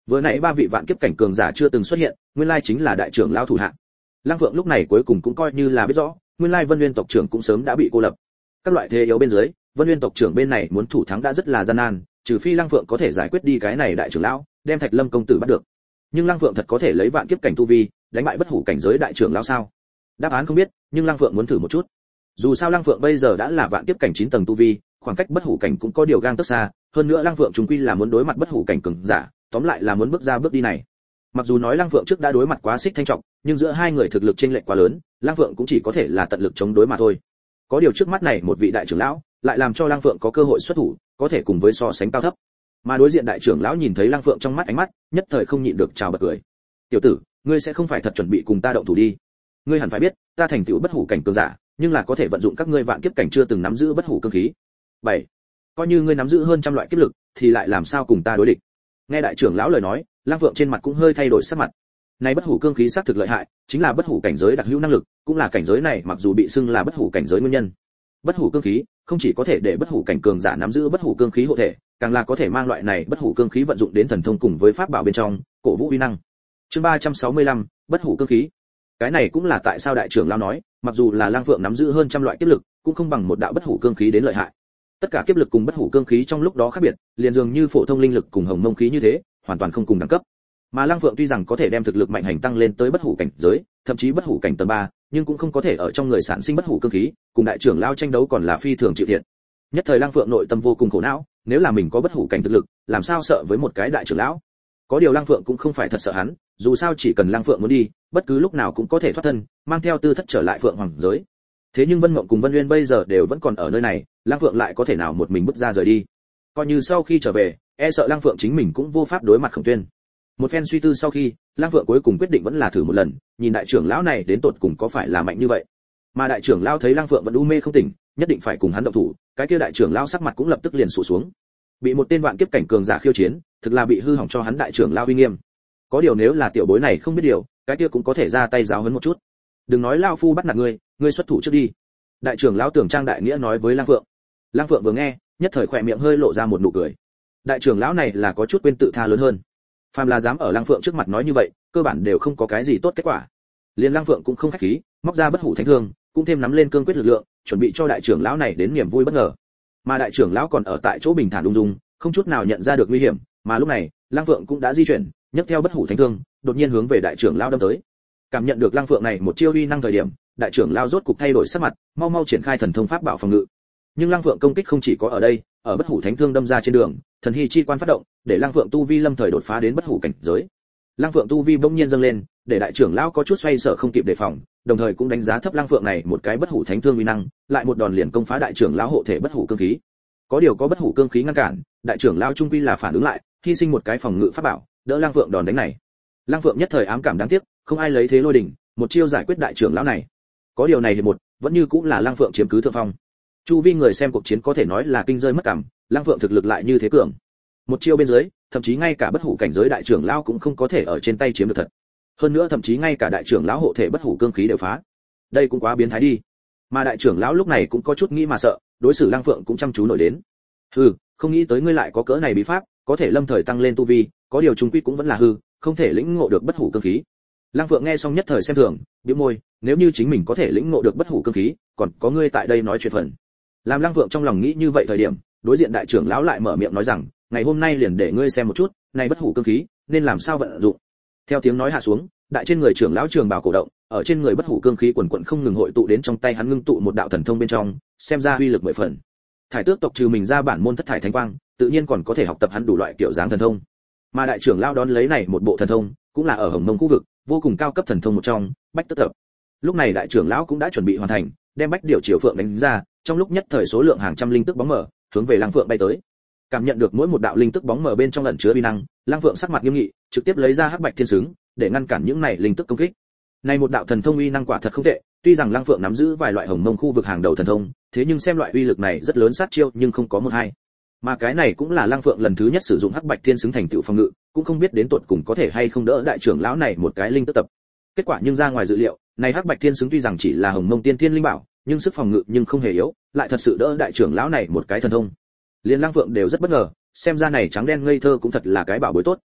Vừa nãy ba vị vạn kiếp cảnh cường giả chưa từng xuất hiện, nguyên lai chính là đại trưởng lão thủ hạ. Lăng Phượng lúc này cuối cùng cũng coi như là biết rõ, nguyên lai Vân Nguyên tộc trưởng cũng sớm đã bị cô lập. Các loại thế yếu bên dưới, Vân Nguyên tộc trưởng bên này muốn thủ thắng đã rất là gian nan, trừ phi Lăng Phượng có thể giải quyết đi cái này đại trưởng lão, đem Thạch Lâm công tử bắt được. Nhưng Lăng Phượng thật có thể lấy vạn kiếp cảnh tu vi, đánh bại bất hủ cảnh giới đại trưởng lão sao? Đáp án không biết, nhưng Lăng Phượng muốn thử một chút. Dù sao Lăng Phượng bây giờ đã là vạn kiếp cảnh chín tầng tu vi, khoảng cách bất hủ cảnh cũng có điều gang tấc xa, hơn nữa Lăng Phượng chúng quy là muốn đối mặt bất hủ cảnh cường giả, tóm lại là muốn bước ra bước đi này. Mặc dù nói Lăng Phượng trước đã đối mặt quá Xích Thanh Trọng, nhưng giữa hai người thực lực chênh lệch quá lớn, Lăng Phượng cũng chỉ có thể là tận lực chống đối mà thôi. Có điều trước mắt này một vị đại trưởng lão, lại làm cho Lăng Phượng có cơ hội xuất thủ, có thể cùng với so sánh cao thấp. Mà đối diện đại trưởng lão nhìn thấy Lăng Phượng trong mắt ánh mắt, nhất thời không nhịn được chào bật cười. "Tiểu tử, ngươi sẽ không phải thật chuẩn bị cùng ta động thủ đi? Ngươi hẳn phải biết, ta thành tựu bất hủ cảnh cường giả, nhưng là có thể vận dụng các ngươi vạn kiếp cảnh chưa từng nắm giữ bất hủ cương khí. bảy Coi như ngươi nắm giữ hơn trăm loại kiếp lực, thì lại làm sao cùng ta đối địch?" Nghe đại trưởng lão lời nói, Lăng Phượng trên mặt cũng hơi thay đổi sắc mặt. Này bất hủ cương khí xác thực lợi hại, chính là bất hủ cảnh giới đặc hữu năng lực, cũng là cảnh giới này mặc dù bị xưng là bất hủ cảnh giới nguyên nhân. Bất hủ cương khí không chỉ có thể để bất hủ cảnh cường giả nắm giữ bất hủ cương khí hộ thể, càng là có thể mang loại này bất hủ cương khí vận dụng đến thần thông cùng với pháp bảo bên trong, cổ vũ uy năng. Chương ba trăm sáu mươi lăm, bất hủ cương khí. Cái này cũng là tại sao đại trưởng lão nói, mặc dù là Lăng Phượng nắm giữ hơn trăm loại kiếp lực, cũng không bằng một đạo bất hủ cương khí đến lợi hại. Tất cả kiếp lực cùng bất hủ cương khí trong lúc đó khác biệt, liền dường như phổ thông linh lực cùng hồng mông khí như thế, hoàn toàn không cùng đẳng cấp. Mà Lăng Phượng tuy rằng có thể đem thực lực mạnh hành tăng lên tới bất hủ cảnh giới, thậm chí bất hủ cảnh tầng ba, nhưng cũng không có thể ở trong người sản sinh bất hủ cương khí, cùng đại trưởng lão tranh đấu còn là phi thường chịu thiệt. Nhất thời Lăng Phượng nội tâm vô cùng khổ não, nếu là mình có bất hủ cảnh thực lực, làm sao sợ với một cái đại trưởng lão? Có điều Lăng Phượng cũng không phải thật sợ hắn, dù sao chỉ cần Lăng Phượng muốn đi, bất cứ lúc nào cũng có thể thoát thân, mang theo tư thất trở lại Phượng Hoàng giới. Thế nhưng Vân Mộng cùng Vân Uyên bây giờ đều vẫn còn ở nơi này, Lăng Phượng lại có thể nào một mình bước ra rời đi? Coi như sau khi trở về, e sợ Lăng Phượng chính mình cũng vô pháp đối mặt Khổng Tuyên. Một phen suy tư sau khi, Lăng Phượng cuối cùng quyết định vẫn là thử một lần, nhìn đại trưởng lão này đến tột cùng có phải là mạnh như vậy. Mà đại trưởng lão thấy Lăng Phượng vẫn u mê không tỉnh, nhất định phải cùng hắn động thủ, cái kia đại trưởng lão sắc mặt cũng lập tức liền sụ xuống. Bị một tên vạn kiếp cảnh cường giả khiêu chiến, thực là bị hư hỏng cho hắn đại trưởng lão uy nghiêm. Có điều nếu là tiểu bối này không biết điều, cái kia cũng có thể ra tay giáo huấn một chút. Đừng nói lão phu bắt nạt ngươi, ngươi xuất thủ trước đi. Đại trưởng lão Tưởng Trang đại nghĩa nói với Lăng Phượng. Lăng Phượng vừa nghe, nhất thời khỏe miệng hơi lộ ra một nụ cười. Đại trưởng lão này là có chút quên tự tha lớn hơn. Phàm là dám ở Lăng Phượng trước mặt nói như vậy, cơ bản đều không có cái gì tốt kết quả. Liên Lăng Phượng cũng không khách khí, móc ra bất hủ thánh thương, cũng thêm nắm lên cương quyết lực lượng, chuẩn bị cho đại trưởng lão này đến niềm vui bất ngờ. Mà đại trưởng lão còn ở tại chỗ bình thản ung dung, không chút nào nhận ra được nguy hiểm, mà lúc này, Lăng Phượng cũng đã di chuyển, nhấc theo bất hủ thánh thương, đột nhiên hướng về đại trưởng lão đâm tới. Cảm nhận được Lăng Phượng này một chiêu uy năng thời điểm, đại trưởng lão rốt cục thay đổi sắc mặt, mau mau triển khai thần thông pháp bảo phòng ngự. Nhưng Lăng Phượng công kích không chỉ có ở đây, ở bất hủ thánh thương đâm ra trên đường, thần hy chi quan phát động, để Lăng Phượng tu vi lâm thời đột phá đến bất hủ cảnh giới. Lăng Phượng tu vi bỗng nhiên dâng lên, để đại trưởng lão có chút xoay sở không kịp đề phòng, đồng thời cũng đánh giá thấp Lăng Phượng này một cái bất hủ thánh thương uy năng, lại một đòn liền công phá đại trưởng lão hộ thể bất hủ cương khí. Có điều có bất hủ cương khí ngăn cản, đại trưởng lão trung quy là phản ứng lại, hy sinh một cái phòng ngự pháp bảo, đỡ Lăng Phượng đòn đánh này. Lăng Phượng nhất thời ám cảm đáng tiếc, không ai lấy thế lôi đỉnh, một chiêu giải quyết đại trưởng lão này. Có điều này thì một, vẫn như cũng là Lăng Phượng chiếm cứ thượng phong. Chu vi người xem cuộc chiến có thể nói là kinh rơi mất cảm, Lăng Phượng thực lực lại như thế cường. Một chiêu bên dưới, thậm chí ngay cả bất hủ cảnh giới đại trưởng lão cũng không có thể ở trên tay chiếm được thật. Hơn nữa thậm chí ngay cả đại trưởng lão hộ thể bất hủ cương khí đều phá. Đây cũng quá biến thái đi. Mà đại trưởng lão lúc này cũng có chút nghĩ mà sợ, đối xử Lăng Phượng cũng chăm chú nổi đến. Hừ, không nghĩ tới ngươi lại có cỡ này bí pháp, có thể lâm thời tăng lên tu vi, có điều trung quy cũng vẫn là hư, không thể lĩnh ngộ được bất hủ cương khí. Lăng Phượng nghe xong nhất thời xem thường, bĩu môi, nếu như chính mình có thể lĩnh ngộ được bất hủ cương khí, còn có ngươi tại đây nói chuyện phần. Làm Lăng Phượng trong lòng nghĩ như vậy thời điểm, đối diện đại trưởng lão lại mở miệng nói rằng, ngày hôm nay liền để ngươi xem một chút, này bất hủ cương khí nên làm sao vận dụng. Theo tiếng nói hạ xuống, đại trên người trưởng lão trường bào cổ động, ở trên người bất hủ cương khí quần quần không ngừng hội tụ đến trong tay hắn ngưng tụ một đạo thần thông bên trong, xem ra uy lực mười phần. Thải Tước tộc trừ mình ra bản môn thất thải thánh quang, tự nhiên còn có thể học tập hắn đủ loại kiểu dáng thần thông. Mà đại trưởng lão đón lấy này một bộ thần thông, cũng là ở Hồng Mông khu vực, vô cùng cao cấp thần thông một trong, Bách Tước Tập. Lúc này đại trưởng lão cũng đã chuẩn bị hoàn thành, đem Bách Điểu Triều Phượng đánh ra, trong lúc nhất thời số lượng hàng trăm linh tức bóng mở, hướng về Lăng Phượng bay tới. Cảm nhận được mỗi một đạo linh tức bóng mở bên trong ẩn chứa uy năng, Lăng Phượng sắc mặt nghiêm nghị, trực tiếp lấy ra Hắc Bạch Thiên Sướng, để ngăn cản những này linh tức công kích. Này một đạo thần thông uy năng quả thật không tệ, tuy rằng Lăng Phượng nắm giữ vài loại Hồng Mông khu vực hàng đầu thần thông, thế nhưng xem loại uy lực này rất lớn sát chiêu nhưng không có một hai. Mà cái này cũng là Lăng Phượng lần thứ nhất sử dụng Hắc Bạch Thiên Sướng thành tựu phòng ngự, cũng không biết đến tột cùng có thể hay không đỡ đại trưởng lão này một cái linh tức tập. Kết quả nhưng ra ngoài dự liệu, này Hắc Bạch Thiên Sướng tuy rằng chỉ là Hồng Mông tiên thiên linh bảo, nhưng sức phòng ngự nhưng không hề yếu, lại thật sự đỡ đại trưởng lão này một cái thần thông. Liên Lăng Phượng đều rất bất ngờ, xem ra này trắng đen ngây thơ cũng thật là cái bảo bối tốt.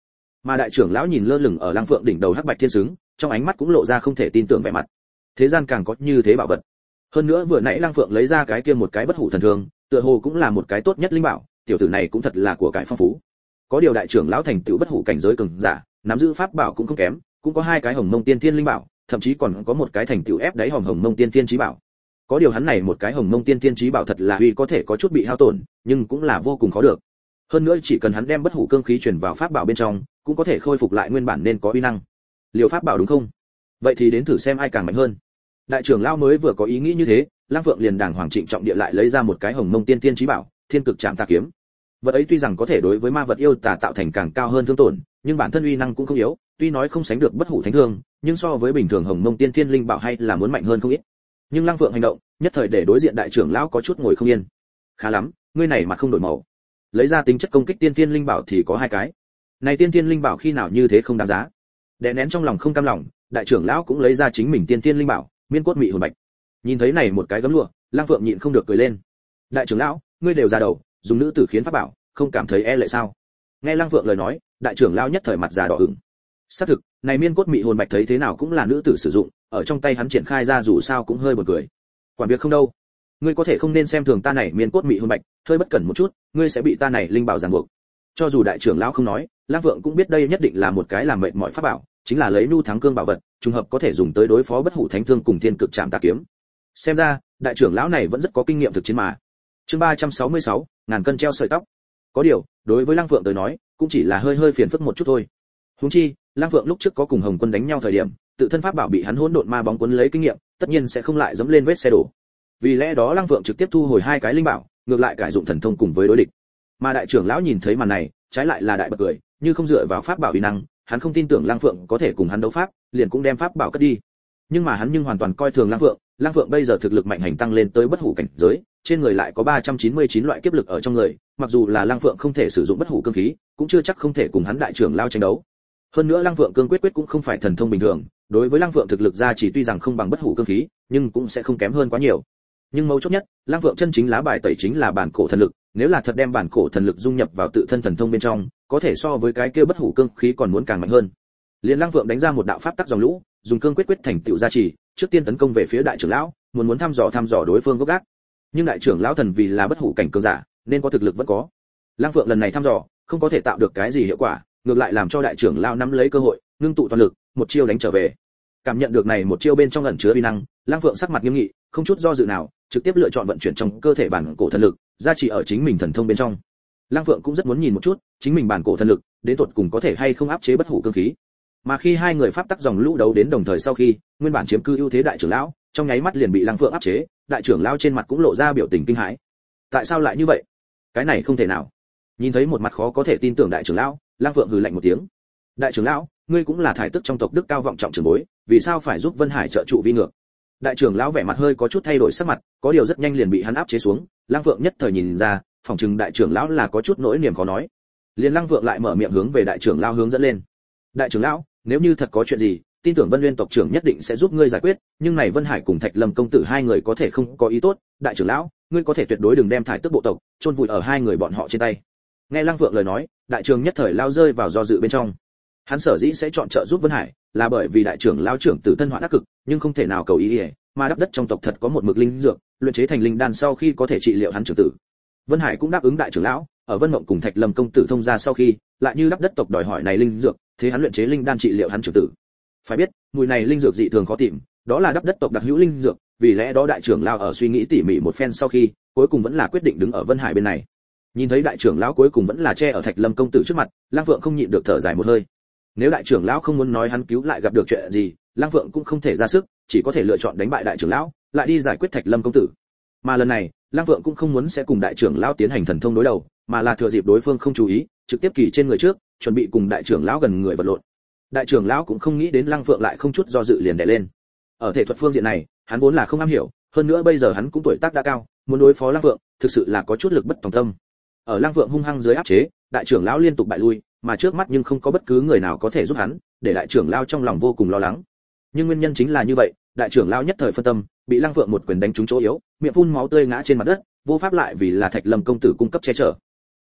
Mà đại trưởng lão nhìn lơ lửng ở Lăng Phượng đỉnh đầu hắc bạch thiên sướng, trong ánh mắt cũng lộ ra không thể tin tưởng vẻ mặt. Thế gian càng có như thế bảo vật. Hơn nữa vừa nãy Lăng Phượng lấy ra cái kia một cái bất hủ thần thương, tựa hồ cũng là một cái tốt nhất linh bảo, tiểu tử này cũng thật là của cải phong phú. Có điều đại trưởng lão thành tựu bất hủ cảnh giới cường giả, nắm giữ pháp bảo cũng không kém, cũng có hai cái hồng mông tiên thiên linh bảo, thậm chí còn có một cái thành tựu ép đáy hòm hồng mông tiên thiên chí bảo. Có điều hắn này một cái hồng mông tiên thiên chí bảo thật là uy có thể có chút bị hao tổn, nhưng cũng là vô cùng khó được. Hơn nữa chỉ cần hắn đem bất hủ cương khí truyền vào pháp bảo bên trong, cũng có thể khôi phục lại nguyên bản nên có uy năng. Liều pháp bảo đúng không? Vậy thì đến thử xem ai càng mạnh hơn. Đại trưởng lão mới vừa có ý nghĩ như thế, Lăng Phượng liền đàng hoàng trịnh trọng địa lại lấy ra một cái hồng mông tiên thiên chí bảo, Thiên Cực Trảm Tà Kiếm. Vật ấy tuy rằng có thể đối với ma vật yêu tà tạo thành càng cao hơn thương tổn, nhưng bản thân uy năng cũng không yếu, tuy nói không sánh được bất hủ thánh thương, nhưng so với bình thường hồng mông tiên thiên linh bảo hay là muốn mạnh hơn không ít. Nhưng Lăng Phượng hành động, nhất thời để đối diện đại trưởng lão có chút ngồi không yên. Khá lắm, ngươi này mặt không đổi màu. Lấy ra tính chất công kích tiên thiên linh bảo thì có hai cái. Này tiên thiên linh bảo khi nào như thế không đáng giá. Đè nén trong lòng không cam lòng, đại trưởng lão cũng lấy ra chính mình tiên thiên linh bảo, Miên Cốt Mị Hồn Bạch. Nhìn thấy này một cái gấm lụa, Lăng Phượng nhịn không được cười lên. Đại trưởng lão, ngươi đều già đầu, dùng nữ tử khiến pháp bảo, không cảm thấy e lệ sao? Nghe Lăng Phượng lời nói, đại trưởng lão nhất thời mặt già đỏ ửng. Xác thực, này Miên Cốt Mị Hồn Bạch thấy thế nào cũng là nữ tử sử dụng, ở trong tay hắn triển khai ra dù sao cũng hơi buồn cười. Quản việc không đâu, ngươi có thể không nên xem thường ta này Miên Cốt Mị Hồn Bạch, hơi bất cẩn một chút, ngươi sẽ bị ta này linh bảo ràng buộc. Cho dù đại trưởng lão không nói, Lăng Phượng cũng biết đây nhất định là một cái làm mệt mỏi pháp bảo, chính là lấy nu thắng cương bảo vật, trùng hợp có thể dùng tới đối phó bất hủ thánh thương cùng Thiên Cực Trảm Tà Kiếm. Xem ra, đại trưởng lão này vẫn rất có kinh nghiệm thực chiến mà. Chương ba trăm sáu mươi sáu, ngàn cân treo sợi tóc. Có điều, đối với Lăng Phượng tới nói, cũng chỉ là hơi hơi phiền phức một chút thôi. Huống chi, Lăng Phượng lúc trước có cùng Hồng Quân đánh nhau thời điểm, tự thân pháp bảo bị hắn hỗn độn ma bóng cuốn lấy kinh nghiệm, tất nhiên sẽ không lại dẫm lên vết xe đổ. Vì lẽ đó Lăng Phượng trực tiếp thu hồi hai cái linh bảo, ngược lại cải dụng thần thông cùng với đối địch. Mà đại trưởng lão nhìn thấy màn này, trái lại là đại bật cười, như không dựa vào pháp bảo uy năng, hắn không tin tưởng Lăng Phượng có thể cùng hắn đấu pháp, liền cũng đem pháp bảo cất đi. Nhưng mà hắn nhưng hoàn toàn coi thường Lăng Phượng, Lăng Phượng bây giờ thực lực mạnh hành tăng lên tới bất hủ cảnh giới, trên người lại có ba trăm chín mươi chín loại kiếp lực ở trong người, mặc dù là Lăng Phượng không thể sử dụng bất hủ cương khí, cũng chưa chắc không thể cùng hắn đại trưởng lão tranh đấu. Hơn nữa Lăng Phượng cương quyết quyết cũng không phải thần thông bình thường, đối với Lăng Phượng thực lực ra chỉ tuy rằng không bằng bất hủ cương khí, nhưng cũng sẽ không kém hơn quá nhiều. Nhưng mấu chốt nhất, Lăng Phượng chân chính lá bài tẩy chính là bản cổ thần lực, nếu là thật đem bản cổ thần lực dung nhập vào tự thân thần thông bên trong, có thể so với cái kia bất hủ cương khí còn muốn càng mạnh hơn. Liên Lăng Phượng đánh ra một đạo pháp tắc dòng lũ, dùng cương quyết quyết thành tựu gia trì, trước tiên tấn công về phía đại trưởng lão, muốn muốn thăm dò thăm dò đối phương gốc gác. Nhưng đại trưởng lão thần vì là bất hủ cảnh cường giả, nên có thực lực vẫn có. Lăng Phượng lần này thăm dò, không có thể tạo được cái gì hiệu quả, ngược lại làm cho đại trưởng lão nắm lấy cơ hội, ngưng tụ toàn lực, một chiêu đánh trở về. Cảm nhận được này một chiêu bên trong ẩn chứa uy năng, Lăng Phượng sắc mặt nghiêm nghị, không chút do dự nào, trực tiếp lựa chọn vận chuyển trong cơ thể bản cổ thần lực, gia trì ở chính mình thần thông bên trong. Lăng Phượng cũng rất muốn nhìn một chút, chính mình bản cổ thần lực, đến tột cùng có thể hay không áp chế bất hủ cương khí. Mà khi hai người pháp tắc dòng lũ đấu đến đồng thời sau khi, nguyên bản chiếm cư ưu thế đại trưởng lão, trong nháy mắt liền bị Lăng Phượng áp chế, đại trưởng lão trên mặt cũng lộ ra biểu tình kinh hãi. Tại sao lại như vậy? Cái này không thể nào. Nhìn thấy một mặt khó có thể tin tưởng đại trưởng lão, Lăng Phượng hừ lạnh một tiếng. Đại trưởng lão, ngươi cũng là thái tước trong tộc đức cao vọng trọng trưởng bối, vì sao phải giúp Vân Hải trợ trụ vi ngược? Đại trưởng lão vẻ mặt hơi có chút thay đổi sắc mặt, có điều rất nhanh liền bị hắn áp chế xuống. Lăng Phượng nhất thời nhìn ra, phòng trừng đại trưởng lão là có chút nỗi niềm khó nói. Liền Lăng Phượng lại mở miệng hướng về đại trưởng lão hướng dẫn lên. Đại trưởng lão, nếu như thật có chuyện gì, tin tưởng Vân Nguyên tộc trưởng nhất định sẽ giúp ngươi giải quyết, nhưng này Vân Hải cùng Thạch Lâm công tử hai người có thể không có ý tốt, đại trưởng lão, ngươi có thể tuyệt đối đừng đem thải tước bộ tộc chôn vùi ở hai người bọn họ trên tay. Nghe Lăng Phượng lời nói, đại trưởng nhất thời lao rơi vào do dự bên trong. Hắn sở dĩ sẽ chọn trợ giúp Vân Hải, là bởi vì đại trưởng lão trưởng tử thân hoạn ác cực, nhưng không thể nào cầu ý ý, mà đắp đất trong tộc thật có một mực linh dược, luyện chế thành linh đan sau khi có thể trị liệu hắn trưởng tử. Vân Hải cũng đáp ứng đại trưởng lão, ở Vân Mộng cùng Thạch Lâm công tử thông ra sau khi, lại như đắp đất tộc đòi hỏi này linh dược, thế hắn luyện chế linh đan trị liệu hắn trưởng tử. Phải biết, mùi này linh dược dị thường khó tìm, đó là đắp đất tộc đặc hữu linh dược, vì lẽ đó đại trưởng lão ở suy nghĩ tỉ mỉ một phen sau khi, cuối cùng vẫn là quyết định đứng ở Vân Hải bên này. Nhìn thấy đại trưởng lão cuối cùng vẫn là che ở Thạch Lâm công tử trước mặt, Lăng Phượng không nhịn được thở dài một hơi. Nếu đại trưởng lão không muốn nói hắn cứu lại gặp được chuyện gì, Lăng Phượng cũng không thể ra sức, chỉ có thể lựa chọn đánh bại đại trưởng lão, lại đi giải quyết Thạch Lâm công tử. Mà lần này, Lăng Phượng cũng không muốn sẽ cùng đại trưởng lão tiến hành thần thông đối đầu, mà là thừa dịp đối phương không chú ý, trực tiếp kỳ trên người trước, chuẩn bị cùng đại trưởng lão gần người vật lộn. Đại trưởng lão cũng không nghĩ đến Lăng Phượng lại không chút do dự liền đè lên. Ở thể thuật phương diện này, hắn vốn là không am hiểu, hơn nữa bây giờ hắn cũng tuổi tác đã cao, muốn đối phó Lăng Phượng, thực sự là có chút lực bất tòng tâm. Ở Lăng Phượng hung hăng dưới áp chế, đại trưởng lão liên tục bại lui, mà trước mắt nhưng không có bất cứ người nào có thể giúp hắn, để đại trưởng lão trong lòng vô cùng lo lắng. Nhưng nguyên nhân chính là như vậy, đại trưởng lão nhất thời phân tâm, bị Lăng Phượng một quyền đánh trúng chỗ yếu, miệng phun máu tươi ngã trên mặt đất, vô pháp lại vì là Thạch Lâm công tử cung cấp che chở.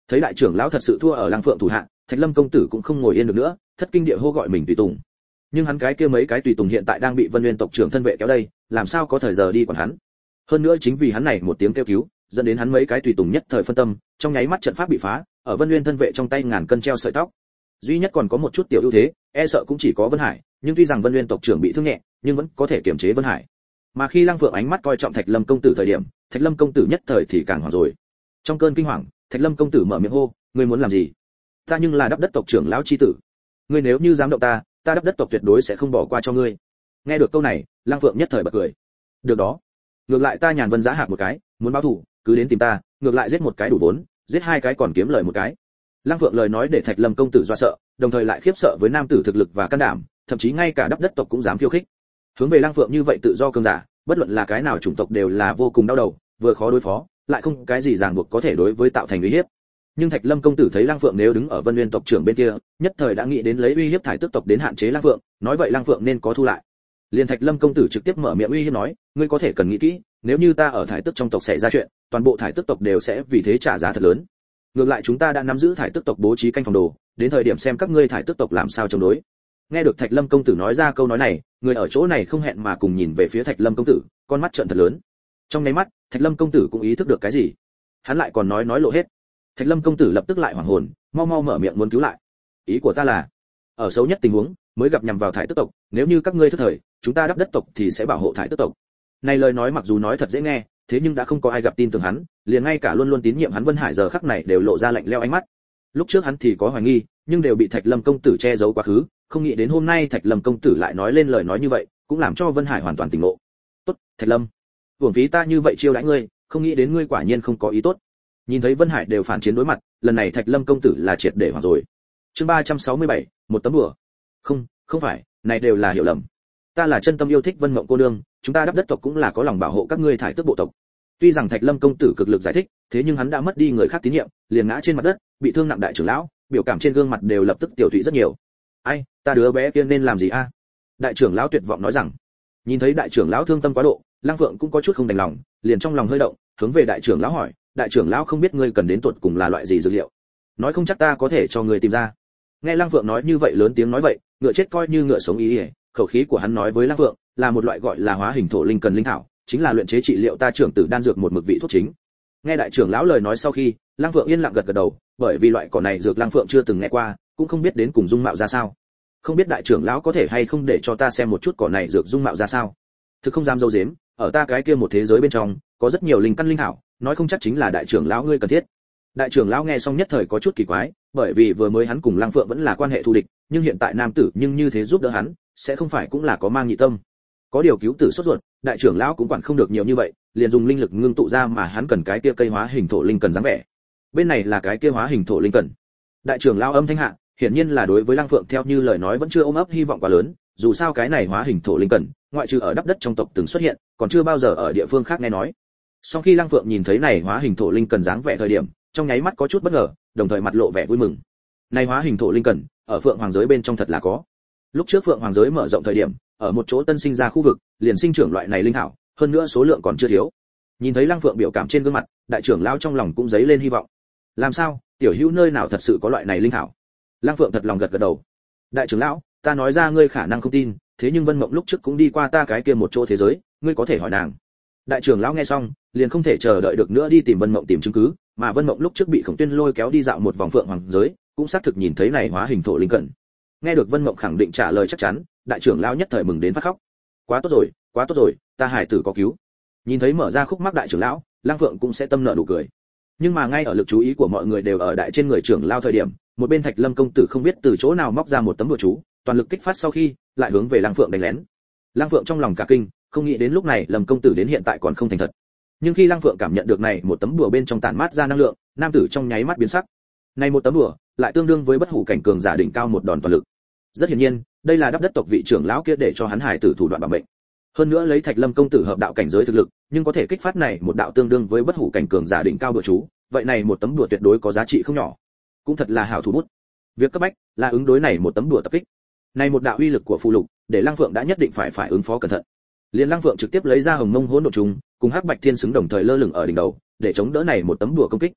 Thấy đại trưởng lão thật sự thua ở Lăng Phượng thủ hạ, Thạch Lâm công tử cũng không ngồi yên được nữa, thất kinh địa hô gọi mình tùy tùng. Nhưng hắn cái kia mấy cái tùy tùng hiện tại đang bị Vân Nguyên tộc trưởng thân vệ kéo đây, làm sao có thời giờ đi quản hắn. Hơn nữa chính vì hắn này một tiếng kêu cứu, dẫn đến hắn mấy cái tùy tùng nhất thời phân tâm, trong nháy mắt trận pháp bị phá, ở Vân Nguyên thân vệ trong tay ngàn cân treo sợi tóc. Duy nhất còn có một chút tiểu ưu thế, e sợ cũng chỉ có Vân Hải, nhưng tuy rằng Vân Nguyên tộc trưởng bị thương nhẹ, nhưng vẫn có thể kiềm chế Vân Hải. Mà khi Lăng Phượng ánh mắt coi trọng Thạch Lâm công tử thời điểm, Thạch Lâm công tử nhất thời thì càng hoảng rồi. Trong cơn kinh hoàng, Thạch Lâm công tử mở miệng hô, ngươi muốn làm gì? Ta nhưng là đắp đất tộc trưởng lão chi tử, ngươi nếu như dám động ta, ta đắp đất tộc tuyệt đối sẽ không bỏ qua cho ngươi. Nghe được câu này, Lăng Phượng nhất thời bật cười. Được đó, ngược lại ta nhàn vân giá hạc một cái, muốn báo thù, cứ đến tìm ta, ngược lại giết một cái đủ vốn, giết hai cái còn kiếm lời một cái. Lăng Phượng lời nói để Thạch Lâm công tử do sợ, đồng thời lại khiếp sợ với nam tử thực lực và can đảm, thậm chí ngay cả đắp đất tộc cũng dám khiêu khích. Hướng về Lăng Phượng như vậy tự do cường giả, bất luận là cái nào chủng tộc đều là vô cùng đau đầu, vừa khó đối phó, lại không cái gì ràng buộc có thể đối với tạo thành uy hiếp. Nhưng Thạch Lâm công tử thấy Lăng Phượng nếu đứng ở Vân Nguyên tộc trưởng bên kia, nhất thời đã nghĩ đến lấy uy hiếp thải tước tộc đến hạn chế Lăng Phượng, nói vậy Lăng Phượng nên có thu lại. Liên Thạch Lâm công tử trực tiếp mở miệng uy hiếp nói, ngươi có thể cần nghĩ kỹ, nếu như ta ở thải tước trong tộc xảy ra chuyện, toàn bộ thải tước tộc đều sẽ vì thế trả giá thật lớn. Ngược lại chúng ta đã nắm giữ thải tước tộc bố trí canh phòng đồ, đến thời điểm xem các ngươi thải tước tộc làm sao chống đối. Nghe được Thạch Lâm công tử nói ra câu nói này, người ở chỗ này không hẹn mà cùng nhìn về phía Thạch Lâm công tử, con mắt trợn thật lớn. Trong nháy mắt, Thạch Lâm công tử cũng ý thức được cái gì. Hắn lại còn nói nói lộ hết. Thạch Lâm công tử lập tức lại hoảng hồn, mau mau mở miệng muốn cứu lại. Ý của ta là, ở xấu nhất tình huống, mới gặp nhằm vào thải tước tộc, nếu như các ngươi thất thời, chúng ta đắp đất tộc thì sẽ bảo hộ thải tước tộc. Này lời nói mặc dù nói thật dễ nghe, thế nhưng đã không có ai gặp tin tưởng hắn, liền ngay cả luôn luôn tín nhiệm hắn Vân Hải giờ khắc này đều lộ ra lạnh lẽo ánh mắt. Lúc trước hắn thì có hoài nghi, nhưng đều bị Thạch Lâm công tử che giấu quá khứ, không nghĩ đến hôm nay Thạch Lâm công tử lại nói lên lời nói như vậy, cũng làm cho Vân Hải hoàn toàn tỉnh ngộ. Tốt, Thạch Lâm, uổng phí ta như vậy chiêu đãi ngươi, không nghĩ đến ngươi quả nhiên không có ý tốt. Nhìn thấy Vân Hải đều phản chiến đối mặt, lần này Thạch Lâm công tử là triệt để hoảng rồi. Chương ba trăm sáu mươi bảy, một tấm đùa. Không, không phải, này đều là hiểu lầm. Ta là chân tâm yêu thích Vân Mộng cô nương, chúng ta đắp đất tộc cũng là có lòng bảo hộ các ngươi thải tước bộ tộc. Tuy rằng Thạch Lâm công tử cực lực giải thích, thế nhưng hắn đã mất đi người khác tín nhiệm, liền ngã trên mặt đất, bị thương nặng đại trưởng lão, biểu cảm trên gương mặt đều lập tức tiểu thụy rất nhiều. Ai, ta đứa bé kia nên làm gì a? Đại trưởng lão tuyệt vọng nói rằng. Nhìn thấy đại trưởng lão thương tâm quá độ, Lăng Phượng cũng có chút không đành lòng, liền trong lòng hơi động, hướng về đại trưởng lão hỏi, đại trưởng lão không biết ngươi cần đến tuột cùng là loại gì dược liệu, nói không chắc ta có thể cho ngươi tìm ra. Nghe Lăng Phượng nói như vậy lớn tiếng nói vậy, ngựa chết coi như ngựa sống ý ỉa, khẩu khí của hắn nói với Lăng Phượng là một loại gọi là hóa hình thổ linh cần linh thảo, chính là luyện chế trị liệu ta trưởng tử đan dược một mực vị thuốc chính. Nghe đại trưởng lão lời nói sau khi, Lăng Phượng yên lặng gật gật đầu, bởi vì loại cỏ này dược Lăng Phượng chưa từng nghe qua, cũng không biết đến cùng dung mạo ra sao. Không biết đại trưởng lão có thể hay không để cho ta xem một chút cỏ này dược dung mạo ra sao. Thực không dám dâu dếm, ở ta cái kia một thế giới bên trong, có rất nhiều linh căn linh thảo, nói không chắc chính là đại trưởng lão ngươi cần thiết. Đại trưởng lão nghe xong nhất thời có chút kỳ quái, bởi vì vừa mới hắn cùng Lăng Phượng vẫn là quan hệ thù địch, nhưng hiện tại nam tử nhưng như thế giúp đỡ hắn, sẽ không phải cũng là có mang nhị tâm. Có điều cứu tử sốt ruột, đại trưởng lão cũng quản không được nhiều như vậy, liền dùng linh lực ngưng tụ ra mà hắn cần cái kia cây hóa hình thổ linh cần dáng vẻ. Bên này là cái kia hóa hình thổ linh cần. Đại trưởng lão âm thanh hạ, hiển nhiên là đối với Lăng Phượng theo như lời nói vẫn chưa ôm ấp hy vọng quá lớn, dù sao cái này hóa hình thổ linh cần, ngoại trừ ở đắp đất trong tộc từng xuất hiện, còn chưa bao giờ ở địa phương khác nghe nói. Sau khi Lăng Phượng nhìn thấy này hóa hình thổ linh cần dáng vẻ thời điểm, trong nháy mắt có chút bất ngờ, đồng thời mặt lộ vẻ vui mừng. Này hóa hình thổ linh cần, ở Phượng Hoàng giới bên trong thật là có. Lúc trước Phượng Hoàng giới mở rộng thời điểm, ở một chỗ tân sinh ra khu vực, liền sinh trưởng loại này linh thảo, hơn nữa số lượng còn chưa thiếu. Nhìn thấy Lăng Phượng biểu cảm trên gương mặt, đại trưởng lão trong lòng cũng dấy lên hy vọng. Làm sao, tiểu hữu nơi nào thật sự có loại này linh thảo? Lăng Phượng thật lòng gật gật đầu. Đại trưởng lão, ta nói ra ngươi khả năng không tin, thế nhưng Vân Mộng lúc trước cũng đi qua ta cái kia một chỗ thế giới, ngươi có thể hỏi nàng. Đại trưởng lão nghe xong, liền không thể chờ đợi được nữa đi tìm Vân Mộng tìm chứng cứ, mà Vân Mộng lúc trước bị Khổng Tuyên lôi kéo đi dạo một vòng Phượng Hoàng giới, cũng xác thực nhìn thấy này hóa hình thổ linh cần. Nghe được Vân Mộng khẳng định trả lời chắc chắn, đại trưởng lão nhất thời mừng đến phát khóc. Quá tốt rồi, quá tốt rồi, ta hải tử có cứu. Nhìn thấy mở ra khúc mắc đại trưởng lão, Lăng Phượng cũng sẽ tâm nợ nụ cười. Nhưng mà ngay ở lực chú ý của mọi người đều ở đại trên người trưởng lão thời điểm, một bên Thạch Lâm công tử không biết từ chỗ nào móc ra một tấm bùa chú, toàn lực kích phát sau khi, lại hướng về Lăng Phượng đánh lén. Lăng Phượng trong lòng cả kinh, không nghĩ đến lúc này Lâm công tử đến hiện tại còn không thành thật. Nhưng khi Lăng Phượng cảm nhận được này một tấm bùa bên trong tản mát ra năng lượng, nam tử trong nháy mắt biến sắc. Này một tấm bùa, lại tương đương với bất hủ cảnh cường giả đỉnh cao một đòn toàn lực. Rất hiển nhiên, đây là đắp đất tộc vị trưởng lão kia để cho hắn hải tử thủ đoạn bảo mệnh. Hơn nữa lấy Thạch Lâm công tử hợp đạo cảnh giới thực lực, nhưng có thể kích phát này một đạo tương đương với bất hủ cảnh cường giả đỉnh cao bùa chú, vậy này một tấm đùa tuyệt đối có giá trị không nhỏ. Cũng thật là hảo thủ bút. Việc cấp bách là ứng đối này một tấm đùa tập kích. Này một đạo uy lực của phù lục, để Lăng Phượng đã nhất định phải phải ứng phó cẩn thận. Liên Lăng Phượng trực tiếp lấy ra Hồng Mông Hỗn Độn Trùng, cùng Hắc Bạch Thiên xứng đồng thời lơ lửng ở đỉnh đầu, để chống đỡ này một tấm đùa công kích.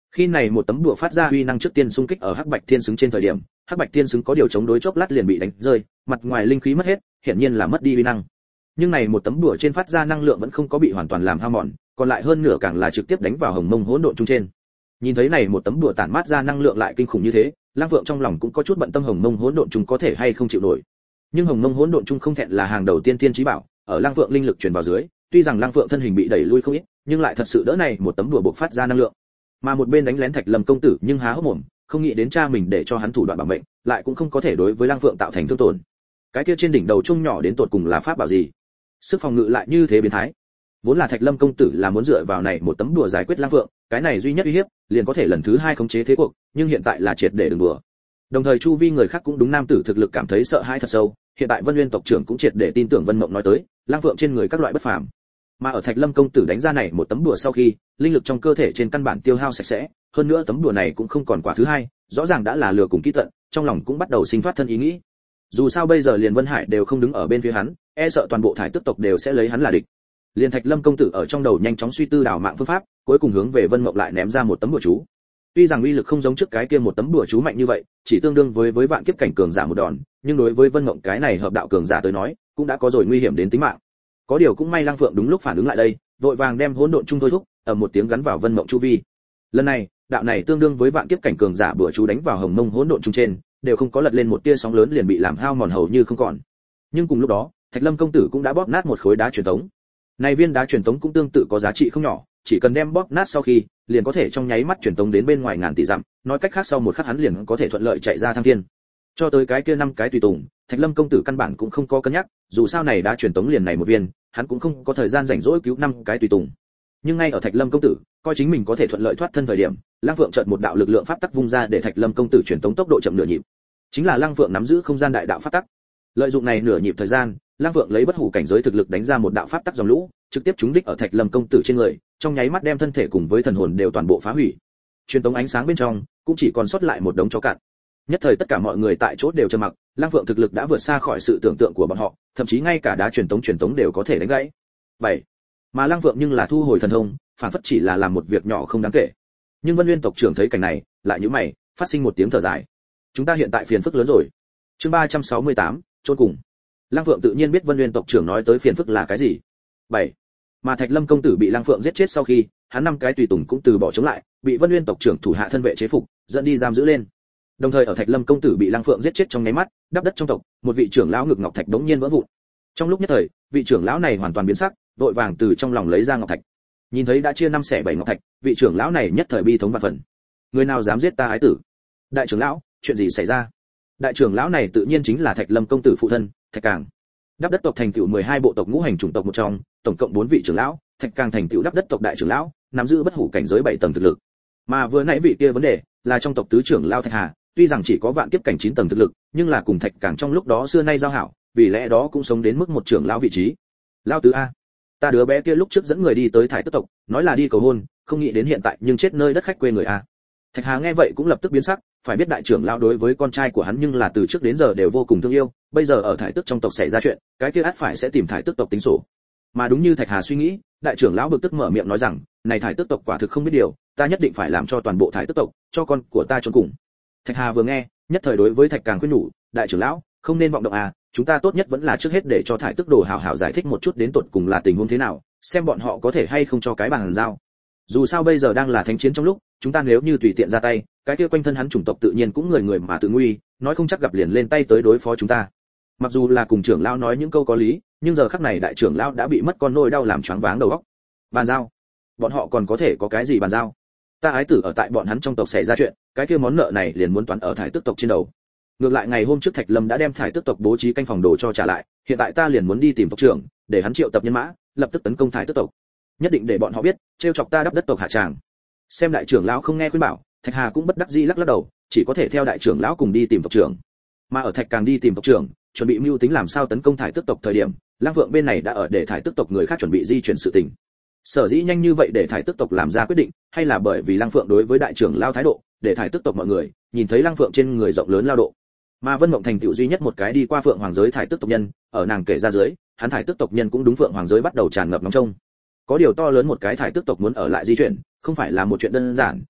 Khi này một tấm đũa phát ra uy năng trước tiên xung kích ở Hắc Bạch Thiên Xứng trên thời điểm, Hắc Bạch Thiên Xứng có điều chống đối chốc lát liền bị đánh rơi, mặt ngoài linh khí mất hết, hiển nhiên là mất đi uy năng. Nhưng này một tấm đũa trên phát ra năng lượng vẫn không có bị hoàn toàn làm hao mòn, còn lại hơn nửa càng là trực tiếp đánh vào hồng mông hỗn độn trung trên. Nhìn thấy này một tấm đũa tản mát ra năng lượng lại kinh khủng như thế, Lang Vượng trong lòng cũng có chút bận tâm hồng mông hỗn độn trung có thể hay không chịu nổi. Nhưng hồng mông hỗn độn trung không thẹn là hàng đầu tiên tiên chí bảo, ở Lang Vượng linh lực truyền vào dưới, tuy rằng Lang Vượng thân hình bị đẩy lui không ít, nhưng lại thật sự đỡ này một tấm đũa bộc phát ra năng lượng. Mà một bên đánh lén Thạch Lâm công tử nhưng há hốc mồm, không nghĩ đến cha mình để cho hắn thủ đoạn bảo mệnh, lại cũng không có thể đối với Lang Vượng tạo thành thương tổn. Cái kia trên đỉnh đầu trung nhỏ đến tột cùng là pháp bảo gì? Sức phòng ngự lại như thế biến thái. Vốn là Thạch Lâm công tử là muốn dựa vào này một tấm đùa giải quyết Lang Vượng, cái này duy nhất uy hiếp, liền có thể lần thứ hai khống chế thế cuộc, nhưng hiện tại là triệt để đừng đùa. Đồng thời chu vi người khác cũng đúng nam tử thực lực cảm thấy sợ hãi thật sâu, hiện tại Vân Nguyên tộc trưởng cũng triệt để tin tưởng Vân Mộng nói tới, Lang Vượng trên người các loại bất phàm. Mà ở Thạch Lâm công tử đánh ra này một tấm đùa sau khi, linh lực trong cơ thể trên căn bản tiêu hao sạch sẽ, hơn nữa tấm đùa này cũng không còn quả thứ hai, rõ ràng đã là lừa cùng kỹ tận, trong lòng cũng bắt đầu sinh phát thân ý nghĩ. Dù sao bây giờ liền Vân Hải đều không đứng ở bên phía hắn, e sợ toàn bộ thải tức tộc đều sẽ lấy hắn là địch. Liên Thạch Lâm công tử ở trong đầu nhanh chóng suy tư đảo mạng phương pháp, cuối cùng hướng về Vân Mộng lại ném ra một tấm đùa chú. Tuy rằng uy lực không giống trước cái kia một tấm đùa chú mạnh như vậy, chỉ tương đương với với vạn kiếp cảnh cường giả một đòn, nhưng đối với Vân Mộng cái này hợp đạo cường giả tới nói, cũng đã có rồi nguy hiểm đến tính mạng. Có điều cũng may Lang Phượng đúng lúc phản ứng lại đây, vội vàng đem hỗn độn trung thôi thúc, ở một tiếng gắn vào Vân Mộng chu vi. Lần này, đạo này tương đương với vạn kiếp cảnh cường giả bữa chú đánh vào hồng mông hỗn độn trung trên, đều không có lật lên một tia sóng lớn liền bị làm hao mòn hầu như không còn. Nhưng cùng lúc đó, Thạch Lâm công tử cũng đã bóp nát một khối đá truyền tống. Này viên đá truyền tống cũng tương tự có giá trị không nhỏ, chỉ cần đem bóp nát sau khi, liền có thể trong nháy mắt truyền tống đến bên ngoài ngàn tỷ dặm, nói cách khác sau một khắc hắn liền có thể thuận lợi chạy ra thăng thiên. Cho tới cái kia năm cái tùy tùng, Thạch Lâm công tử căn bản cũng không có cân nhắc, dù sao này đá truyền tống liền này một viên, hắn cũng không có thời gian rảnh rỗi cứu năm cái tùy tùng. Nhưng ngay ở Thạch Lâm công tử coi chính mình có thể thuận lợi thoát thân thời điểm, Lăng Phượng chợt một đạo lực lượng pháp tắc vung ra để Thạch Lâm công tử truyền tống tốc độ chậm nửa nhịp. Chính là Lăng Phượng nắm giữ không gian đại đạo pháp tắc. Lợi dụng này nửa nhịp thời gian, Lăng Phượng lấy bất hủ cảnh giới thực lực đánh ra một đạo pháp tắc dòng lũ, trực tiếp trúng đích ở Thạch Lâm công tử trên người, trong nháy mắt đem thân thể cùng với thần hồn đều toàn bộ phá hủy. Truyền tống ánh sáng bên trong cũng chỉ còn sót lại một đống chó cạn. Nhất thời tất cả mọi người tại chỗ đều trầm mặc, Lăng Phượng thực lực đã vượt xa khỏi sự tưởng tượng của bọn họ, thậm chí ngay cả đá truyền tống truyền tống đều có thể đánh gãy. bảy. Mà Lăng Phượng nhưng là thu hồi thần thông, phản phất chỉ là làm một việc nhỏ không đáng kể. Nhưng Vân Nguyên tộc trưởng thấy cảnh này, lại nhíu mày, phát sinh một tiếng thở dài. Chúng ta hiện tại phiền phức lớn rồi. Chương ba trăm sáu mươi tám, chôn cùng. Lăng Phượng tự nhiên biết Vân Nguyên tộc trưởng nói tới phiền phức là cái gì. bảy. Mà Thạch Lâm công tử bị Lăng Phượng giết chết sau khi, hắn năm cái tùy tùng cũng từ bỏ chống lại, bị Vân Nguyên tộc trưởng thủ hạ thân vệ chế phục, dẫn đi giam giữ lên. Đồng thời ở Thạch Lâm công tử bị Lăng Phượng giết chết trong nháy mắt, đắp đất trong tộc, một vị trưởng lão ngực ngọc thạch đống nhiên vỡ vụn. Trong lúc nhất thời, vị trưởng lão này hoàn toàn biến sắc, vội vàng từ trong lòng lấy ra ngọc thạch. Nhìn thấy đã chia năm xẻ bảy ngọc thạch, vị trưởng lão này nhất thời bi thống vạn phần. Người nào dám giết ta ái tử? Đại trưởng lão, chuyện gì xảy ra? Đại trưởng lão này tự nhiên chính là Thạch Lâm công tử phụ thân, Thạch Càng. Đắp đất tộc thành tựu mười hai bộ tộc ngũ hành chủng tộc một trong, tổng cộng bốn vị trưởng lão, Thạch Càng thành tựu đắp đất tộc đại trưởng lão, nắm giữ bất hủ cảnh giới bảy tầng thực lực. Mà vừa nãy vị kia vấn đề là trong tộc tứ trưởng lão Thạch Hà, tuy rằng chỉ có vạn kiếp cảnh chín tầng thực lực, nhưng là cùng Thạch Càng trong lúc đó xưa nay giao hảo, vì lẽ đó cũng sống đến mức một trưởng lão vị trí. Lão tứ a, ta đứa bé kia lúc trước dẫn người đi tới thải tức tộc, nói là đi cầu hôn, không nghĩ đến hiện tại nhưng chết nơi đất khách quê người a. Thạch Hà nghe vậy cũng lập tức biến sắc, phải biết đại trưởng lão đối với con trai của hắn nhưng là từ trước đến giờ đều vô cùng thương yêu, bây giờ ở thải tức trong tộc xảy ra chuyện, cái kia ắt phải sẽ tìm thải tức tộc tính sổ. Mà đúng như Thạch Hà suy nghĩ, đại trưởng lão bực tức mở miệng nói rằng, này thải tức tộc quả thực không biết điều, ta nhất định phải làm cho toàn bộ thải tức tộc cho con của ta chôn cùng. Thạch Hà vừa nghe, nhất thời đối với Thạch Càng khuyên nhủ, đại trưởng lão, không nên vọng động à, chúng ta tốt nhất vẫn là trước hết để cho thải tức đồ hảo hảo giải thích một chút đến tột cùng là tình huống thế nào, xem bọn họ có thể hay không cho cái bàn giao. Dù sao bây giờ đang là thánh chiến trong lúc, chúng ta nếu như tùy tiện ra tay, cái kia quanh thân hắn chủng tộc tự nhiên cũng người người mà tự nguy, nói không chắc gặp liền lên tay tới đối phó chúng ta. Mặc dù là cùng trưởng lão nói những câu có lý, nhưng giờ khắc này đại trưởng lão đã bị mất con nôi đau làm choáng váng đầu óc. Bàn giao? Bọn họ còn có thể có cái gì bàn giao? Ta ái tử ở tại bọn hắn trong tộc xảy ra chuyện, cái kia món nợ này liền muốn toán ở thải tức tộc trên đầu. Ngược lại ngày hôm trước Thạch Lâm đã đem thải tức tộc bố trí canh phòng đồ cho trả lại, hiện tại ta liền muốn đi tìm tộc trưởng, để hắn triệu tập nhân mã, lập tức tấn công thải tức tộc. Nhất định để bọn họ biết, trêu chọc ta đắp đất tộc hạ tràng. Xem đại trưởng lão không nghe khuyên bảo, Thạch Hà cũng bất đắc dĩ lắc lắc đầu, chỉ có thể theo đại trưởng lão cùng đi tìm tộc trưởng. Mà ở Thạch Càng đi tìm tộc trưởng, chuẩn bị mưu tính làm sao tấn công thải tức tộc thời điểm, Lăng Vượng bên này đã ở để thải tức tộc người khác chuẩn bị di chuyển sự tình. Sở dĩ nhanh như vậy để thải tức tộc làm ra quyết định, hay là bởi vì Lăng Phượng đối với đại trưởng lão thái độ, để thải tức tộc mọi người nhìn thấy Lăng Phượng trên người rộng lớn lao độ. Mà Vân Mộng thành tựu duy nhất một cái đi qua Phượng Hoàng giới thải tức tộc nhân, ở nàng kể ra dưới, hắn thải tức tộc nhân cũng đúng Phượng Hoàng giới bắt đầu tràn ngập nóng trông. Có điều to lớn một cái thải tức tộc muốn ở lại di chuyển, không phải là một chuyện đơn giản,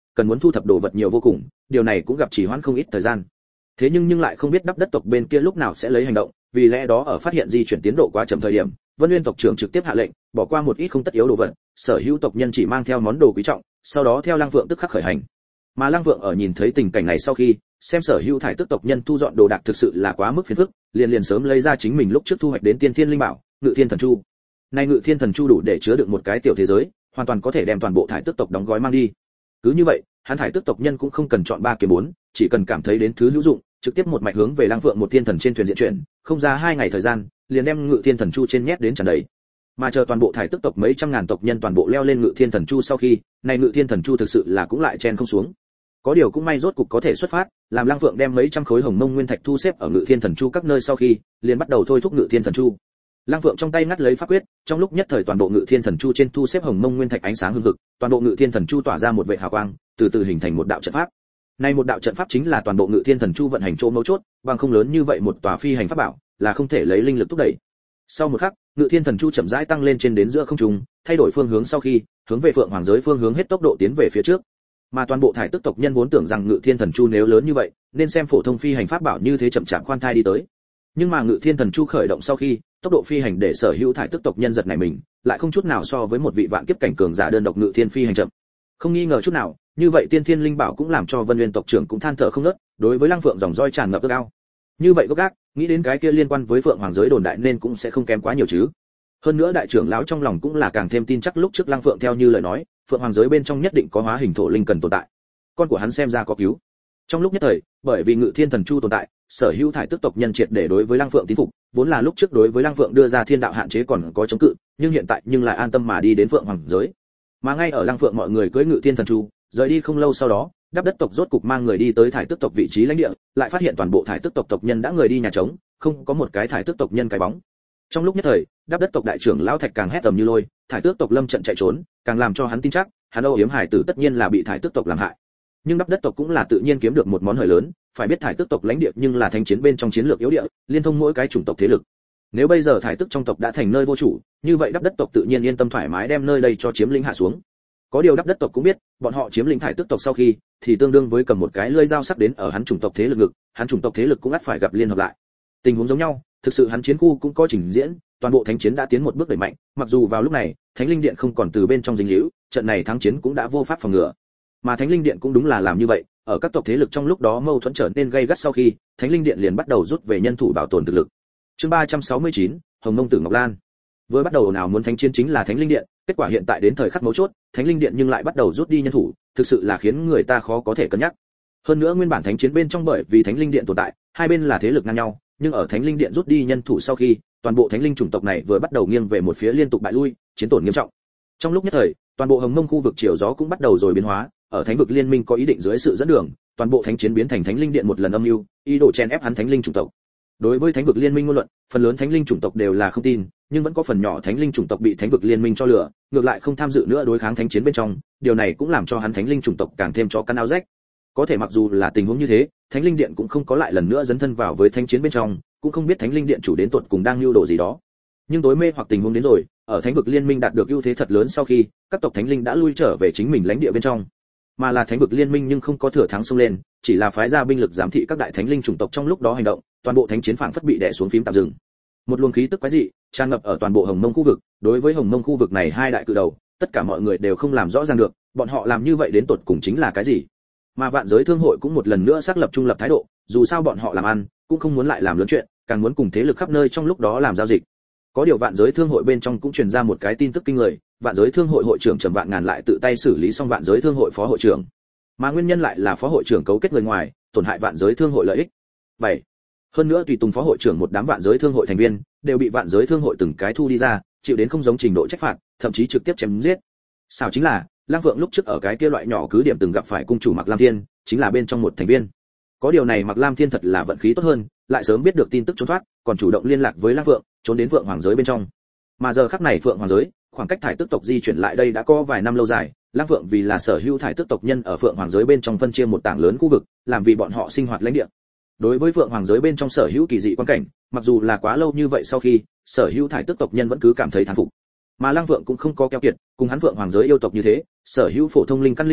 cần muốn thu thập đồ vật nhiều vô cùng, điều này cũng gặp trì hoãn không ít thời gian. Thế nhưng nhưng lại không biết Đắp Đất tộc bên kia lúc nào sẽ lấy hành động, vì lẽ đó ở phát hiện di chuyển tiến độ quá chậm thời điểm, Vân Nguyên tộc trưởng trực tiếp hạ lệnh, bỏ qua một ít không tất yếu đồ vật, sở hữu tộc nhân chỉ mang theo món đồ quý trọng, sau đó theo Lăng Vượng tức khắc khởi hành. Mà Lăng Vượng ở nhìn thấy tình cảnh này sau khi, xem sở hữu thải tức tộc nhân thu dọn đồ đạc thực sự là quá mức phiền phức, liền liền sớm lấy ra chính mình lúc trước thu hoạch đến Tiên Thiên Linh Bảo, Ngự Thiên Thần Chu. Nay Ngự Thiên Thần Chu đủ để chứa đựng một cái tiểu thế giới, hoàn toàn có thể đem toàn bộ thải tức tộc đóng gói mang đi. Cứ như vậy, hắn thải tức tộc nhân cũng không cần chọn ba kiếm bốn, chỉ cần cảm thấy đến thứ hữu dụng, trực tiếp một mạch hướng về Lăng Vượng một thiên thần trên thuyền diện chuyển, không ra hai ngày thời gian, liền đem Ngự Thiên Thần Chu trên nhét đến tràn đầy. Mà chờ toàn bộ thải tức tộc mấy trăm ngàn tộc nhân toàn bộ leo lên Ngự Thiên Thần Chu sau khi, này Ngự Thiên Thần Chu thực sự là cũng lại chen không xuống. Có điều cũng may rốt cục có thể xuất phát, làm Lăng Vượng đem mấy trăm khối hồng mông nguyên thạch thu xếp ở Ngự Thiên Thần Chu các nơi sau khi, liền bắt đầu thôi thúc Ngự Thiên Thần Chu. Lăng Vượng trong tay ngắt lấy pháp quyết, trong lúc nhất thời toàn bộ Ngự Thiên Thần Chu trên thu xếp hồng mông nguyên thạch ánh sáng hưng hực, toàn bộ Ngự Thiên Thần Chu tỏa ra một vệt hào quang, từ từ hình thành một đạo trận pháp. Này một đạo trận pháp chính là toàn bộ Ngự Thiên Thần Chu vận hành chỗ mấu chốt, bằng không lớn như vậy một tòa phi hành pháp bảo, là không thể lấy linh lực thúc đẩy. Sau một khắc, Ngự Thiên Thần Chu chậm rãi tăng lên trên đến giữa không trung, thay đổi phương hướng sau khi, hướng về Phượng Hoàng giới phương hướng hết tốc độ tiến về phía trước. Mà toàn bộ thải tức tộc nhân vốn tưởng rằng Ngự Thiên Thần Chu nếu lớn như vậy, nên xem phổ thông phi hành pháp bảo như thế chậm chạp khoan thai đi tới. Nhưng mà Ngự Thiên Thần Chu khởi động sau khi, tốc độ phi hành để sở hữu thải tức tộc nhân giật này mình, lại không chút nào so với một vị vạn kiếp cảnh cường giả đơn độc Ngự Thiên phi hành chậm. Không nghi ngờ chút nào, như vậy Tiên Thiên Linh Bảo cũng làm cho Vân Nguyên tộc trưởng cũng than thở không ngớt, đối với Lăng Phượng dòng roi tràn ngập ước ao. Như vậy gốc gác, nghĩ đến cái kia liên quan với Phượng Hoàng giới đồn đại nên cũng sẽ không kém quá nhiều chứ. Hơn nữa đại trưởng lão trong lòng cũng là càng thêm tin chắc lúc trước Lăng Phượng theo như lời nói, Phượng Hoàng giới bên trong nhất định có hóa hình thổ linh cần tồn tại. Con của hắn xem ra có cứu. Trong lúc nhất thời, bởi vì Ngự Thiên Thần Chu tồn tại, sở hữu thải tức tộc nhân triệt để đối với Lăng Phượng tín phục, vốn là lúc trước đối với Lăng Phượng đưa ra thiên đạo hạn chế còn có chống cự, nhưng hiện tại nhưng lại an tâm mà đi đến Phượng Hoàng giới. Mà ngay ở Lăng Phượng mọi người cưỡi Ngự Thiên Thần Chu, rời đi không lâu sau đó, Đắp Đất tộc rốt cục mang người đi tới thải tức tộc vị trí lãnh địa, lại phát hiện toàn bộ thải tức tộc tộc nhân đã người đi nhà trống, không có một cái thải tức tộc nhân cái bóng. Trong lúc nhất thời, Đắp Đất tộc đại trưởng lão Thạch càng hét ầm như lôi, thải tước tộc lâm trận chạy trốn, càng làm cho hắn tin chắc, hắn âu yếm hải tử tất nhiên là bị thải tước tộc làm hại. Nhưng Đắp Đất tộc cũng là tự nhiên kiếm được một món hời lớn, phải biết thải tước tộc lãnh địa nhưng là thanh chiến bên trong chiến lược yếu địa, liên thông mỗi cái chủng tộc thế lực. Nếu bây giờ thải tước trong tộc đã thành nơi vô chủ, như vậy Đắp Đất tộc tự nhiên yên tâm thoải mái đem nơi đây cho chiếm lĩnh hạ xuống. Có điều Đắp Đất tộc cũng biết, bọn họ chiếm lĩnh thải tước tộc sau khi, thì tương đương với cầm một cái lưỡi dao sắc đến ở hắn chủng tộc thế lực ngực, hắn chủng tộc thế lực cũng ắt phải gặp liên hợp lại. Tình huống giống nhau, thực sự hắn chiến khu cũng có trình diễn, toàn bộ thánh chiến đã tiến một bước đẩy mạnh, mặc dù vào lúc này, Thánh Linh Điện không còn từ bên trong dính líu, trận này thắng chiến cũng đã vô pháp phòng ngừa. Mà Thánh Linh Điện cũng đúng là làm như vậy, ở các tộc thế lực trong lúc đó mâu thuẫn trở nên gay gắt sau khi, Thánh Linh Điện liền bắt đầu rút về nhân thủ bảo tồn thực lực. Chương ba trăm sáu mươi chín, Hồng Mông Tử Ngọc Lan. Vừa bắt đầu nào muốn thánh chiến chính là Thánh Linh Điện, kết quả hiện tại đến thời khắc mấu chốt, Thánh Linh Điện nhưng lại bắt đầu rút đi nhân thủ, thực sự là khiến người ta khó có thể cân nhắc. Hơn nữa nguyên bản thánh chiến bên trong bởi vì Thánh Linh Điện tồn tại, hai bên là thế lực ngang nhau, nhưng ở Thánh Linh Điện rút đi nhân thủ sau khi, toàn bộ thánh linh chủng tộc này vừa bắt đầu nghiêng về một phía liên tục bại lui, chiến tổn nghiêm trọng. Trong lúc nhất thời, toàn bộ Hồng Mông khu vực chiều gió cũng bắt đầu rồi biến hóa, ở thánh vực liên minh có ý định dưới sự dẫn đường, toàn bộ thánh chiến biến thành Thánh Linh Điện một lần âm mưu, ý đồ chen ép hắn thánh linh chủng tộc. Đối với thánh vực liên minh ngôn luận, phần lớn thánh linh chủng tộc đều là không tin, nhưng vẫn có phần nhỏ thánh linh chủng tộc bị thánh vực liên minh cho lừa, ngược lại không tham dự nữa đối kháng thánh chiến bên trong, điều này cũng làm cho hắn thánh linh chủng tộc càng thêm cho căn áo rách. Có thể mặc dù là tình huống như thế, Thánh Linh Điện cũng không có lại lần nữa dấn thân vào với thánh chiến bên trong, cũng không biết Thánh Linh Điện chủ đến tột cùng đang lưu đồ gì đó. Nhưng tối mê hoặc tình huống đến rồi, ở thánh vực liên minh đạt được ưu thế thật lớn sau khi, các tộc thánh linh đã lui trở về chính mình lãnh địa bên trong. Mà là thánh vực liên minh nhưng không có thừa thắng xông lên, chỉ là phái ra binh lực giám thị các đại thánh linh chủng tộc trong lúc đó hành động, toàn bộ thánh chiến phảng phất bị đè xuống phím tạm dừng. Một luồng khí tức quái dị tràn ngập ở toàn bộ Hồng Mông khu vực, đối với Hồng Mông khu vực này hai đại cự đầu, tất cả mọi người đều không làm rõ ràng được, bọn họ làm như vậy đến tột cùng chính là cái gì. Mà Vạn Giới Thương hội cũng một lần nữa xác lập trung lập thái độ, dù sao bọn họ làm ăn, cũng không muốn lại làm lớn chuyện, càng muốn cùng thế lực khắp nơi trong lúc đó làm giao dịch. Có điều Vạn Giới Thương hội bên trong cũng truyền ra một cái tin tức kinh người, Vạn Giới Thương hội hội trưởng Trầm Vạn Ngàn lại tự tay xử lý xong Vạn Giới Thương hội phó hội trưởng. Mà nguyên nhân lại là phó hội trưởng cấu kết người ngoài, tổn hại Vạn Giới Thương hội lợi ích. bảy. Hơn nữa tùy tùng phó hội trưởng một đám Vạn Giới Thương hội thành viên, đều bị Vạn Giới Thương hội từng cái thu đi ra, chịu đến không giống trình độ trách phạt, thậm chí trực tiếp chém giết. Sao chính là, Lang Phượng lúc trước ở cái kia loại nhỏ cứ điểm từng gặp phải cung chủ Mạc Lam Thiên, chính là bên trong một thành viên. Có điều này Mạc Lam Thiên thật là vận khí tốt hơn, lại sớm biết được tin tức trốn thoát, còn chủ động liên lạc với Lang Phượng, trốn đến Phượng Hoàng giới bên trong. Mà giờ khắc này Phượng Hoàng giới, khoảng cách thải tước tộc di chuyển lại đây đã có vài năm lâu dài, Lang Phượng vì là sở hữu thải tước tộc nhân ở Phượng Hoàng giới bên trong phân chia một tảng lớn khu vực, làm vì bọn họ sinh hoạt lãnh địa. Đối với Phượng Hoàng giới bên trong sở hữu kỳ dị quan cảnh, mặc dù là quá lâu như vậy sau khi, sở hữu thải tước tộc nhân vẫn cứ cảm thấy thán phục. Mà Lang Phượng cũng không có keo kiệt, cùng hắn Phượng Hoàng giới yêu tộc như thế, sở hữu phổ thông linh căn linh thảo,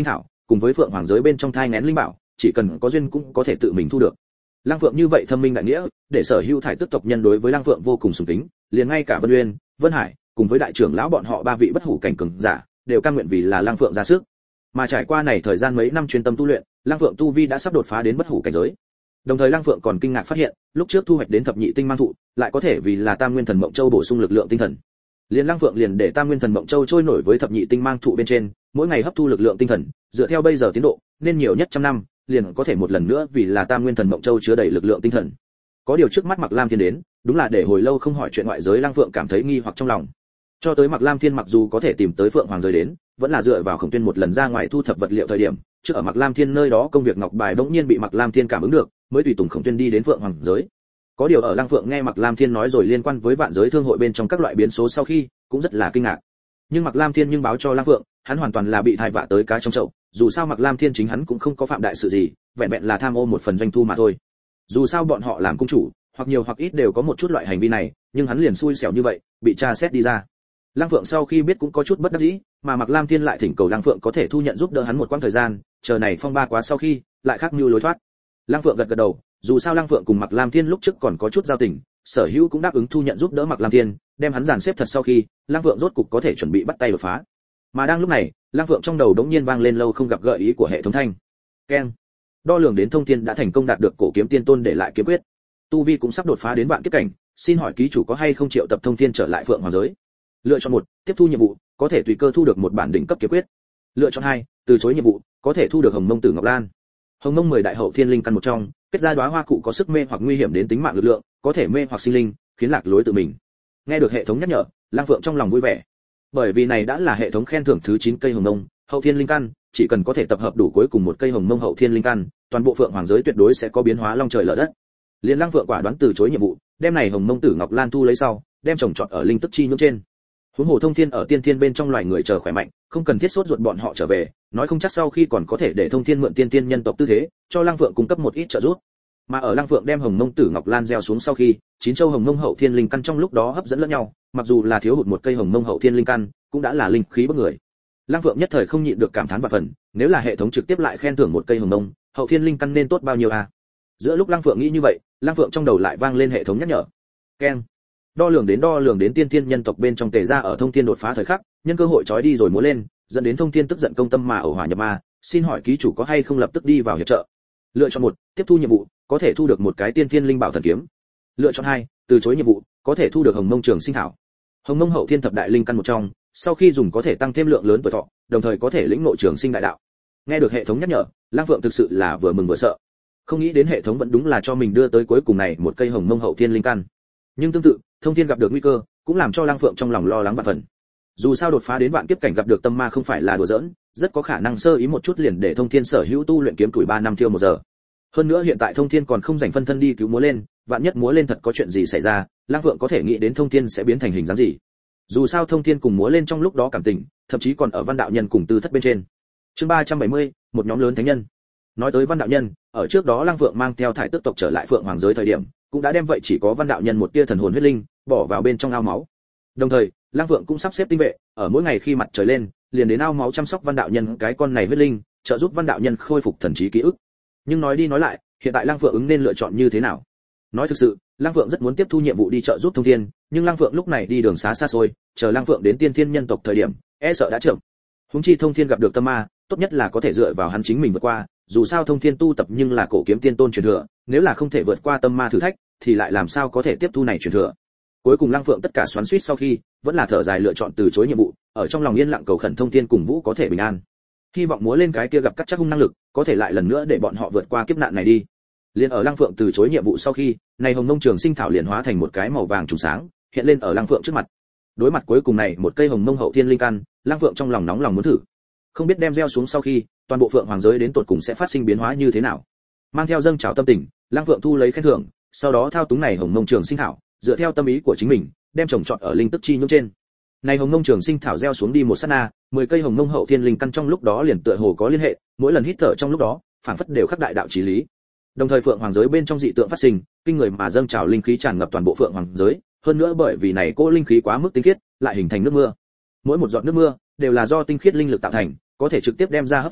cùng với phượng hoàng giới bên trong thai nghén linh bảo, chỉ cần có duyên cũng có thể tự mình thu được. Lăng Phượng như vậy thâm minh đại nghĩa, để sở hữu thải tước tộc nhân đối với Lăng Phượng vô cùng sùng kính, liền ngay cả Vân Uyên, Vân Hải, cùng với đại trưởng lão bọn họ ba vị bất hủ cảnh cường giả, đều cam nguyện vì là Lăng Phượng ra sức. Mà trải qua này thời gian mấy năm chuyên tâm tu luyện, Lăng Phượng tu vi đã sắp đột phá đến bất hủ cảnh giới. Đồng thời Lăng Phượng còn kinh ngạc phát hiện, lúc trước thu hoạch đến thập nhị tinh mang thụ, lại có thể vì là Tam Nguyên Thần Mộng Châu bổ sung lực lượng tinh thần. Liên Lăng Phượng liền để Tam Nguyên Thần Mộng Châu trôi nổi với thập nhị tinh mang thụ bên trên, mỗi ngày hấp thu lực lượng tinh thần, dựa theo bây giờ tiến độ, nên nhiều nhất trăm năm, liền có thể một lần nữa vì là Tam Nguyên Thần Mộng Châu chứa đầy lực lượng tinh thần. Có điều trước mắt Mạc Lam Thiên đến, đúng là để hồi lâu không hỏi chuyện ngoại giới Lăng Phượng cảm thấy nghi hoặc trong lòng. Cho tới Mạc Lam Thiên mặc dù có thể tìm tới Phượng Hoàng giới đến, vẫn là dựa vào Khổng Tuyên một lần ra ngoài thu thập vật liệu thời điểm, trước ở Mạc Lam Thiên nơi đó công việc ngọc bài bỗng nhiên bị Mạc Lam Thiên cảm ứng được, mới tùy tùng Khổng Tuyên đi đến Phượng Hoàng giới. Có điều ở Lăng Phượng nghe Mạc Lam Thiên nói rồi liên quan với vạn giới thương hội bên trong các loại biến số sau khi, cũng rất là kinh ngạc. Nhưng Mạc Lam Thiên nhưng báo cho Lăng Phượng, hắn hoàn toàn là bị thai vạ tới cá trong chậu, dù sao Mạc Lam Thiên chính hắn cũng không có phạm đại sự gì, vẹn vẹn là tham ô một phần doanh thu mà thôi. Dù sao bọn họ làm cung chủ, hoặc nhiều hoặc ít đều có một chút loại hành vi này, nhưng hắn liền xui xẻo như vậy, bị tra xét đi ra. Lăng Phượng sau khi biết cũng có chút bất đắc dĩ, mà Mạc Lam Thiên lại thỉnh cầu Lăng Phượng có thể thu nhận giúp đỡ hắn một quãng thời gian, chờ này phong ba quá sau khi, lại khác mưu lối thoát. Lăng Phượng gật gật đầu, dù sao Lăng Phượng cùng Mạc Lam Thiên lúc trước còn có chút giao tình, Sở Hữu cũng đáp ứng thu nhận giúp đỡ Mạc Lam Thiên, đem hắn dàn xếp thật sau khi, Lăng Phượng rốt cục có thể chuẩn bị bắt tay đột phá. Mà đang lúc này, Lăng Phượng trong đầu đống nhiên vang lên lâu không gặp gợi ý của hệ thống thanh. Keng. Đo lường đến thông thiên đã thành công đạt được cổ kiếm tiên tôn để lại kiếm quyết. Tu vi cũng sắp đột phá đến vạn kiếp cảnh, xin hỏi ký chủ có hay không triệu tập thông thiên trở lại Phượng Hoàng giới. Lựa chọn một, tiếp thu nhiệm vụ, có thể tùy cơ thu được một bản đỉnh cấp kiếm quyết. Lựa chọn hai, từ chối nhiệm vụ, có thể thu được Hồng Mông Tử Ngọc Lan. Hồng Mông mười đại hậu thiên linh căn một trong, kết ra đóa hoa cụ có sức mê hoặc nguy hiểm đến tính mạng lực lượng, có thể mê hoặc sinh linh, khiến lạc lối tự mình. Nghe được hệ thống nhắc nhở, Lang Phượng trong lòng vui vẻ. Bởi vì này đã là hệ thống khen thưởng thứ chín cây Hồng Mông hậu thiên linh căn, chỉ cần có thể tập hợp đủ cuối cùng một cây Hồng Mông hậu thiên linh căn, toàn bộ Phượng Hoàng giới tuyệt đối sẽ có biến hóa long trời lở đất. Liên Lang Phượng quả đoán từ chối nhiệm vụ, đem này Hồng Mông Tử Ngọc Lan thu lấy sau, đem trồng trọt ở linh tức chi nhưỡng trên. Huống hồ thông thiên ở tiên thiên bên trong loài người chờ khỏe mạnh, không cần thiết sốt ruột bọn họ trở về, nói không chắc sau khi còn có thể để thông thiên mượn tiên thiên nhân tộc tư thế, cho Lang Phượng cung cấp một ít trợ giúp. Mà ở Lang Phượng đem Hồng Mông Tử Ngọc Lan gieo xuống sau khi, chín châu Hồng Mông hậu thiên linh căn trong lúc đó hấp dẫn lẫn nhau, mặc dù là thiếu hụt một cây Hồng Mông hậu thiên linh căn, cũng đã là linh khí bức người. Lang Phượng nhất thời không nhịn được cảm thán và phần, nếu là hệ thống trực tiếp lại khen thưởng một cây Hồng Mông hậu thiên linh căn nên tốt bao nhiêu à? Giữa lúc Lang Phượng nghĩ như vậy, Lang Phượng trong đầu lại vang lên hệ thống nhắc nhở. Keng. Đo lường đến đo lường đến tiên thiên nhân tộc bên trong tề ra ở thông thiên đột phá thời khắc, nhân cơ hội trói đi rồi múa lên, dẫn đến thông thiên tức giận công tâm mà ẩu hỏa nhập ma, xin hỏi ký chủ có hay không lập tức đi vào hiệp trợ. Lựa chọn một, tiếp thu nhiệm vụ, có thể thu được một cái tiên thiên linh bảo thần kiếm. Lựa chọn hai, từ chối nhiệm vụ, có thể thu được Hồng Mông Trường Sinh Thảo. Hồng Mông hậu thiên thập đại linh căn một trong, sau khi dùng có thể tăng thêm lượng lớn tuổi thọ, đồng thời có thể lĩnh ngộ trường sinh đại đạo. Nghe được hệ thống nhắc nhở, Lang Phượng thực sự là vừa mừng vừa sợ. Không nghĩ đến hệ thống vẫn đúng là cho mình đưa tới cuối cùng này một cây Hồng Mông hậu thiên linh căn. Nhưng tương tự, thông thiên gặp được nguy cơ, cũng làm cho Lang Phượng trong lòng lo lắng vạn phần. Dù sao đột phá đến vạn kiếp cảnh gặp được tâm ma không phải là đùa giỡn, rất có khả năng sơ ý một chút liền để thông thiên sở hữu tu luyện kiếm tuổi ba năm tiêu một giờ. Hơn nữa hiện tại thông thiên còn không dành phân thân đi cứu múa lên, vạn nhất múa lên thật có chuyện gì xảy ra, Lang Phượng có thể nghĩ đến thông thiên sẽ biến thành hình dáng gì. Dù sao thông thiên cùng múa lên trong lúc đó cảm tình, thậm chí còn ở Văn đạo nhân cùng tư thất bên trên. Chương ba trăm bảy mươi, một nhóm lớn thánh nhân. Nói tới Văn đạo nhân, ở trước đó Lang Phượng mang theo thải tước tộc trở lại Phượng Hoàng giới thời điểm, cũng đã đem vậy chỉ có Văn đạo nhân một tia thần hồn huyết linh bỏ vào bên trong ao máu. Đồng thời, Lang Phượng cũng sắp xếp tinh vệ, ở mỗi ngày khi mặt trời lên, liền đến ao máu chăm sóc Văn đạo nhân cái con này huyết linh, trợ giúp Văn đạo nhân khôi phục thần trí ký ức. Nhưng nói đi nói lại, hiện tại Lang Phượng ứng nên lựa chọn như thế nào? Nói thực sự, Lang Phượng rất muốn tiếp thu nhiệm vụ đi trợ giúp thông thiên, nhưng Lang Phượng lúc này đi đường xá xa xôi, chờ Lang Phượng đến tiên thiên nhân tộc thời điểm, e sợ đã chậm. Huống chi thông thiên gặp được tâm ma, tốt nhất là có thể dựa vào hắn chính mình vượt qua, dù sao thông thiên tu tập nhưng là cổ kiếm tiên tôn truyền thừa, nếu là không thể vượt qua tâm ma thử thách, thì lại làm sao có thể tiếp thu này truyền thừa. Cuối cùng Lang Phượng tất cả xoắn xuýt sau khi, vẫn là thở dài lựa chọn từ chối nhiệm vụ, ở trong lòng yên lặng cầu khẩn thông thiên cùng Vũ có thể bình an. Hy vọng múa lên cái kia gặp cắt chắc hung năng lực, có thể lại lần nữa để bọn họ vượt qua kiếp nạn này đi. Liên ở Lang Phượng từ chối nhiệm vụ sau khi, này Hồng Mông Trường Sinh Thảo liền hóa thành một cái màu vàng trùng sáng, hiện lên ở Lang Phượng trước mặt. Đối mặt cuối cùng này một cây Hồng Mông hậu thiên linh căn, Lang Phượng trong lòng nóng lòng muốn thử. Không biết đem gieo xuống sau khi, toàn bộ Phượng Hoàng giới đến tột cùng sẽ phát sinh biến hóa như thế nào. Mang theo dâng trào tâm tình, Lang Phượng thu lấy khen thưởng, sau đó thao túng này Hồng Mông Trường Sinh Thảo, dựa theo tâm ý của chính mình, đem trồng trọt ở linh tức chi nhưỡng trên. Này Hồng Mông Trường Sinh Thảo gieo xuống đi một sát na, mười cây Hồng Mông hậu thiên linh căn trong lúc đó liền tựa hồ có liên hệ, mỗi lần hít thở trong lúc đó, phảng phất đều khắc đại đạo chí lý. Đồng thời Phượng Hoàng giới bên trong dị tượng phát sinh, kinh người mà dâng trào linh khí tràn ngập toàn bộ Phượng Hoàng giới, hơn nữa bởi vì này cô linh khí quá mức tinh khiết, lại hình thành nước mưa. Mỗi một giọt nước mưa đều là do tinh khiết linh lực tạo thành, có thể trực tiếp đem ra hấp thu,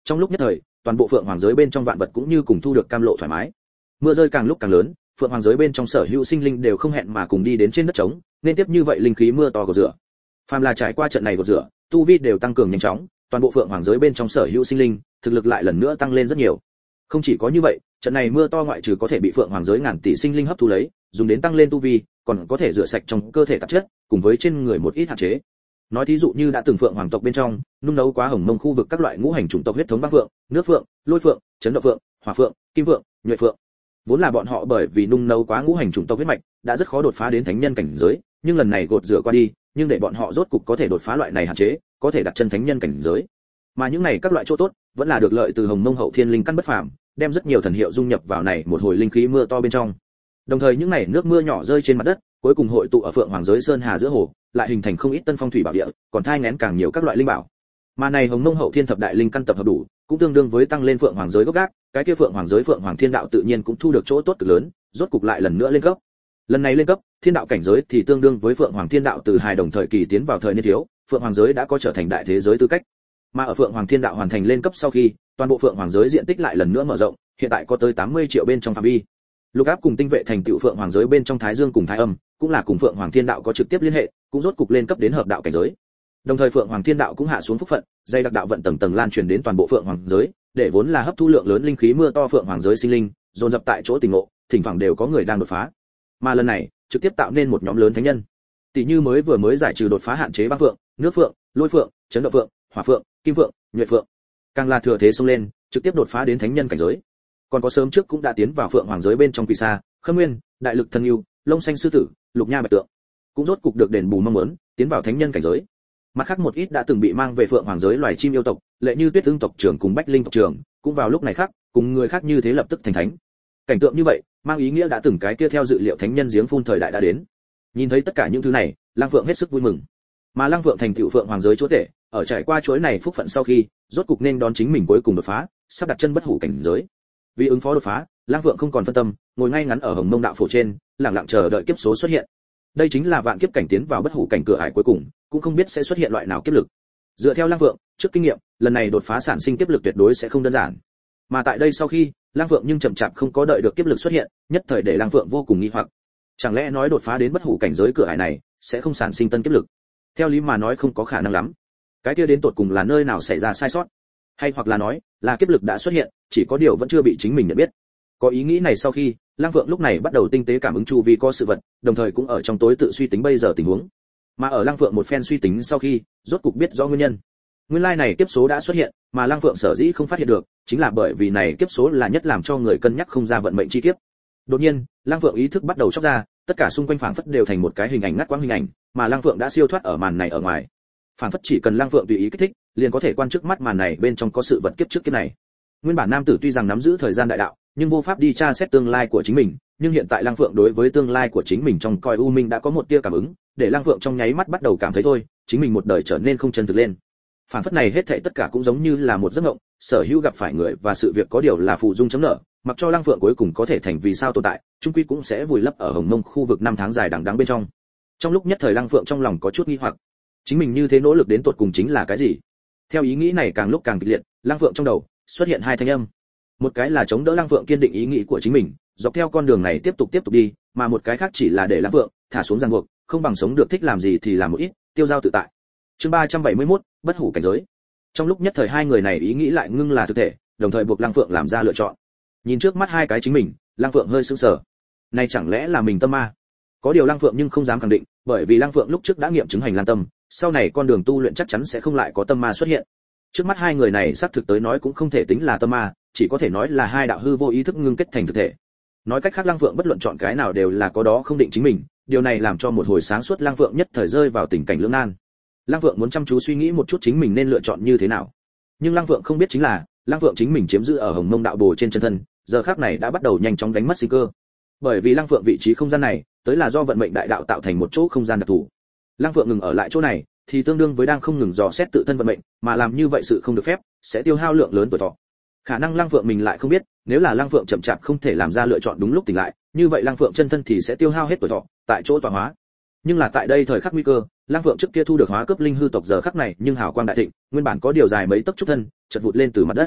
Trong lúc nhất thời, toàn bộ phượng hoàng giới bên trong vạn vật cũng như cùng thu được cam lộ thoải mái. Mưa rơi càng lúc càng lớn, phượng hoàng giới bên trong sở hữu sinh linh đều không hẹn mà cùng đi đến trên đất trống, nên tiếp như vậy linh khí mưa to gột rửa. Phàm là trải qua trận này gột rửa, tu vi đều tăng cường nhanh chóng, toàn bộ phượng hoàng giới bên trong sở hữu sinh linh, thực lực lại lần nữa tăng lên rất nhiều. Không chỉ có như vậy, trận này mưa to ngoại trừ có thể bị phượng hoàng giới ngàn tỷ sinh linh hấp thu lấy, dùng đến tăng lên tu vi, còn có thể rửa sạch trong cơ thể tạp chất, cùng với trên người một ít hạn chế. Nói thí dụ như đã từng phượng hoàng tộc bên trong, nung nấu quá hồng mông khu vực các loại ngũ hành chủng tộc huyết thống băng phượng, nước phượng, lôi phượng, chấn động phượng, hỏa phượng, kim phượng, nhuệ phượng. Vốn là bọn họ bởi vì nung nấu quá ngũ hành chủng tộc huyết mạch, đã rất khó đột phá đến thánh nhân cảnh giới, nhưng lần này gột rửa qua đi, nhưng để bọn họ rốt cục có thể đột phá loại này hạn chế, có thể đặt chân thánh nhân cảnh giới. Mà những này các loại chỗ tốt, vẫn là được lợi từ hồng mông hậu thiên linh căn bất phàm, đem rất nhiều thần hiệu dung nhập vào này một hồi linh khí mưa to bên trong. Đồng thời những này nước mưa nhỏ rơi trên mặt đất, cuối cùng hội tụ ở phượng hoàng giới sơn hà giữa hồ, lại hình thành không ít tân phong thủy bảo địa, còn thai nghén càng nhiều các loại linh bảo. Mà này hồng mông hậu thiên thập đại linh căn tập hợp đủ, cũng tương đương với tăng lên phượng hoàng giới gốc gác, cái kia phượng hoàng giới phượng hoàng thiên đạo tự nhiên cũng thu được chỗ tốt cực lớn, rốt cục lại lần nữa lên cấp. Lần này lên cấp, thiên đạo cảnh giới thì tương đương với phượng hoàng thiên đạo từ hài đồng thời kỳ tiến vào thời niên thiếu, phượng hoàng giới đã có trở thành đại thế giới tư cách. Mà ở phượng hoàng thiên đạo hoàn thành lên cấp sau khi, toàn bộ phượng hoàng giới diện tích lại lần nữa mở rộng, hiện tại có tới tám mươi triệu bên trong phạm vi. Lục Áp cùng tinh vệ thành tựu phượng hoàng giới bên trong thái dương cùng thái âm, cũng là cùng phượng hoàng thiên đạo có trực tiếp liên hệ, cũng rốt cục lên cấp đến hợp đạo cảnh giới. Đồng thời phượng hoàng thiên đạo cũng hạ xuống phúc phận, dây đặc đạo vận tầng tầng lan truyền đến toàn bộ phượng hoàng giới, để vốn là hấp thu lượng lớn linh khí mưa to phượng hoàng giới sinh linh, dồn dập tại chỗ tỉnh ngộ, thỉnh thoảng đều có người đang đột phá. Mà lần này, trực tiếp tạo nên một nhóm lớn thánh nhân. Tỷ như mới vừa mới giải trừ đột phá hạn chế băng phượng, nước phượng, lôi phượng, chấn động phượng, hỏa phượng, kim phượng, nhuệ phượng. Càng là thừa thế xông lên, trực tiếp đột phá đến thánh nhân cảnh giới. Còn có sớm trước cũng đã tiến vào phượng hoàng giới bên trong quỷ sa, khâm nguyên, đại lực thần yêu, lông xanh sư tử, lục nha bạch tượng, cũng rốt cục được đền bù mong muốn, tiến vào thánh nhân cảnh giới. Mặt khác một ít đã từng bị mang về phượng hoàng giới loài chim yêu tộc, lệ như tuyết ưng tộc trưởng cùng bách linh tộc trưởng, cũng vào lúc này khác, cùng người khác như thế lập tức thành thánh. Cảnh tượng như vậy, mang ý nghĩa đã từng cái kia theo dự liệu thánh nhân giếng phun thời đại đã đến. Nhìn thấy tất cả những thứ này, Lăng Phượng hết sức vui mừng. Mà Lăng Phượng thành tựu phượng hoàng giới chúa tể, ở trải qua chuỗi này phúc phận sau khi, rốt cục nên đón chính mình cuối cùng đột phá, sắp đặt chân bất hủ cảnh giới. Vì ứng phó đột phá, Lăng Phượng không còn phân tâm, ngồi ngay ngắn ở Hồng Mông đạo phổ trên, lặng lặng chờ đợi kiếp số xuất hiện. Đây chính là vạn kiếp cảnh tiến vào bất hủ cảnh cửa ải cuối cùng, cũng không biết sẽ xuất hiện loại nào kiếp lực. Dựa theo Lăng Phượng trước kinh nghiệm, lần này đột phá sản sinh kiếp lực tuyệt đối sẽ không đơn giản. Mà tại đây sau khi, Lăng Phượng nhưng chậm chạp không có đợi được kiếp lực xuất hiện, nhất thời để Lăng Phượng vô cùng nghi hoặc. Chẳng lẽ nói đột phá đến bất hủ cảnh giới cửa ải này, sẽ không sản sinh tân kiếp lực? Theo lý mà nói không có khả năng lắm. Cái kia đến tột cùng là nơi nào xảy ra sai sót? Hay hoặc là nói, là kiếp lực đã xuất hiện, chỉ có điều vẫn chưa bị chính mình nhận biết. Có ý nghĩ này sau khi, Lăng Phượng lúc này bắt đầu tinh tế cảm ứng chu vi có sự vật, đồng thời cũng ở trong tối tự suy tính bây giờ tình huống. Mà ở Lăng Phượng một phen suy tính sau khi, rốt cục biết rõ nguyên nhân. Nguyên lai này kiếp số đã xuất hiện, mà Lăng Phượng sở dĩ không phát hiện được, chính là bởi vì này kiếp số là nhất làm cho người cân nhắc không ra vận mệnh chi kiếp. Đột nhiên, Lăng Phượng ý thức bắt đầu chốc ra, tất cả xung quanh phảng phất đều thành một cái hình ảnh ngắt quãng hình ảnh, mà Lăng Phượng đã siêu thoát ở màn này ở ngoài. Phảng phất chỉ cần Lăng Phượng tùy ý kích thích, liền có thể quan trước mắt màn này bên trong có sự vật kiếp trước kiếp này. Nguyên bản nam tử tuy rằng nắm giữ thời gian đại đạo, nhưng vô pháp đi tra xét tương lai của chính mình, nhưng hiện tại Lăng Phượng đối với tương lai của chính mình trong coi u minh đã có một tia cảm ứng, để Lăng Phượng trong nháy mắt bắt đầu cảm thấy thôi, chính mình một đời trở nên không chân thực lên. Phảng phất này hết thảy tất cả cũng giống như là một giấc mộng, sở hữu gặp phải người và sự việc có điều là phụ dung chấm nợ, mặc cho Lăng Phượng cuối cùng có thể thành vì sao tồn tại, chung quy cũng sẽ vùi lấp ở Hồng Mông khu vực năm tháng dài đằng đẵng bên trong. Trong lúc nhất thời Lăng Phượng trong lòng có chút nghi hoặc, chính mình như thế nỗ lực đến tột cùng chính là cái gì? Theo ý nghĩ này càng lúc càng kịch liệt, Lăng Phượng trong đầu xuất hiện hai thanh âm. Một cái là chống đỡ Lăng Phượng kiên định ý nghĩ của chính mình, dọc theo con đường này tiếp tục tiếp tục đi, mà một cái khác chỉ là để Lăng Phượng thả xuống ràng buộc, không bằng sống được thích làm gì thì làm một ít, tiêu dao tự tại. Chương ba trăm bảy mươi mốt, bất hủ cảnh giới. Trong lúc nhất thời hai người này ý nghĩ lại ngưng là thực thể, đồng thời buộc Lăng Phượng làm ra lựa chọn. Nhìn trước mắt hai cái chính mình, Lăng Phượng hơi sững sờ. Này chẳng lẽ là mình tâm ma? Có điều Lăng Phượng nhưng không dám khẳng định, bởi vì Lăng Phượng lúc trước đã nghiệm chứng hành lan tâm, sau này con đường tu luyện chắc chắn sẽ không lại có tâm ma xuất hiện. Trước mắt hai người này xác thực tới nói cũng không thể tính là tâm ma, chỉ có thể nói là hai đạo hư vô ý thức ngưng kết thành thực thể. Nói cách khác Lăng Phượng bất luận chọn cái nào đều là có đó không định chính mình, điều này làm cho một hồi sáng suốt Lăng Phượng nhất thời rơi vào tình cảnh lưỡng nan. Lăng Phượng muốn chăm chú suy nghĩ một chút chính mình nên lựa chọn như thế nào. Nhưng Lăng Phượng không biết chính là, Lăng Phượng chính mình chiếm giữ ở Hồng Mông đạo bồ trên chân thân, giờ khắc này đã bắt đầu nhanh chóng đánh mất sinh cơ. Bởi vì Lăng Phượng vị trí không gian này, tới là do vận mệnh đại đạo tạo thành một chỗ không gian đặc thù. Lăng Phượng ngừng ở lại chỗ này, thì tương đương với đang không ngừng dò xét tự thân vận mệnh, mà làm như vậy sự không được phép, sẽ tiêu hao lượng lớn tuổi thọ. Khả năng Lăng Phượng mình lại không biết, nếu là Lăng Phượng chậm chạp không thể làm ra lựa chọn đúng lúc tỉnh lại, như vậy Lăng Phượng chân thân thì sẽ tiêu hao hết tuổi thọ, tại chỗ tọa hóa. Nhưng là tại đây thời khắc nguy cơ, Lăng Phượng trước kia thu được hóa cấp linh hư tộc giờ khắc này, nhưng hào quang đại thịnh, nguyên bản có điều dài mấy tấc trúc thân, chợt vụt lên từ mặt đất.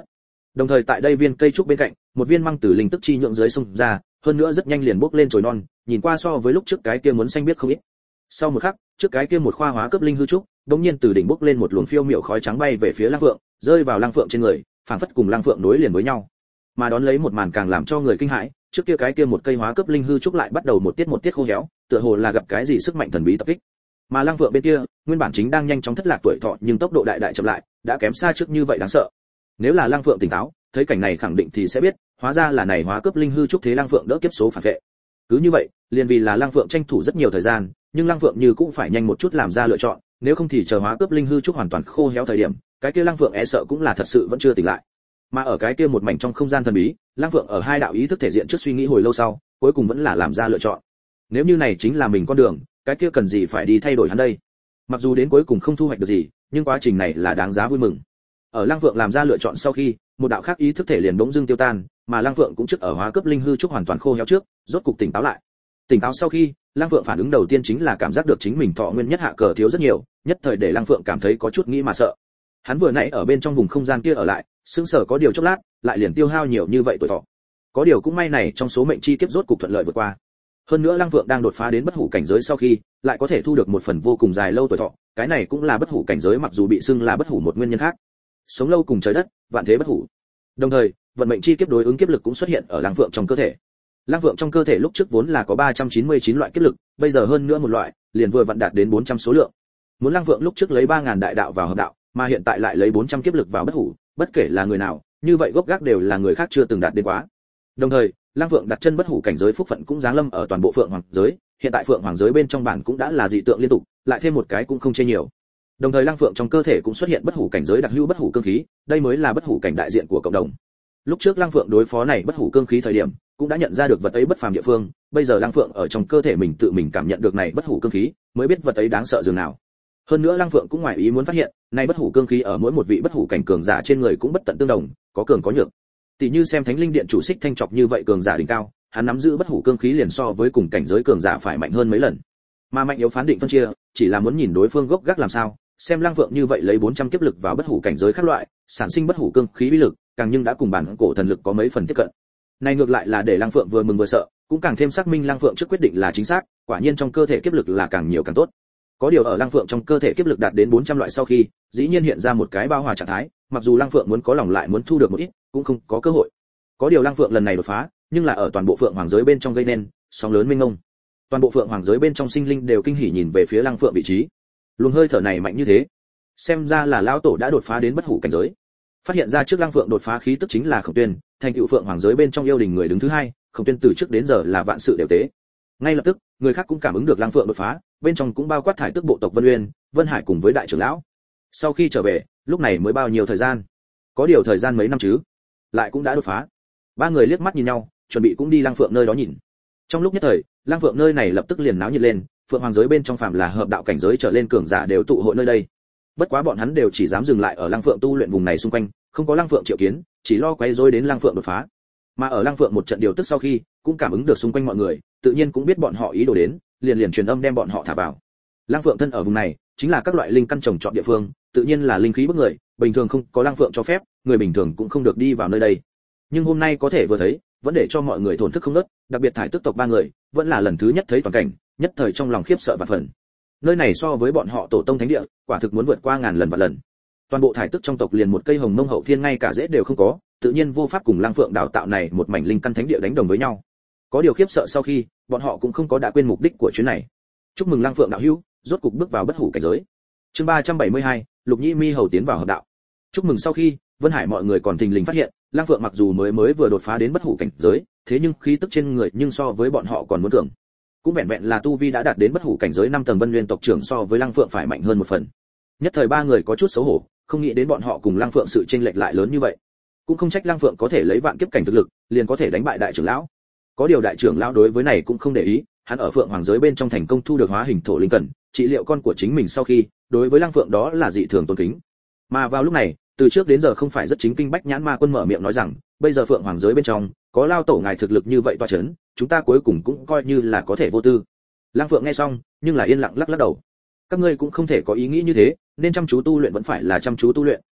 Đồng thời tại đây viên cây trúc bên cạnh, một viên măng tử linh tức chi nhượng dưới sông ra, hơn nữa rất nhanh liền bốc lên chồi non, nhìn qua so với lúc trước cái kia muốn xanh biết không ít. Sau một khắc, trước cái kia một khoa hóa cấp linh hư trúc, đống nhiên từ đỉnh bốc lên một luồng phiêu miệu khói trắng bay về phía Lăng Phượng, rơi vào Lăng Phượng trên người, phảng phất cùng Lăng Phượng nối liền với nhau. Mà đón lấy một màn càng làm cho người kinh hãi, trước kia cái kia một cây hóa cấp linh hư trúc lại bắt đầu một tiết một tiết khô héo, tựa hồ là gặp cái gì sức mạnh thần bí tập kích. Mà Lăng Phượng bên kia, nguyên bản chính đang nhanh chóng thất lạc tuổi thọ, nhưng tốc độ đại đại chậm lại, đã kém xa trước như vậy đáng sợ. Nếu là Lăng Phượng tỉnh táo, thấy cảnh này khẳng định thì sẽ biết, hóa ra là này hóa cấp linh hư trúc thế Lăng Phượng đỡ kiếp số phản vệ. Cứ như vậy, liền vì là Lăng Phượng tranh thủ rất nhiều thời gian, nhưng Lăng Phượng như cũng phải nhanh một chút làm ra lựa chọn, nếu không thì chờ hóa cấp linh hư trúc hoàn toàn khô héo thời điểm, cái kia Lăng Phượng e sợ cũng là thật sự vẫn chưa tỉnh lại. Mà ở cái kia một mảnh trong không gian thần bí, Lăng Phượng ở hai đạo ý thức thể diện trước suy nghĩ hồi lâu sau, cuối cùng vẫn là làm ra lựa chọn. Nếu như này chính là mình con đường, cái kia cần gì phải đi thay đổi hắn đây? Mặc dù đến cuối cùng không thu hoạch được gì, nhưng quá trình này là đáng giá vui mừng. Ở Lăng Phượng làm ra lựa chọn sau khi, một đạo khác ý thức thể liền bỗng dưng tiêu tan, mà Lăng Phượng cũng trước ở hóa cấp linh hư trúc hoàn toàn khô héo trước, rốt cục tỉnh táo lại. Tỉnh táo sau khi, Lăng Phượng phản ứng đầu tiên chính là cảm giác được chính mình thọ nguyên nhất hạ cờ thiếu rất nhiều, nhất thời để Lăng Phượng cảm thấy có chút nghĩ mà sợ. Hắn vừa nãy ở bên trong vùng không gian kia ở lại, sững sờ có điều chốc lát, lại liền tiêu hao nhiều như vậy tuổi thọ. Có điều cũng may này trong số mệnh chi kiếp rốt cục thuận lợi vượt qua. Hơn nữa Lăng Phượng đang đột phá đến bất hủ cảnh giới sau khi, lại có thể thu được một phần vô cùng dài lâu tuổi thọ, cái này cũng là bất hủ cảnh giới mặc dù bị xưng là bất hủ một nguyên nhân khác. Sống lâu cùng trời đất, vạn thế bất hủ. Đồng thời, vận mệnh chi kiếp đối ứng kiếp lực cũng xuất hiện ở Lăng Phượng trong cơ thể. Lăng Phượng trong cơ thể lúc trước vốn là có ba trăm chín mươi chín loại kiếp lực, bây giờ hơn nữa một loại, liền vừa vặn đạt đến bốn trăm số lượng. Muốn Lăng Phượng lúc trước lấy ba nghìn đại đạo vào hợp đạo, mà hiện tại lại lấy bốn trăm kiếp lực vào bất hủ, bất kể là người nào, như vậy gốc gác đều là người khác chưa từng đạt đến quá. Đồng thời, Lăng Phượng đặt chân bất hủ cảnh giới phúc phận cũng giáng lâm ở toàn bộ Phượng Hoàng giới, hiện tại Phượng Hoàng giới bên trong bản cũng đã là dị tượng liên tục, lại thêm một cái cũng không chê nhiều. Đồng thời Lăng Phượng trong cơ thể cũng xuất hiện bất hủ cảnh giới đặc hữu bất hủ cương khí, đây mới là bất hủ cảnh đại diện của cộng đồng. Lúc trước Lăng Phượng đối phó này bất hủ cương khí thời điểm, cũng đã nhận ra được vật ấy bất phàm địa phương, bây giờ Lăng Phượng ở trong cơ thể mình tự mình cảm nhận được này bất hủ cương khí, mới biết vật ấy đáng sợ dường nào. Hơn nữa Lăng Phượng cũng ngoài ý muốn phát hiện, này bất hủ cương khí ở mỗi một vị bất hủ cảnh cường giả trên người cũng bất tận tương đồng, có cường có nhược. Tỷ như xem Thánh Linh Điện chủ Xích Thanh Trọc như vậy cường giả đỉnh cao, hắn nắm giữ bất hủ cương khí liền so với cùng cảnh giới cường giả phải mạnh hơn mấy lần. Mà mạnh yếu phán định phân chia, chỉ là muốn nhìn đối phương gốc gác làm sao, xem Lăng Phượng như vậy lấy bốn trăm kiếp lực vào bất hủ cảnh giới các loại, sản sinh bất hủ cương khí uy lực, càng nhưng đã cùng bản cổ thần lực có mấy phần tiếp cận. Này ngược lại là để Lăng Phượng vừa mừng vừa sợ, cũng càng thêm xác minh Lăng Phượng trước quyết định là chính xác, quả nhiên trong cơ thể kiếp lực là càng nhiều càng tốt. Có điều ở Lăng Phượng trong cơ thể kiếp lực đạt đến bốn trăm loại sau khi, dĩ nhiên hiện ra một cái bao hòa trạng thái, mặc dù Lăng Phượng muốn có lòng lại muốn thu được một ít, cũng không có cơ hội. Có điều Lăng Phượng lần này đột phá, nhưng là ở toàn bộ Phượng Hoàng giới bên trong gây nên sóng lớn mênh mông. Toàn bộ Phượng Hoàng giới bên trong sinh linh đều kinh hỉ nhìn về phía Lăng Phượng vị trí. Luồng hơi thở này mạnh như thế, xem ra là lão tổ đã đột phá đến bất hủ cảnh giới. Phát hiện ra trước Lăng Phượng đột phá khí tức chính là Khổng Tuyên, thành tựu Phượng Hoàng giới bên trong yêu đình người đứng thứ hai, Khổng Tuyên từ trước đến giờ là vạn sự đều tế. Ngay lập tức, người khác cũng cảm ứng được Lăng Phượng đột phá, bên trong cũng bao quát thải tức bộ tộc Vân Uyên, Vân Hải cùng với đại trưởng lão. Sau khi trở về, lúc này mới bao nhiêu thời gian? Có điều thời gian mấy năm chứ? Lại cũng đã đột phá. Ba người liếc mắt nhìn nhau, chuẩn bị cũng đi Lăng Phượng nơi đó nhìn. Trong lúc nhất thời, Lăng Phượng nơi này lập tức liền náo nhiệt lên, Phượng Hoàng giới bên trong phàm là hợp đạo cảnh giới trở lên cường giả đều tụ hội nơi đây. Bất quá bọn hắn đều chỉ dám dừng lại ở Lăng Phượng tu luyện vùng này xung quanh, không có Lăng Phượng triệu kiến, chỉ lo quấy rối đến Lăng Phượng đột phá. Mà ở Lăng Phượng một trận điều tức sau khi, cũng cảm ứng được xung quanh mọi người, tự nhiên cũng biết bọn họ ý đồ đến, liền liền truyền âm đem bọn họ thả vào. Lăng Phượng thân ở vùng này, chính là các loại linh căn trồng trọt địa phương, tự nhiên là linh khí bức người, bình thường không có Lăng Phượng cho phép, người bình thường cũng không được đi vào nơi đây. Nhưng hôm nay có thể vừa thấy, vẫn để cho mọi người thổn thức không ngớt, đặc biệt thải tức tộc ba người, vẫn là lần thứ nhất thấy toàn cảnh, nhất thời trong lòng khiếp sợ và phần. Nơi này so với bọn họ tổ tông thánh địa, quả thực muốn vượt qua ngàn lần và lần. Toàn bộ thải tức trong tộc liền một cây hồng mông hậu thiên ngay cả rễ đều không có, tự nhiên vô pháp cùng Lăng Phượng đào tạo này một mảnh linh căn thánh địa đánh đồng với nhau. Có điều khiếp sợ sau khi, bọn họ cũng không có đã quên mục đích của chuyến này. Chúc mừng Lăng Phượng đạo hữu, rốt cục bước vào bất hủ cảnh giới. Chương ba trăm bảy mươi hai, Lục Nhĩ Mi hầu tiến vào hợp đạo. Chúc mừng sau khi, Vân Hải mọi người còn thình lình phát hiện, Lăng Phượng mặc dù mới mới vừa đột phá đến bất hủ cảnh giới, thế nhưng khí tức trên người nhưng so với bọn họ còn muốn cường. Cũng vẹn vẹn là tu vi đã đạt đến bất hủ cảnh giới năm tầng Vân Nguyên tộc trưởng so với Lăng Phượng phải mạnh hơn một phần. Nhất thời ba người có chút xấu hổ, không nghĩ đến bọn họ cùng Lăng Phượng sự chênh lệch lại lớn như vậy. Cũng không trách Lăng Phượng có thể lấy vạn kiếp cảnh thực lực, liền có thể đánh bại đại trưởng lão. Có điều đại trưởng lão đối với này cũng không để ý, hắn ở Phượng Hoàng giới bên trong thành công thu được hóa hình thổ linh cần, trị liệu con của chính mình sau khi, đối với Lăng Phượng đó là dị thường tôn kính. Mà vào lúc này, từ trước đến giờ không phải rất chính kinh Bách Nhãn Ma Quân mở miệng nói rằng, bây giờ Phượng Hoàng giới bên trong có lao tổ ngài thực lực như vậy toa chấn, chúng ta cuối cùng cũng coi như là có thể vô tư. Lăng Phượng nghe xong, nhưng là yên lặng lắc lắc đầu. Các ngươi cũng không thể có ý nghĩ như thế, nên chăm chú tu luyện vẫn phải là chăm chú tu luyện,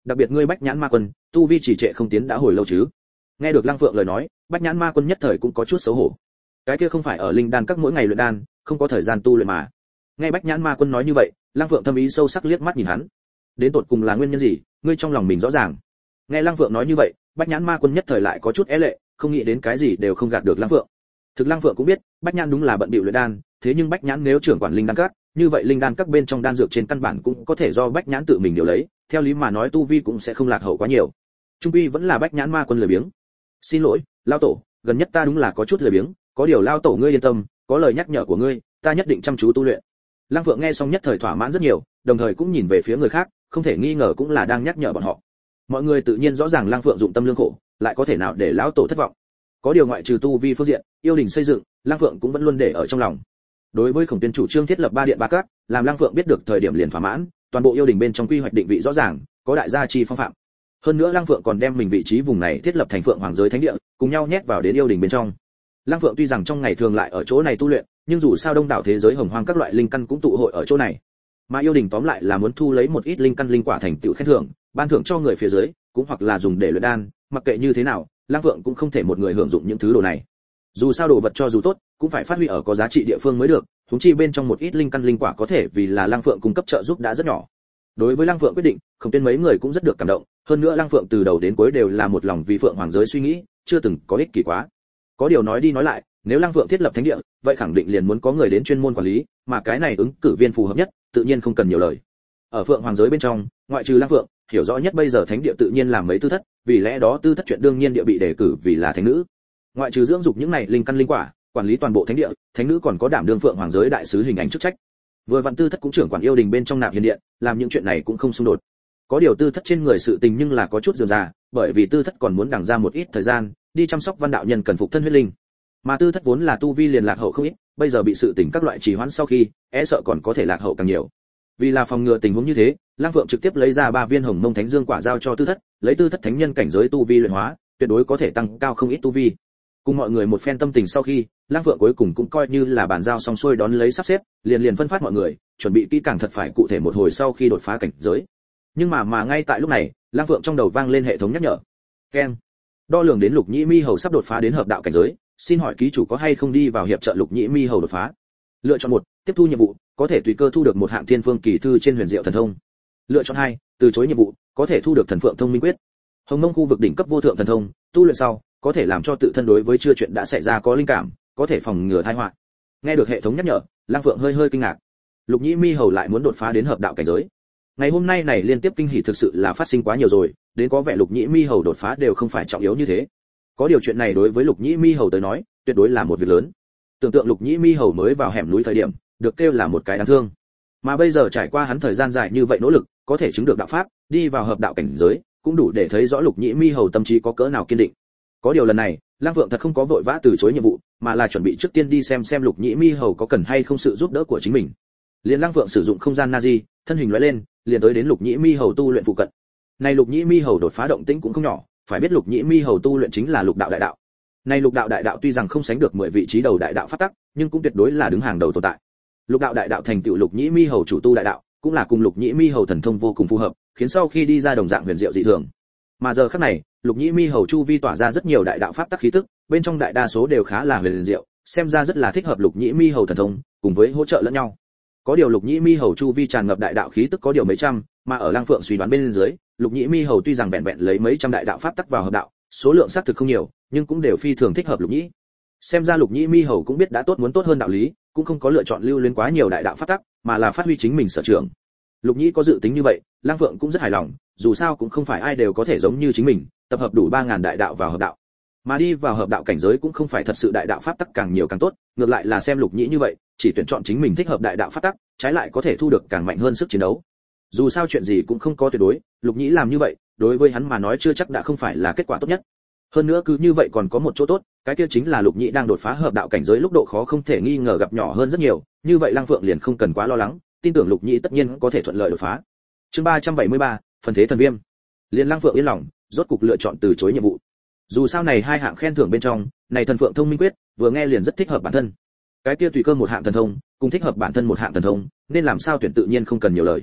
đặc biệt ngươi Bách Nhãn Ma Quân, tu vi chỉ trệ không tiến đã hồi lâu chứ. Nghe được Lăng Phượng lời nói, Bách Nhãn Ma Quân nhất thời cũng có chút xấu hổ. Cái kia không phải ở linh đan các mỗi ngày luyện đan, không có thời gian tu luyện mà. Nghe Bách Nhãn Ma Quân nói như vậy, Lăng Phượng thâm ý sâu sắc liếc mắt nhìn hắn. Đến tột cùng là nguyên nhân gì, ngươi trong lòng mình rõ ràng. Nghe Lăng Phượng nói như vậy, Bách Nhãn Ma Quân nhất thời lại có chút é lệ, không nghĩ đến cái gì đều không gạt được Lăng Phượng. Thực Lăng Phượng cũng biết, Bách Nhãn đúng là bận bịu luyện đan, thế nhưng Bách Nhãn nếu trưởng quản linh đan các, như vậy linh đan các bên trong đan dược trên căn bản cũng có thể do Bách Nhãn tự mình điều lấy, theo lý mà nói tu vi cũng sẽ không lạc hậu quá nhiều. Trung quy vẫn là Bách Nhãn Ma Quân lười biếng. Xin lỗi, lão tổ, gần nhất ta đúng là có chút lười biếng, có điều lão tổ ngươi yên tâm, có lời nhắc nhở của ngươi, ta nhất định chăm chú tu luyện. Lăng Phượng nghe xong nhất thời thỏa mãn rất nhiều, đồng thời cũng nhìn về phía người khác, không thể nghi ngờ cũng là đang nhắc nhở bọn họ. Mọi người tự nhiên rõ ràng Lăng Phượng dụng tâm lương khổ, lại có thể nào để lão tổ thất vọng. Có điều ngoại trừ tu vi phương diện, yêu đình xây dựng, Lăng Phượng cũng vẫn luôn để ở trong lòng. Đối với Khổng Tuyên chủ trương thiết lập ba điện ba các, làm Lăng Phượng biết được thời điểm liền thỏa mãn, toàn bộ yêu đình bên trong quy hoạch định vị rõ ràng, có đại gia chi phong phạm. Hơn nữa Lăng Phượng còn đem mình vị trí vùng này thiết lập thành Phượng Hoàng giới thánh địa, cùng nhau nhét vào đến yêu đình bên trong. Lăng Phượng tuy rằng trong ngày thường lại ở chỗ này tu luyện, nhưng dù sao đông đảo thế giới hồng hoang các loại linh căn cũng tụ hội ở chỗ này. Mà yêu đình tóm lại là muốn thu lấy một ít linh căn linh quả thành tựu khen thưởng, ban thưởng cho người phía dưới, cũng hoặc là dùng để luyện đan, mặc kệ như thế nào, Lăng Phượng cũng không thể một người hưởng dụng những thứ đồ này. Dù sao đồ vật cho dù tốt, cũng phải phát huy ở có giá trị địa phương mới được, huống chi bên trong một ít linh căn linh quả có thể vì là Lăng Phượng cung cấp trợ giúp đã rất nhỏ. Đối với Lăng Phượng quyết định, Khổng Tuyên mấy người cũng rất được cảm động, hơn nữa Lăng Phượng từ đầu đến cuối đều là một lòng vì Phượng Hoàng giới suy nghĩ, chưa từng có ích kỷ quá. Có điều nói đi nói lại, nếu Lăng Phượng thiết lập thánh địa, vậy khẳng định liền muốn có người đến chuyên môn quản lý, mà cái này ứng cử viên phù hợp nhất, tự nhiên không cần nhiều lời. Ở Phượng Hoàng giới bên trong, ngoại trừ Lăng Phượng, hiểu rõ nhất bây giờ thánh địa tự nhiên là mấy tư thất, vì lẽ đó tư thất chuyện đương nhiên địa bị đề cử vì là thánh nữ. Ngoại trừ dưỡng dục những này linh căn linh quả, quản lý toàn bộ thánh địa, thánh nữ còn có đảm đương Phượng Hoàng giới đại sứ hình ảnh chức trách. Vừa vạn tư thất cũng trưởng quản yêu đình bên trong nạp hiền điện, làm những chuyện này cũng không xung đột. Có điều tư thất trên người sự tình nhưng là có chút rườm rà, bởi vì tư thất còn muốn đằng ra một ít thời gian, đi chăm sóc văn đạo nhân cần phục thân huyết linh. Mà tư thất vốn là tu vi liền lạc hậu không ít, bây giờ bị sự tình các loại trì hoãn sau khi, e sợ còn có thể lạc hậu càng nhiều. Vì là phòng ngừa tình huống như thế, Lăng Phượng trực tiếp lấy ra ba viên hồng mông thánh dương quả giao cho tư thất, lấy tư thất thánh nhân cảnh giới tu vi luyện hóa, tuyệt đối có thể tăng cao không ít tu vi. Cùng mọi người một phen tâm tình sau khi, Lăng Phượng cuối cùng cũng coi như là bàn giao xong xuôi đón lấy sắp xếp, liền liền phân phát mọi người, chuẩn bị kỹ càng thật phải cụ thể một hồi sau khi đột phá cảnh giới. Nhưng mà mà ngay tại lúc này, Lăng Phượng trong đầu vang lên hệ thống nhắc nhở. Keng. Đo lường đến Lục Nhĩ Mi Hầu sắp đột phá đến hợp đạo cảnh giới, xin hỏi ký chủ có hay không đi vào hiệp trợ Lục Nhĩ Mi Hầu đột phá. Lựa chọn một, tiếp thu nhiệm vụ, có thể tùy cơ thu được một hạng thiên phương kỳ thư trên huyền diệu thần thông. Lựa chọn hai, từ chối nhiệm vụ, có thể thu được thần phượng thông minh quyết. Hồng Mông khu vực đỉnh cấp vô thượng thần thông, tu luyện sau, có thể làm cho tự thân đối với chưa chuyện đã xảy ra có linh cảm, có thể phòng ngừa tai họa. Nghe được hệ thống nhắc nhở, Lăng Phượng hơi hơi kinh ngạc. Lục Nhĩ Mi Hầu lại muốn đột phá đến hợp đạo cảnh giới. Ngày hôm nay này liên tiếp kinh hỉ thực sự là phát sinh quá nhiều rồi, đến có vẻ Lục Nhĩ Mi Hầu đột phá đều không phải trọng yếu như thế. Có điều chuyện này đối với Lục Nhĩ Mi Hầu tới nói, tuyệt đối là một việc lớn. Tưởng tượng Lục Nhĩ Mi Hầu mới vào hẻm núi thời điểm, được kêu là một cái đáng thương. Mà bây giờ trải qua hắn thời gian dài như vậy nỗ lực, có thể chứng được đạo pháp, đi vào hợp đạo cảnh giới, cũng đủ để thấy rõ Lục Nhĩ Mi Hầu tâm trí có cỡ nào kiên định. Có điều lần này, Lăng Phượng thật không có vội vã từ chối nhiệm vụ, mà là chuẩn bị trước tiên đi xem xem Lục Nhĩ Mi Hầu có cần hay không sự giúp đỡ của chính mình. Liền Lăng Phượng sử dụng không gian Nazi, thân hình lóe lên, liền tới đến Lục Nhĩ Mi Hầu tu luyện phụ cận. Này Lục Nhĩ Mi Hầu đột phá động tĩnh cũng không nhỏ, phải biết Lục Nhĩ Mi Hầu tu luyện chính là Lục đạo đại đạo. Này Lục đạo đại đạo tuy rằng không sánh được mười vị trí đầu đại đạo pháp tắc, nhưng cũng tuyệt đối là đứng hàng đầu tồn tại. Lục đạo đại đạo thành tựu Lục Nhĩ Mi Hầu chủ tu đại đạo, cũng là cùng Lục Nhĩ Mi Hầu thần thông vô cùng phù hợp, khiến sau khi đi ra đồng dạng huyền diệu dị thường. Mà giờ khắc này, Lục Nhĩ Mi Hầu chu vi tỏa ra rất nhiều đại đạo pháp tắc khí tức, bên trong đại đa số đều khá là huyền diệu, xem ra rất là thích hợp Lục Nhĩ Mi Hầu thần thông, cùng với hỗ trợ lẫn nhau. Có điều Lục Nhĩ Mi Hầu chu vi tràn ngập đại đạo khí tức có điều mấy trăm, mà ở Lăng Phượng suy đoán bên dưới, Lục Nhĩ Mi Hầu tuy rằng vẹn vẹn lấy mấy trăm đại đạo pháp tắc vào hợp đạo, số lượng xác thực không nhiều, nhưng cũng đều phi thường thích hợp Lục Nhĩ. Xem ra Lục Nhĩ Mi Hầu cũng biết đã tốt muốn tốt hơn đạo lý, cũng không có lựa chọn lưu luyến quá nhiều đại đạo pháp tắc, mà là phát huy chính mình sở trường. Lục Nhĩ có dự tính như vậy, Lăng Phượng cũng rất hài lòng, dù sao cũng không phải ai đều có thể giống như chính mình, tập hợp đủ ba ngàn đại đạo vào hợp đạo. Mà đi vào hợp đạo cảnh giới cũng không phải thật sự đại đạo pháp tắc càng nhiều càng tốt, ngược lại là xem Lục Nhĩ như vậy, chỉ tuyển chọn chính mình thích hợp đại đạo pháp tắc, trái lại có thể thu được càng mạnh hơn sức chiến đấu. Dù sao chuyện gì cũng không có tuyệt đối, Lục Nhĩ làm như vậy, đối với hắn mà nói chưa chắc đã không phải là kết quả tốt nhất. Hơn nữa cứ như vậy còn có một chỗ tốt, cái kia chính là Lục Nhĩ đang đột phá hợp đạo cảnh giới lúc độ khó không thể nghi ngờ gặp nhỏ hơn rất nhiều, như vậy Lăng Phượng liền không cần quá lo lắng, tin tưởng Lục Nhĩ tất nhiên có thể thuận lợi đột phá. Chương ba trăm bảy mươi ba, phần thế thần viêm. Liên Lăng Phượng yên lòng, rốt cục lựa chọn từ chối nhiệm vụ. Dù sao này hai hạng khen thưởng bên trong, này thần phượng thông minh quyết, vừa nghe liền rất thích hợp bản thân. Cái kia tùy cơ một hạng thần thông, cùng thích hợp bản thân một hạng thần thông, nên làm sao tuyển tự nhiên không cần nhiều lời.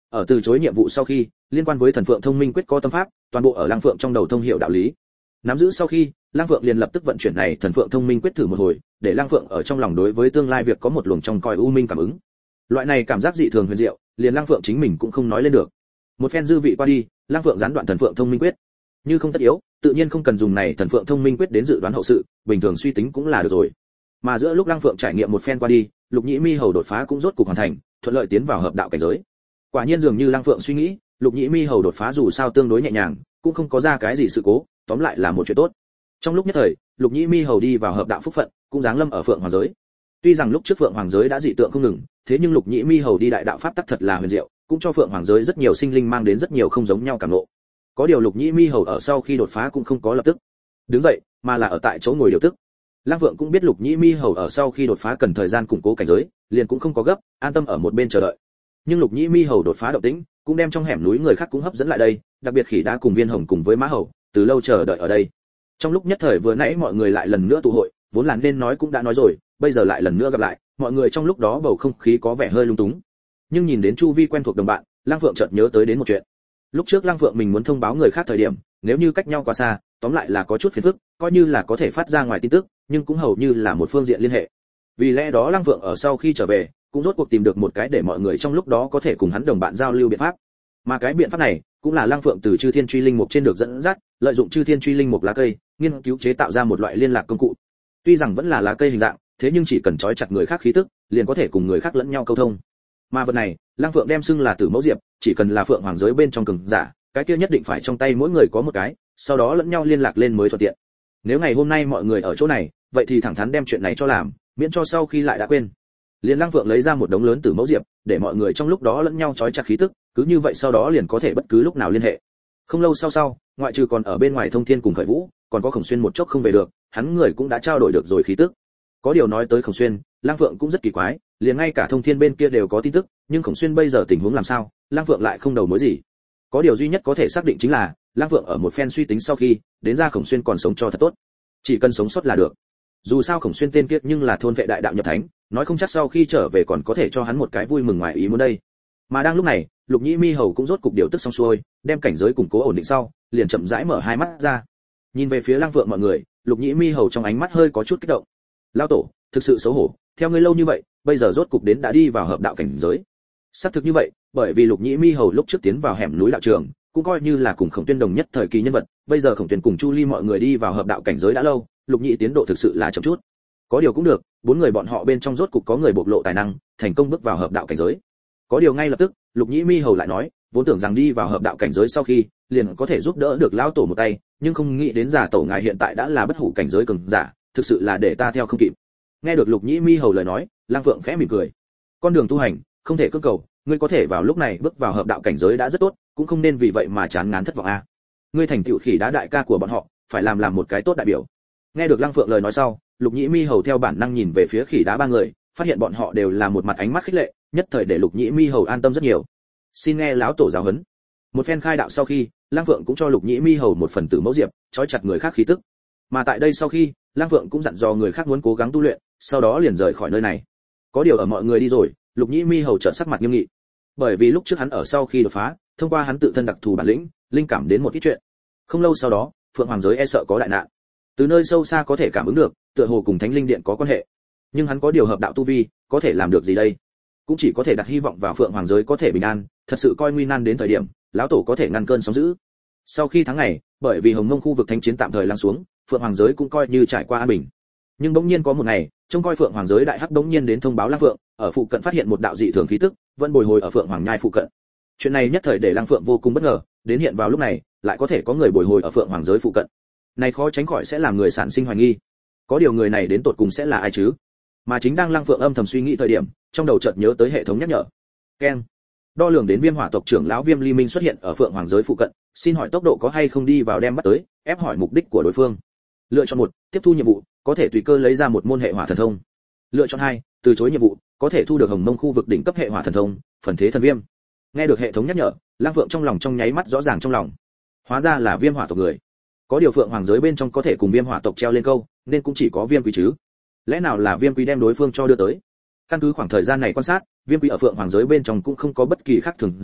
Ở từ chối nhiệm vụ sau khi, liên quan với thần phượng thông minh quyết có tâm pháp, toàn bộ ở Lăng Phượng trong đầu thông hiểu đạo lý. Nắm giữ sau khi, Lăng Phượng liền lập tức vận chuyển này thần phượng thông minh quyết thử một hồi, để Lăng Phượng ở trong lòng đối với tương lai việc có một luồng trong cõi u minh cảm ứng. Loại này cảm giác dị thường huyền diệu, liền Lăng Phượng chính mình cũng không nói lên được. Một phen dư vị qua đi, Lăng Phượng gián đoạn thần phượng thông minh quyết. Như không tất yếu, tự nhiên không cần dùng này thần phượng thông minh quyết đến dự đoán hậu sự, bình thường suy tính cũng là được rồi. Mà giữa lúc Lăng Phượng trải nghiệm một phen qua đi, Lục Nhĩ Mi Hầu đột phá cũng rốt cục hoàn thành, thuận lợi tiến vào hợp đạo cảnh giới. Quả nhiên dường như Lăng Phượng suy nghĩ, Lục Nhĩ Mi Hầu đột phá dù sao tương đối nhẹ nhàng, cũng không có ra cái gì sự cố, tóm lại là một chuyện tốt. Trong lúc nhất thời, Lục Nhĩ Mi Hầu đi vào hợp đạo phúc phận, cũng giáng lâm ở Phượng Hoàng giới. Tuy rằng lúc trước Phượng Hoàng giới đã dị tượng không ngừng, thế nhưng Lục Nhĩ Mi Hầu đi đại đạo pháp tắc thật là huyền diệu, cũng cho Phượng Hoàng giới rất nhiều sinh linh mang đến rất nhiều không giống nhau cảm ngộ. Có điều Lục Nhĩ Mi Hầu ở sau khi đột phá cũng không có lập tức đứng dậy, mà là ở tại chỗ ngồi điều tức. Lăng Vượng cũng biết Lục Nhĩ Mi Hầu ở sau khi đột phá cần thời gian củng cố cảnh giới, liền cũng không có gấp, an tâm ở một bên chờ đợi. Nhưng Lục Nhĩ Mi Hầu đột phá động tĩnh, cũng đem trong hẻm núi người khác cũng hấp dẫn lại đây, đặc biệt Khỉ Đá cùng Viên Hồng cùng với Mã Hầu, từ lâu chờ đợi ở đây. Trong lúc nhất thời vừa nãy mọi người lại lần nữa tụ hội, vốn là nên nói cũng đã nói rồi, bây giờ lại lần nữa gặp lại, mọi người trong lúc đó bầu không khí có vẻ hơi lung túng. Nhưng nhìn đến chu vi quen thuộc đồng bạn, Lăng Vượng chợt nhớ tới đến một chuyện. Lúc trước Lăng Vượng mình muốn thông báo người khác thời điểm, nếu như cách nhau quá xa, tóm lại là có chút phiền phức, coi như là có thể phát ra ngoài tin tức, nhưng cũng hầu như là một phương diện liên hệ. Vì lẽ đó Lăng Vượng ở sau khi trở về, cũng rốt cuộc tìm được một cái để mọi người trong lúc đó có thể cùng hắn đồng bạn giao lưu biện pháp. Mà cái biện pháp này, cũng là Lăng Vượng từ Chư Thiên Truy Linh Mục trên được dẫn dắt, lợi dụng Chư Thiên Truy Linh Mục lá cây, nghiên cứu chế tạo ra một loại liên lạc công cụ. Tuy rằng vẫn là lá cây hình dạng, thế nhưng chỉ cần trói chặt người khác khí tức, liền có thể cùng người khác lẫn nhau câu thông. Mà vật này, Lăng Vượng đem xưng là Tử Mẫu Diệp, chỉ cần là Phượng Hoàng giới bên trong cường giả, cái kia nhất định phải trong tay mỗi người có một cái, sau đó lẫn nhau liên lạc lên mới thuận tiện. Nếu ngày hôm nay mọi người ở chỗ này, vậy thì thẳng thắn đem chuyện này cho làm, miễn cho sau khi lại đã quên. Liên Lăng Vượng lấy ra một đống lớn Tử Mẫu Diệp, để mọi người trong lúc đó lẫn nhau trói chặt khí tức, cứ như vậy sau đó liền có thể bất cứ lúc nào liên hệ. Không lâu sau sau, ngoại trừ còn ở bên ngoài Thông Thiên cùng Khởi Vũ, còn có Khổng Xuyên một chốc không về được, hắn người cũng đã trao đổi được rồi khí tức. Có điều nói tới Khổng Xuyên, Lăng Vượng cũng rất kỳ quái, liền ngay cả Thông Thiên bên kia đều có tin tức, nhưng Khổng Xuyên bây giờ tình huống làm sao, Lăng Vượng lại không đầu mối gì. Có điều duy nhất có thể xác định chính là, Lăng Vượng ở một phen suy tính sau khi, đến ra Khổng Xuyên còn sống cho thật tốt. Chỉ cần sống sót là được. Dù sao Khổng Xuyên tên kia nhưng là thôn vệ đại đạo nhập thánh, nói không chắc sau khi trở về còn có thể cho hắn một cái vui mừng ngoài ý muốn đây. Mà đang lúc này, Lục Nhĩ Mi Hầu cũng rốt cục điều tức xong xuôi, đem cảnh giới củng cố ổn định sau, liền chậm rãi mở hai mắt ra. Nhìn về phía Lăng Vượng mọi người, Lục Nhĩ Mi Hầu trong ánh mắt hơi có chút kích động. Lão tổ, thực sự xấu hổ, theo ngươi lâu như vậy, bây giờ rốt cục đến đã đi vào hợp đạo cảnh giới. Xác thực như vậy, bởi vì Lục Nhĩ Mi Hầu lúc trước tiến vào hẻm núi đạo trường, cũng coi như là cùng Khổng Tuyên đồng nhất thời kỳ nhân vật, bây giờ Khổng Tuyên cùng Chu Ly mọi người đi vào hợp đạo cảnh giới đã lâu, Lục Nhĩ tiến độ thực sự là chậm chút. Có điều cũng được, bốn người bọn họ bên trong rốt cục có người bộc lộ tài năng, thành công bước vào hợp đạo cảnh giới. Có điều ngay lập tức, Lục Nhĩ Mi Hầu lại nói, vốn tưởng rằng đi vào hợp đạo cảnh giới sau khi, liền có thể giúp đỡ được lão tổ một tay, nhưng không nghĩ đến giả tổ ngài hiện tại đã là bất hủ cảnh giới cường giả, thực sự là để ta theo không kịp. Nghe được Lục Nhĩ Mi Hầu lời nói, Lăng Vượng khẽ mỉm cười. Con đường tu hành, không thể cưỡng cầu, ngươi có thể vào lúc này bước vào hợp đạo cảnh giới đã rất tốt, cũng không nên vì vậy mà chán ngán thất vọng a. Ngươi thành tựu Khỉ Đá đại ca của bọn họ, phải làm làm một cái tốt đại biểu. Nghe được Lăng Vượng lời nói sau, Lục Nhĩ Mi Hầu theo bản năng nhìn về phía Khỉ Đá ba người, phát hiện bọn họ đều là một mặt ánh mắt khích lệ, nhất thời để Lục Nhĩ Mi Hầu an tâm rất nhiều. Xin nghe lão tổ giáo huấn. Một phen khai đạo sau khi, Lăng Vượng cũng cho Lục Nhĩ Mi Hầu một phần Tử Mẫu Diệp, trói chặt người khác khí tức. Mà tại đây sau khi, Lăng Vượng cũng dặn dò người khác muốn cố gắng tu luyện, sau đó liền rời khỏi nơi này. Có điều ở mọi người đi rồi, Lục Nhĩ Mi Hầu chợt sắc mặt nghiêm nghị. Bởi vì lúc trước hắn ở sau khi đột phá, thông qua hắn tự thân đặc thù bản lĩnh, linh cảm đến một ít chuyện. Không lâu sau đó, Phượng Hoàng giới e sợ có đại nạn. Từ nơi sâu xa có thể cảm ứng được, tựa hồ cùng Thánh Linh Điện có quan hệ. Nhưng hắn có điều hợp đạo tu vi, có thể làm được gì đây? Cũng chỉ có thể đặt hy vọng vào Phượng Hoàng giới có thể bình an, thật sự coi nguy nan đến thời điểm, lão tổ có thể ngăn cơn sóng dữ. Sau khi tháng ngày, bởi vì Hồng Mông khu vực thánh chiến tạm thời lắng xuống, Phượng Hoàng giới cũng coi như trải qua an bình. Nhưng bỗng nhiên có một ngày, trông coi Phượng Hoàng giới đại hắc bỗng nhiên đến thông báo Lăng Phượng, ở phụ cận phát hiện một đạo dị thường khí tức, vẫn bồi hồi ở Phượng Hoàng nhai phụ cận. Chuyện này nhất thời để Lăng Phượng vô cùng bất ngờ, đến hiện vào lúc này, lại có thể có người bồi hồi ở Phượng Hoàng giới phụ cận. Này khó tránh khỏi sẽ làm người sản sinh hoài nghi. Có điều người này đến tột cùng sẽ là ai chứ? Mà chính đang Lăng Phượng âm thầm suy nghĩ thời điểm, trong đầu chợt nhớ tới hệ thống nhắc nhở. Keng. Đo lường đến Viêm Hỏa tộc trưởng lão Viêm Ly Minh xuất hiện ở Phượng Hoàng giới phụ cận, xin hỏi tốc độ có hay không đi vào đem bắt tới, ép hỏi mục đích của đối phương. Lựa chọn một, tiếp thu nhiệm vụ, có thể tùy cơ lấy ra một môn hệ hỏa thần thông. Lựa chọn hai, từ chối nhiệm vụ, có thể thu được Hồng Mông khu vực đỉnh cấp hệ hỏa thần thông, phần thế thần viêm. Nghe được hệ thống nhắc nhở, Lăng Phượng trong lòng trong nháy mắt rõ ràng trong lòng. Hóa ra là Viêm Hỏa tộc người. Có điều Phượng Hoàng giới bên trong có thể cùng Viêm Hỏa tộc treo lên câu, nên cũng chỉ có Viêm Quý chứ. Lẽ nào là Viêm Quý đem đối phương cho đưa tới? Căn cứ khoảng thời gian này quan sát, Viêm Quý ở Phượng Hoàng giới bên trong cũng không có bất kỳ khác thường gì,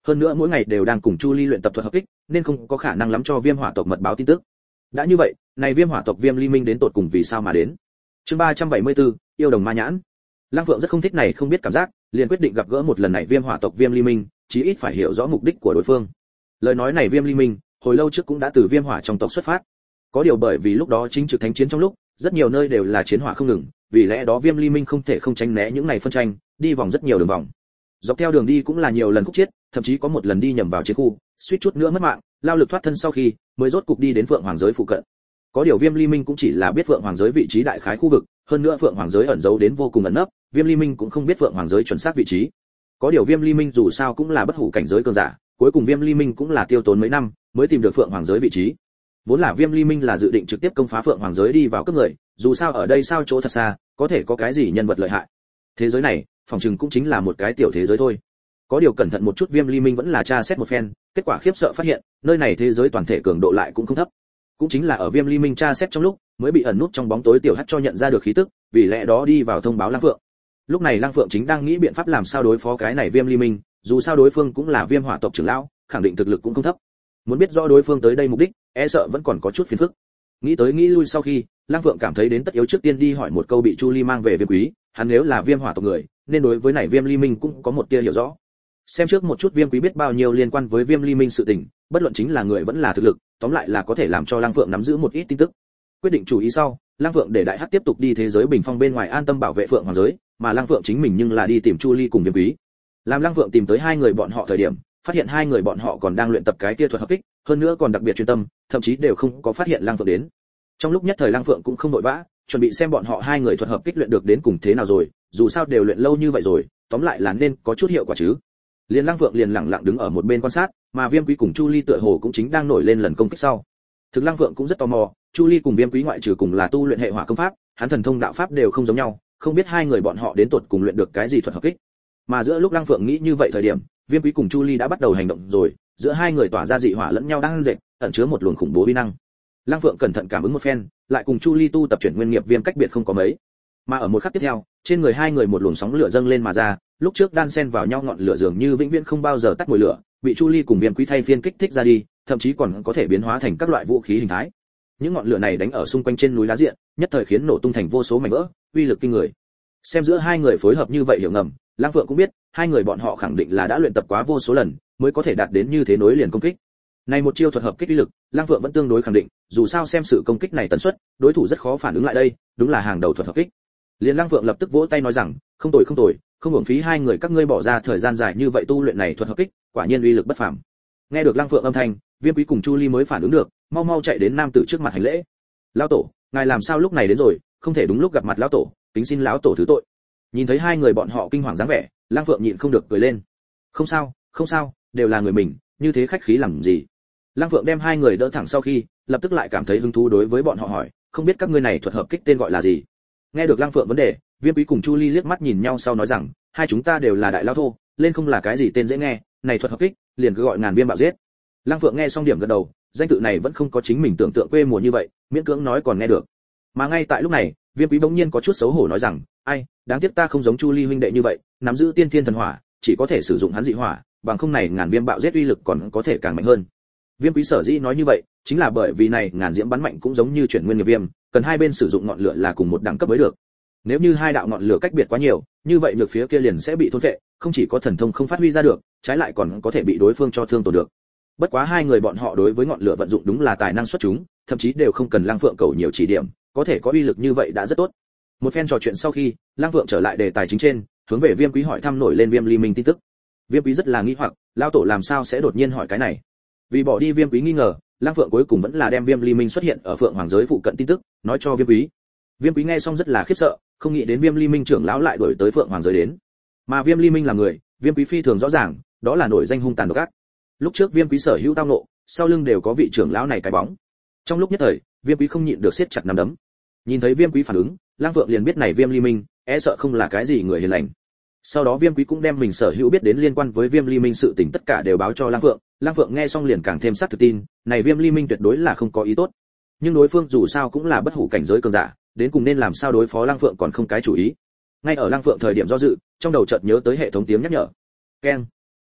hơn nữa mỗi ngày đều đang cùng Chu Ly luyện tập thuật hợp kích, nên không có khả năng lắm cho Viêm Hỏa tộc mật báo tin tức. Đã như vậy, này Viêm Hỏa tộc Viêm Ly Minh đến tột cùng vì sao mà đến? Chương ba trăm bảy mươi tư, yêu đồng ma nhãn. Lăng Phượng rất không thích này không biết cảm giác, liền quyết định gặp gỡ một lần này Viêm Hỏa tộc Viêm Ly Minh, chí ít phải hiểu rõ mục đích của đối phương. Lời nói này Viêm Ly Minh, hồi lâu trước cũng đã từ Viêm Hỏa trong tộc xuất phát. Có điều bởi vì lúc đó chính trực thánh chiến trong lúc, rất nhiều nơi đều là chiến hỏa không ngừng, vì lẽ đó Viêm Ly Minh không thể không tránh né những này phân tranh, đi vòng rất nhiều đường vòng. Dọc theo đường đi cũng là nhiều lần khúc chết, thậm chí có một lần đi nhầm vào chiến khu, suýt chút nữa mất mạng, lao lực thoát thân sau khi mới rốt cục đi đến Phượng Hoàng giới phụ cận. Có điều Viêm Ly Minh cũng chỉ là biết Phượng Hoàng giới vị trí đại khái khu vực, hơn nữa Phượng Hoàng giới ẩn giấu đến vô cùng ẩn nấp, Viêm Ly Minh cũng không biết Phượng Hoàng giới chuẩn xác vị trí. Có điều Viêm Ly Minh dù sao cũng là bất hủ cảnh giới cường giả, cuối cùng Viêm Ly Minh cũng là tiêu tốn mấy năm mới tìm được Phượng Hoàng giới vị trí. Vốn là Viêm Ly Minh là dự định trực tiếp công phá Phượng Hoàng giới đi vào cướp người, dù sao ở đây sao chỗ thật xa, có thể có cái gì nhân vật lợi hại. Thế giới này, phòng trừng cũng chính là một cái tiểu thế giới thôi. Có điều cẩn thận một chút Viêm Ly Minh vẫn là tra xét một phen, kết quả khiếp sợ phát hiện, nơi này thế giới toàn thể cường độ lại cũng không thấp. Cũng chính là ở Viêm Ly Minh tra xét trong lúc, mới bị ẩn nút trong bóng tối tiểu hắc cho nhận ra được khí tức, vì lẽ đó đi vào thông báo Lăng Phượng. Lúc này Lăng Phượng chính đang nghĩ biện pháp làm sao đối phó cái này Viêm Ly Minh, dù sao đối phương cũng là Viêm Hỏa tộc trưởng lão, khẳng định thực lực cũng không thấp. Muốn biết rõ đối phương tới đây mục đích, e sợ vẫn còn có chút phiền phức. Nghĩ tới nghĩ lui sau khi, Lăng Phượng cảm thấy đến tất yếu trước tiên đi hỏi một câu bị Chu Ly mang về Viêm Quý, hắn nếu là Viêm Hỏa tộc người, nên đối với này Viêm Ly Minh cũng có một tia hiểu rõ. Xem trước một chút Viêm Quý biết bao nhiêu liên quan với Viêm Ly Minh sự tình, bất luận chính là người vẫn là thực lực, tóm lại là có thể làm cho Lăng Phượng nắm giữ một ít tin tức. Quyết định chủ ý sau, Lăng Phượng để Đại Hắc tiếp tục đi thế giới bình phong bên ngoài an tâm bảo vệ Phượng Hoàng giới, mà Lăng Phượng chính mình nhưng là đi tìm Chu Ly cùng Viêm Quý. Làm Lăng Phượng tìm tới hai người bọn họ thời điểm, phát hiện hai người bọn họ còn đang luyện tập cái kia thuật hợp kích, hơn nữa còn đặc biệt chuyên tâm, thậm chí đều không có phát hiện Lăng Phượng đến. Trong lúc nhất thời Lăng Phượng cũng không vội vã, chuẩn bị xem bọn họ hai người thuật hợp kích luyện được đến cùng thế nào rồi, dù sao đều luyện lâu như vậy rồi, tóm lại là nên có chút hiệu quả chứ. Liên Lăng Phượng liền lặng lặng đứng ở một bên quan sát, mà Viêm Quý cùng Chu Ly tựa hồ cũng chính đang nổi lên lần công kích sau. Thực Lăng Phượng cũng rất tò mò, Chu Ly cùng Viêm Quý ngoại trừ cùng là tu luyện hệ hỏa công pháp, hắn thần thông đạo pháp đều không giống nhau, không biết hai người bọn họ đến tột cùng luyện được cái gì thuật hợp kích. Mà giữa lúc Lăng Phượng nghĩ như vậy thời điểm, Viêm Quý cùng Chu Ly đã bắt đầu hành động rồi, giữa hai người tỏa ra dị hỏa lẫn nhau đang dệt, ẩn chứa một luồng khủng bố uy năng. Lăng Phượng cẩn thận cảm ứng một phen, lại cùng Chu Ly tu tập chuyển nguyên nghiệp viêm cách biệt không có mấy. Mà ở một khắc tiếp theo, trên người hai người một luồng sóng lửa dâng lên mà ra, lúc trước đan xen vào nhau ngọn lửa dường như vĩnh viễn không bao giờ tắt mùi lửa, bị Chu Ly cùng Viêm Quý thay phiên kích thích ra đi, thậm chí còn có thể biến hóa thành các loại vũ khí hình thái. Những ngọn lửa này đánh ở xung quanh trên núi đá diện, nhất thời khiến nổ tung thành vô số mảnh vỡ, uy lực kinh người. Xem giữa hai người phối hợp như vậy hiểu ngầm, Lăng Phượng cũng biết, hai người bọn họ khẳng định là đã luyện tập quá vô số lần, mới có thể đạt đến như thế nối liền công kích. Này một chiêu thuật hợp kích uy lực, Lăng Phượng vẫn tương đối khẳng định, dù sao xem sự công kích này tần suất, đối thủ rất khó phản ứng lại đây, đúng là hàng đầu thuật hợp kích. Liên Lăng Phượng lập tức vỗ tay nói rằng, không tồi không tồi, không uổng phí hai người các ngươi bỏ ra thời gian dài như vậy tu luyện này thuật hợp kích, quả nhiên uy lực bất phàm. Nghe được Lăng Phượng âm thanh, Viêm Quý cùng Chu Ly mới phản ứng được, mau mau chạy đến nam tử trước mặt hành lễ. Lão tổ, ngài làm sao lúc này đến rồi, không thể đúng lúc gặp mặt lão tổ, kính xin lão tổ thứ tội. Nhìn thấy hai người bọn họ kinh hoàng dáng vẻ, Lăng Phượng nhịn không được cười lên. Không sao, không sao, đều là người mình, như thế khách khí làm gì? Lăng Phượng đem hai người đỡ thẳng sau khi, lập tức lại cảm thấy hứng thú đối với bọn họ hỏi, không biết các ngươi này thuật hợp kích tên gọi là gì? Nghe được Lăng Phượng vấn đề, Viêm Quý cùng Chu Ly liếc mắt nhìn nhau sau nói rằng, hai chúng ta đều là đại lão thô, lên không là cái gì tên dễ nghe, này thuật hợp kích, liền cứ gọi ngàn viêm bạo giết. Lăng Phượng nghe xong điểm gật đầu, danh tự này vẫn không có chính mình tưởng tượng quê mùa như vậy, miễn cưỡng nói còn nghe được. Mà ngay tại lúc này, Viêm Quý bỗng nhiên có chút xấu hổ nói rằng, ai, đáng tiếc ta không giống Chu Ly huynh đệ như vậy, nắm giữ tiên thiên thần hỏa, chỉ có thể sử dụng hắn dị hỏa, bằng không này ngàn viêm bạo giết uy lực còn có thể càng mạnh hơn. Viêm Quý sở dĩ nói như vậy, chính là bởi vì này ngàn diễm bắn mạnh cũng giống như chuyển nguyên nghiệp viêm, cần hai bên sử dụng ngọn lửa là cùng một đẳng cấp mới được. Nếu như hai đạo ngọn lửa cách biệt quá nhiều, như vậy nhược phía kia liền sẽ bị thôn phệ, không chỉ có thần thông không phát huy ra được, trái lại còn có thể bị đối phương cho thương tổn được. Bất quá hai người bọn họ đối với ngọn lửa vận dụng đúng là tài năng xuất chúng, thậm chí đều không cần Lăng Phượng cầu nhiều chỉ điểm, có thể có uy lực như vậy đã rất tốt. Một phen trò chuyện sau khi, Lăng Phượng trở lại đề tài chính trên, hướng về Viêm Quý hỏi thăm nổi lên Viêm Ly Minh tin tức. Viêm Quý rất là nghi hoặc, lão tổ làm sao sẽ đột nhiên hỏi cái này? Vì bỏ đi Viêm Quý nghi ngờ, Lăng Phượng cuối cùng vẫn là đem Viêm Ly Minh xuất hiện ở Phượng Hoàng giới phụ cận tin tức nói cho Viêm Quý. Viêm Quý nghe xong rất là khiếp sợ, không nghĩ đến Viêm Ly Minh trưởng lão lại đuổi tới Phượng Hoàng giới đến. Mà Viêm Ly Minh là người, Viêm Quý phi thường rõ ràng, đó là nổi danh hung tàn độc ác. Lúc trước Viêm Quý sở hữu tao ngộ, sau lưng đều có vị trưởng lão này cái bóng. Trong lúc nhất thời, Viêm Quý không nhịn được siết chặt nắm đấm. Nhìn thấy Viêm Quý phản ứng, Lăng Phượng liền biết này Viêm Ly Minh e sợ không là cái gì người hiền lành. Sau đó Viêm Quý cũng đem mình sở hữu biết đến liên quan với Viêm Ly Minh sự tình tất cả đều báo cho Lăng Phượng. Lăng Phượng nghe xong liền càng thêm xác thực tin, này Viêm Ly Minh tuyệt đối là không có ý tốt. Nhưng đối phương dù sao cũng là bất hủ cảnh giới cường giả, đến cùng nên làm sao đối phó Lăng Phượng còn không cái chủ ý. Ngay ở Lăng Phượng thời điểm do dự, trong đầu chợt nhớ tới hệ thống tiếng nhắc nhở. Keng.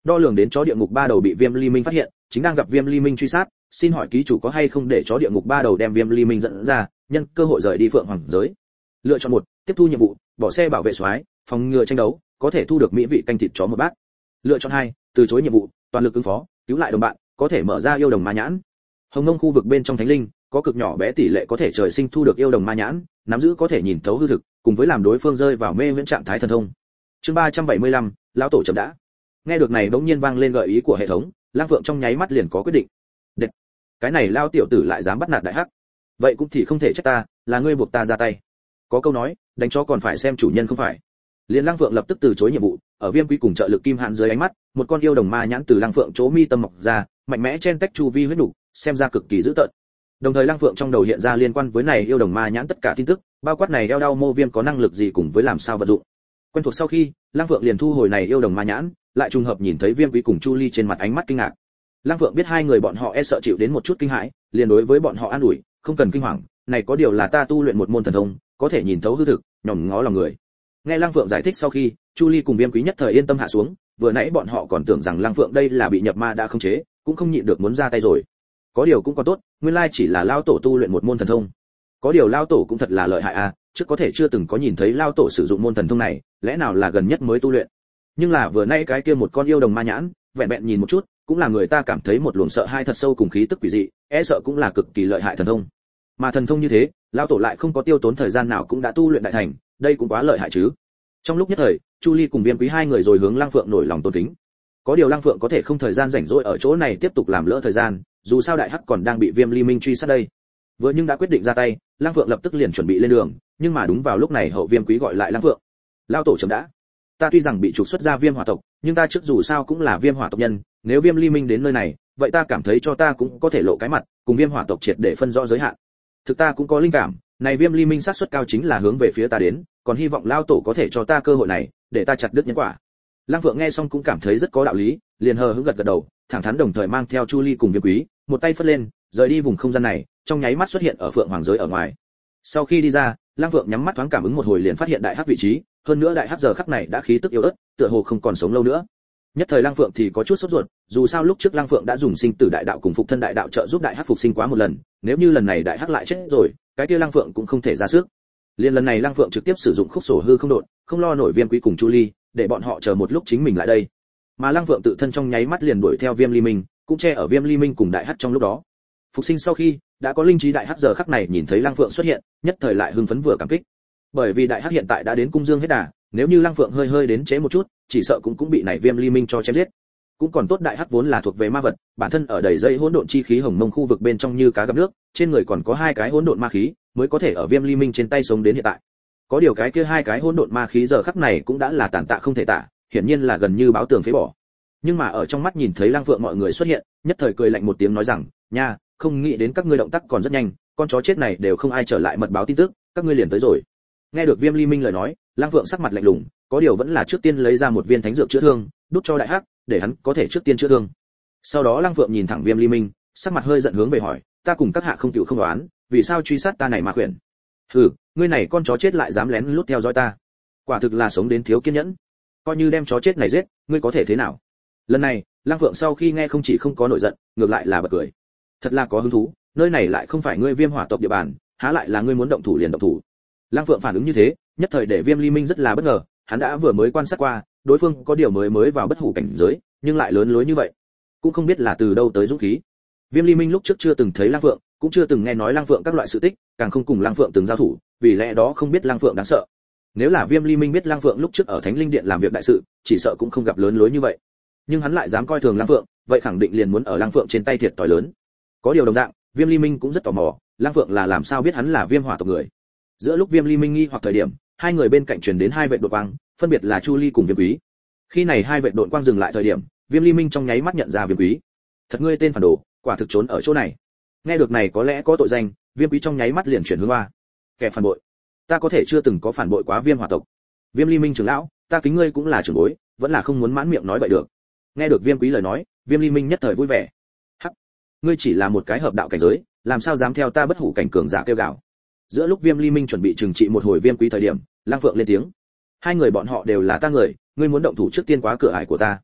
Đo lường đến chó địa ngục ba đầu bị Viêm Ly Minh phát hiện, chính đang gặp Viêm Ly Minh truy sát, xin hỏi ký chủ có hay không để chó địa ngục ba đầu đem Viêm Ly Minh dẫn ra, nhân cơ hội rời đi Phượng Hoàng giới. Lựa chọn một, tiếp thu nhiệm vụ, bỏ xe bảo vệ soái, phòng ngừa tranh đấu, có thể thu được mỹ vị canh thịt chó một bát. Lựa chọn hai, từ chối nhiệm vụ, toàn lực ứng phó, cứu lại đồng bạn, có thể mở ra yêu đồng ma nhãn. Hồng Nông khu vực bên trong thánh linh, có cực nhỏ bé tỷ lệ có thể trời sinh thu được yêu đồng ma nhãn, nắm giữ có thể nhìn thấu hư thực, cùng với làm đối phương rơi vào mê viễn trạng thái thần thông. Chương ba trăm bảy mươi lăm, lão tổ chậm đã. Nghe được này bỗng nhiên vang lên gợi ý của hệ thống, Lang Phượng trong nháy mắt liền có quyết định. Đệt, cái này lao tiểu tử lại dám bắt nạt đại hắc. Vậy cũng thì không thể trách ta, là ngươi buộc ta ra tay. Có câu nói, đánh chó còn phải xem chủ nhân không phải. Liên Lang Phượng lập tức từ chối nhiệm vụ, ở Viêm Quý cùng trợ lực Kim Hàn dưới ánh mắt, một con yêu đồng ma nhãn từ Lang Phượng chỗ mi tâm mọc ra, mạnh mẽ chen tách chu vi huyết nục, xem ra cực kỳ dữ tợn. Đồng thời Lang Phượng trong đầu hiện ra liên quan với này yêu đồng ma nhãn tất cả tin tức, bao quát này eo đau mô viêm có năng lực gì cùng với làm sao vận dụng. Quen thuộc sau khi, Lang Phượng liền thu hồi này yêu đồng ma nhãn, lại trùng hợp nhìn thấy Viêm Quý cùng Chu Ly trên mặt ánh mắt kinh ngạc. Lang Phượng biết hai người bọn họ e sợ chịu đến một chút kinh hãi, liền đối với bọn họ an ủi, không cần kinh hoàng, này có điều là ta tu luyện một môn thần thông, có thể nhìn thấu hư thực, nhòm ngó lòng người. Nghe Lang Phượng giải thích sau khi, Chu Ly cùng Viêm Quý nhất thời yên tâm hạ xuống, vừa nãy bọn họ còn tưởng rằng Lang Phượng đây là bị nhập ma đã khống chế, cũng không nhịn được muốn ra tay rồi. Có điều cũng còn tốt, nguyên lai chỉ là lao tổ tu luyện một môn thần thông. Có điều lao tổ cũng thật là lợi hại à, trước có thể chưa từng có nhìn thấy lao tổ sử dụng môn thần thông này, lẽ nào là gần nhất mới tu luyện. Nhưng là vừa nãy cái kia một con yêu đồng ma nhãn, vẹn vẹn nhìn một chút, cũng là người ta cảm thấy một luồng sợ hai thật sâu cùng khí tức quỷ dị, e sợ cũng là cực kỳ lợi hại thần thông. Mà thần thông như thế, lao tổ lại không có tiêu tốn thời gian nào cũng đã tu luyện đại thành, đây cũng quá lợi hại chứ. Trong lúc nhất thời, Chu Ly cùng Viêm Quý hai người rồi hướng Lang Phượng nổi lòng tôn kính. Có điều Lang Phượng có thể không thời gian rảnh rỗi ở chỗ này tiếp tục làm lỡ thời gian, dù sao đại hắc còn đang bị Viêm Ly Minh truy sát đây. Vừa nhưng đã quyết định ra tay, Lang Phượng lập tức liền chuẩn bị lên đường, nhưng mà đúng vào lúc này hậu Viêm Quý gọi lại Lang Phượng. Lao tổ chậm đã. Ta tuy rằng bị trục xuất ra Viêm Hỏa tộc, nhưng ta trước dù sao cũng là Viêm Hỏa tộc nhân, nếu Viêm Ly Minh đến nơi này, vậy ta cảm thấy cho ta cũng có thể lộ cái mặt, cùng Viêm Hỏa tộc triệt để phân rõ giới hạn. Thực ta cũng có linh cảm, này Viêm Ly Minh xác suất cao chính là hướng về phía ta đến, còn hy vọng lao tổ có thể cho ta cơ hội này, để ta chặt đứt nhân quả. Lang Phượng nghe xong cũng cảm thấy rất có đạo lý, liền hờ hững gật gật đầu, thẳng thắn đồng thời mang theo Chu Ly cùng Viêm Quý, một tay phất lên, rời đi vùng không gian này, trong nháy mắt xuất hiện ở Phượng Hoàng giới ở ngoài. Sau khi đi ra, Lang Phượng nhắm mắt thoáng cảm ứng một hồi liền phát hiện đại hắc vị trí, hơn nữa đại hắc giờ khắc này đã khí tức yếu ớt, tựa hồ không còn sống lâu nữa. Nhất thời Lang Phượng thì có chút sốt ruột, dù sao lúc trước Lang Phượng đã dùng sinh tử đại đạo cùng phục thân đại đạo trợ giúp đại hắc phục sinh quá một lần, nếu như lần này đại hắc lại chết rồi, cái kia Lang Phượng cũng không thể ra sức. Liên lần này Lang Phượng trực tiếp sử dụng khúc sổ hư không đột, không lo nổi Viêm Quý cùng Chu Ly, để bọn họ chờ một lúc chính mình lại đây. Mà Lang Phượng tự thân trong nháy mắt liền đuổi theo Viêm Ly Minh, cũng che ở Viêm Ly Minh cùng đại hắc trong lúc đó. Phục sinh sau khi, đã có linh trí đại hắc giờ khắc này nhìn thấy Lang Phượng xuất hiện, nhất thời lại hưng phấn vừa cảm kích. Bởi vì đại hắc hiện tại đã đến cung dương hết đà, nếu như Lang Phượng hơi hơi đến chế một chút, chỉ sợ cũng cũng bị này Viêm Ly Minh cho chém giết. Cũng còn tốt đại hắc vốn là thuộc về ma vật, bản thân ở đầy dây hỗn độn chi khí hồng mông khu vực bên trong như cá gặp nước, trên người còn có hai cái hỗn độn ma khí, mới có thể ở Viêm Ly Minh trên tay sống đến hiện tại. Có điều cái kia hai cái hỗn độn ma khí giờ khắc này cũng đã là tàn tạ không thể tả, hiển nhiên là gần như báo tường phế bỏ. Nhưng mà ở trong mắt nhìn thấy Lang Phượng mọi người xuất hiện, nhất thời cười lạnh một tiếng nói rằng, nha, không nghĩ đến các ngươi động tác còn rất nhanh, con chó chết này đều không ai trở lại mật báo tin tức, các ngươi liền tới rồi. Nghe được Viêm Ly Minh lời nói, Lang Phượng sắc mặt lạnh lùng, có điều vẫn là trước tiên lấy ra một viên thánh dược chữa thương, đút cho đại hắc, để hắn có thể trước tiên chữa thương. Sau đó Lang Phượng nhìn thẳng Viêm Ly Minh, sắc mặt hơi giận hướng về hỏi, ta cùng các hạ không chịu không đoán, vì sao truy sát ta này mà khuyển? Hừ, ngươi này con chó chết lại dám lén lút theo dõi ta, quả thực là sống đến thiếu kiên nhẫn. Coi như đem chó chết này giết, ngươi có thể thế nào? Lần này, Lang Phượng sau khi nghe không chỉ không có nổi giận, ngược lại là bật cười. Thật là có hứng thú, nơi này lại không phải ngươi Viêm Hỏa tộc địa bàn, há lại là ngươi muốn động thủ liền động thủ. Lang Phượng phản ứng như thế, nhất thời để Viêm Ly Minh rất là bất ngờ, hắn đã vừa mới quan sát qua, đối phương có điều mới mới vào bất hủ cảnh giới, nhưng lại lớn lối như vậy, cũng không biết là từ đâu tới dũng khí. Viêm Ly Minh lúc trước chưa từng thấy Lang Phượng, cũng chưa từng nghe nói Lang Phượng các loại sự tích, càng không cùng Lang Phượng từng giao thủ, vì lẽ đó không biết Lang Phượng đáng sợ. Nếu là Viêm Ly Minh biết Lang Phượng lúc trước ở Thánh Linh Điện làm việc đại sự, chỉ sợ cũng không gặp lớn lối như vậy. Nhưng hắn lại dám coi thường Lang Phượng, vậy khẳng định liền muốn ở Lang Phượng trên tay thiệt thòi lớn. Có điều đồng dạng, Viêm Ly Minh cũng rất tò mò, Lang Phượng là làm sao biết hắn là Viêm Hỏa tộc người. Giữa lúc Viêm Ly Minh nghi hoặc thời điểm, hai người bên cạnh truyền đến hai vệt đột quang, phân biệt là Chu Ly cùng Viêm Quý. Khi này hai vệt đột quang dừng lại thời điểm, Viêm Ly Minh trong nháy mắt nhận ra Viêm Quý. Thật ngươi tên phản đồ, quả thực trốn ở chỗ này. Nghe được này có lẽ có tội danh, Viêm Quý trong nháy mắt liền chuyển hướng qua. Kẻ phản bội, ta có thể chưa từng có phản bội quá Viêm Hỏa tộc. Viêm Ly Minh trưởng lão, ta kính ngươi cũng là trưởng bối, vẫn là không muốn mãn miệng nói bậy được. Nghe được Viêm Quý lời nói, Viêm Ly Minh nhất thời vui vẻ. Hắc, ngươi chỉ là một cái hợp đạo cảnh giới, làm sao dám theo ta bất hủ cảnh cường giả kêu gào. Giữa lúc Viêm Ly Minh chuẩn bị trừng trị một hồi Viêm Quý thời điểm, Lang Phượng lên tiếng. Hai người bọn họ đều là ta người, ngươi muốn động thủ trước tiên quá cửa ải của ta.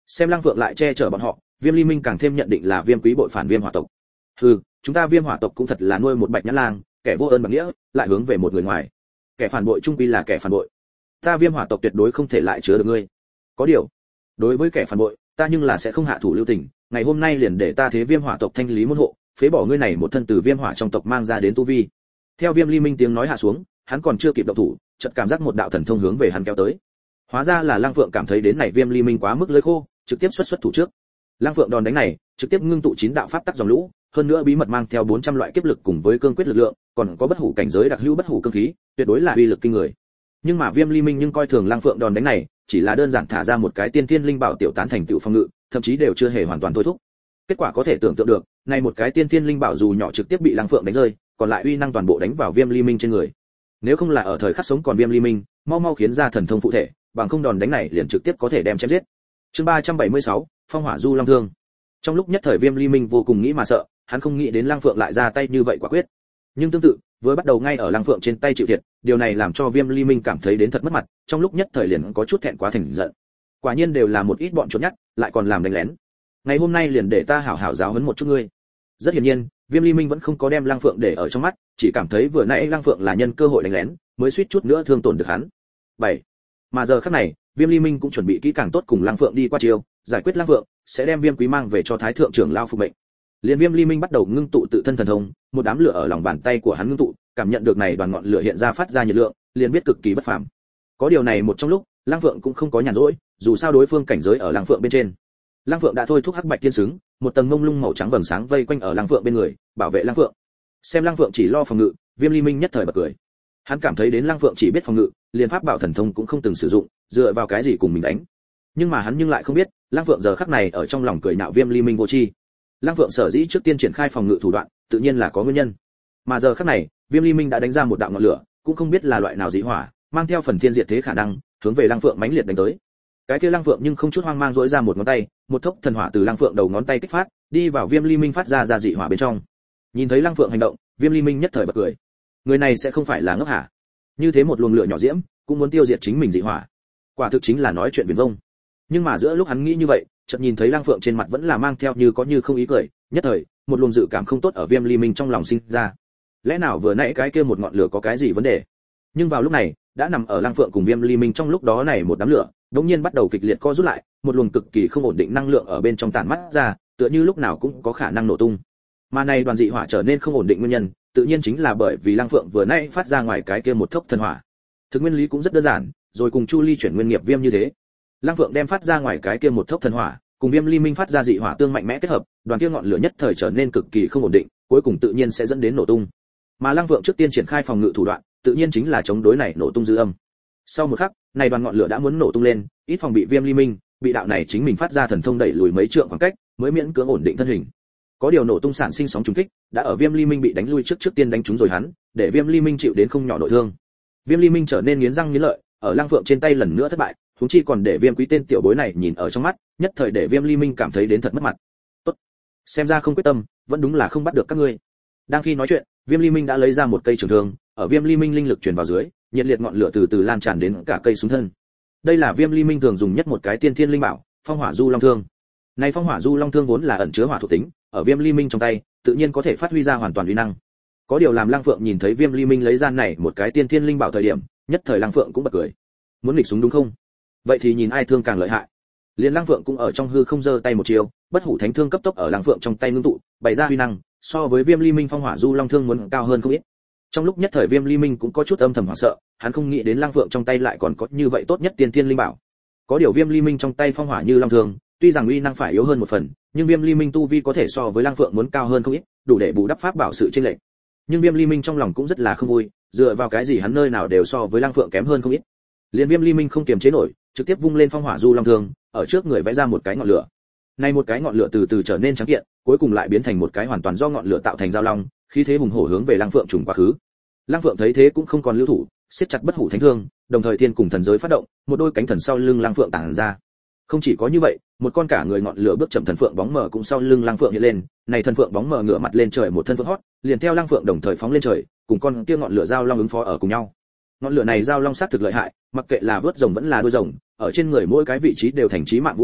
Xem Lăng Phượng lại che chở bọn họ, Viêm Ly Minh càng thêm nhận định là Viêm Quý bội phản Viêm Hỏa tộc. Hừ, chúng ta Viêm Hỏa tộc cũng thật là nuôi một bạch nhãn lang, kẻ vô ơn bạc nghĩa, lại hướng về một người ngoài. Kẻ phản bội trung quy là kẻ phản bội. Ta Viêm Hỏa tộc tuyệt đối không thể lại chứa được ngươi. Có điều, đối với kẻ phản bội, ta nhưng là sẽ không hạ thủ lưu tình, ngày hôm nay liền để ta thế Viêm Hỏa tộc thanh lý môn hộ, phế bỏ ngươi này một thân từ Viêm Hỏa trong tộc mang ra đến tu vi. Theo Viêm Ly Minh tiếng nói hạ xuống, hắn còn chưa kịp động thủ, chợt cảm giác một đạo thần thông hướng về hắn kéo tới. Hóa ra là Lăng Phượng cảm thấy đến này Viêm Ly Minh quá mức lưỡi khô, trực tiếp xuất xuất thủ trước. Lăng Phượng đòn đánh này, trực tiếp ngưng tụ chín đạo pháp tắc dòng lũ, hơn nữa bí mật mang theo bốn trăm loại kiếp lực cùng với cương quyết lực lượng, còn có bất hủ cảnh giới đặc hữu bất hủ cương khí, tuyệt đối là uy lực kinh người. Nhưng mà Viêm Ly Minh nhưng coi thường Lăng Phượng đòn đánh này, chỉ là đơn giản thả ra một cái tiên thiên linh bảo tiểu tán thành tựu phòng ngự, thậm chí đều chưa hề hoàn toàn thôi thúc. Kết quả có thể tưởng tượng được, này một cái tiên thiên linh bảo dù nhỏ trực tiếp bị Lăng Phượng đánh rơi, còn lại uy năng toàn bộ đánh vào Viêm Ly Minh trên người. Nếu không là ở thời khắc sống còn Viêm Ly Minh, mau mau khiến ra thần thông phụ thể, bằng không đòn đánh này liền trực tiếp có thể đem chém giết. Chương ba trăm bảy mươi sáu, Phong Hỏa Du Long Thương. Trong lúc nhất thời Viêm Ly Minh vô cùng nghĩ mà sợ, hắn không nghĩ đến Lăng Phượng lại ra tay như vậy quả quyết. Nhưng tương tự, với bắt đầu ngay ở Lăng Phượng trên tay chịu thiệt, điều này làm cho Viêm Ly Minh cảm thấy đến thật mất mặt, trong lúc nhất thời liền có chút thẹn quá thành giận. Quả nhiên đều là một ít bọn trốn nhát, lại còn làm đánh lén. Ngày hôm nay liền để ta hảo hảo giáo huấn một chút ngươi. Rất hiển nhiên, Viêm Ly Minh vẫn không có đem Lăng Phượng để ở trong mắt, chỉ cảm thấy vừa nãy Lăng Phượng là nhân cơ hội đánh lén, mới suýt chút nữa thương tổn được hắn. bảy. Mà giờ khắc này, Viêm Ly Minh cũng chuẩn bị kỹ càng tốt cùng Lăng Phượng đi qua chiều, giải quyết Lăng Phượng, sẽ đem Viêm Quý mang về cho Thái thượng trưởng lao phục mệnh. Liên Viêm Ly Minh bắt đầu ngưng tụ tự thân thần thông, một đám lửa ở lòng bàn tay của hắn ngưng tụ, cảm nhận được này đoàn ngọn lửa hiện ra phát ra nhiệt lượng, liền biết cực kỳ bất phàm. Có điều này một trong lúc, Lăng Phượng cũng không có nhàn rỗi, dù sao đối phương cảnh giới ở Lăng Phượng bên trên. Lăng Phượng đã thôi thúc hắc bạch thiên xứng, một tầng mông lung màu trắng vầng sáng vây quanh ở Lăng Phượng bên người, bảo vệ Lăng Phượng. Xem Lăng Phượng chỉ lo phòng ngự, Viêm Ly Minh nhất thời bật cười. Hắn cảm thấy đến Lăng Phượng chỉ biết phòng ngự, liền pháp bảo thần thông cũng không từng sử dụng, dựa vào cái gì cùng mình đánh. Nhưng mà hắn nhưng lại không biết, Lăng Phượng giờ khắc này ở trong lòng cười nhạo Viêm Ly Minh vô tri. Lăng Phượng sở dĩ trước tiên triển khai phòng ngự thủ đoạn, tự nhiên là có nguyên nhân. Mà giờ khắc này, Viêm Ly Minh đã đánh ra một đạo ngọn lửa, cũng không biết là loại nào dị hỏa, mang theo phần thiên diệt thế khả năng, hướng về Lăng Phượng mãnh liệt đánh tới. Cái kia Lăng Phượng nhưng không chút hoang mang duỗi ra một ngón tay, một thốc thần hỏa từ Lăng Phượng đầu ngón tay kích phát, đi vào Viêm Ly Minh phát ra ra dị hỏa bên trong. Nhìn thấy Lăng Phượng hành động, Viêm Ly Minh nhất thời bật cười. Người này sẽ không phải là ngốc hả? Như thế một luồng lửa nhỏ diễm, cũng muốn tiêu diệt chính mình dị hỏa. Quả thực chính là nói chuyện viển vông. Nhưng mà giữa lúc hắn nghĩ như vậy, chợt nhìn thấy Lăng Phượng trên mặt vẫn là mang theo như có như không ý cười, nhất thời, một luồng dự cảm không tốt ở Viêm Ly Minh trong lòng sinh ra. Lẽ nào vừa nãy cái kia một ngọn lửa có cái gì vấn đề? Nhưng vào lúc này, đã nằm ở Lăng Phượng cùng Viêm Ly Minh trong lúc đó này một đám lửa, đột nhiên bắt đầu kịch liệt co rút lại, một luồng cực kỳ không ổn định năng lượng ở bên trong tản mắt ra, tựa như lúc nào cũng có khả năng nổ tung. Mà này đoàn dị hỏa trở nên không ổn định nguyên nhân, tự nhiên chính là bởi vì Lăng Phượng vừa nãy phát ra ngoài cái kia một thốc thần hỏa. Thực nguyên lý cũng rất đơn giản, rồi cùng Chu Ly chuyển nguyên nghiệp viêm như thế. Lăng Phượng đem phát ra ngoài cái kia một thốc thần hỏa, cùng Viêm Ly Minh phát ra dị hỏa tương mạnh mẽ kết hợp, đoàn kia ngọn lửa nhất thời trở nên cực kỳ không ổn định, cuối cùng tự nhiên sẽ dẫn đến nổ tung. Mà Lăng Phượng trước tiên triển khai phòng ngự thủ đoạn, tự nhiên chính là chống đối này nổ tung dư âm. Sau một khắc, này đoàn ngọn lửa đã muốn nổ tung lên, ít phòng bị Viêm Ly Minh, bị đạo này chính mình phát ra thần thông đẩy lùi mấy trượng khoảng cách, mới miễn cưỡng ổn định thân hình. Có điều nổ tung sản sinh sóng trùng kích, đã ở Viêm Ly Minh bị đánh lui trước trước tiên đánh trúng rồi hắn, để Viêm Ly Minh chịu đến không nhỏ nội thương. Viêm Ly Minh trở nên nghiến răng nghiến lợi, ở Lăng Phượng trên tay lần nữa thất bại, huống chi còn để Viêm Quý tên tiểu bối này nhìn ở trong mắt, nhất thời để Viêm Ly Minh cảm thấy đến thật mất mặt. Tốt, xem ra không quyết tâm, vẫn đúng là không bắt được các ngươi. Đang khi nói chuyện, Viêm Ly Minh đã lấy ra một cây trường thương, ở Viêm Ly Minh linh lực truyền vào dưới, nhiệt liệt ngọn lửa từ từ lan tràn đến cả cây xuống thân. Đây là Viêm Ly Minh thường dùng nhất một cái tiên thiên linh bảo, Phong Hỏa Du Long Thương. Này Phong Hỏa Du Long Thương vốn là ẩn chứa hỏa thuộc tính, ở Viêm Ly Minh trong tay, tự nhiên có thể phát huy ra hoàn toàn uy năng. Có điều làm Lăng Phượng nhìn thấy Viêm Ly Minh lấy ra này một cái tiên thiên linh bảo thời điểm, nhất thời Lăng Phượng cũng bật cười. Muốn nghịch súng đúng không? Vậy thì nhìn ai thương càng lợi hại. Liên Lăng Phượng cũng ở trong hư không giơ tay một chiều, bất hủ thánh thương cấp tốc ở Lăng Phượng trong tay ngưng tụ, bày ra uy năng, so với Viêm Ly Minh Phong Hỏa Du Long Thương muốn cao hơn không ít. Trong lúc nhất thời Viêm Ly Minh cũng có chút âm thầm hoảng sợ, hắn không nghĩ đến Lăng Phượng trong tay lại còn có như vậy tốt nhất tiên thiên linh bảo. Có điều Viêm Ly Minh trong tay Phong Hỏa Như Long Thương, tuy rằng uy năng phải yếu hơn một phần, nhưng Viêm Ly Minh tu vi có thể so với Lăng Phượng muốn cao hơn không ít, đủ để bù đắp pháp bảo sự chênh lệch. Nhưng Viêm Ly Minh trong lòng cũng rất là không vui, dựa vào cái gì hắn nơi nào đều so với Lăng Phượng kém hơn không ít. Liên Viêm Ly Minh không kiềm chế nổi, trực tiếp vung lên Phong Hỏa Du Long Thương, ở trước người vẽ ra một cái ngọn lửa. Này một cái ngọn lửa từ từ trở nên trắng kiện, cuối cùng lại biến thành một cái hoàn toàn do ngọn lửa tạo thành giao long, khí thế hùng hổ hướng về Lăng Phượng trùng quá khứ. Lăng Phượng thấy thế cũng không còn lưu thủ, siết chặt bất hủ thánh thương, đồng thời thiên cùng thần giới phát động, một đôi cánh thần sau lưng Lăng Phượng tản ra. Không chỉ có như vậy, một con cả người ngọn lửa bước chậm thần phượng bóng mờ cũng sau lưng Lăng Phượng hiện lên, này thần phượng bóng mờ ngửa mặt lên trời một thân phượng hót, liền theo Lăng Phượng đồng thời phóng lên trời, cùng con kia ngọn lửa giao long ứng phó ở cùng nhau. Ngọn lửa này giao long sát thực lợi hại, mặc kệ là vớt rồng vẫn là đuôi rồng, ở trên người mỗi cái vị trí đều thành chí mạng vũ khí,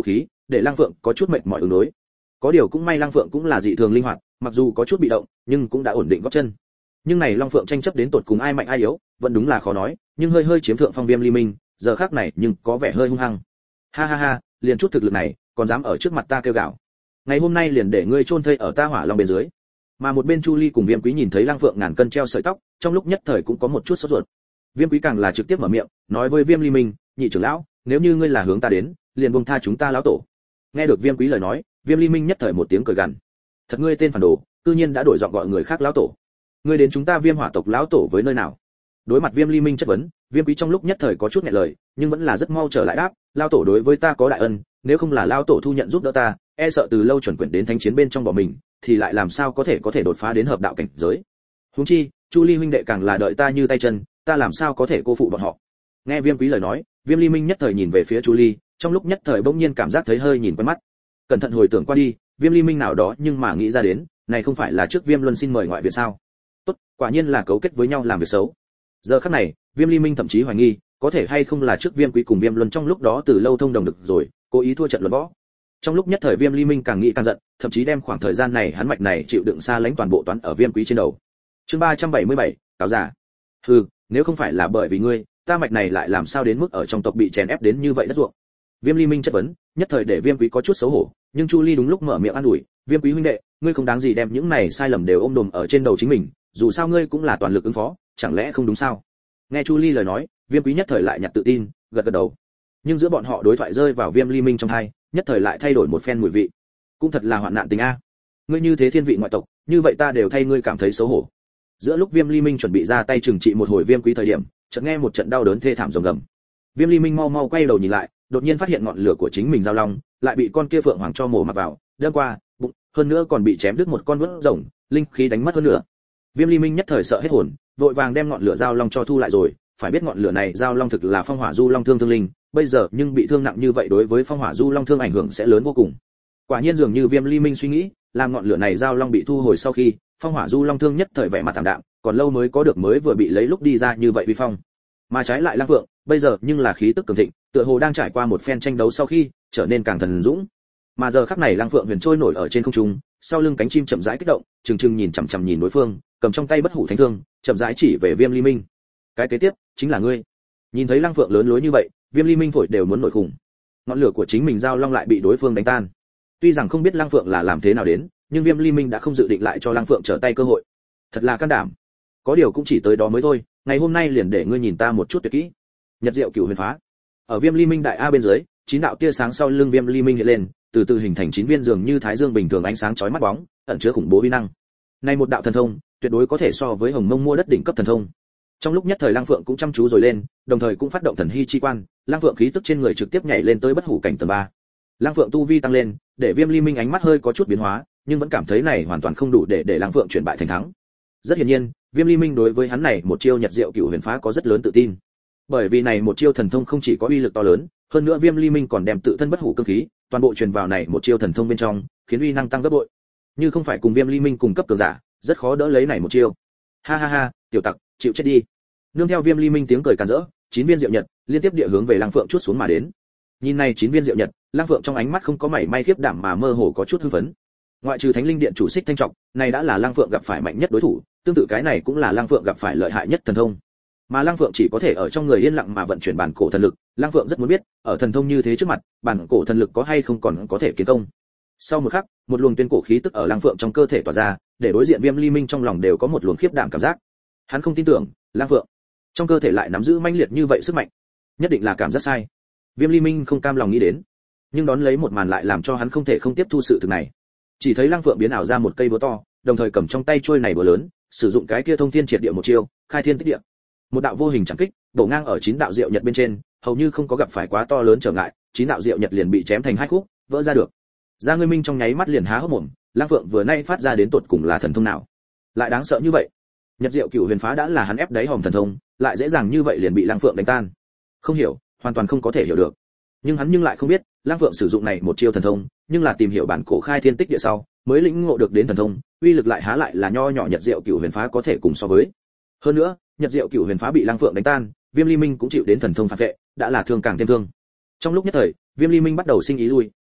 để Lăng Phượng có chút mệt mỏi ứng đối. Có điều cũng may Lăng Phượng cũng là dị thường linh hoạt, mặc dù có chút bị động, nhưng cũng đã ổn định gót chân. Nhưng này Long Phượng tranh chấp đến tột cùng ai mạnh ai yếu, vẫn đúng là khó nói, nhưng hơi hơi chiếm thượng phong Viêm Ly Minh, giờ khắc này nhưng có vẻ hơi hung hăng. Ha ha ha, liền chút thực lực này, còn dám ở trước mặt ta kêu gào. Ngày hôm nay liền để ngươi chôn thây ở ta Hỏa Long bên dưới. Mà một bên Chu Ly cùng Viêm Quý nhìn thấy Lăng Phượng ngàn cân treo sợi tóc, trong lúc nhất thời cũng có một chút sốt ruột. Viêm Quý càng là trực tiếp mở miệng, nói với Viêm Ly Minh, nhị trưởng lão, nếu như ngươi là hướng ta đến, liền buông tha chúng ta lão tổ. Nghe được Viêm Quý lời nói, Viêm Ly Minh nhất thời một tiếng cười gằn. Thật ngươi tên phản đồ, tự nhiên đã đổi giọng gọi người khác lão tổ. Ngươi đến chúng ta Viêm Hỏa tộc lão tổ với nơi nào? Đối mặt Viêm Ly Minh chất vấn, Viêm Quý trong lúc nhất thời có chút nghẹn lời, nhưng vẫn là rất mau trở lại đáp, lão tổ đối với ta có đại ân, nếu không là lão tổ thu nhận giúp đỡ ta, e sợ từ lâu chuẩn quyển đến thánh chiến bên trong bỏ mình, thì lại làm sao có thể có thể đột phá đến hợp đạo cảnh giới. Huống chi, Chu Ly huynh đệ càng là đợi ta như tay chân, ta làm sao có thể cô phụ bọn họ. Nghe Viêm Quý lời nói, Viêm Ly Minh nhất thời nhìn về phía Chu Ly, trong lúc nhất thời bỗng nhiên cảm giác thấy hơi nhìn quen mắt. Cẩn thận hồi tưởng qua đi, Viêm Ly Minh nào đó nhưng mà nghĩ ra đến, này không phải là trước Viêm Luân xin mời ngoại viện sao? Tốt, quả nhiên là cấu kết với nhau làm việc xấu. Giờ khắc này, Viêm Ly Minh thậm chí hoài nghi, có thể hay không là trước Viêm Quý cùng Viêm Luân trong lúc đó từ lâu thông đồng được rồi, cố ý thua trận luận võ. Trong lúc nhất thời Viêm Ly Minh càng nghĩ càng giận, thậm chí đem khoảng thời gian này hắn mạch này chịu đựng xa lánh toàn bộ toán ở Viêm Quý trên đầu. Chương ba trăm bảy mươi bảy, cáo giả. Hừ, nếu không phải là bởi vì ngươi, ta mạch này lại làm sao đến mức ở trong tộc bị chèn ép đến như vậy đất ruộng. Viêm Ly Minh chất vấn, nhất thời để Viêm Quý có chút xấu hổ, nhưng Chu Ly đúng lúc mở miệng an ủi, Viêm Quý huynh đệ, ngươi không đáng gì đem những này sai lầm đều ôm đồm ở trên đầu chính mình, dù sao ngươi cũng là toàn lực ứng phó, chẳng lẽ không đúng sao? Nghe Chu Ly lời nói, Viêm Quý nhất thời lại nhặt tự tin, gật gật đầu. Nhưng giữa bọn họ đối thoại rơi vào Viêm Ly Minh trong tai, nhất thời lại thay đổi một phen mùi vị. Cũng thật là hoạn nạn tình a. Ngươi như thế thiên vị ngoại tộc, như vậy ta đều thay ngươi cảm thấy xấu hổ. Giữa lúc Viêm Ly Minh chuẩn bị ra tay trừng trị một hồi Viêm Quý thời điểm, chợt nghe một trận đau đớn thê thảm rồng gầm. Viêm Ly Minh mau mau quay đầu nhìn lại, đột nhiên phát hiện ngọn lửa của chính mình giao long lại bị con kia phượng hoàng cho mổ mặt vào, đâm qua bụng, hơn nữa còn bị chém đứt một con vớt rồng, linh khí đánh mất hơn nữa. Viêm Ly Minh nhất thời sợ hết hồn, vội vàng đem ngọn lửa giao long cho thu lại rồi, phải biết ngọn lửa này giao long thực là phong hỏa du long thương thương linh, bây giờ nhưng bị thương nặng như vậy đối với phong hỏa du long thương ảnh hưởng sẽ lớn vô cùng. Quả nhiên dường như Viêm Ly Minh suy nghĩ, làm ngọn lửa này giao long bị thu hồi sau khi, phong hỏa du long thương nhất thời vẻ mặt tạm đạm, còn lâu mới có được mới vừa bị lấy lúc đi ra như vậy uy phong. Mà trái lại Lăng Phượng, bây giờ nhưng là khí tức cường thịnh, tựa hồ đang trải qua một phen tranh đấu sau khi trở nên càng thần dũng. Mà giờ khắc này Lăng Phượng huyền trôi nổi ở trên không trung, sau lưng cánh chim chậm rãi kích động, trừng trừng nhìn chằm chằm nhìn đối phương, cầm trong tay bất hủ thánh thương, chậm rãi chỉ về Viêm Ly Minh. Cái kế tiếp chính là ngươi. Nhìn thấy Lăng Phượng lớn lối như vậy, Viêm Ly Minh phổi đều muốn nổi khủng. Ngọn lửa của chính mình giao long lại bị đối phương đánh tan. Tuy rằng không biết Lăng Phượng là làm thế nào đến, nhưng Viêm Ly Minh đã không dự định lại cho Lăng Phượng trở tay cơ hội. Thật là can đảm. Có điều cũng chỉ tới đó mới thôi, ngày hôm nay liền để ngươi nhìn ta một chút tuyệt kỹ. Nhật Diệu Cửu Huyền Phá. Ở Viêm Ly Minh đại a bên dưới, chín đạo tia sáng sau lưng Viêm Ly Minh hiện lên, từ từ hình thành chín viên dường như thái dương bình thường ánh sáng chói mắt bóng, ẩn chứa khủng bố uy năng. Này một đạo thần thông, tuyệt đối có thể so với Hồng Mông mua đất đỉnh cấp thần thông. Trong lúc nhất thời Lăng Phượng cũng chăm chú rồi lên, đồng thời cũng phát động thần hy chi quan, Lăng Phượng khí tức trên người trực tiếp nhảy lên tới bất hủ cảnh tầng ba. Lăng Phượng tu vi tăng lên, để Viêm Ly Minh ánh mắt hơi có chút biến hóa, nhưng vẫn cảm thấy này hoàn toàn không đủ để để Lăng Phượng chuyển bại thành thắng. Rất hiển nhiên, Viêm Ly Minh đối với hắn này một chiêu Nhật Diệu Cửu Huyền Phá có rất lớn tự tin. Bởi vì này một chiêu thần thông không chỉ có uy lực to lớn, hơn nữa Viêm Ly Minh còn đem tự thân bất hủ cương khí, toàn bộ truyền vào này một chiêu thần thông bên trong, khiến uy năng tăng gấp bội. Như không phải cùng Viêm Ly Minh cùng cấp cường giả, rất khó đỡ lấy này một chiêu. Ha ha ha, tiểu tặc, chịu chết đi. Nương theo Viêm Ly Minh tiếng cười càn rỡ, chín viên diệu nhật liên tiếp địa hướng về Lăng Phượng chuốt xuống mà đến. Nhìn này chín viên diệu nhật, Lăng Phượng trong ánh mắt không có mảy may khiếp đảm mà mơ hồ có chút hưng phấn. Ngoại trừ Thánh Linh Điện chủ Xích Thanh Trọng, này đã là Lăng Phượng gặp phải mạnh nhất đối thủ, tương tự cái này cũng là Lăng Phượng gặp phải lợi hại nhất thần thông. Mà Lăng Phượng chỉ có thể ở trong người yên lặng mà vận chuyển bản cổ thần lực, Lăng Phượng rất muốn biết, ở thần thông như thế trước mặt, bản cổ thần lực có hay không còn có thể kiến công. Sau một khắc, một luồng tuyên cổ khí tức ở Lăng Phượng trong cơ thể tỏa ra, để đối diện Viêm Ly Minh trong lòng đều có một luồng khiếp đảm cảm giác. Hắn không tin tưởng, Lăng Phượng trong cơ thể lại nắm giữ mãnh liệt như vậy sức mạnh, nhất định là cảm giác sai. Viêm Ly Minh không cam lòng nghĩ đến, nhưng đón lấy một màn lại làm cho hắn không thể không tiếp thu sự thực này. Chỉ thấy Lăng Phượng biến ảo ra một cây búa to, đồng thời cầm trong tay chuôi này búa lớn, sử dụng cái kia thông thiên triệt địa một chiêu, khai thiên tích địa. Một đạo vô hình chạm kích, đổ ngang ở chín đạo diệu nhật bên trên, hầu như không có gặp phải quá to lớn trở ngại, chín đạo diệu nhật liền bị chém thành hai khúc, vỡ ra được. Gia Ngươi Minh trong nháy mắt liền há hốc mồm, Lăng Phượng vừa nay phát ra đến tột cùng là thần thông nào, lại đáng sợ như vậy? Nhật Diệu Cửu Huyền Phá đã là hắn ép đáy hòm thần thông, lại dễ dàng như vậy liền bị Lăng Phượng đánh tan. Không hiểu, hoàn toàn không có thể hiểu được. Nhưng hắn nhưng lại không biết, Lăng Phượng sử dụng này một chiêu thần thông, nhưng là tìm hiểu bản cổ khai thiên tích địa sau, mới lĩnh ngộ được đến thần thông, uy lực lại há lại là nho nhỏ Nhật Diệu Cửu Huyền Phá có thể cùng so với. Hơn nữa, Nhật Diệu Cửu Huyền Phá bị Lăng Phượng đánh tan, Viêm Ly Minh cũng chịu đến thần thông phản vệ, đã là thương càng thêm thương. Trong lúc nhất thời, Viêm Ly Minh bắt đầu sinh ý lui,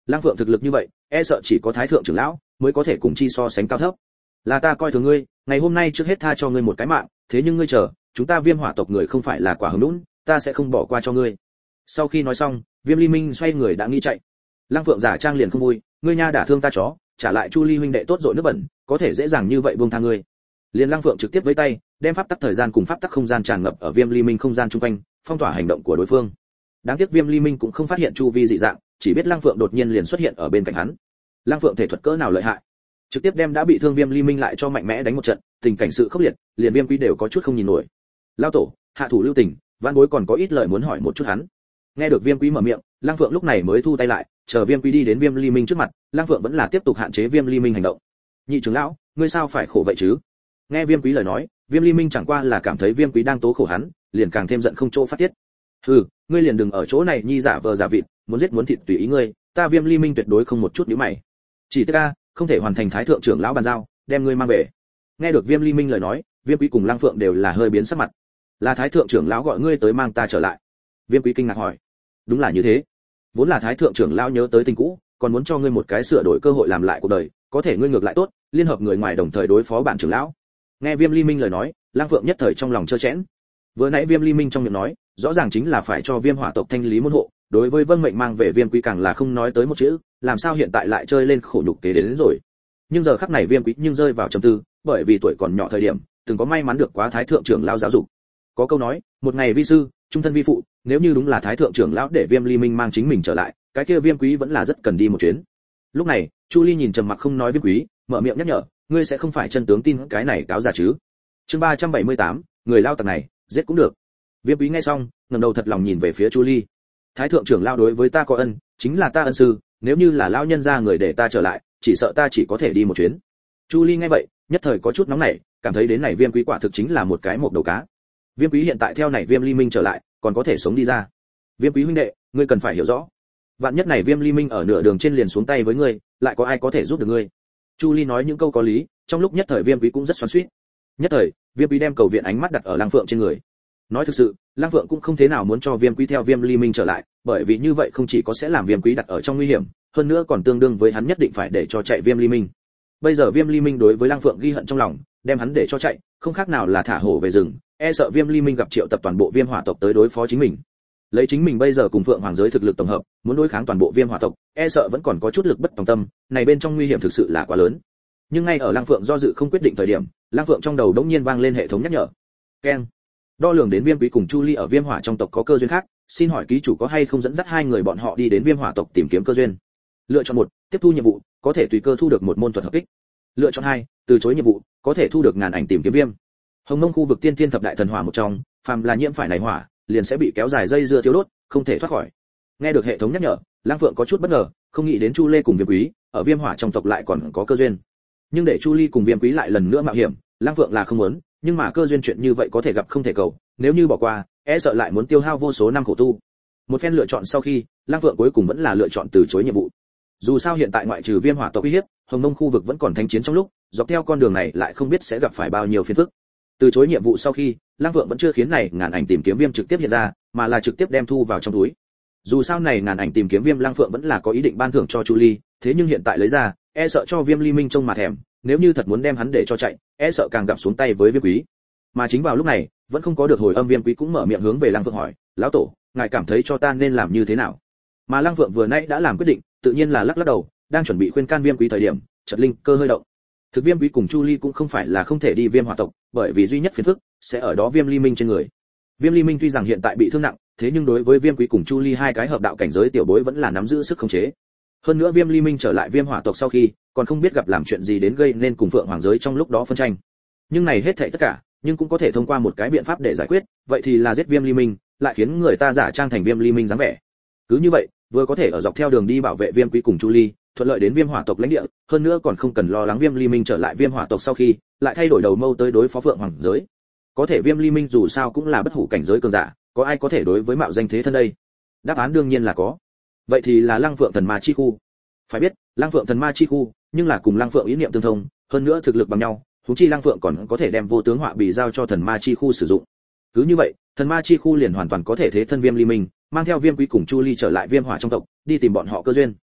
Lang Phượng thực lực như vậy, e sợ chỉ có thái thượng trưởng lão mới có thể cùng chi so sánh cao thấp. Là ta coi thường ngươi, ngày hôm nay trước hết tha cho ngươi một cái mạng, thế nhưng ngươi chờ, chúng ta Viêm Hỏa tộc người không phải là quả hứng lún, ta sẽ không bỏ qua cho ngươi. Sau khi nói xong, Viêm Ly Minh xoay người đã nghĩ chạy. Lang Phượng giả trang liền không vui, ngươi nha đả thương ta chó, trả lại Chu Ly huynh đệ tốt rồi nước bẩn, có thể dễ dàng như vậy buông tha ngươi. Liền Lang Phượng trực tiếp với tay, đem pháp tắc thời gian cùng pháp tắc không gian tràn ngập ở Viêm Ly Minh không gian chung quanh, phong tỏa hành động của đối phương. Đáng tiếc Viêm Ly Minh cũng không phát hiện chu vi dị dạng, chỉ biết Lang Phượng đột nhiên liền xuất hiện ở bên cạnh hắn. Lang Phượng thể thuật cỡ nào lợi hại, trực tiếp đem đã bị thương Viêm Ly Minh lại cho mạnh mẽ đánh một trận, tình cảnh sự khốc liệt, liền Viêm Quý đều có chút không nhìn nổi. Lao tổ, hạ thủ lưu tình, Vãn Bối còn có ít lời muốn hỏi một chút hắn. Nghe được Viêm Quý mở miệng, Lang Phượng lúc này mới thu tay lại, chờ Viêm Quý đi đến Viêm Ly Minh trước mặt, Lang Phượng vẫn là tiếp tục hạn chế Viêm Ly Minh hành động. Nhị trưởng lão, ngươi sao phải khổ vậy chứ? Nghe Viêm Quý lời nói, Viêm Ly Minh chẳng qua là cảm thấy Viêm Quý đang tố khổ hắn, liền càng thêm giận không chỗ phát tiết. Hừ, ngươi liền đừng ở chỗ này nhi giả vờ giả vịt, muốn giết muốn thịt tùy ý ngươi, ta Viêm Ly Minh tuyệt đối không một chút nhíu mày. Chỉ tiếc a, không thể hoàn thành thái thượng trưởng lão bàn giao, đem ngươi mang về. Nghe được Viêm Ly Minh lời nói, Viêm Quý cùng Lang Phượng đều là hơi biến sắc mặt. Là thái thượng trưởng lão gọi ngươi tới mang ta trở lại? Viêm Quý kinh ngạc hỏi. Đúng là như thế. Vốn là thái thượng trưởng lão nhớ tới tình cũ, còn muốn cho ngươi một cái sửa đổi cơ hội làm lại cuộc đời, có thể ngươi ngược lại tốt, liên hợp người ngoài đồng thời đối phó bản trưởng lão. Nghe Viêm Ly Minh lời nói, Lang Phượng nhất thời trong lòng chơ chẽn. Vừa nãy Viêm Ly Minh trong miệng nói, rõ ràng chính là phải cho Viêm Hỏa tộc thanh lý môn hộ, đối với Vân Mệnh mang về Viêm Quý càng là không nói tới một chữ, làm sao hiện tại lại chơi lên khổ nhục kế đến, đến rồi. Nhưng giờ khắc này Viêm Quý nhưng rơi vào trầm tư, bởi vì tuổi còn nhỏ thời điểm, từng có may mắn được quá thái thượng trưởng lão giáo dục. Có câu nói, một ngày vi sư, trung thân vi phụ, nếu như đúng là thái thượng trưởng lão để Viêm Ly Minh mang chính mình trở lại, cái kia Viêm Quý vẫn là rất cần đi một chuyến. Lúc này, Chu Ly nhìn trầm mặc không nói Viêm Quý, mở miệng nhắc nhở, ngươi sẽ không phải chân tướng tin cái này cáo giả chứ? Chương ba trăm bảy mươi tám, người lao tặc này, giết cũng được. Viêm Quý nghe xong, ngẩng đầu thật lòng nhìn về phía Chu Ly. Thái thượng trưởng lão đối với ta có ân, chính là ta ân sư, nếu như là lão nhân gia người để ta trở lại, chỉ sợ ta chỉ có thể đi một chuyến. Chu Ly nghe vậy, nhất thời có chút nóng nảy, cảm thấy đến này Viêm Quý quả thực chính là một cái mộc đầu cá. Viêm Quý hiện tại theo này Viêm Ly Minh trở lại, còn có thể sống đi ra. Viêm Quý huynh đệ, ngươi cần phải hiểu rõ, vạn nhất này Viêm Ly Minh ở nửa đường trên liền xuống tay với ngươi, lại có ai có thể giúp được ngươi? Chu Ly nói những câu có lý, trong lúc nhất thời Viêm Quý cũng rất xoắn xuýt. Nhất thời, Viêm Quý đem cầu viện ánh mắt đặt ở Lang Phượng trên người. Nói thực sự, Lang Phượng cũng không thế nào muốn cho Viêm Quý theo Viêm Ly Minh trở lại, bởi vì như vậy không chỉ có sẽ làm Viêm Quý đặt ở trong nguy hiểm, hơn nữa còn tương đương với hắn nhất định phải để cho chạy Viêm Ly Minh. Bây giờ Viêm Ly Minh đối với Lang Phượng ghi hận trong lòng, đem hắn để cho chạy, không khác nào là thả hổ về rừng, e sợ Viêm Ly Minh gặp triệu tập toàn bộ Viêm Hỏa tộc tới đối phó chính mình. Lấy chính mình bây giờ cùng Phượng Hoàng giới thực lực tổng hợp, muốn đối kháng toàn bộ Viêm Hỏa tộc, e sợ vẫn còn có chút lực bất tòng tâm, này bên trong nguy hiểm thực sự là quá lớn. Nhưng ngay ở Lang Phượng do dự không quyết định thời điểm, Lang Phượng trong đầu đống nhiên vang lên hệ thống nhắc nhở. Keng. Đo lường đến Viêm Quý cùng Chu Ly ở Viêm Hỏa trong tộc có cơ duyên khác, xin hỏi ký chủ có hay không dẫn dắt hai người bọn họ đi đến Viêm Hỏa tộc tìm kiếm cơ duyên. Lựa chọn một, tiếp thu nhiệm vụ, có thể tùy cơ thu được một môn thuật hợp kích. Lựa chọn hai, từ chối nhiệm vụ, có thể thu được ngàn ảnh tìm kiếm viêm. Hồng Mông khu vực tiên thiên thập đại thần hỏa một trong, phàm là nhiễm phải này hỏa, liền sẽ bị kéo dài dây dưa thiêu đốt, không thể thoát khỏi. Nghe được hệ thống nhắc nhở, Lang Phượng có chút bất ngờ, không nghĩ đến Chu Lê cùng Viêm Quý ở Viêm Hỏa trong tộc lại còn có cơ duyên. Nhưng để Chu Ly cùng Viêm Quý lại lần nữa mạo hiểm, Lang Phượng là không muốn, nhưng mà cơ duyên chuyện như vậy có thể gặp không thể cầu, nếu như bỏ qua, e sợ lại muốn tiêu hao vô số năm khổ tu. Một phen lựa chọn sau khi, Lang Phượng cuối cùng vẫn là lựa chọn từ chối nhiệm vụ. Dù sao hiện tại ngoại trừ Viêm Hỏa tộc uy hiếp, Hồng Mông khu vực vẫn còn thánh chiến trong lúc, dọc theo con đường này lại không biết sẽ gặp phải bao nhiêu phiền phức. Từ chối nhiệm vụ sau khi, Lang Phượng vẫn chưa khiến này ngàn ảnh tìm kiếm viêm trực tiếp hiện ra, mà là trực tiếp đem thu vào trong túi. Dù sao này ngàn ảnh tìm kiếm viêm Lang Phượng vẫn là có ý định ban thưởng cho Chu Ly, thế nhưng hiện tại lấy ra, e sợ cho Viêm Ly Minh trông mà thèm, nếu như thật muốn đem hắn để cho chạy, e sợ càng gặp xuống tay với Viêm Quý. Mà chính vào lúc này, vẫn không có được hồi âm Viêm Quý cũng mở miệng hướng về Lang Phượng hỏi, lão tổ, ngài cảm thấy cho ta nên làm như thế nào? Mà Lang Phượng vừa nãy đã làm quyết định, tự nhiên là lắc lắc đầu, đang chuẩn bị khuyên can Viêm Quý thời điểm, chợt linh cơ hơi động. Thực Viêm Quý cùng Chu Ly cũng không phải là không thể đi Viêm Hỏa tộc, bởi vì duy nhất phiền phức sẽ ở đó Viêm Ly Minh trên người. Viêm Ly Minh tuy rằng hiện tại bị thương nặng, thế nhưng đối với Viêm Quý cùng Chu Ly hai cái hợp đạo cảnh giới tiểu bối vẫn là nắm giữ sức khống chế. Hơn nữa Viêm Ly Minh trở lại Viêm Hỏa tộc sau khi, còn không biết gặp làm chuyện gì đến gây nên cùng Phượng Hoàng giới trong lúc đó phân tranh. Nhưng này hết thảy tất cả, nhưng cũng có thể thông qua một cái biện pháp để giải quyết, vậy thì là giết Viêm Ly Minh, lại khiến người ta giả trang thành Viêm Ly Minh dáng vẻ. Cứ như vậy, vừa có thể ở dọc theo đường đi bảo vệ Viêm Quý cùng Chu Ly, thuận lợi đến Viêm Hỏa tộc lãnh địa, hơn nữa còn không cần lo lắng Viêm Ly Minh trở lại Viêm Hỏa tộc sau khi, lại thay đổi đầu mâu tới đối phó Phượng Hoàng giới. Có thể Viêm Ly Minh dù sao cũng là bất hủ cảnh giới cường giả, có ai có thể đối với mạo danh thế thân đây? Đáp án đương nhiên là có. Vậy thì là Lăng Phượng Thần Ma chi khu. Phải biết, Lăng Phượng Thần Ma chi khu, nhưng là cùng Lăng Phượng ý niệm tương thông, hơn nữa thực lực bằng nhau, huống chi Lăng Phượng còn có thể đem vô tướng họa bì giao cho Thần Ma chi khu sử dụng. Cứ như vậy, Thần Ma chi khu liền hoàn toàn có thể thế thân Viêm Ly Minh, mang theo Viêm Quý cùng Chu Ly trở lại Viêm Hỏa trong tộc, đi tìm bọn họ cơ duyên.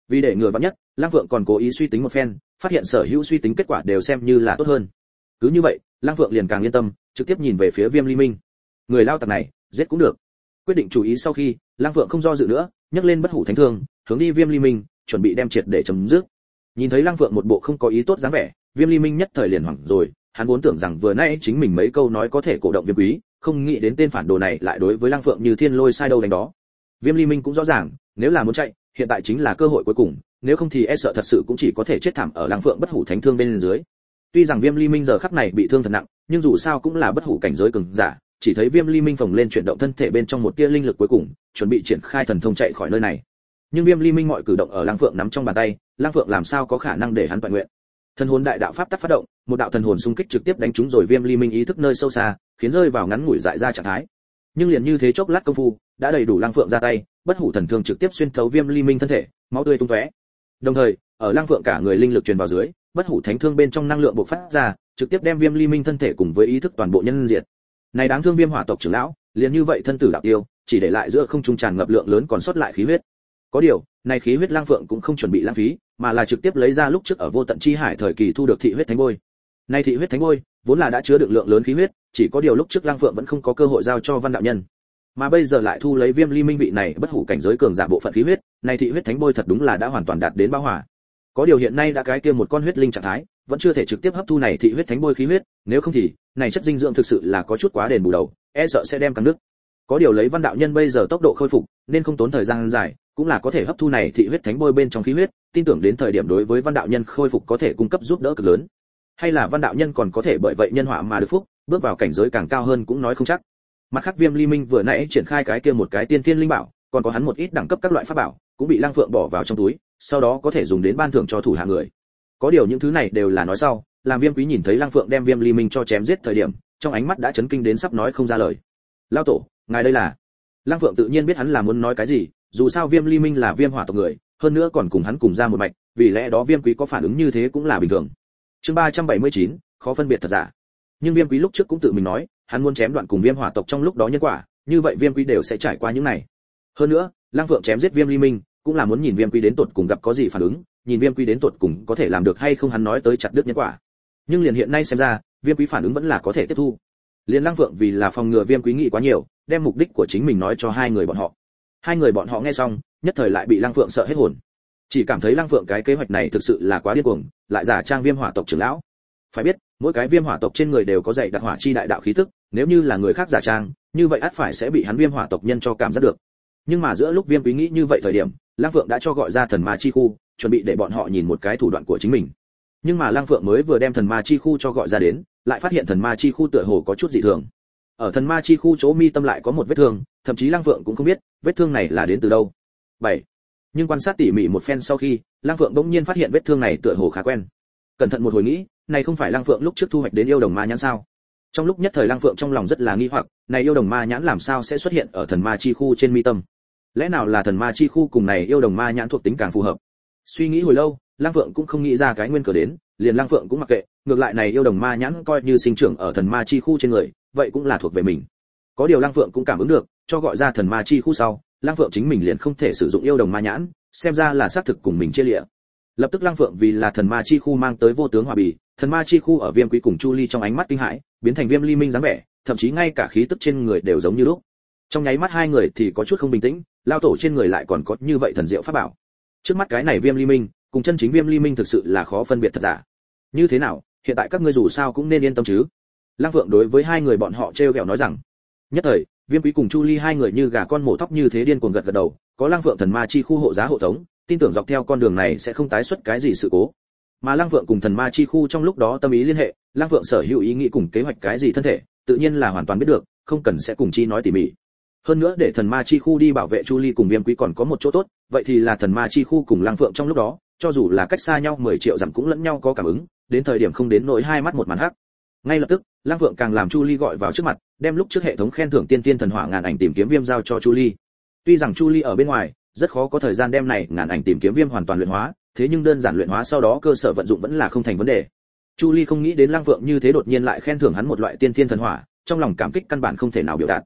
Vì để ngừa vắn nhất, Lăng Phượng còn cố ý suy tính một phen, phát hiện sở hữu suy tính kết quả đều xem như là tốt hơn. Cứ như vậy, Lăng Phượng liền càng yên tâm, trực tiếp nhìn về phía Viêm Ly Minh. Người lao tặc này, giết cũng được. Quyết định chú ý sau khi, Lăng Phượng không do dự nữa, nhấc lên bất hủ thánh thương, hướng đi Viêm Ly Minh, chuẩn bị đem triệt để chấm dứt. Nhìn thấy Lăng Phượng một bộ không có ý tốt dáng vẻ, Viêm Ly Minh nhất thời liền hoảng rồi, hắn vốn tưởng rằng vừa nãy chính mình mấy câu nói có thể cổ động Viêm Quý, không nghĩ đến tên phản đồ này lại đối với Lăng Phượng như thiên lôi sai đâu đánh đó. Viêm Ly Minh cũng rõ ràng, nếu là muốn chạy, hiện tại chính là cơ hội cuối cùng, nếu không thì e sợ thật sự cũng chỉ có thể chết thảm ở Lăng Phượng bất hủ thánh thương bên dưới. Tuy rằng Viêm Ly Minh giờ khắc này bị thương thật nặng, nhưng dù sao cũng là bất hủ cảnh giới cường giả, chỉ thấy Viêm Ly Minh phồng lên chuyển động thân thể bên trong một tia linh lực cuối cùng, chuẩn bị triển khai thần thông chạy khỏi nơi này. Nhưng Viêm Ly Minh mọi cử động ở Lăng Phượng nắm trong bàn tay, Lăng Phượng làm sao có khả năng để hắn toàn nguyện. Thần hồn đại đạo pháp tắc phát động, một đạo thần hồn xung kích trực tiếp đánh trúng rồi Viêm Ly Minh ý thức nơi sâu xa, khiến rơi vào ngắn ngủi dại ra trạng thái. Nhưng liền như thế chốc lát công phu, đã đầy đủ Lăng Phượng ra tay, bất hủ thần thương trực tiếp xuyên thấu Viêm Ly Minh thân thể, máu tươi tung tóe. Đồng thời, ở Lăng Phượng cả người linh lực truyền vào dưới, bất hủ thánh thương bên trong năng lượng bộc phát ra, trực tiếp đem Viêm Ly Minh thân thể cùng với ý thức toàn bộ nhân diệt. Này đáng thương Viêm Hỏa tộc trưởng lão, liền như vậy thân tử đạo tiêu, chỉ để lại giữa không trung tràn ngập lượng lớn còn sót lại khí huyết. Có điều, này khí huyết Lăng Phượng cũng không chuẩn bị lãng phí, mà là trực tiếp lấy ra lúc trước ở Vô Tận Chi Hải thời kỳ thu được thị huyết thánh bôi. Này thị huyết thánh bôi, vốn là đã chứa đựng lượng lớn khí huyết, chỉ có điều lúc trước Lăng Phượng vẫn không có cơ hội giao cho Văn đạo nhân. Mà bây giờ lại thu lấy Viêm Ly Minh vị này bất hủ cảnh giới cường giả bộ phận khí huyết, này thị huyết thánh bôi thật đúng là đã hoàn toàn đạt đến bão hỏa. Có điều hiện nay đã cái kia một con huyết linh trạng thái, vẫn chưa thể trực tiếp hấp thu này thị huyết thánh bôi khí huyết, nếu không thì, này chất dinh dưỡng thực sự là có chút quá đền bù đầu, e sợ sẽ đem căng nước. Có điều lấy Văn đạo nhân bây giờ tốc độ khôi phục, nên không tốn thời gian dài, cũng là có thể hấp thu này thị huyết thánh bôi bên trong khí huyết, tin tưởng đến thời điểm đối với Văn đạo nhân khôi phục có thể cung cấp giúp đỡ cực lớn. Hay là Văn đạo nhân còn có thể bởi vậy nhân họa mà được phúc, bước vào cảnh giới càng cao hơn cũng nói không chắc. Mặt khác Viêm Ly Minh vừa nãy triển khai cái kia một cái tiên thiên linh bảo, còn có hắn một ít đẳng cấp các loại pháp bảo, cũng bị Lăng Phượng bỏ vào trong túi, sau đó có thể dùng đến ban thưởng cho thủ hạ người. Có điều những thứ này đều là nói sau, làm Viêm Quý nhìn thấy Lăng Phượng đem Viêm Ly Minh cho chém giết thời điểm, trong ánh mắt đã chấn kinh đến sắp nói không ra lời. "Lão tổ, ngài đây là?" Lăng Phượng tự nhiên biết hắn là muốn nói cái gì, dù sao Viêm Ly Minh là Viêm Hỏa tộc người, hơn nữa còn cùng hắn cùng ra một mạch, vì lẽ đó Viêm Quý có phản ứng như thế cũng là bình thường. Chương ba trăm bảy mươi chín, khó phân biệt thật giả. Nhưng Viêm Quý lúc trước cũng tự mình nói, hắn muốn chém đoạn cùng Viêm Hỏa tộc trong lúc đó nhân quả, như vậy Viêm Quý đều sẽ trải qua những này. Hơn nữa, Lăng Phượng chém giết Viêm Ly Minh, cũng là muốn nhìn Viêm Quý đến tột cùng gặp có gì phản ứng, nhìn Viêm Quý đến tột cùng có thể làm được hay không hắn nói tới chặt đứt nhân quả. Nhưng liền hiện nay xem ra, Viêm Quý phản ứng vẫn là có thể tiếp thu. Liên Lăng Phượng vì là phòng ngừa Viêm Quý nghĩ quá nhiều, đem mục đích của chính mình nói cho hai người bọn họ. Hai người bọn họ nghe xong, nhất thời lại bị Lăng Phượng sợ hết hồn. Chỉ cảm thấy Lăng Phượng cái kế hoạch này thực sự là quá điên cuồng, lại giả trang Viêm Hỏa tộc trưởng lão. Phải biết, mỗi cái Viêm Hỏa tộc trên người đều có dạy đặc hỏa chi đại đạo khí tức, nếu như là người khác giả trang, như vậy ắt phải sẽ bị hắn Viêm Hỏa tộc nhân cho cảm giác được. Nhưng mà giữa lúc Viêm Quý nghĩ như vậy thời điểm, Lăng Phượng đã cho gọi ra thần ma chi khu, chuẩn bị để bọn họ nhìn một cái thủ đoạn của chính mình. Nhưng mà Lăng Phượng mới vừa đem thần ma chi khu cho gọi ra đến, lại phát hiện thần ma chi khu tựa hồ có chút dị thường. Ở thần ma chi khu chỗ mi tâm lại có một vết thương, thậm chí Lăng Phượng cũng không biết vết thương này là đến từ đâu. bảy. Nhưng quan sát tỉ mỉ một phen sau khi, Lăng Phượng bỗng nhiên phát hiện vết thương này tựa hồ khá quen. Cẩn thận một hồi nghĩ, này không phải Lăng Phượng lúc trước thu hoạch đến yêu đồng ma nhãn sao? Trong lúc nhất thời Lăng Phượng trong lòng rất là nghi hoặc, này yêu đồng ma nhãn làm sao sẽ xuất hiện ở thần ma chi khu trên mi tâm? Lẽ nào là thần ma chi khu cùng này yêu đồng ma nhãn thuộc tính càng phù hợp? Suy nghĩ hồi lâu, Lăng Phượng cũng không nghĩ ra cái nguyên cớ đến, liền Lăng Phượng cũng mặc kệ, ngược lại này yêu đồng ma nhãn coi như sinh trưởng ở thần ma chi khu trên người, vậy cũng là thuộc về mình. Có điều Lăng Phượng cũng cảm ứng được, cho gọi ra thần ma chi khu sau, Lăng Phượng chính mình liền không thể sử dụng yêu đồng ma nhãn, xem ra là xác thực cùng mình chia liễu. Lập tức Lăng Phượng vì là thần ma chi khu mang tới vô tướng hỏa bì, thần ma chi khu ở Viêm Quý cùng Chu Ly trong ánh mắt kinh hãi, biến thành Viêm Ly Minh dáng vẻ, thậm chí ngay cả khí tức trên người đều giống như lúc. Trong nháy mắt hai người thì có chút không bình tĩnh, lao tổ trên người lại còn có như vậy thần diệu pháp bảo. Trước mắt cái này Viêm Ly Minh, cùng chân chính Viêm Ly Minh thực sự là khó phân biệt thật giả. Như thế nào, hiện tại các ngươi dù sao cũng nên yên tâm chứ? Lăng Phượng đối với hai người bọn họ trêu ghẹo nói rằng. Nhất thời, Viêm Quý cùng Chu Ly hai người như gà con mổ thóc như thế điên cuồng gật gật đầu, có Lăng Phượng thần ma chi khu hộ giá hộ tống, tin tưởng dọc theo con đường này sẽ không tái xuất cái gì sự cố. Mà Lăng Phượng cùng thần ma chi khu trong lúc đó tâm ý liên hệ, Lăng Phượng sở hữu ý nghĩ cùng kế hoạch cái gì thân thể, tự nhiên là hoàn toàn biết được, không cần sẽ cùng chi nói tỉ mỉ. Hơn nữa để thần ma chi khu đi bảo vệ Chu Ly cùng Viêm Quý còn có một chỗ tốt, vậy thì là thần ma chi khu cùng Lăng Phượng trong lúc đó, cho dù là cách xa nhau mười triệu dặm cũng lẫn nhau có cảm ứng, đến thời điểm không đến nỗi hai mắt một màn hắc. Ngay lập tức, Lăng Phượng càng làm Chu Ly gọi vào trước mặt, đem lúc trước hệ thống khen thưởng tiên tiên thần hỏa ngàn ảnh tìm kiếm viêm giao cho Chu Ly. Tuy rằng Chu Ly ở bên ngoài, rất khó có thời gian đem này ngàn ảnh tìm kiếm viêm hoàn toàn luyện hóa, thế nhưng đơn giản luyện hóa sau đó cơ sở vận dụng vẫn là không thành vấn đề. Chu Ly không nghĩ đến Lăng Phượng như thế đột nhiên lại khen thưởng hắn một loại tiên tiên thần hỏa, trong lòng cảm kích căn bản không thể nào biểu đạt.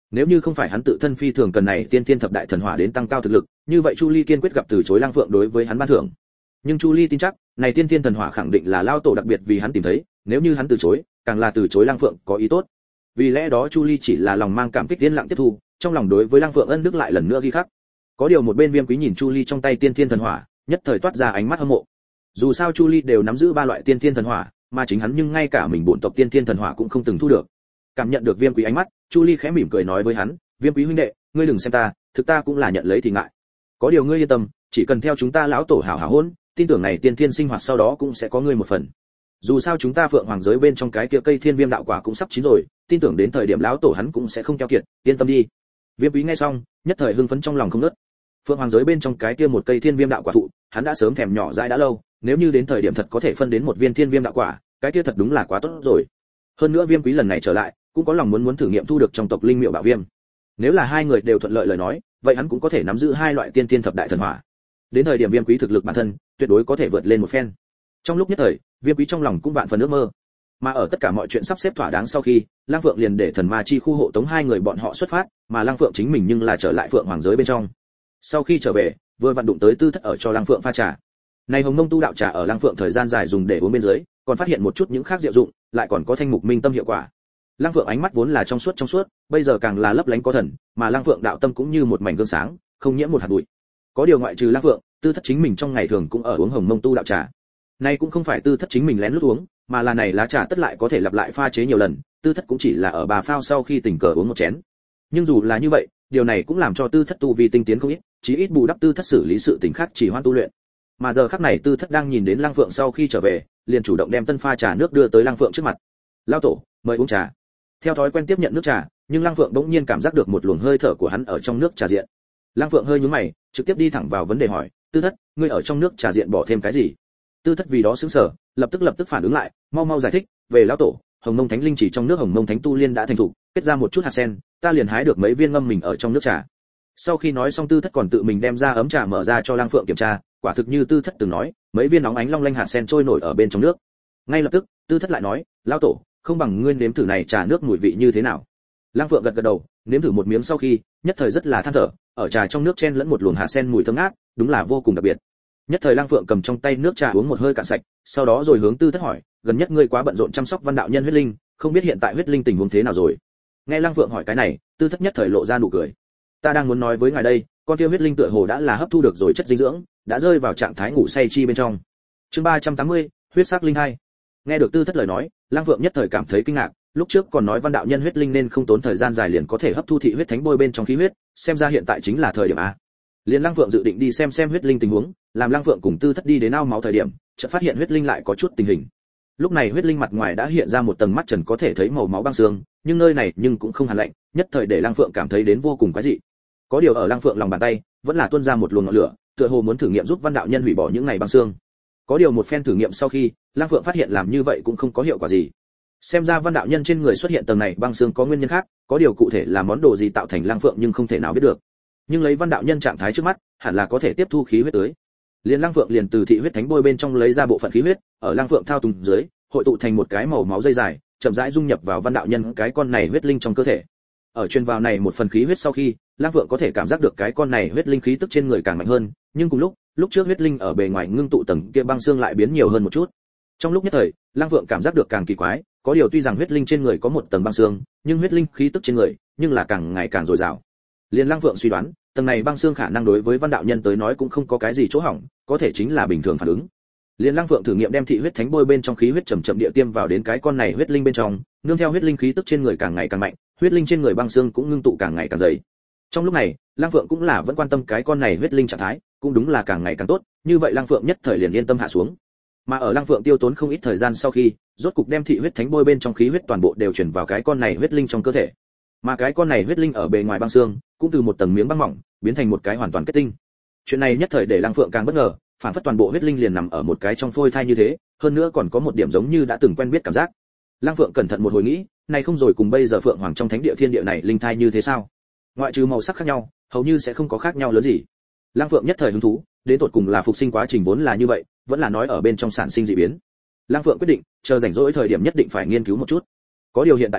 Nếu như không phải hắn tự thân phi thường cần này tiên tiên thập đại thần hỏa đến tăng cao thực lực, như vậy Chu Ly kiên quyết gặp từ chối Lăng Phượng đối với hắn ban thưởng. Nhưng Chu Ly tin chắc, này tiên tiên thần hỏa khẳng định là lao tổ đặc biệt vì hắn tìm thấy, nếu như hắn từ chối, càng là từ chối Lăng Phượng có ý tốt. Vì lẽ đó Chu Ly chỉ là lòng mang cảm kích yên lặng tiếp thu, trong lòng đối với Lăng Phượng ân đức lại lần nữa ghi khắc. Có điều một bên Viêm Quý nhìn Chu Ly trong tay tiên tiên thần hỏa, nhất thời toát ra ánh mắt hâm mộ. Dù sao Chu Ly đều nắm giữ ba loại tiên tiên thần hỏa, mà chính hắn nhưng ngay cả mình bổn tộc tiên tiên thần hỏa cũng không từng thu được. Cảm nhận được Viêm Quý ánh mắt, Chu Ly khẽ mỉm cười nói với hắn, Viêm Quý huynh đệ, ngươi đừng xem ta, thực ta cũng là nhận lấy thì ngại. Có điều ngươi yên tâm, chỉ cần theo chúng ta lão tổ hảo hảo hôn, tin tưởng này tiên tiên sinh hoạt sau đó cũng sẽ có ngươi một phần. Dù sao chúng ta Phượng Hoàng giới bên trong cái kia cây Thiên Viêm đạo quả cũng sắp chín rồi, tin tưởng đến thời điểm lão tổ hắn cũng sẽ không keo kiệt, yên tâm đi. Viêm Quý nghe xong, nhất thời hưng phấn trong lòng không ngớt. Phượng Hoàng giới bên trong cái kia một cây Thiên Viêm đạo quả thụ, hắn đã sớm thèm nhỏ dãi đã lâu, nếu như đến thời điểm thật có thể phân đến một viên Thiên Viêm đạo quả, cái kia thật đúng là quá tốt rồi. Hơn nữa Viêm Quý lần này trở lại, cũng có lòng muốn muốn thử nghiệm thu được trong tộc linh miệu bảo viêm. Nếu là hai người đều thuận lợi lời nói, vậy hắn cũng có thể nắm giữ hai loại tiên tiên thập đại thần hỏa. Đến thời điểm Viêm Quý thực lực bản thân, tuyệt đối có thể vượt lên một phen. Trong lúc nhất thời, Viêm Quý trong lòng cũng vạn phần ước mơ. Mà ở tất cả mọi chuyện sắp xếp thỏa đáng sau khi, Lăng Phượng liền để thần ma chi khu hộ tống hai người bọn họ xuất phát, mà Lăng Phượng chính mình nhưng là trở lại Phượng Hoàng giới bên trong. Sau khi trở về, vừa vặn đụng tới Tư Thất ở cho Lăng Phượng pha trà. Này Hồng Mông tu đạo trà ở Lăng Phượng thời gian dài dùng để uống bên dưới, còn phát hiện một chút những khác diệu dụng, lại còn có thanh mục minh tâm hiệu quả. Lăng Phượng ánh mắt vốn là trong suốt trong suốt, bây giờ càng là lấp lánh có thần, mà Lăng Phượng đạo tâm cũng như một mảnh gương sáng, không nhiễm một hạt bụi. Có điều ngoại trừ Lăng Phượng, Tư Thất chính mình trong ngày thường cũng ở uống Hồng Mông tu đạo trà. Này cũng không phải Tư Thất chính mình lén lút uống, mà là này lá trà tất lại có thể lặp lại pha chế nhiều lần, Tư Thất cũng chỉ là ở bà phao sau khi tình cờ uống một chén. Nhưng dù là như vậy, điều này cũng làm cho Tư Thất tu vi tinh tiến không ít, chí ít bù đắp Tư Thất xử lý sự tình khác chỉ hoan tu luyện. Mà giờ khắc này Tư Thất đang nhìn đến Lăng Phượng sau khi trở về, liền chủ động đem tân pha trà nước đưa tới Lăng Phượng trước mặt. "Lão tổ, mời uống trà." Theo thói quen tiếp nhận nước trà, nhưng Lăng Phượng bỗng nhiên cảm giác được một luồng hơi thở của hắn ở trong nước trà diện. Lăng Phượng hơi nhướng mày, trực tiếp đi thẳng vào vấn đề hỏi, "Tư Thất, ngươi ở trong nước trà diện bỏ thêm cái gì?" Tư Thất vì đó sững sờ, lập tức lập tức phản ứng lại, mau mau giải thích, "Về lão tổ, Hồng Mông Thánh Linh chỉ trong nước Hồng Mông Thánh tu liên đã thành thủ, kết ra một chút hạt sen, ta liền hái được mấy viên ngâm mình ở trong nước trà." Sau khi nói xong Tư Thất còn tự mình đem ra ấm trà mở ra cho Lăng Phượng kiểm tra, quả thực như Tư Thất từng nói, mấy viên nóng ánh long lanh hạt sen trôi nổi ở bên trong nước. Ngay lập tức, Tư Thất lại nói, "Lão tổ, không bằng ngươi nếm thử này trà nước mùi vị như thế nào?" Lăng Phượng gật gật đầu, nếm thử một miếng sau khi, nhất thời rất là than thở, ở trà trong nước chen lẫn một luồng hạt sen mùi thơm ngát, đúng là vô cùng đặc biệt. Nhất thời Lăng Phượng cầm trong tay nước trà uống một hơi cạn sạch, sau đó rồi hướng Tư Thất hỏi, "Gần nhất ngươi quá bận rộn chăm sóc Văn đạo nhân huyết linh, không biết hiện tại huyết linh tình huống thế nào rồi?" Nghe Lăng Phượng hỏi cái này, Tư Thất nhất thời lộ ra nụ cười. "Ta đang muốn nói với ngài đây, con kia huyết linh tựa hồ đã là hấp thu được rồi chất dinh dưỡng, đã rơi vào trạng thái ngủ say chi bên trong." Chương ba trăm tám mươi, huyết sắc linh hai. Nghe được Tư Thất lời nói, Lăng Phượng nhất thời cảm thấy kinh ngạc, lúc trước còn nói Văn đạo nhân huyết linh nên không tốn thời gian dài liền có thể hấp thu thị huyết thánh bôi bên trong khí huyết, xem ra hiện tại chính là thời điểm a. Liên Lăng Phượng dự định đi xem xem huyết linh tình huống, làm Lăng Phượng cùng Tư Thất đi đến ao máu thời điểm, chợt phát hiện huyết linh lại có chút tình hình. Lúc này huyết linh mặt ngoài đã hiện ra một tầng mắt trần có thể thấy màu máu băng xương, nhưng nơi này nhưng cũng không hàn lạnh, nhất thời để Lăng Phượng cảm thấy đến vô cùng quái dị. Có điều ở Lăng Phượng lòng bàn tay, vẫn là tuôn ra một luồng ngọn lửa, tựa hồ muốn thử nghiệm giúp Văn đạo nhân hủy bỏ những này băng xương. Có điều một phen thử nghiệm sau khi, Lăng Phượng phát hiện làm như vậy cũng không có hiệu quả gì. Xem ra Văn đạo nhân trên người xuất hiện tầng này băng xương có nguyên nhân khác, có điều cụ thể là món đồ gì tạo thành Lăng Phượng nhưng không thể nào biết được. Nhưng lấy Văn đạo nhân trạng thái trước mắt, hẳn là có thể tiếp thu khí huyết tới. Liên Lăng Phượng liền từ thị huyết thánh bôi bên trong lấy ra bộ phận khí huyết, ở Lăng Phượng thao túng dưới, hội tụ thành một cái màu máu dây dài, chậm rãi dung nhập vào Văn đạo nhân cái con này huyết linh trong cơ thể. Ở truyền vào này một phần khí huyết sau khi, Lăng Phượng có thể cảm giác được cái con này huyết linh khí tức trên người càng mạnh hơn, nhưng cùng lúc, lúc trước huyết linh ở bề ngoài ngưng tụ tầng kia băng xương lại biến nhiều hơn một chút. Trong lúc nhất thời, Lăng Phượng cảm giác được càng kỳ quái, có điều tuy rằng huyết linh trên người có một tầng băng xương, nhưng huyết linh khí tức trên người, nhưng là càng ngày càng dồi dào. Liên Lăng Phượng suy đoán, tầng này băng xương khả năng đối với Văn đạo nhân tới nói cũng không có cái gì chỗ hỏng, có thể chính là bình thường phản ứng. Liên Lăng Phượng thử nghiệm đem thị huyết thánh bôi bên trong khí huyết chậm chậm địa tiêm vào đến cái con này huyết linh bên trong, nương theo huyết linh khí tức trên người càng ngày càng mạnh, huyết linh trên người băng xương cũng ngưng tụ càng ngày càng dày. Trong lúc này, Lăng Phượng cũng là vẫn quan tâm cái con này huyết linh trạng thái, cũng đúng là càng ngày càng tốt, như vậy Lăng Phượng nhất thời liền yên tâm hạ xuống. Mà ở Lăng Phượng tiêu tốn không ít thời gian sau khi, rốt cục đem thị huyết thánh bôi bên trong khí huyết toàn bộ đều chuyển vào cái con này huyết linh trong cơ thể. Mà cái con này huyết linh ở bề ngoài băng xương, cũng từ một tầng miếng băng mỏng, biến thành một cái hoàn toàn kết tinh. Chuyện này nhất thời để Lăng Phượng càng bất ngờ, phản phất toàn bộ huyết linh liền nằm ở một cái trong phôi thai như thế, hơn nữa còn có một điểm giống như đã từng quen biết cảm giác. Lăng Phượng cẩn thận một hồi nghĩ, này không rồi cùng bây giờ Phượng Hoàng trong thánh địa thiên địa này linh thai như thế sao? Ngoại trừ màu sắc khác nhau, hầu như sẽ không có khác nhau lớn gì. Lăng Phượng nhất thời hứng thú, đến tột cùng là phục sinh quá trình vốn là như vậy, vẫn là nói ở bên trong sản sinh dị biến. Lăng Phượng quyết định, chờ rảnh rỗi thời điểm nhất định phải nghiên cứu một chút. Có điều hiện tại mà,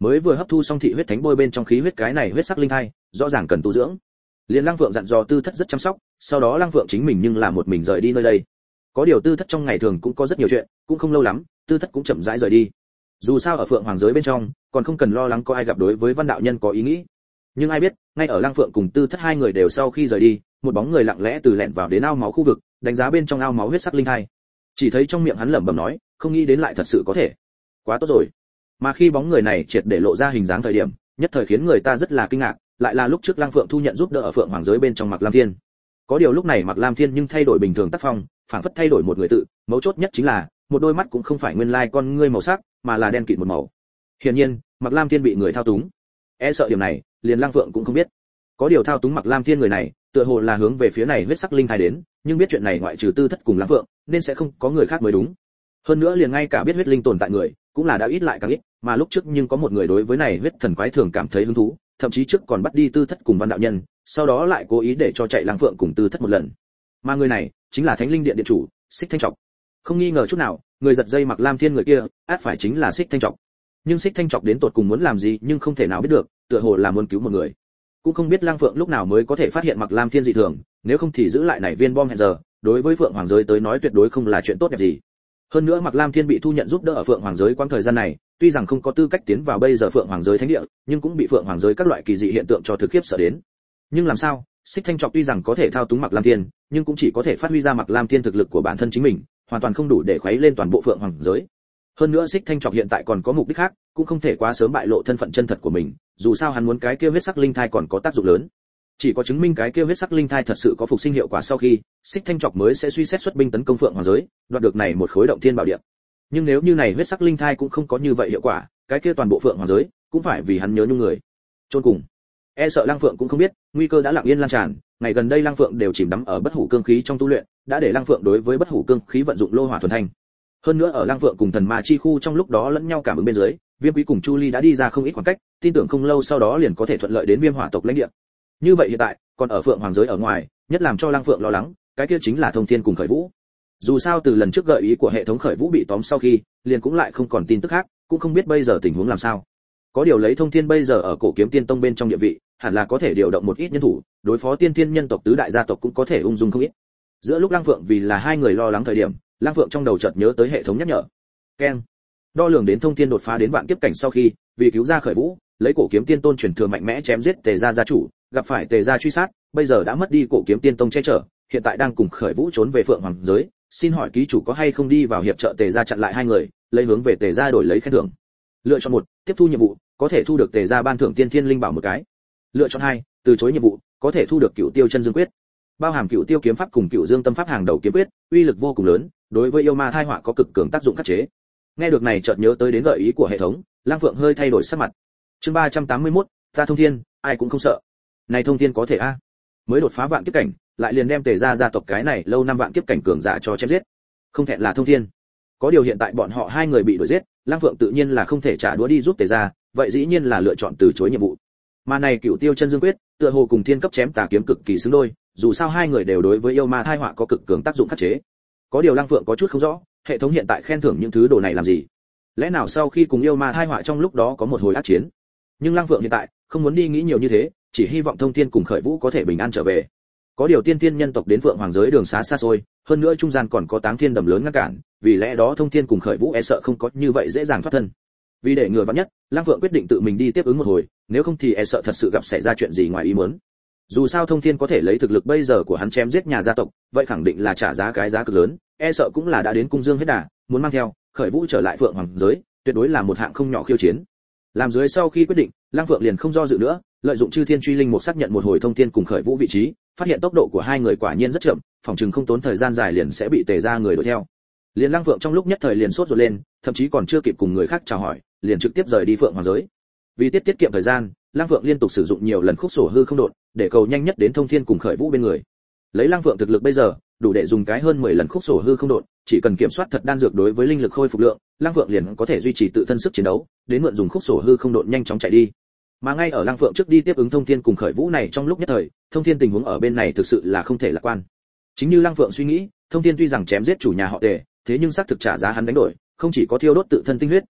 mới vừa hấp thu xong thị huyết thánh bôi bên trong khí huyết cái này huyết sắc linh thai, rõ ràng cần tu dưỡng. Liên Lăng Phượng dặn dò Tư Thất rất chăm sóc, sau đó Lăng Phượng chính mình nhưng là một mình rời đi nơi đây. Có điều Tư Thất trong ngày thường cũng có rất nhiều chuyện, cũng không lâu lắm, Tư Thất cũng chậm rãi rời đi. Dù sao ở Phượng Hoàng giới bên trong, còn không cần lo lắng có ai gặp đối với Văn đạo nhân có ý nghĩ. Nhưng ai biết, ngay ở Lăng Phượng cùng Tư Thất hai người đều sau khi rời đi, một bóng người lặng lẽ từ lẻn vào đến ao máu khu vực, đánh giá bên trong ao máu huyết sắc linh thai. Chỉ thấy trong miệng hắn lẩm bẩm nói, không nghĩ đến lại thật sự có thể. Quá tốt rồi. Mà khi bóng người này triệt để lộ ra hình dáng thời điểm, nhất thời khiến người ta rất là kinh ngạc, lại là lúc trước Lăng Phượng thu nhận giúp đỡ ở Phượng Hoàng giới bên trong Mạc Lam Thiên. Có điều lúc này Mạc Lam Thiên nhưng thay đổi bình thường tác phong, phản phất thay đổi một người tự, mấu chốt nhất chính là, một đôi mắt cũng không phải nguyên lai con ngươi màu sắc, mà là đen kịt một màu. Hiển nhiên, Mạc Lam Thiên bị người thao túng. E sợ điểm này, liền Lăng Phượng cũng không biết. Có điều thao túng Mạc Lam Thiên người này, tựa hồ là hướng về phía này huyết sắc linh thai đến, nhưng biết chuyện này ngoại trừ Tư Thất cùng Lăng Phượng, nên sẽ không có người khác mới đúng. Hơn nữa liền ngay cả biết huyết linh tồn tại người, cũng là đã ít lại càng ít, mà lúc trước nhưng có một người đối với này huyết thần quái thường cảm thấy hứng thú, thậm chí trước còn bắt đi Tư Thất cùng Văn đạo nhân, sau đó lại cố ý để cho chạy Lăng Phượng cùng Tư Thất một lần. Mà người này, chính là Thánh Linh Điện điện chủ, Xích Thanh Trọc. Không nghi ngờ chút nào, người giật dây Mạc Lam Thiên người kia, ắt phải chính là Xích Thanh Trọc. Nhưng Xích Thanh Trọc đến tột cùng muốn làm gì, nhưng không thể nào biết được, tựa hồ là muốn cứu một người. Cũng không biết Lăng Phượng lúc nào mới có thể phát hiện Mạc Lam Thiên dị thường, nếu không thì giữ lại này viên bom hẹn giờ, đối với Phượng Hoàng giới tới nói tuyệt đối không là chuyện tốt đẹp gì. Hơn nữa Mạc Lam Thiên bị thu nhận giúp đỡ ở Phượng Hoàng giới quãng thời gian này, tuy rằng không có tư cách tiến vào bây giờ Phượng Hoàng giới thánh địa, nhưng cũng bị Phượng Hoàng giới các loại kỳ dị hiện tượng cho thực khiếp sợ đến. Nhưng làm sao, Xích Thanh Trọc tuy rằng có thể thao túng Mạc Lam Thiên, nhưng cũng chỉ có thể phát huy ra Mạc Lam Thiên thực lực của bản thân chính mình, hoàn toàn không đủ để khuấy lên toàn bộ Phượng Hoàng giới. Hơn nữa Xích Thanh Trọc hiện tại còn có mục đích khác, cũng không thể quá sớm bại lộ thân phận chân thật của mình, dù sao hắn muốn cái kia huyết sắc linh thai còn có tác dụng lớn. Chỉ có chứng minh cái kia huyết sắc linh thai thật sự có phục sinh hiệu quả sau khi, Xích Thanh Trọc mới sẽ suy xét xuất binh tấn công Phượng Hoàng giới, đoạt được này một khối động thiên bảo địa. Nhưng nếu như này huyết sắc linh thai cũng không có như vậy hiệu quả, cái kia toàn bộ Phượng Hoàng giới cũng phải vì hắn nhớ nhung người. Chôn cùng, e sợ Lăng Phượng cũng không biết, nguy cơ đã lặng yên lan tràn, ngày gần đây Lăng Phượng đều chìm đắm ở bất hủ cương khí trong tu luyện, đã để Lăng Phượng đối với bất hủ cương khí vận dụng lô hỏa thuần thanh. Hơn nữa ở Lăng Phượng cùng thần ma chi khu trong lúc đó lẫn nhau cảm ứng bên dưới, Viêm Quý cùng Chu Ly đã đi ra không ít khoảng cách, tin tưởng không lâu sau đó liền có thể thuận lợi đến Viêm Hỏa tộc lãnh địa. Như vậy hiện tại, còn ở Phượng Hoàng giới ở ngoài, nhất làm cho Lăng Phượng lo lắng, cái kia chính là Thông Thiên cùng Khởi Vũ. Dù sao từ lần trước gợi ý của hệ thống Khởi Vũ bị tóm sau khi, liền cũng lại không còn tin tức khác, cũng không biết bây giờ tình huống làm sao. Có điều lấy Thông Thiên bây giờ ở Cổ Kiếm Tiên Tông bên trong địa vị, hẳn là có thể điều động một ít nhân thủ, đối phó Tiên Thiên nhân tộc tứ đại gia tộc cũng có thể ung dung không ít. Giữa lúc Lăng Phượng vì là hai người lo lắng thời điểm, Lăng Phượng trong đầu chợt nhớ tới hệ thống nhắc nhở. Keng. Đo lường đến Thông Thiên đột phá đến vạn kiếp cảnh sau khi, vì cứu ra Khởi Vũ, lấy Cổ Kiếm Tiên Tôn truyền thừa mạnh mẽ chém giết Tề gia gia chủ, gặp phải Tề gia truy sát, bây giờ đã mất đi Cổ Kiếm Tiên Tông che chở, hiện tại đang cùng Khởi Vũ trốn về Phượng Hoàng giới, xin hỏi ký chủ có hay không đi vào hiệp trợ Tề gia chặn lại hai người, lấy hướng về Tề gia đổi lấy khen thưởng. Lựa chọn một, tiếp thu nhiệm vụ, có thể thu được Tề gia ban thưởng Tiên Thiên Linh Bảo một cái. Lựa chọn hai, từ chối nhiệm vụ, có thể thu được Cửu Tiêu Chân Dương Quyết. Bao hàm Cửu Tiêu kiếm pháp cùng Cửu Dương Tâm pháp hàng đầu kiếm quyết, uy lực vô cùng lớn, đối với yêu ma thai họa có cực cường tác dụng khắc chế. Nghe được này chợt nhớ tới đến gợi ý của hệ thống, Lăng Phượng hơi thay đổi sắc mặt. Chương ba trăm tám mươi mốt, ta Thông Thiên, ai cũng không sợ. Này Thông Thiên có thể a? Mới đột phá vạn kiếp cảnh, lại liền đem Tề gia gia tộc cái này lâu năm vạn kiếp cảnh cường giả cho chém giết. Không thẹn là Thông Thiên. Có điều hiện tại bọn họ hai người bị đuổi giết, Lăng Phượng tự nhiên là không thể trả đũa đi giúp Tề gia, vậy dĩ nhiên là lựa chọn từ chối nhiệm vụ. Mà này Cửu Tiêu Chân Dương Quyết, tựa hồ cùng thiên cấp chém tà kiếm cực kỳ xứng đôi, dù sao hai người đều đối với yêu ma thai họa có cực cường tác dụng khắc chế. Có điều Lăng Phượng có chút không rõ, hệ thống hiện tại khen thưởng những thứ đồ này làm gì? Lẽ nào sau khi cùng yêu ma thai họa trong lúc đó có một hồi ác chiến? Nhưng Lăng Phượng hiện tại không muốn đi nghĩ nhiều như thế, chỉ hy vọng Thông Thiên cùng Khởi Vũ có thể bình an trở về. Có điều Tiên Thiên nhân tộc đến Phượng Hoàng giới đường xá xa xôi, hơn nữa trung gian còn có Táng Thiên đầm lớn ngăn cản, vì lẽ đó Thông Thiên cùng Khởi Vũ e sợ không có như vậy dễ dàng thoát thân. Vì để ngừa vạn nhất, Lăng Phượng quyết định tự mình đi tiếp ứng một hồi, nếu không thì e sợ thật sự gặp xảy ra chuyện gì ngoài ý muốn. Dù sao Thông Thiên có thể lấy thực lực bây giờ của hắn chém giết nhà gia tộc, vậy khẳng định là trả giá cái giá cực lớn, e sợ cũng là đã đến cung dương hết đà, muốn mang theo Khởi Vũ trở lại Phượng Hoàng giới, tuyệt đối là một hạng không nhỏ khiêu chiến. Làm dưới sau khi quyết định, Lăng Phượng liền không do dự nữa, lợi dụng Chư Thiên Truy Linh một xác nhận một hồi Thông Thiên cùng Khởi Vũ vị trí, phát hiện tốc độ của hai người quả nhiên rất chậm, phòng chừng không tốn thời gian dài liền sẽ bị Tề gia người đuổi theo. Liền Lăng Phượng trong lúc nhất thời liền sốt ruột lên, thậm chí còn chưa kịp cùng người khác chào hỏi, liền trực tiếp rời đi Phượng Hoàng giới. Vì tiết tiết kiệm thời gian, Lăng Phượng liên tục sử dụng nhiều lần khúc sổ hư không độn, để cầu nhanh nhất đến Thông Thiên cùng Khởi Vũ bên người. Lấy Lăng Phượng thực lực bây giờ, đủ để dùng cái hơn mười lần khúc sổ hư không độn, chỉ cần kiểm soát thật đan dược đối với linh lực khôi phục lượng, Lăng Phượng liền có thể duy trì tự thân sức chiến đấu, đến mượn dùng khúc sổ hư không độn nhanh chóng chạy đi. Mà ngay ở Lăng Phượng trước đi tiếp ứng Thông Thiên cùng Khởi Vũ này trong lúc nhất thời, Thông Thiên tình huống ở bên này thực sự là không thể lạc quan. Chính như Lăng Phượng suy nghĩ, Thông Thiên tuy rằng chém giết chủ nhà họ Tề, thế nhưng xác thực trả giá hắn đánh đổi, không chỉ có thiêu đốt tự thân tinh huyết,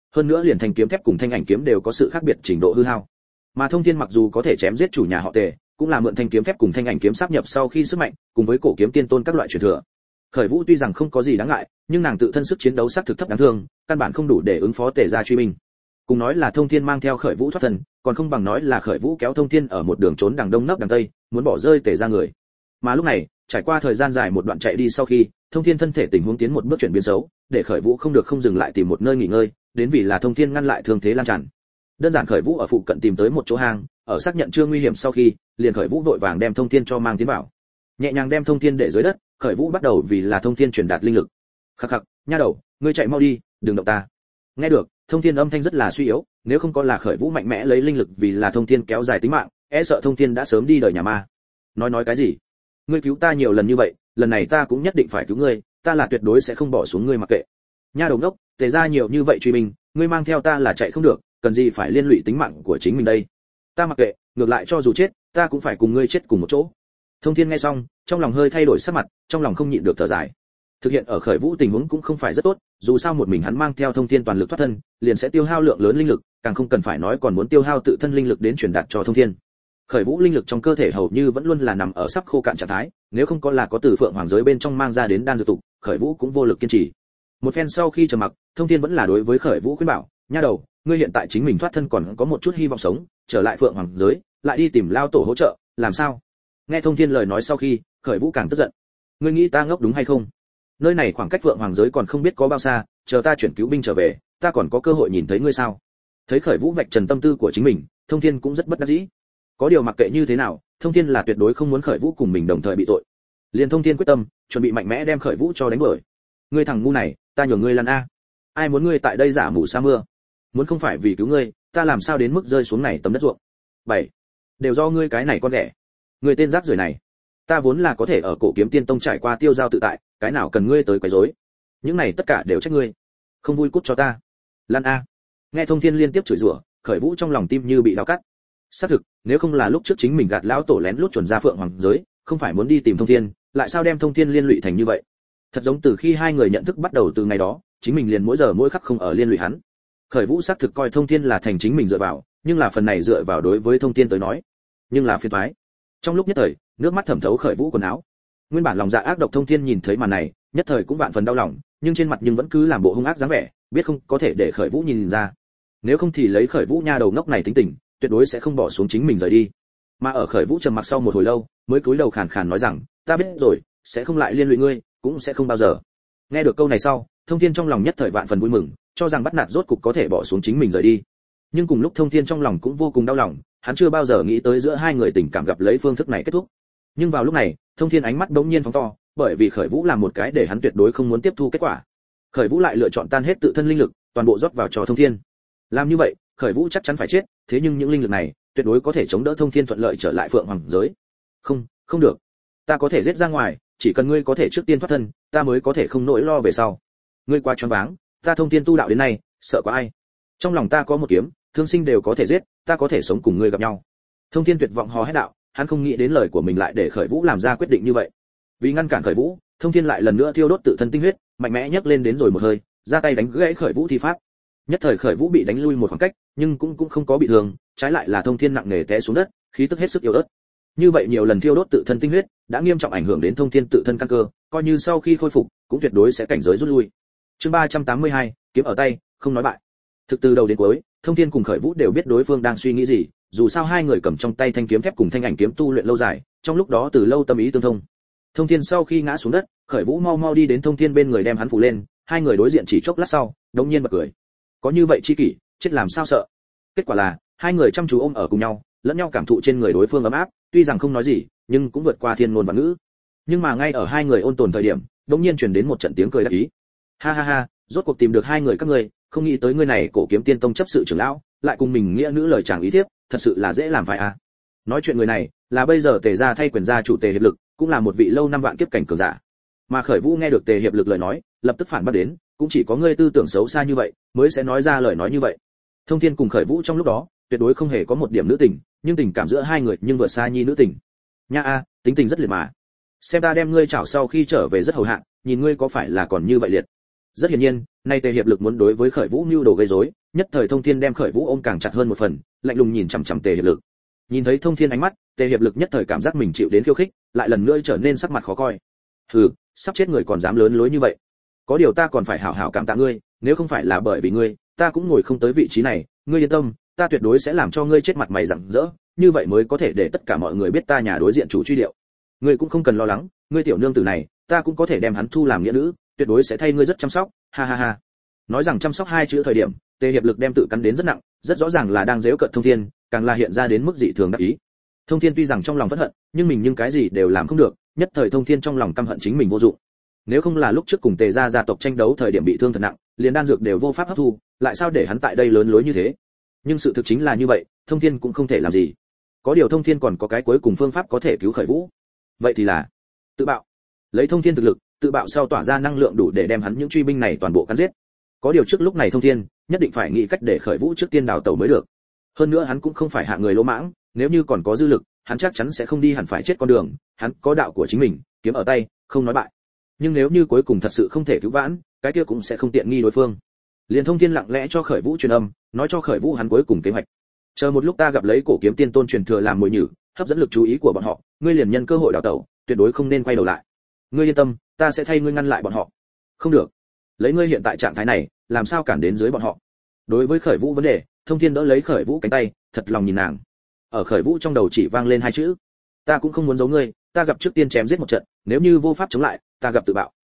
hơn nữa liền thanh kiếm thép cùng thanh ảnh kiếm đều có sự khác biệt trình độ hư hao. Mà Thông Thiên mặc dù có thể chém giết chủ nhà họ Tề, cũng là mượn thanh kiếm thép cùng thanh ảnh kiếm sáp nhập sau khi sức mạnh, cùng với cổ kiếm tiên tôn các loại truyền thừa. Khởi Vũ tuy rằng không có gì đáng ngại, nhưng nàng tự thân sức chiến đấu xác thực thấp đáng thương, căn bản không đủ để ứng phó Tề gia truy binh. Cùng nói là Thông Thiên mang theo Khởi Vũ thoát thân, còn không bằng nói là Khởi Vũ kéo Thông Thiên ở một đường trốn đằng đông nấp đằng tây, muốn bỏ rơi Tề gia người. Mà lúc này, trải qua thời gian dài một đoạn chạy đi sau khi, Thông Thiên thân thể tình huống tiến một bước chuyển biến xấu, để Khởi Vũ không được không dừng lại tìm một nơi nghỉ ngơi, đến vì là Thông Thiên ngăn lại thương thế lan tràn. Đơn giản Khởi Vũ ở phụ cận tìm tới một chỗ hang, ở xác nhận chưa nguy hiểm sau khi, liền Khởi Vũ vội vàng đem Thông Thiên cho mang tiến vào. Nhẹ nhàng đem Thông Thiên để dưới đất, Khởi Vũ bắt đầu vì là Thông Thiên truyền đạt linh lực. Khắc khắc, nha đầu, ngươi chạy mau đi, đừng động ta. Nghe được, Thông Thiên âm thanh rất là suy yếu, nếu không có là Khởi Vũ mạnh mẽ lấy linh lực vì là Thông Thiên kéo dài tính mạng, e sợ Thông Thiên đã sớm đi đời nhà ma. Nói nói cái gì? Ngươi cứu ta nhiều lần như vậy, lần này ta cũng nhất định phải cứu ngươi, ta là tuyệt đối sẽ không bỏ xuống ngươi mặc kệ. Nha đầu ngốc, Tề ra nhiều như vậy truy mình, ngươi mang theo ta là chạy không được, cần gì phải liên lụy tính mạng của chính mình đây? Ta mặc kệ, ngược lại cho dù chết, ta cũng phải cùng ngươi chết cùng một chỗ. Thông Thiên nghe xong, trong lòng hơi thay đổi sắc mặt, trong lòng không nhịn được thở dài. Thực hiện ở Khởi Vũ tình huống cũng không phải rất tốt, dù sao một mình hắn mang theo Thông Thiên toàn lực thoát thân, liền sẽ tiêu hao lượng lớn linh lực, càng không cần phải nói còn muốn tiêu hao tự thân linh lực đến truyền đạt cho Thông Thiên. Khởi Vũ linh lực trong cơ thể hầu như vẫn luôn là nằm ở sắp khô cạn trạng thái, nếu không có là có từ Phượng Hoàng giới bên trong mang ra đến đan dược tụ, Khởi Vũ cũng vô lực kiên trì. Một phen sau khi trầm mặc, Thông Thiên vẫn là đối với Khởi Vũ khuyên bảo, nha đầu, ngươi hiện tại chính mình thoát thân còn có một chút hy vọng sống, trở lại Phượng Hoàng giới, lại đi tìm lao tổ hỗ trợ, làm sao? Nghe Thông Thiên lời nói sau khi, Khởi Vũ càng tức giận. Ngươi nghĩ ta ngốc đúng hay không? Nơi này khoảng cách Phượng Hoàng giới còn không biết có bao xa, chờ ta chuyển cứu binh trở về, ta còn có cơ hội nhìn thấy ngươi sao? Thấy Khởi Vũ vạch trần tâm tư của chính mình, Thông Thiên cũng rất bất đắc dĩ. Có điều mặc kệ như thế nào, Thông Thiên là tuyệt đối không muốn Khởi Vũ cùng mình đồng thời bị tội. Liền Thông Thiên quyết tâm, chuẩn bị mạnh mẽ đem Khởi Vũ cho đánh đuổi. Ngươi thằng ngu này, ta nhường ngươi lăn a. Ai muốn ngươi tại đây giả mù sa mưa? Muốn không phải vì cứu ngươi, ta làm sao đến mức rơi xuống này tấm đất ruộng? Bảy, đều do ngươi cái này con ghẻ. Ngươi tên rác rưởi này, ta vốn là có thể ở Cổ Kiếm Tiên Tông trải qua tiêu giao tự tại, cái nào cần ngươi tới quấy rối? Những này tất cả đều trách ngươi. Không vui cút cho ta. Lăn a. Nghe Thông Thiên liên tiếp chửi rủa, Khởi Vũ trong lòng tim như bị đau cắt. Xác thực, nếu không là lúc trước chính mình gạt lão tổ lén lút chuẩn ra Phượng Hoàng giới, không phải muốn đi tìm Thông Thiên, lại sao đem Thông Thiên liên lụy thành như vậy? Thật giống từ khi hai người nhận thức bắt đầu từ ngày đó, chính mình liền mỗi giờ mỗi khắc không ở liên lụy hắn. Khởi Vũ xác thực coi Thông Thiên là thành chính mình dựa vào, nhưng là phần này dựa vào đối với Thông Thiên tới nói, nhưng là phiền toái. Trong lúc nhất thời, nước mắt thẩm thấu Khởi Vũ quần áo. Nguyên bản lòng dạ ác độc Thông Thiên nhìn thấy màn này, nhất thời cũng vạn phần đau lòng, nhưng trên mặt nhưng vẫn cứ làm bộ hung ác dáng vẻ, biết không có thể để Khởi Vũ nhìn ra. Nếu không thì lấy Khởi Vũ nha đầu ngốc này tính tình, tuyệt đối sẽ không bỏ xuống chính mình rời đi. Mà ở Khởi Vũ trầm mặc sau một hồi lâu, mới cúi đầu khàn khàn nói rằng, ta biết rồi, sẽ không lại liên lụy ngươi, cũng sẽ không bao giờ. Nghe được câu này sau, Thông Thiên trong lòng nhất thời vạn phần vui mừng, cho rằng bắt nạt rốt cục có thể bỏ xuống chính mình rời đi. Nhưng cùng lúc Thông Thiên trong lòng cũng vô cùng đau lòng, hắn chưa bao giờ nghĩ tới giữa hai người tình cảm gặp lấy phương thức này kết thúc. Nhưng vào lúc này, Thông Thiên ánh mắt đống nhiên phóng to, bởi vì Khởi Vũ làm một cái để hắn tuyệt đối không muốn tiếp thu kết quả. Khởi Vũ lại lựa chọn tan hết tự thân linh lực, toàn bộ rót vào cho Thông Thiên. Làm như vậy, Khởi Vũ chắc chắn phải chết, thế nhưng những linh lực này tuyệt đối có thể chống đỡ Thông Thiên thuận lợi trở lại Phượng Hoàng giới. Không, không được. Ta có thể giết ra ngoài, chỉ cần ngươi có thể trước tiên thoát thân, ta mới có thể không nỗi lo về sau. Ngươi quá choáng váng, ta Thông Thiên tu đạo đến nay, sợ có ai? Trong lòng ta có một kiếm, thương sinh đều có thể giết, ta có thể sống cùng ngươi gặp nhau. Thông Thiên tuyệt vọng hò hét đạo, hắn không nghĩ đến lời của mình lại để Khởi Vũ làm ra quyết định như vậy. Vì ngăn cản Khởi Vũ, Thông Thiên lại lần nữa thiêu đốt tự thân tinh huyết, mạnh mẽ nhấc lên đến rồi một hơi, ra tay đánh gãy Khởi Vũ thi pháp. Nhất thời Khởi Vũ bị đánh lui một khoảng cách, nhưng cũng cũng không có bị thương, trái lại là Thông Thiên nặng nề té xuống đất, khí tức hết sức yếu ớt. Như vậy nhiều lần thiêu đốt tự thân tinh huyết, đã nghiêm trọng ảnh hưởng đến Thông Thiên tự thân căn cơ, coi như sau khi khôi phục, cũng tuyệt đối sẽ cảnh giới rút lui. Chương ba trăm tám mươi hai, kiếm ở tay, không nói bại. Thực từ đầu đến cuối, Thông Thiên cùng Khởi Vũ đều biết đối phương đang suy nghĩ gì, dù sao hai người cầm trong tay thanh kiếm thép cùng thanh ảnh kiếm tu luyện lâu dài, trong lúc đó từ lâu tâm ý tương thông. Thông Thiên sau khi ngã xuống đất, Khởi Vũ mau mau đi đến Thông Thiên bên người đem hắn phủ lên, hai người đối diện chỉ chốc lát sau, đống nhiên bật cười. Có như vậy chi kỷ, chết làm sao sợ. Kết quả là, hai người chăm chú ôm ở cùng nhau, lẫn nhau cảm thụ trên người đối phương ấm áp, tuy rằng không nói gì, nhưng cũng vượt qua thiên ngôn và ngữ. Nhưng mà ngay ở hai người ôn tồn thời điểm, đống nhiên truyền đến một trận tiếng cười đắc ý. Ha ha ha, rốt cuộc tìm được hai người các ngươi, không nghĩ tới ngươi này Cổ Kiếm Tiên Tông chấp sự trưởng lão, lại cùng mình nghĩa nữ lời chàng ý thiếp, thật sự là dễ làm phải à. Nói chuyện người này, là bây giờ Tề gia thay quyền gia chủ Tề Hiệp Lực, cũng là một vị lâu năm vạn kiếp cảnh cường giả. Mà Khởi Vũ nghe được Tề Hiệp Lực lời nói, lập tức phản bác đến, cũng chỉ có ngươi tư tưởng xấu xa như vậy, mới sẽ nói ra lời nói như vậy. Thông Thiên cùng Khởi Vũ trong lúc đó, tuyệt đối không hề có một điểm nữ tình, nhưng tình cảm giữa hai người nhưng vượt xa nhi nữ tình. Nha a, tính tình rất liệt mà. Xem ta đem ngươi chảo sau khi trở về rất hầu hạ, nhìn ngươi có phải là còn như vậy liệt. Rất hiển nhiên, nay tề hiệp lực muốn đối với khởi vũ mưu đồ gây rối, nhất thời Thông Thiên đem khởi vũ ôm càng chặt hơn một phần, lạnh lùng nhìn chằm chằm tề hiệp lực. Nhìn thấy Thông Thiên ánh mắt, tề hiệp lực nhất thời cảm giác mình chịu đến khiêu khích, lại lần nữa trở nên sắc mặt khó coi. Hừ, sắp chết người còn dám lớn lối như vậy. Có điều ta còn phải hảo hảo cảm tạ ngươi, nếu không phải là bởi vì ngươi, ta cũng ngồi không tới vị trí này, ngươi yên tâm, ta tuyệt đối sẽ làm cho ngươi chết mặt mày rạng rỡ, như vậy mới có thể để tất cả mọi người biết ta nhà đối diện chủ truy điệu. Ngươi cũng không cần lo lắng, ngươi tiểu nương tử này, ta cũng có thể đem hắn thu làm nghĩa nữ, tuyệt đối sẽ thay ngươi rất chăm sóc, ha ha ha. Nói rằng chăm sóc hai chữ thời điểm, tề hiệp lực đem tự cắn đến rất nặng, rất rõ ràng là đang giễu cợt Thông Thiên, càng là hiện ra đến mức dị thường đắc ý. Thông Thiên tuy rằng trong lòng phẫn hận, nhưng mình nhưng cái gì đều làm không được, nhất thời Thông Thiên trong lòng căm hận chính mình vô dụng. Nếu không là lúc trước cùng tề gia gia tộc tranh đấu thời điểm bị thương thật nặng, liền đan dược đều vô pháp hấp thu, lại sao để hắn tại đây lớn lối như thế? Nhưng sự thực chính là như vậy, Thông Thiên cũng không thể làm gì. Có điều Thông Thiên còn có cái cuối cùng phương pháp có thể cứu khởi vũ, vậy thì là tự bạo. Lấy Thông Thiên thực lực, tự bạo sau tỏa ra năng lượng đủ để đem hắn những truy binh này toàn bộ cắn giết. Có điều trước lúc này Thông Thiên nhất định phải nghĩ cách để khởi vũ trước tiên đào tẩu mới được. Hơn nữa hắn cũng không phải hạ người lỗ mãng, nếu như còn có dư lực, hắn chắc chắn sẽ không đi hẳn phải chết con đường, hắn có đạo của chính mình, kiếm ở tay, không nói bại. Nhưng nếu như cuối cùng thật sự không thể cứu vãn, cái kia cũng sẽ không tiện nghi đối phương. Liền Thông Thiên lặng lẽ cho khởi vũ truyền âm, nói cho khởi vũ hắn cuối cùng kế hoạch. Chờ một lúc ta gặp lấy cổ kiếm tiên tôn truyền thừa làm mồi nhử, hấp dẫn lực chú ý của bọn họ, ngươi liền nhân cơ hội đào tẩu, tuyệt đối không nên quay đầu lại. Ngươi yên tâm, ta sẽ thay ngươi ngăn lại bọn họ. Không được, lấy ngươi hiện tại trạng thái này, làm sao cản đến dưới bọn họ? Đối với khởi vũ vấn đề, Thông Thiên đỡ lấy khởi vũ cánh tay, thật lòng nhìn nàng. Ở khởi vũ trong đầu chỉ vang lên hai chữ: ta cũng không muốn giấu ngươi, ta gặp trước tiên chém giết một trận, nếu như vô pháp chống lại, ta gặp tự bạo.